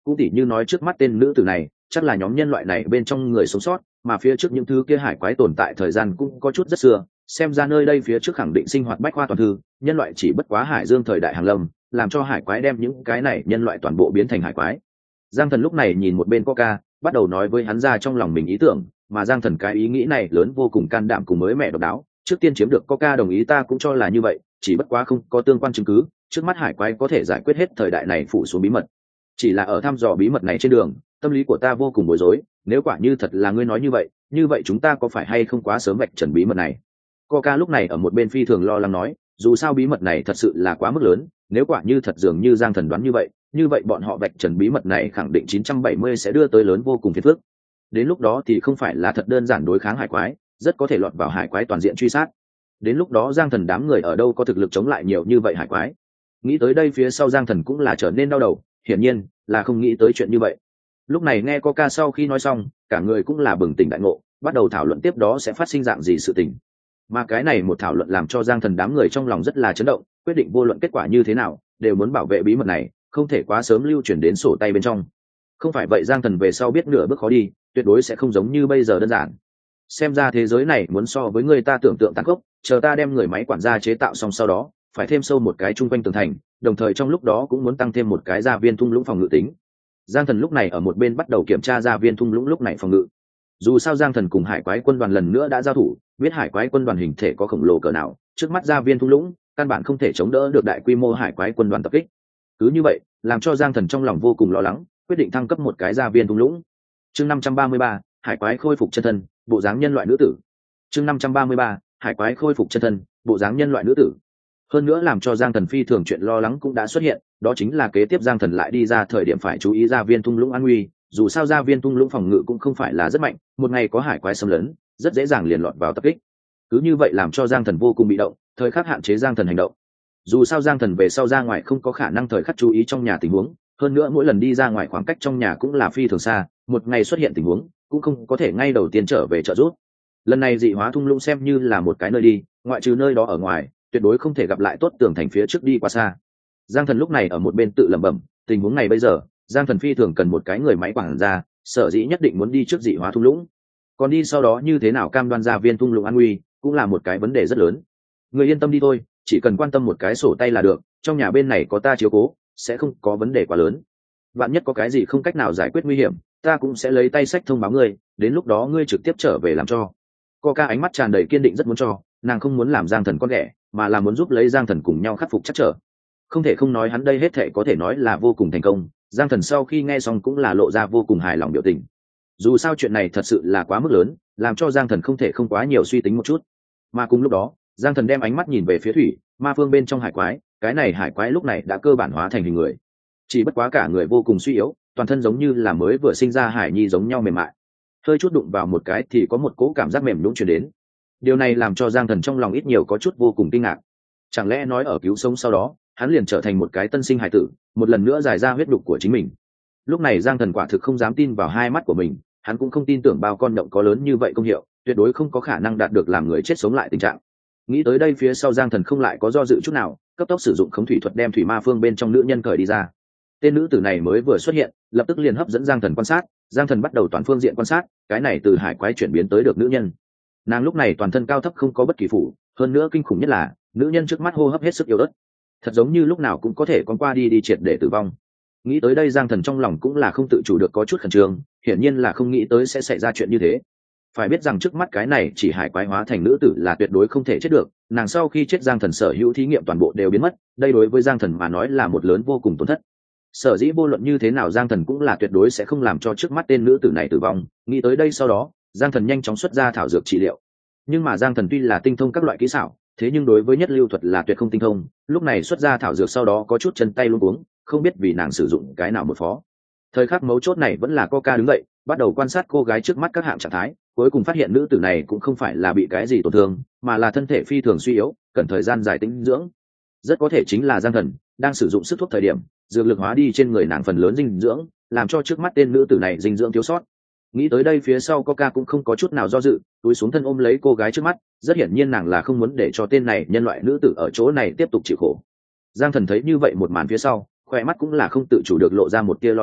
Speaker 1: cũng tỉ như nói trước mắt tên nữ tử này chắc là nhóm nhân loại này bên trong người sống sót, mà phía trước những thứ kia hải quái tồn tại thời gian cũng có chút rất xưa, xem ra nơi đây phía trước khẳng định sinh hoạt bách khoa toàn thư, nhân loại chỉ bất quá hải dương thời đại hàng lâm, làm cho hải quái đem những cái này nhân loại toàn bộ biến thành hải quái. Giang Thần lúc này nhìn một bên Coca, bắt đầu nói với hắn ra trong lòng mình ý tưởng, mà Giang Thần cái ý nghĩ này lớn vô cùng can đảm cùng mới mẻ độc đáo, trước tiên chiếm được Coca đồng ý ta cũng cho là như vậy, chỉ bất quá không có tương quan chứng cứ, trước mắt hải quái có thể giải quyết hết thời đại này phủ xuống bí mật. Chỉ là ở thăm dò bí mật này trên đường, tâm lý của ta vô cùng bối rối, nếu quả như thật là ngươi nói như vậy, như vậy chúng ta có phải hay không quá sớm vạch trần bí mật này? Coca lúc này ở một bên phi thường lo lắng nói, dù sao bí mật này thật sự là quá mức lớn, nếu quả như thật dường như Giang Thần đoán như vậy, như vậy bọn họ vạch trần bí mật này khẳng định chín trăm bảy mươi sẽ đưa tới lớn vô cùng phiền phức. Đến lúc đó thì không phải là thật đơn giản đối kháng hải quái, rất có thể lọt vào hải quái toàn diện truy sát. Đến lúc đó Giang Thần đám người ở đâu có thực lực chống lại nhiều như vậy hải quái? Nghĩ tới đây phía sau Giang Thần cũng là trở nên đau đầu, hiển nhiên là không nghĩ tới chuyện như vậy. Lúc này nghe Coca sau khi nói xong, cả người cũng là bừng tỉnh đại ngộ, bắt đầu thảo luận tiếp đó sẽ phát sinh dạng gì sự tình. Mà cái này một thảo luận làm cho Giang Thần đám người trong lòng rất là chấn động, quyết định vô luận kết quả như thế nào, đều muốn bảo vệ bí mật này, không thể quá sớm lưu chuyển đến sổ tay bên trong. Không phải vậy Giang Thần về sau biết nửa bước khó đi, tuyệt đối sẽ không giống như bây giờ đơn giản. Xem ra thế giới này muốn so với người ta tưởng tượng tàn khốc, chờ ta đem người máy quản gia chế tạo xong sau đó, phải thêm sâu một cái chung quanh tường thành, đồng thời trong lúc đó cũng muốn tăng thêm một cái gia viên thung lũng phòng ngự tính. Giang Thần lúc này ở một bên bắt đầu kiểm tra gia viên thung lũng lúc này phòng ngự. Dù sao Giang Thần cùng hải quái quân đoàn lần nữa đã giao thủ, biết hải quái quân đoàn hình thể có khổng lồ cỡ nào, trước mắt gia viên thung lũng căn bản không thể chống đỡ được đại quy mô hải quái quân đoàn tập kích. Cứ như vậy làm cho Giang Thần trong lòng vô cùng lo lắng, quyết định thăng cấp một cái gia viên thung lũng. Chương năm trăm ba mươi ba, hải quái khôi phục chân thân, bộ dáng nhân loại nữ tử. Chương năm trăm ba mươi ba, hải quái khôi phục chân thân, bộ dáng nhân loại nữ tử. Hơn nữa làm cho Giang Thần phi thường chuyện lo lắng cũng đã xuất hiện, đó chính là kế tiếp Giang Thần lại đi ra thời điểm phải chú ý gia viên thung lũng an nguy, dù sao gia viên thung lũng phòng ngự cũng không phải là rất mạnh, một ngày có hải quái xâm lấn, rất dễ dàng liền lọt vào tập kích. Cứ như vậy làm cho Giang Thần vô cùng bị động, thời khắc hạn chế Giang Thần hành động. Dù sao Giang Thần về sau ra ngoài không có khả năng thời khắc chú ý trong nhà tình huống, hơn nữa mỗi lần đi ra ngoài khoảng cách trong nhà cũng là phi thường xa, một ngày xuất hiện tình huống cũng không có thể ngay đầu tiên trở về trợ giúp. Lần này dị hóa thung lũng xem như là một cái nơi đi, ngoại trừ nơi đó ở ngoài tuyệt đối không thể gặp lại tốt tường thành phía trước đi qua xa. Giang Thần lúc này ở một bên tự lẩm bẩm, tình huống này bây giờ Giang Thần phi thường cần một cái người máy quản gia, sở dĩ nhất định muốn đi trước dị hóa thung lũng, còn đi sau đó như thế nào cam đoan gia viên thung lũng an nguy cũng là một cái vấn đề rất lớn. Người yên tâm đi thôi, chỉ cần quan tâm một cái sổ tay là được, trong nhà bên này có ta chiếu cố, sẽ không có vấn đề quá lớn. Vạn nhất có cái gì không cách nào giải quyết nguy hiểm, ta cũng sẽ lấy tay sách thông báo ngươi, đến lúc đó ngươi trực tiếp trở về làm cho. Coca ánh mắt tràn đầy kiên định rất muốn cho, nàng không muốn làm Giang Thần con ghẻ, mà là muốn giúp lấy Giang Thần cùng nhau khắc phục trắc trở. Không thể không nói hắn đây hết thệ có thể nói là vô cùng thành công. Giang Thần sau khi nghe xong cũng là lộ ra vô cùng hài lòng biểu tình. Dù sao chuyện này thật sự là quá mức lớn, làm cho Giang Thần không thể không quá nhiều suy tính một chút. Mà cùng lúc đó, Giang Thần đem ánh mắt nhìn về phía thủy ma phương bên trong hải quái, cái này hải quái lúc này đã cơ bản hóa thành hình người, chỉ bất quá cả người vô cùng suy yếu, toàn thân giống như là mới vừa sinh ra hải nhi giống nhau mềm mại, hơi chút đụng vào một cái thì có một cỗ cảm giác mềm nhũn truyền đến. Điều này làm cho Giang Thần trong lòng ít nhiều có chút vô cùng kinh ngạc. Chẳng lẽ nói ở cứu sống sau đó hắn liền trở thành một cái tân sinh hải tử, một lần nữa giải ra huyết đục của chính mình? Lúc này Giang Thần quả thực không dám tin vào hai mắt của mình, hắn cũng không tin tưởng bao con động có lớn như vậy công hiệu, tuyệt đối không có khả năng đạt được làm người chết sống lại tình trạng. Nghĩ tới đây phía sau Giang Thần không lại có do dự chút nào, cấp tốc sử dụng khống thủy thuật đem thủy ma phương bên trong nữ nhân cởi đi ra. Tên nữ tử này mới vừa xuất hiện, lập tức liền hấp dẫn Giang Thần quan sát. Giang Thần bắt đầu toàn phương diện quan sát, cái này từ hải quái chuyển biến tới được nữ nhân. Nàng lúc này toàn thân cao thấp không có bất kỳ phủ, hơn nữa kinh khủng nhất là nữ nhân trước mắt hô hấp hết sức yếu ớt, thật giống như lúc nào cũng có thể con qua đi đi triệt để tử vong. Nghĩ tới đây Giang Thần trong lòng cũng là không tự chủ được có chút khẩn trương, hiển nhiên là không nghĩ tới sẽ xảy ra chuyện như thế. Phải biết rằng trước mắt cái này chỉ hải quái hóa thành nữ tử là tuyệt đối không thể chết được, nàng sau khi chết Giang Thần sở hữu thí nghiệm toàn bộ đều biến mất, đây đối với Giang Thần mà nói là một lớn vô cùng tổn thất. Sở dĩ vô luận như thế nào Giang Thần cũng là tuyệt đối sẽ không làm cho trước mắt tên nữ tử này tử vong. Nghĩ tới đây sau đó Giang Thần nhanh chóng xuất ra thảo dược trị liệu. Nhưng mà Giang Thần tuy là tinh thông các loại kỹ xảo, thế nhưng đối với nhất lưu thuật là tuyệt không tinh thông, lúc này xuất ra thảo dược sau đó có chút chân tay luống cuống, không biết vì nàng sử dụng cái nào một phó. Thời khắc mấu chốt này vẫn là Coca đứng dậy, bắt đầu quan sát cô gái trước mắt các hạng trạng thái, cuối cùng phát hiện nữ tử này cũng không phải là bị cái gì tổn thương, mà là thân thể phi thường suy yếu, cần thời gian dài tĩnh dưỡng. Rất có thể chính là Giang Thần đang sử dụng sức thuốc thời điểm, dược lực hóa đi trên người nàng phần lớn dinh dưỡng, làm cho trước mắt tên nữ tử này dinh dưỡng thiếu sót. Nghĩ tới đây phía sau Coca cũng không có chút nào do dự, túi xuống thân ôm lấy cô gái trước mắt, rất hiển nhiên nàng là không muốn để cho tên này nhân loại nữ tử ở chỗ này tiếp tục chịu khổ. Giang Thần thấy như vậy một màn phía sau, khỏe mắt cũng là không tự chủ được lộ ra một tia lo lắng,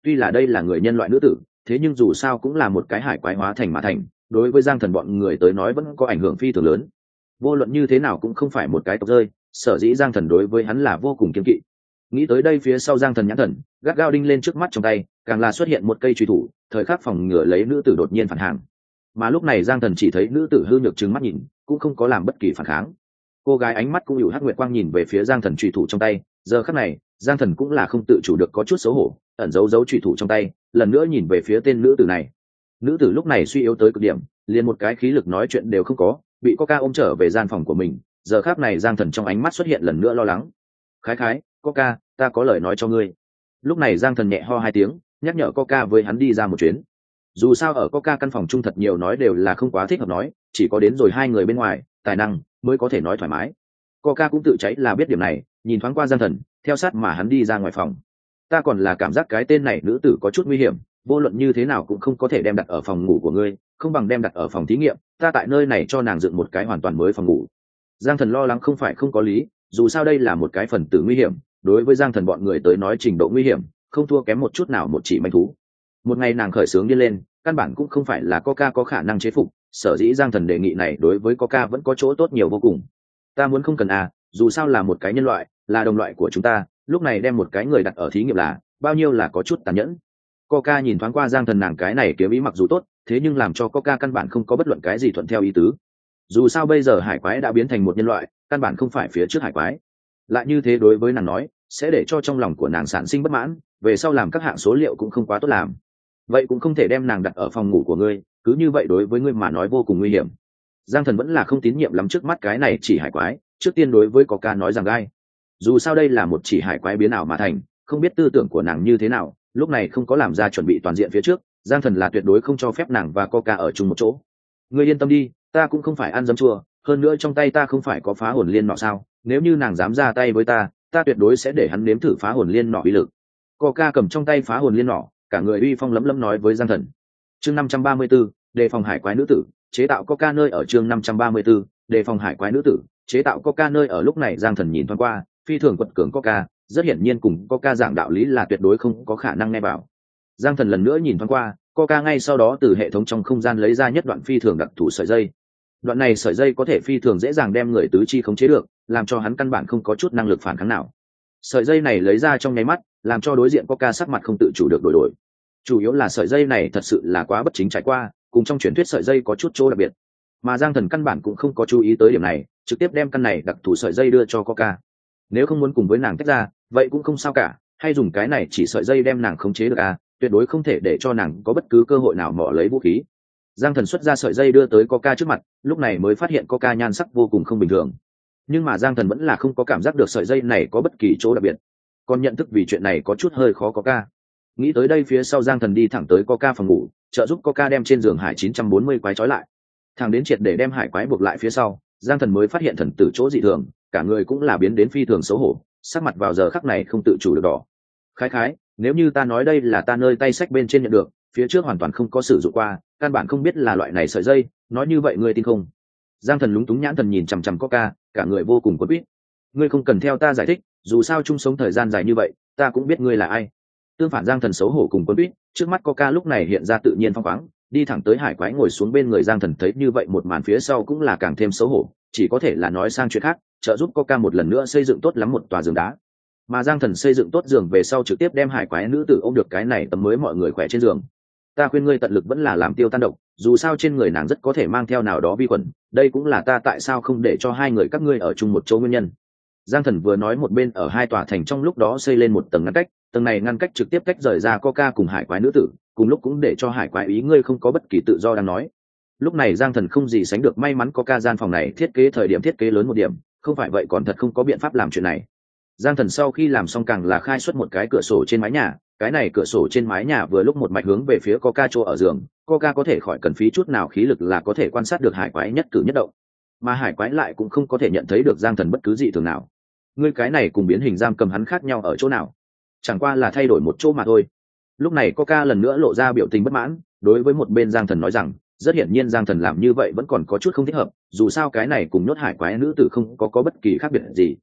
Speaker 1: tuy là đây là người nhân loại nữ tử, thế nhưng dù sao cũng là một cái hải quái hóa thành mà thành, đối với Giang Thần bọn người tới nói vẫn có ảnh hưởng phi thường lớn. Vô luận như thế nào cũng không phải một cái tộc rơi, sở dĩ Giang Thần đối với hắn là vô cùng kiêng kỵ. Nghĩ tới đây, phía sau Giang Thần nhãn thần gắt gao đinh lên trước mắt trong tay, càng là xuất hiện một cây truy thủ, thời khắc phòng ngừa lấy nữ tử đột nhiên phản hàng. Mà lúc này Giang Thần chỉ thấy nữ tử hư nhược trừng mắt nhìn, cũng không có làm bất kỳ phản kháng. Cô gái ánh mắt cũng hữu hắc nguyệt quang nhìn về phía Giang Thần truy thủ trong tay, giờ khắc này Giang Thần cũng là không tự chủ được có chút xấu hổ, ẩn giấu giấu truy thủ trong tay, lần nữa nhìn về phía tên nữ tử này. Nữ tử lúc này suy yếu tới cực điểm, liền một cái khí lực nói chuyện đều không có, bị Coca ôm trở về gian phòng của mình. Giờ khắc này Giang Thần trong ánh mắt xuất hiện lần nữa lo lắng. Khái khái, Coca, ta có lời nói cho ngươi. Lúc này Giang Thần nhẹ ho hai tiếng, nhắc nhở Coca với hắn đi ra một chuyến. Dù sao ở Coca căn phòng chung thật nhiều nói đều là không quá thích hợp nói, chỉ có đến rồi hai người bên ngoài, tài năng mới có thể nói thoải mái. Coca cũng tự cháy là biết điểm này, nhìn thoáng qua Giang Thần, theo sát mà hắn đi ra ngoài phòng. Ta còn là cảm giác cái tên này nữ tử có chút nguy hiểm, vô luận như thế nào cũng không có thể đem đặt ở phòng ngủ của ngươi, không bằng đem đặt ở phòng thí nghiệm, ta tại nơi này cho nàng dựng một cái hoàn toàn mới phòng ngủ. Giang Thần lo lắng không phải không có lý, dù sao đây là một cái phần tử nguy hiểm, đối với Giang Thần bọn người tới nói trình độ nguy hiểm không thua kém một chút nào một chỉ manh thú. Một ngày nàng khởi sướng đi lên, căn bản cũng không phải là Coca có khả năng chế phục, sở dĩ Giang Thần đề nghị này đối với Coca vẫn có chỗ tốt nhiều vô cùng. Ta muốn không cần à, dù sao là một cái nhân loại, là đồng loại của chúng ta, lúc này đem một cái người đặt ở thí nghiệm là bao nhiêu là có chút tàn nhẫn. Coca nhìn thoáng qua Giang Thần, nàng cái này kiếm ý mặc dù tốt, thế nhưng làm cho Coca căn bản không có bất luận cái gì thuận theo ý tứ. Dù sao bây giờ hải quái đã biến thành một nhân loại, căn bản không phải phía trước hải quái. Lại như thế đối với nàng nói, sẽ để cho trong lòng của nàng sản sinh bất mãn, về sau làm các hạng số liệu cũng không quá tốt làm. Vậy cũng không thể đem nàng đặt ở phòng ngủ của ngươi, cứ như vậy đối với ngươi mà nói vô cùng nguy hiểm. Giang Thần vẫn là không tín nhiệm lắm trước mắt cái này chỉ hải quái, trước tiên đối với Coca nói rằng gai. Dù sao đây là một chỉ hải quái biến ảo mà thành, không biết tư tưởng của nàng như thế nào, lúc này không có làm ra chuẩn bị toàn diện phía trước, Giang Thần là tuyệt đối không cho phép nàng và Coca ở chung một chỗ. Ngươi yên tâm đi, ta cũng không phải ăn dấm chua, hơn nữa trong tay ta không phải có phá hồn liên nọ sao, nếu như nàng dám ra tay với ta, ta tuyệt đối sẽ để hắn nếm thử phá hồn liên nọ uy lực. Coca cầm trong tay phá hồn liên nọ, cả người uy phong lấm lấm nói với Giang Thần. Chương năm trăm ba mươi 534, đề phòng hải quái nữ tử, chế tạo Coca nơi ở. Chương năm trăm ba mươi 534, đề phòng hải quái nữ tử, chế tạo Coca nơi ở. Lúc này Giang Thần nhìn thoáng qua, phi thường quật cường Coca, rất hiển nhiên cùng Coca giảng đạo lý là tuyệt đối không có khả năng nghe vào. Giang Thần lần nữa nhìn thoáng qua, Coca ngay sau đó từ hệ thống trong không gian lấy ra nhất đoạn phi thường đặc thù sợi dây. Đoạn này sợi dây có thể phi thường dễ dàng đem người tứ chi khống chế được, làm cho hắn căn bản không có chút năng lực phản kháng nào. Sợi dây này lấy ra trong nháy mắt, làm cho đối diện Coca sắc mặt không tự chủ được đổi đổi. Chủ yếu là sợi dây này thật sự là quá bất chính trải qua, cùng trong truyền thuyết sợi dây có chút chỗ đặc biệt. Mà Giang Thần căn bản cũng không có chú ý tới điểm này, trực tiếp đem căn này đặc thù sợi dây đưa cho Coca. Nếu không muốn cùng với nàng tách ra, vậy cũng không sao cả, hay dùng cái này chỉ sợi dây đem nàng khống chế được à, tuyệt đối không thể để cho nàng có bất cứ cơ hội nào mỏ lấy vũ khí. Giang Thần xuất ra sợi dây đưa tới Coca trước mặt, lúc này mới phát hiện Coca nhan sắc vô cùng không bình thường. Nhưng mà Giang Thần vẫn là không có cảm giác được sợi dây này có bất kỳ chỗ đặc biệt, còn nhận thức vì chuyện này có chút hơi khó Coca. Nghĩ tới đây, phía sau Giang Thần đi thẳng tới Coca phòng ngủ, trợ giúp Coca đem trên giường hải chín trăm bốn mươi quái trói lại. Thằng đến triệt để đem hải quái buộc lại phía sau, Giang Thần mới phát hiện thần tử chỗ dị thường, cả người cũng là biến đến phi thường xấu hổ, sắc mặt vào giờ khắc này không tự chủ được đỏ. Khái khái, nếu như ta nói đây là ta nơi tay sách bên trên nhận được, phía trước hoàn toàn không có sử dụng qua, căn bản không biết là loại này sợi dây, nói như vậy ngươi tin không? Giang Thần lúng túng nhãn thần nhìn chằm chằm Coca, cả người vô cùng quẫn quýt. Ngươi không cần theo ta giải thích, dù sao chung sống thời gian dài như vậy, ta cũng biết ngươi là ai. Tương phản, Giang Thần xấu hổ cùng quẫn quýt, trước mắt Coca lúc này hiện ra tự nhiên phóng khoáng, đi thẳng tới hải quái ngồi xuống bên người Giang Thần, thấy như vậy một màn phía sau cũng là càng thêm xấu hổ, chỉ có thể là nói sang chuyện khác, trợ giúp Coca một lần nữa xây dựng tốt lắm một tòa giường đá. Mà Giang Thần xây dựng tốt giường về sau trực tiếp đem hải quái nữ tử ôm được cái này tấm mới mọi người khỏe trên giường. Ta khuyên ngươi tận lực vẫn là làm tiêu tan độc, dù sao trên người nàng rất có thể mang theo nào đó vi khuẩn, đây cũng là ta tại sao không để cho hai người các ngươi ở chung một chỗ nguyên nhân. Giang Thần vừa nói một bên ở hai tòa thành trong lúc đó xây lên một tầng ngăn cách, tầng này ngăn cách trực tiếp tách rời ra Coca cùng hải quái nữ tử, cùng lúc cũng để cho hải quái ý ngươi không có bất kỳ tự do đang nói. Lúc này Giang Thần không gì sánh được may mắn Coca gian phòng này thiết kế thời điểm thiết kế lớn một điểm, không phải vậy còn thật không có biện pháp làm chuyện này. Giang Thần sau khi làm xong càng là khai xuất một cái cửa sổ trên mái nhà, cái này cửa sổ trên mái nhà vừa lúc một mạch hướng về phía Coca chỗ ở giường, Coca có thể khỏi cần phí chút nào khí lực là có thể quan sát được hải quái nhất cử nhất động, mà hải quái lại cũng không có thể nhận thấy được Giang Thần bất cứ gì thường nào. Ngươi cái này cùng biến hình giam cầm hắn khác nhau ở chỗ nào? Chẳng qua là thay đổi một chỗ mà thôi. Lúc này Coca lần nữa lộ ra biểu tình bất mãn, đối với một bên Giang Thần nói rằng, rất hiển nhiên Giang Thần làm như vậy vẫn còn có chút không thích hợp, dù sao cái này cùng nhốt hải quái nữ tử không có có bất kỳ khác biệt gì.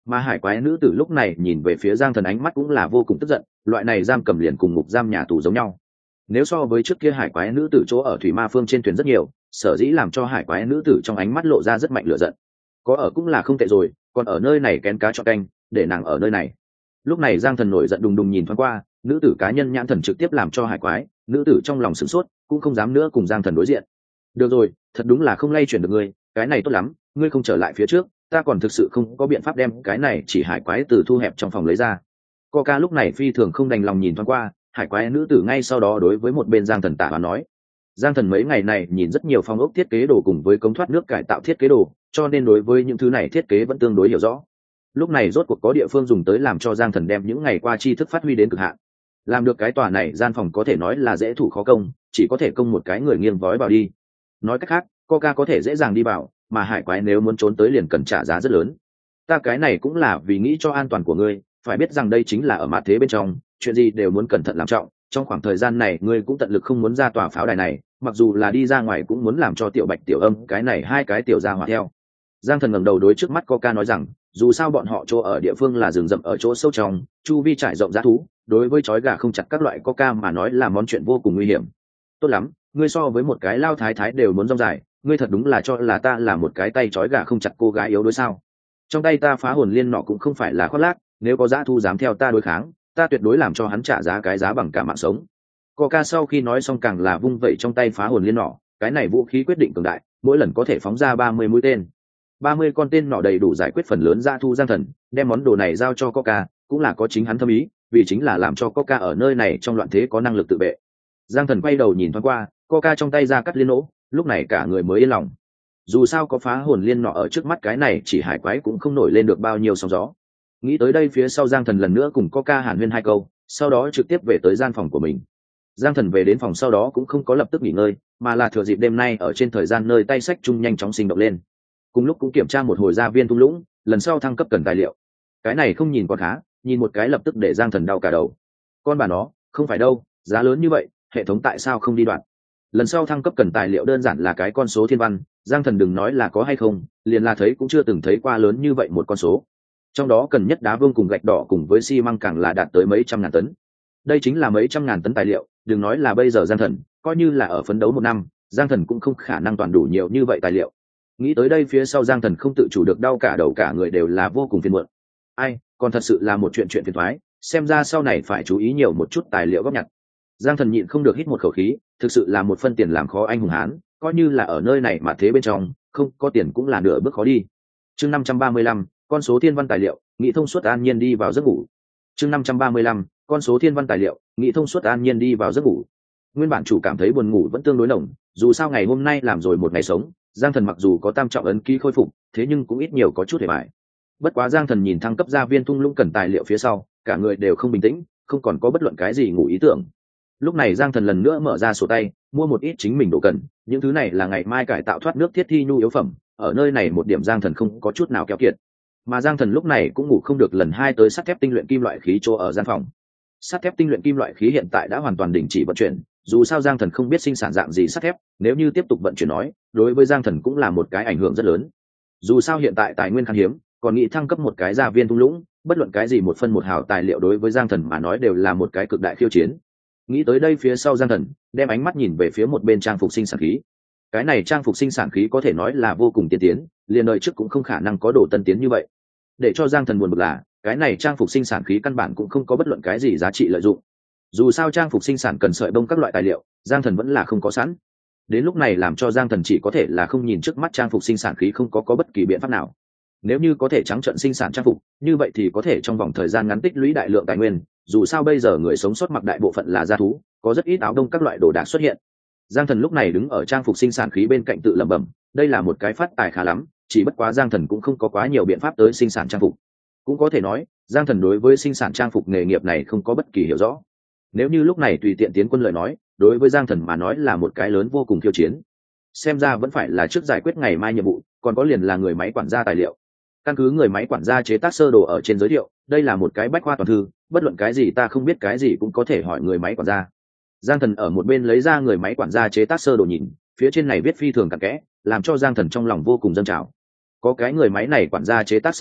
Speaker 1: Mà hải quái nữ tử lúc này nhìn về phía Giang Thần ánh mắt cũng là vô cùng tức giận, loại này giam cầm liền cùng ngục giam nhà tù giống nhau. Nếu so với trước kia hải quái nữ tử chỗ ở thủy ma phương trên thuyền rất nhiều, sở dĩ làm cho hải quái nữ tử trong ánh mắt lộ ra rất mạnh lửa giận. Có ở cũng là không tệ rồi, còn ở nơi này kén cá chọn canh, để nàng ở nơi này. Lúc này Giang Thần nổi giận đùng đùng nhìn thoáng qua, nữ tử cá nhân nhãn thần trực tiếp làm cho hải quái nữ tử trong lòng sửng sốt, cũng không dám nữa cùng Giang Thần đối diện. Được rồi, thật đúng là không lay chuyển được ngươi, cái này tốt lắm, ngươi không trở lại phía trước, ta còn thực sự không có biện pháp đem cái này chỉ hải quái từ thu hẹp trong phòng lấy ra. Coca lúc này phi thường không đành lòng nhìn thoáng qua hải quái nữ tử, ngay sau đó đối với một bên Giang Thần tả và nói: Giang Thần mấy ngày này nhìn rất nhiều phòng ốc thiết kế đồ cùng với cống thoát nước cải tạo thiết kế đồ, cho nên đối với những thứ này thiết kế vẫn tương đối hiểu rõ. Lúc này rốt cuộc có địa phương dùng tới làm cho Giang Thần đem những ngày qua tri thức phát huy đến cực hạn. Làm được cái tòa này gian phòng có thể nói là dễ thủ khó công, chỉ có thể công một cái người nghiêng vói vào đi. Nói cách khác, Coca có thể dễ dàng đi vào, mà hải quái nếu muốn trốn tới liền cần trả giá rất lớn. Ta cái này cũng là vì nghĩ cho an toàn của ngươi, phải biết rằng đây chính là ở mặt thế bên trong, chuyện gì đều muốn cẩn thận làm trọng. Trong khoảng thời gian này ngươi cũng tận lực không muốn ra tòa pháo đài này, mặc dù là đi ra ngoài cũng muốn làm cho tiểu bạch tiểu âm cái này hai cái tiểu gia hỏa theo. Giang Thần ngẩng đầu đối trước mắt Coca nói rằng, dù sao bọn họ chỗ ở địa phương là rừng rậm ở chỗ sâu trong, chu vi trải rộng dã thú, đối với chói gà không chặt các loại Coca mà nói là món chuyện vô cùng nguy hiểm. Tốt lắm, ngươi so với một cái lao thái thái đều muốn rong dài, ngươi thật đúng là cho là ta là một cái tay chói gà không chặt cô gái yếu đuối sao? Trong tay ta phá hồn liên nọ cũng không phải là khoác lác, nếu có dã thu dám theo ta đối kháng, ta tuyệt đối làm cho hắn trả giá cái giá bằng cả mạng sống. Coca sau khi nói xong càng là vung vẩy trong tay phá hồn liên nọ, cái này vũ khí quyết định cường đại, mỗi lần có thể phóng ra ba mươi mũi tên. ba mươi con tên nọ đầy đủ giải quyết phần lớn dã thu. Giang Thần đem món đồ này giao cho Coca, cũng là có chính hắn thâm ý, vì chính là làm cho Coca ở nơi này trong loạn thế có năng lực tự vệ. Giang Thần quay đầu nhìn thoáng qua, Coca trong tay ra cắt liên nỗ, lúc này cả người mới yên lòng. Dù sao có phá hồn liên nọ ở trước mắt cái này chỉ hải quái cũng không nổi lên được bao nhiêu sóng gió. Nghĩ tới đây phía sau Giang Thần lần nữa cùng Coca hàn huyên hai câu, sau đó trực tiếp về tới gian phòng của mình. Giang Thần về đến phòng sau đó cũng không có lập tức nghỉ ngơi, mà là thừa dịp đêm nay ở trên thời gian nơi tay sách chung nhanh chóng sinh động lên. Cùng lúc cũng kiểm tra một hồi gia viên thung lũng, lần sau thăng cấp cần tài liệu. Cái này không nhìn quá khá, nhìn một cái lập tức để Giang Thần đau cả đầu. Con bà nó, không phải đâu, giá lớn như vậy, hệ thống tại sao không đi đoạn? Lần sau thăng cấp cần tài liệu đơn giản là cái con số thiên văn, Giang Thần đừng nói là có hay không, liền là thấy cũng chưa từng thấy qua lớn như vậy một con số. Trong đó cần nhất đá vương cùng gạch đỏ cùng với xi măng càng là đạt tới mấy trăm ngàn tấn. Đây chính là mấy trăm ngàn tấn tài liệu, đừng nói là bây giờ Giang Thần, coi như là ở phấn đấu một năm, Giang Thần cũng không khả năng toàn đủ nhiều như vậy tài liệu. Nghĩ tới đây phía sau Giang Thần không tự chủ được đau cả đầu, cả người đều là vô cùng phiền muộn. Ai, còn thật sự là một chuyện chuyện phiền toái, xem ra sau này phải chú ý nhiều một chút tài liệu góp nhặt. Giang Thần nhịn không được hít một khẩu khí, thực sự là một phân tiền làm khó anh hùng hán, coi như là ở nơi này mà thế bên trong, không có tiền cũng là nửa bước khó đi. Chương năm trăm ba mươi lăm, con số thiên văn tài liệu, nghĩ thông suốt an nhiên đi vào giấc ngủ. Chương năm trăm ba mươi lăm, con số thiên văn tài liệu, nghĩ thông suốt an nhiên đi vào giấc ngủ. Nguyên bản chủ cảm thấy buồn ngủ vẫn tương đối nồng, dù sao ngày hôm nay làm rồi một ngày sống, Giang Thần mặc dù có tam trọng ấn ký khôi phục, thế nhưng cũng ít nhiều có chút hề bại. Bất quá Giang Thần nhìn thăng cấp gia viên thung lũng cần tài liệu phía sau, cả người đều không bình tĩnh, không còn có bất luận cái gì ngủ ý tưởng. Lúc này Giang Thần lần nữa mở ra sổ tay, mua một ít chính mình đồ cần, những thứ này là ngày mai cải tạo thoát nước thiết thi nhu yếu phẩm, ở nơi này một điểm Giang Thần không có chút nào keo kiệt. Mà Giang Thần lúc này cũng ngủ không được, lần hai tới sắt thép tinh luyện kim loại khí chỗ ở gian phòng. Sắt thép tinh luyện kim loại khí hiện tại đã hoàn toàn đình chỉ vận chuyển, dù sao Giang Thần không biết sinh sản dạng gì sắt thép, nếu như tiếp tục vận chuyển nói, đối với Giang Thần cũng là một cái ảnh hưởng rất lớn. Dù sao hiện tại tài nguyên khan hiếm, còn nghĩ thăng cấp một cái gia viên thung lũng, bất luận cái gì một phân một hào tài liệu đối với Giang Thần mà nói đều là một cái cực đại khiêu chiến. Nghĩ tới đây phía sau Giang Thần đem ánh mắt nhìn về phía một bên trang phục sinh sản khí. Cái này trang phục sinh sản khí có thể nói là vô cùng tiên tiến, liền đời trước cũng không khả năng có đồ tân tiến như vậy. Để cho Giang Thần buồn bực là, cái này trang phục sinh sản khí căn bản cũng không có bất luận cái gì giá trị lợi dụng. Dù sao trang phục sinh sản cần sợi bông các loại tài liệu, Giang Thần vẫn là không có sẵn. Đến lúc này làm cho Giang Thần chỉ có thể là không nhìn trước mắt trang phục sinh sản khí không có có bất kỳ biện pháp nào. Nếu như có thể trắng trợn sinh sản trang phục, như vậy thì có thể trong vòng thời gian ngắn tích lũy đại lượng tài nguyên, dù sao bây giờ người sống sót mặc đại bộ phận là gia thú, có rất ít áo đông các loại đồ đạc xuất hiện. Giang Thần lúc này đứng ở trang phục sinh sản khí bên cạnh tự lẩm bẩm, đây là một cái phát tài khá lắm, chỉ bất quá Giang Thần cũng không có quá nhiều biện pháp tới sinh sản trang phục. Cũng có thể nói, Giang Thần đối với sinh sản trang phục nghề nghiệp này không có bất kỳ hiểu rõ. Nếu như lúc này tùy tiện tiến quân lời nói, đối với Giang Thần mà nói là một cái lớn vô cùng khiêu chiến. Xem ra vẫn phải là trước giải quyết ngày mai nhiệm vụ, còn có liền là người máy quản gia tài liệu. Căn cứ người máy quản gia chế tác sơ đồ ở trên giới thiệu, đây là một cái bách khoa toàn thư, bất luận cái gì ta không biết cái gì cũng có thể hỏi người máy quản gia. Giang Thần ở một bên lấy ra người máy quản gia chế tác sơ đồ nhìn, phía trên này viết phi thường cặn kẽ, làm cho Giang Thần trong lòng vô cùng dâng trào. Có cái người máy này quản gia chế tác sơ đồ,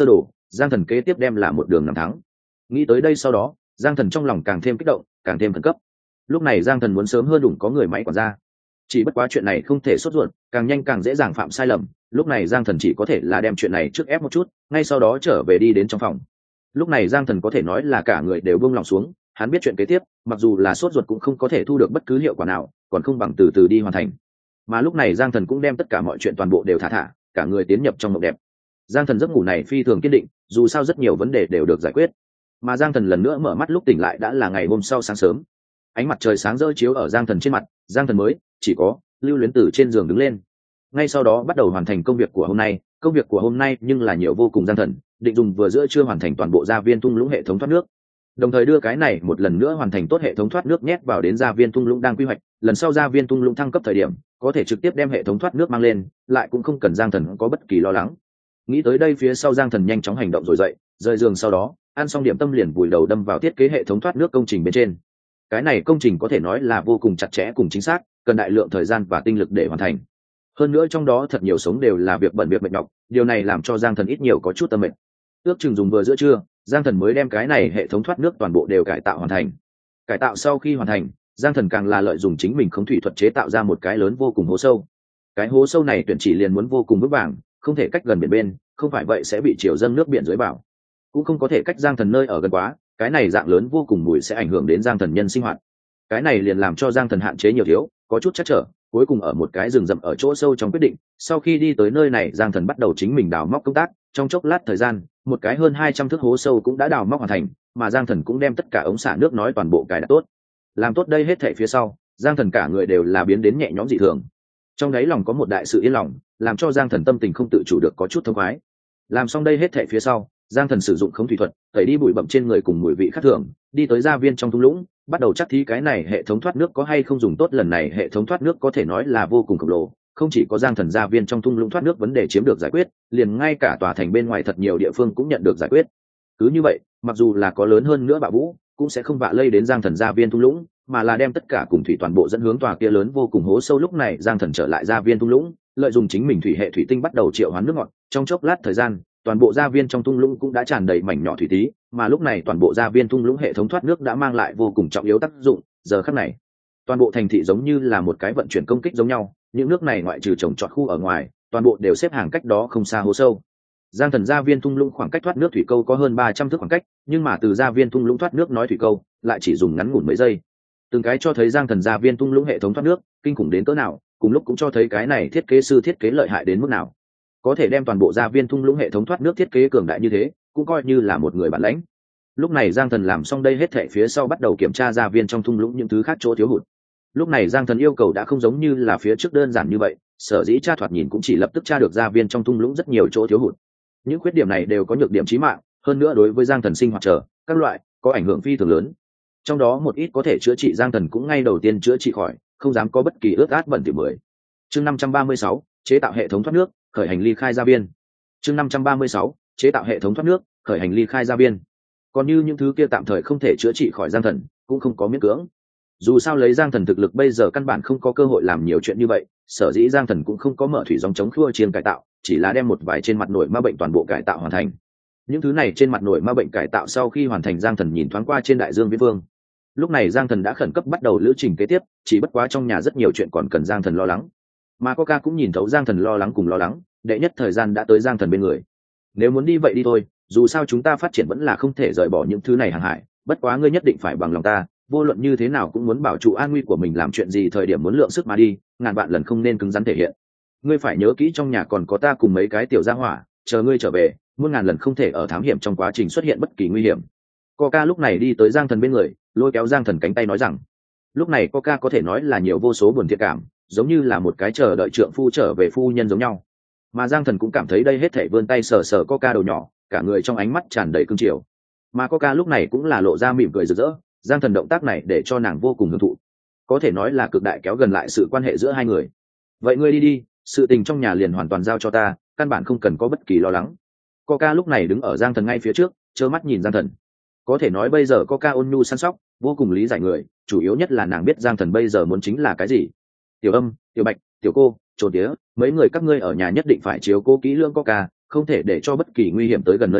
Speaker 1: giang thần kế tiếp đem là một đường nằm thắng. Nghĩ tới đây sau đó giang thần trong lòng càng thêm kích động, càng thêm khẩn cấp. Lúc này giang thần muốn sớm hơn đủ có người máy quản gia, chỉ bất quá chuyện này không thể sốt ruột, càng nhanh càng dễ dàng phạm sai lầm. Lúc này giang thần chỉ có thể là đem chuyện này trước ép một chút, ngay sau đó trở về đi đến trong phòng. Lúc này giang thần có thể nói là cả người đều buông lòng xuống, hắn biết chuyện kế tiếp mặc dù là sốt ruột cũng không có thể thu được bất cứ hiệu quả nào, còn không bằng từ từ đi hoàn thành. Mà lúc này giang thần cũng đem tất cả mọi chuyện toàn bộ đều thả thả, cả người tiến nhập trong mộng đẹp. Giang thần giấc ngủ này phi thường kiên định, dù sao rất nhiều vấn đề đều được giải quyết. Mà giang thần lần nữa mở mắt lúc tỉnh lại đã là ngày hôm sau sáng sớm. Ánh mặt trời sáng rỡ chiếu ở giang thần trên mặt, giang thần mới chỉ có lưu luyến từ trên giường đứng lên. Ngay sau đó bắt đầu hoàn thành công việc của hôm nay. Công việc của hôm nay nhưng là nhiều vô cùng. Giang thần định dùng vừa giữa trưa hoàn thành toàn bộ gia viên thung lũng hệ thống thoát nước, đồng thời đưa cái này một lần nữa hoàn thành tốt hệ thống thoát nước nhét vào đến gia viên thung lũng đang quy hoạch. Lần sau gia viên thung lũng thăng cấp thời điểm có thể trực tiếp đem hệ thống thoát nước mang lên, lại cũng không cần giang thần có bất kỳ lo lắng. Nghĩ tới đây phía sau giang thần nhanh chóng hành động rồi dậy, rời giường sau đó ăn xong điểm tâm liền vùi đầu đâm vào thiết kế hệ thống thoát nước công trình bên trên. Cái này công trình có thể nói là vô cùng chặt chẽ cùng chính xác, cần đại lượng thời gian và tinh lực để hoàn thành. Hơn nữa trong đó thật nhiều sống đều là việc bận việc mệt nhọc, điều này làm cho giang thần ít nhiều có chút tâm mệt. Ước chừng dùng vừa giữa trưa, giang thần mới đem cái này hệ thống thoát nước toàn bộ đều cải tạo hoàn thành. Cải tạo sau khi hoàn thành, giang thần càng là lợi dụng chính mình khống thủy thuật chế tạo ra một cái lớn vô cùng hố sâu. Cái hố sâu này tuyển chỉ liền muốn vô cùng vững vàng, không thể cách gần biển bên, không phải vậy sẽ bị chiều dâng nước biển dưới vào. Cũng không có thể cách giang thần nơi ở gần quá, cái này dạng lớn vô cùng mùi sẽ ảnh hưởng đến giang thần nhân sinh hoạt. Cái này liền làm cho giang thần hạn chế nhiều thiếu, có chút chắc trở. Cuối cùng ở một cái rừng rậm ở chỗ sâu trong quyết định, sau khi đi tới nơi này giang thần bắt đầu chính mình đào móc công tác. Trong chốc lát thời gian, một cái hơn hai trăm thước hố sâu cũng đã đào móc hoàn thành, mà giang thần cũng đem tất cả ống xả nước nói toàn bộ cài đặt tốt. Làm tốt đây hết thảy phía sau, giang thần cả người đều là biến đến nhẹ nhõm dị thường. Trong đáy lòng có một đại sự yên lòng, làm cho giang thần tâm tình không tự chủ được có chút thông khoái. Làm xong đây hết thảy phía sau, giang thần sử dụng khống thủy thuật tẩy đi bụi bặm trên người cùng mùi vị khác thường, đi tới gia viên trong thung lũng, bắt đầu chắc thí cái này hệ thống thoát nước có hay không dùng tốt. Lần này hệ thống thoát nước có thể nói là vô cùng khổng lồ, không chỉ có giang thần gia viên trong thung lũng thoát nước vấn đề chiếm được giải quyết, liền ngay cả tòa thành bên ngoài thật nhiều địa phương cũng nhận được giải quyết. Cứ như vậy, mặc dù là có lớn hơn nữa bạo vũ cũng sẽ không vạ lây đến giang thần gia viên thung lũng, mà là đem tất cả cùng thủy toàn bộ dẫn hướng tòa kia lớn vô cùng hố sâu. Lúc này giang thần trở lại gia viên thung lũng, lợi dụng chính mình thủy hệ thủy tinh bắt đầu triệu hoán nước ngọt. Trong chốc lát thời gian, toàn bộ gia viên trong thung lũng cũng đã tràn đầy mảnh nhỏ thủy tí, mà lúc này toàn bộ gia viên thung lũng hệ thống thoát nước đã mang lại vô cùng trọng yếu tác dụng. Giờ khắc này toàn bộ thành thị giống như là một cái vận chuyển công kích giống nhau, những nước này ngoại trừ trồng trọt khu ở ngoài toàn bộ đều xếp hàng cách đó không xa hố sâu. Giang thần gia viên thung lũng khoảng cách thoát nước thủy câu có hơn ba trăm thước khoảng cách, nhưng mà từ gia viên thung lũng thoát nước nói thủy câu lại chỉ dùng ngắn ngủn mấy giây. Từng cái cho thấy giang thần gia viên thung lũng hệ thống thoát nước kinh khủng đến cỡ nào, cùng lúc cũng cho thấy cái này thiết kế sư thiết kế lợi hại đến mức nào. Có thể đem toàn bộ gia viên thung lũng hệ thống thoát nước thiết kế cường đại như thế, cũng coi như là một người bản lãnh. Lúc này giang thần làm xong đây hết thảy phía sau bắt đầu kiểm tra gia viên trong thung lũng những thứ khác chỗ thiếu hụt. Lúc này giang thần yêu cầu đã không giống như là phía trước đơn giản như vậy, sở dĩ tra thoạt nhìn cũng chỉ lập tức tra được gia viên trong thung lũng rất nhiều chỗ thiếu hụt. Những khuyết điểm này đều có nhược điểm chí mạng, hơn nữa đối với giang thần sinh hoạt trở các loại có ảnh hưởng phi thường lớn. Trong đó một ít có thể chữa trị giang thần cũng ngay đầu tiên chữa trị khỏi, không dám có bất kỳ ướt át bẩn thỉu mười. Chương năm trăm ba mươi sáu, chế tạo hệ thống thoát nước, khởi hành ly khai gia viên. Chương năm trăm ba mươi sáu, chế tạo hệ thống thoát nước, khởi hành ly khai gia viên. Còn như những thứ kia tạm thời không thể chữa trị khỏi giang thần cũng không có miễn cưỡng. Dù sao lấy giang thần thực lực bây giờ căn bản không có cơ hội làm nhiều chuyện như vậy, sở dĩ giang thần cũng không có mở thủy dòng chống khua chiên cải tạo, chỉ là đem một vài trên mặt nổi ma bệnh toàn bộ cải tạo hoàn thành. Những thứ này trên mặt nổi ma bệnh cải tạo sau khi hoàn thành, giang thần nhìn thoáng qua trên đại dương viễn vương. Lúc này giang thần đã khẩn cấp bắt đầu lữ trình kế tiếp, chỉ bất quá trong nhà rất nhiều chuyện còn cần giang thần lo lắng. Mà Coca cũng nhìn thấu giang thần lo lắng cùng lo lắng, đệ nhất thời gian đã tới giang thần bên người. Nếu muốn đi vậy đi thôi, dù sao chúng ta phát triển vẫn là không thể rời bỏ những thứ này hàng hải, bất quá ngươi nhất định phải bằng lòng ta, vô luận như thế nào cũng muốn bảo trụ an nguy của mình, làm chuyện gì thời điểm muốn lượng sức mà đi, ngàn vạn lần không nên cứng rắn thể hiện. Ngươi phải nhớ kỹ trong nhà còn có ta cùng mấy cái tiểu gia hỏa, chờ ngươi trở về, muôn ngàn lần không thể ở thám hiểm trong quá trình xuất hiện bất kỳ nguy hiểm. Coca lúc này đi tới giang thần bên người, lôi kéo giang thần cánh tay nói rằng, lúc này Coca có thể nói là nhiều vô số buồn thiện cảm, giống như là một cái chờ đợi trượng phu trở về phu nhân giống nhau. Mà giang thần cũng cảm thấy đây hết thảy vươn tay sờ sờ Coca đầu nhỏ, cả người trong ánh mắt tràn đầy cương triều. Mà Coca lúc này cũng là lộ ra mỉm cười rực rỡ, giang thần động tác này để cho nàng vô cùng hưởng thụ, có thể nói là cực đại kéo gần lại sự quan hệ giữa hai người. Vậy ngươi đi đi, sự tình trong nhà liền hoàn toàn giao cho ta, căn bản không cần có bất kỳ lo lắng. Coca lúc này đứng ở giang thần ngay phía trước, trơ mắt nhìn giang thần. Có thể nói bây giờ Coca ôn nhu săn sóc, vô cùng lý giải người, chủ yếu nhất là nàng biết giang thần bây giờ muốn chính là cái gì. Tiểu Âm, Tiểu Bạch, Tiểu Cô, Trồn Tía, mấy người các ngươi ở nhà nhất định phải chiếu cố kỹ lưỡng Coca, không thể để cho bất kỳ nguy hiểm tới gần nơi này,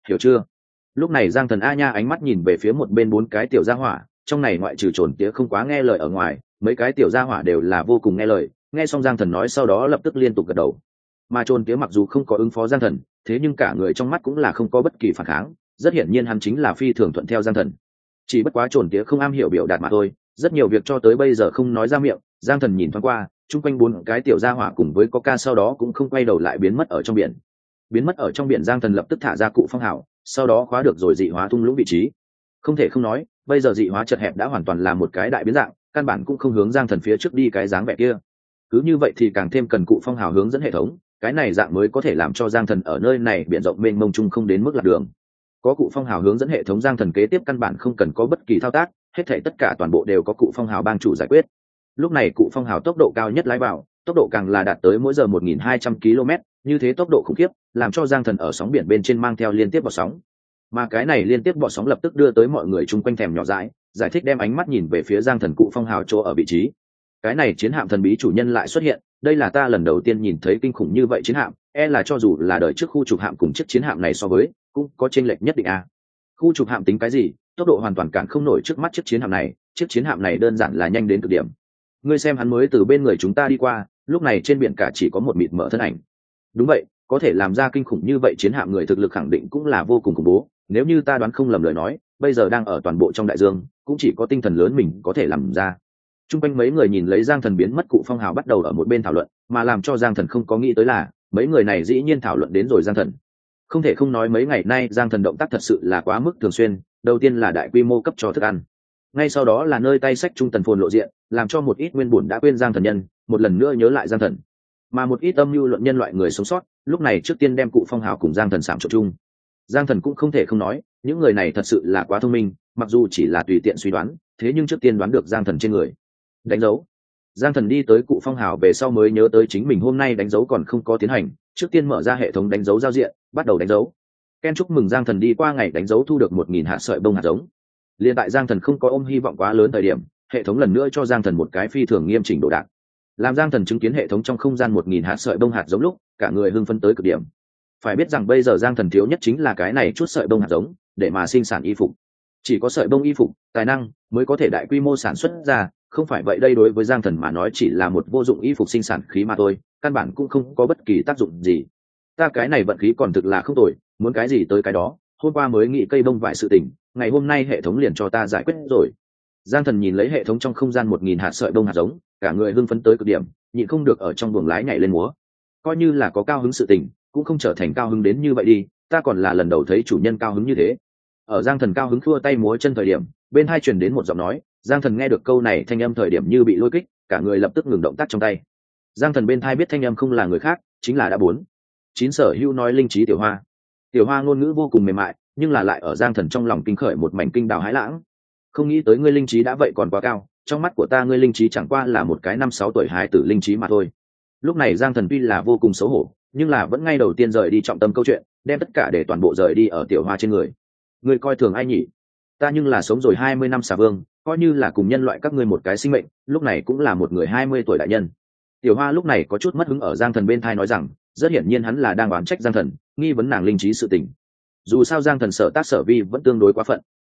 Speaker 1: hiểu chưa? Lúc này Giang Thần a nha ánh mắt nhìn về phía một bên bốn cái tiểu gia hỏa, trong này ngoại trừ trồn tía không quá nghe lời ở ngoài, mấy cái tiểu gia hỏa đều là vô cùng nghe lời. Nghe xong Giang Thần nói sau đó lập tức liên tục gật đầu. Mà trồn tía mặc dù không có ứng phó Giang Thần, thế nhưng cả người trong mắt cũng là không có bất kỳ phản kháng, rất hiển nhiên hắn chính là phi thường thuận theo Giang Thần. Chỉ bất quá trồn tía không am hiểu biểu đạt mà thôi, rất nhiều việc cho tới bây giờ không nói ra miệng. Giang Thần nhìn thoáng qua, chung quanh bốn cái tiểu gia hỏa cùng với Coca sau đó cũng không quay đầu lại biến mất ở trong biển. Biến mất ở trong biển, Giang Thần lập tức thả ra cụ phong hào, sau đó khóa được rồi dị hóa thung lũng vị trí. Không thể không nói, bây giờ dị hóa chật hẹp đã hoàn toàn là một cái đại biến dạng, căn bản cũng không hướng Giang Thần phía trước đi cái dáng vẻ kia. Cứ như vậy thì càng thêm cần cụ phong hào hướng dẫn hệ thống, cái này dạng mới có thể làm cho Giang Thần ở nơi này biển rộng mênh mông chung không đến mức lạc đường. Có cụ phong hào hướng dẫn hệ thống, Giang Thần kế tiếp căn bản không cần có bất kỳ thao tác, hết thảy tất cả toàn bộ đều có cụ phong hào bang chủ giải quyết. Lúc này cụ phong hào tốc độ cao nhất lái vào, tốc độ càng là đạt tới mỗi giờ một nghìn hai trăm ki lô mét, như thế tốc độ khủng khiếp, làm cho Giang Thần ở sóng biển bên trên mang theo liên tiếp bọt sóng. Mà cái này liên tiếp bọt sóng lập tức đưa tới mọi người chung quanh thèm nhỏ dãi, giải thích đem ánh mắt nhìn về phía Giang Thần cụ phong hào chỗ ở vị trí. Cái này chiến hạm thần bí chủ nhân lại xuất hiện, đây là ta lần đầu tiên nhìn thấy kinh khủng như vậy chiến hạm, e là cho dù là đời trước khu trục hạm cùng chiếc chiến hạm này so với, cũng có chênh lệch nhất định a. Khu trục hạm tính cái gì, tốc độ hoàn toàn cản không nổi trước mắt chiếc chiến hạm này, chiếc chiến hạm này đơn giản là nhanh đến cực điểm. Ngươi xem hắn mới từ bên người chúng ta đi qua, lúc này trên biển cả chỉ có một mịt mờ thân ảnh. Đúng vậy, có thể làm ra kinh khủng như vậy chiến hạm người thực lực khẳng định cũng là vô cùng khủng bố, nếu như ta đoán không lầm lời nói, bây giờ đang ở toàn bộ trong đại dương, cũng chỉ có tinh thần lớn mình có thể làm ra. Trung quanh mấy người nhìn lấy Giang Thần biến mất cụ phong hào bắt đầu ở một bên thảo luận, mà làm cho Giang Thần không có nghĩ tới là, mấy người này dĩ nhiên thảo luận đến rồi Giang Thần. Không thể không nói mấy ngày nay Giang Thần động tác thật sự là quá mức thường xuyên, đầu tiên là đại quy mô cấp cho thức ăn, ngay sau đó là nơi tay sách trung tần phồn lộ diện, làm cho một ít nguyên bổn đã quên Giang Thần nhân một lần nữa nhớ lại Giang Thần. Mà một ít âm mưu luận nhân loại người sống sót, lúc này trước tiên đem cụ phong hào cùng Giang Thần sạm trộn chung. Giang Thần cũng không thể không nói, những người này thật sự là quá thông minh, mặc dù chỉ là tùy tiện suy đoán, thế nhưng trước tiên đoán được Giang Thần trên người. Đánh dấu. Giang Thần đi tới cụ phong hào về sau mới nhớ tới chính mình hôm nay đánh dấu còn không có tiến hành, trước tiên mở ra hệ thống đánh dấu giao diện, bắt đầu đánh dấu. Ken chúc mừng Giang Thần đi qua ngày đánh dấu thu được một nghìn hạt sợi bông hạt giống. Liên tại Giang Thần không có ôm hy vọng quá lớn thời điểm, hệ thống lần nữa cho Giang Thần một cái phi thường nghiêm chỉnh đồ đạc. Làm Giang Thần chứng kiến hệ thống trong không gian một nghìn hạt sợi bông hạt giống lúc, cả người hưng phấn tới cực điểm. Phải biết rằng bây giờ Giang Thần thiếu nhất chính là cái này chút sợi bông hạt giống để mà sinh sản y phục. Chỉ có sợi bông y phục, tài năng mới có thể đại quy mô sản xuất ra, không phải vậy đây đối với Giang Thần mà nói chỉ là một vô dụng y phục sinh sản khí mà thôi, căn bản cũng không có bất kỳ tác dụng gì. Ta cái này vận khí còn thực là không tồi, muốn cái gì tới cái đó, hôm qua mới nghĩ cây bông vải sự tình, ngày hôm nay hệ thống liền cho ta giải quyết rồi. Giang Thần nhìn lấy hệ thống trong không gian một nghìn hạt sợi bông hạt giống, cả người hưng phấn tới cực điểm, nhịn không được ở trong buồng lái nhảy lên múa. Coi như là có cao hứng sự tình, cũng không trở thành cao hứng đến như vậy đi, ta còn là lần đầu thấy chủ nhân cao hứng như thế. Ở Giang Thần cao hứng khua tay múa chân thời điểm, bên hai truyền đến một giọng nói, Giang Thần nghe được câu này thanh âm thời điểm như bị lôi kích, cả người lập tức ngừng động tác trong tay. Giang Thần bên thai biết thanh âm không là người khác, chính là đã bốn chín Sở Hữu nói linh trí Tiểu Hoa. Tiểu Hoa ngôn ngữ vô cùng mềm mại, nhưng là lại ở Giang Thần trong lòng kinh khởi một mảnh kinh đào hãi lãng. Không nghĩ tới ngươi linh trí đã vậy còn quá cao, trong mắt của ta ngươi linh trí chẳng qua là một cái năm sáu tuổi hài tử linh trí mà thôi. Lúc này Giang Thần tuy là vô cùng xấu hổ, nhưng là vẫn ngay đầu tiên rời đi trọng tâm câu chuyện, đem tất cả để toàn bộ rời đi ở Tiểu Hoa trên người. Ngươi coi thường ai nhỉ? Ta nhưng là sống rồi hai mươi năm xà vương, coi như là cùng nhân loại các ngươi một cái sinh mệnh, lúc này cũng là một người hai mươi tuổi đại nhân. Tiểu Hoa lúc này có chút mất hứng ở Giang Thần bên thai nói rằng, rất hiển nhiên hắn là đang oán trách Giang Thần, nghi vấn nàng linh trí sự tình. Dù sao Giang Thần sở tác sở vi vẫn tương đối quá phận,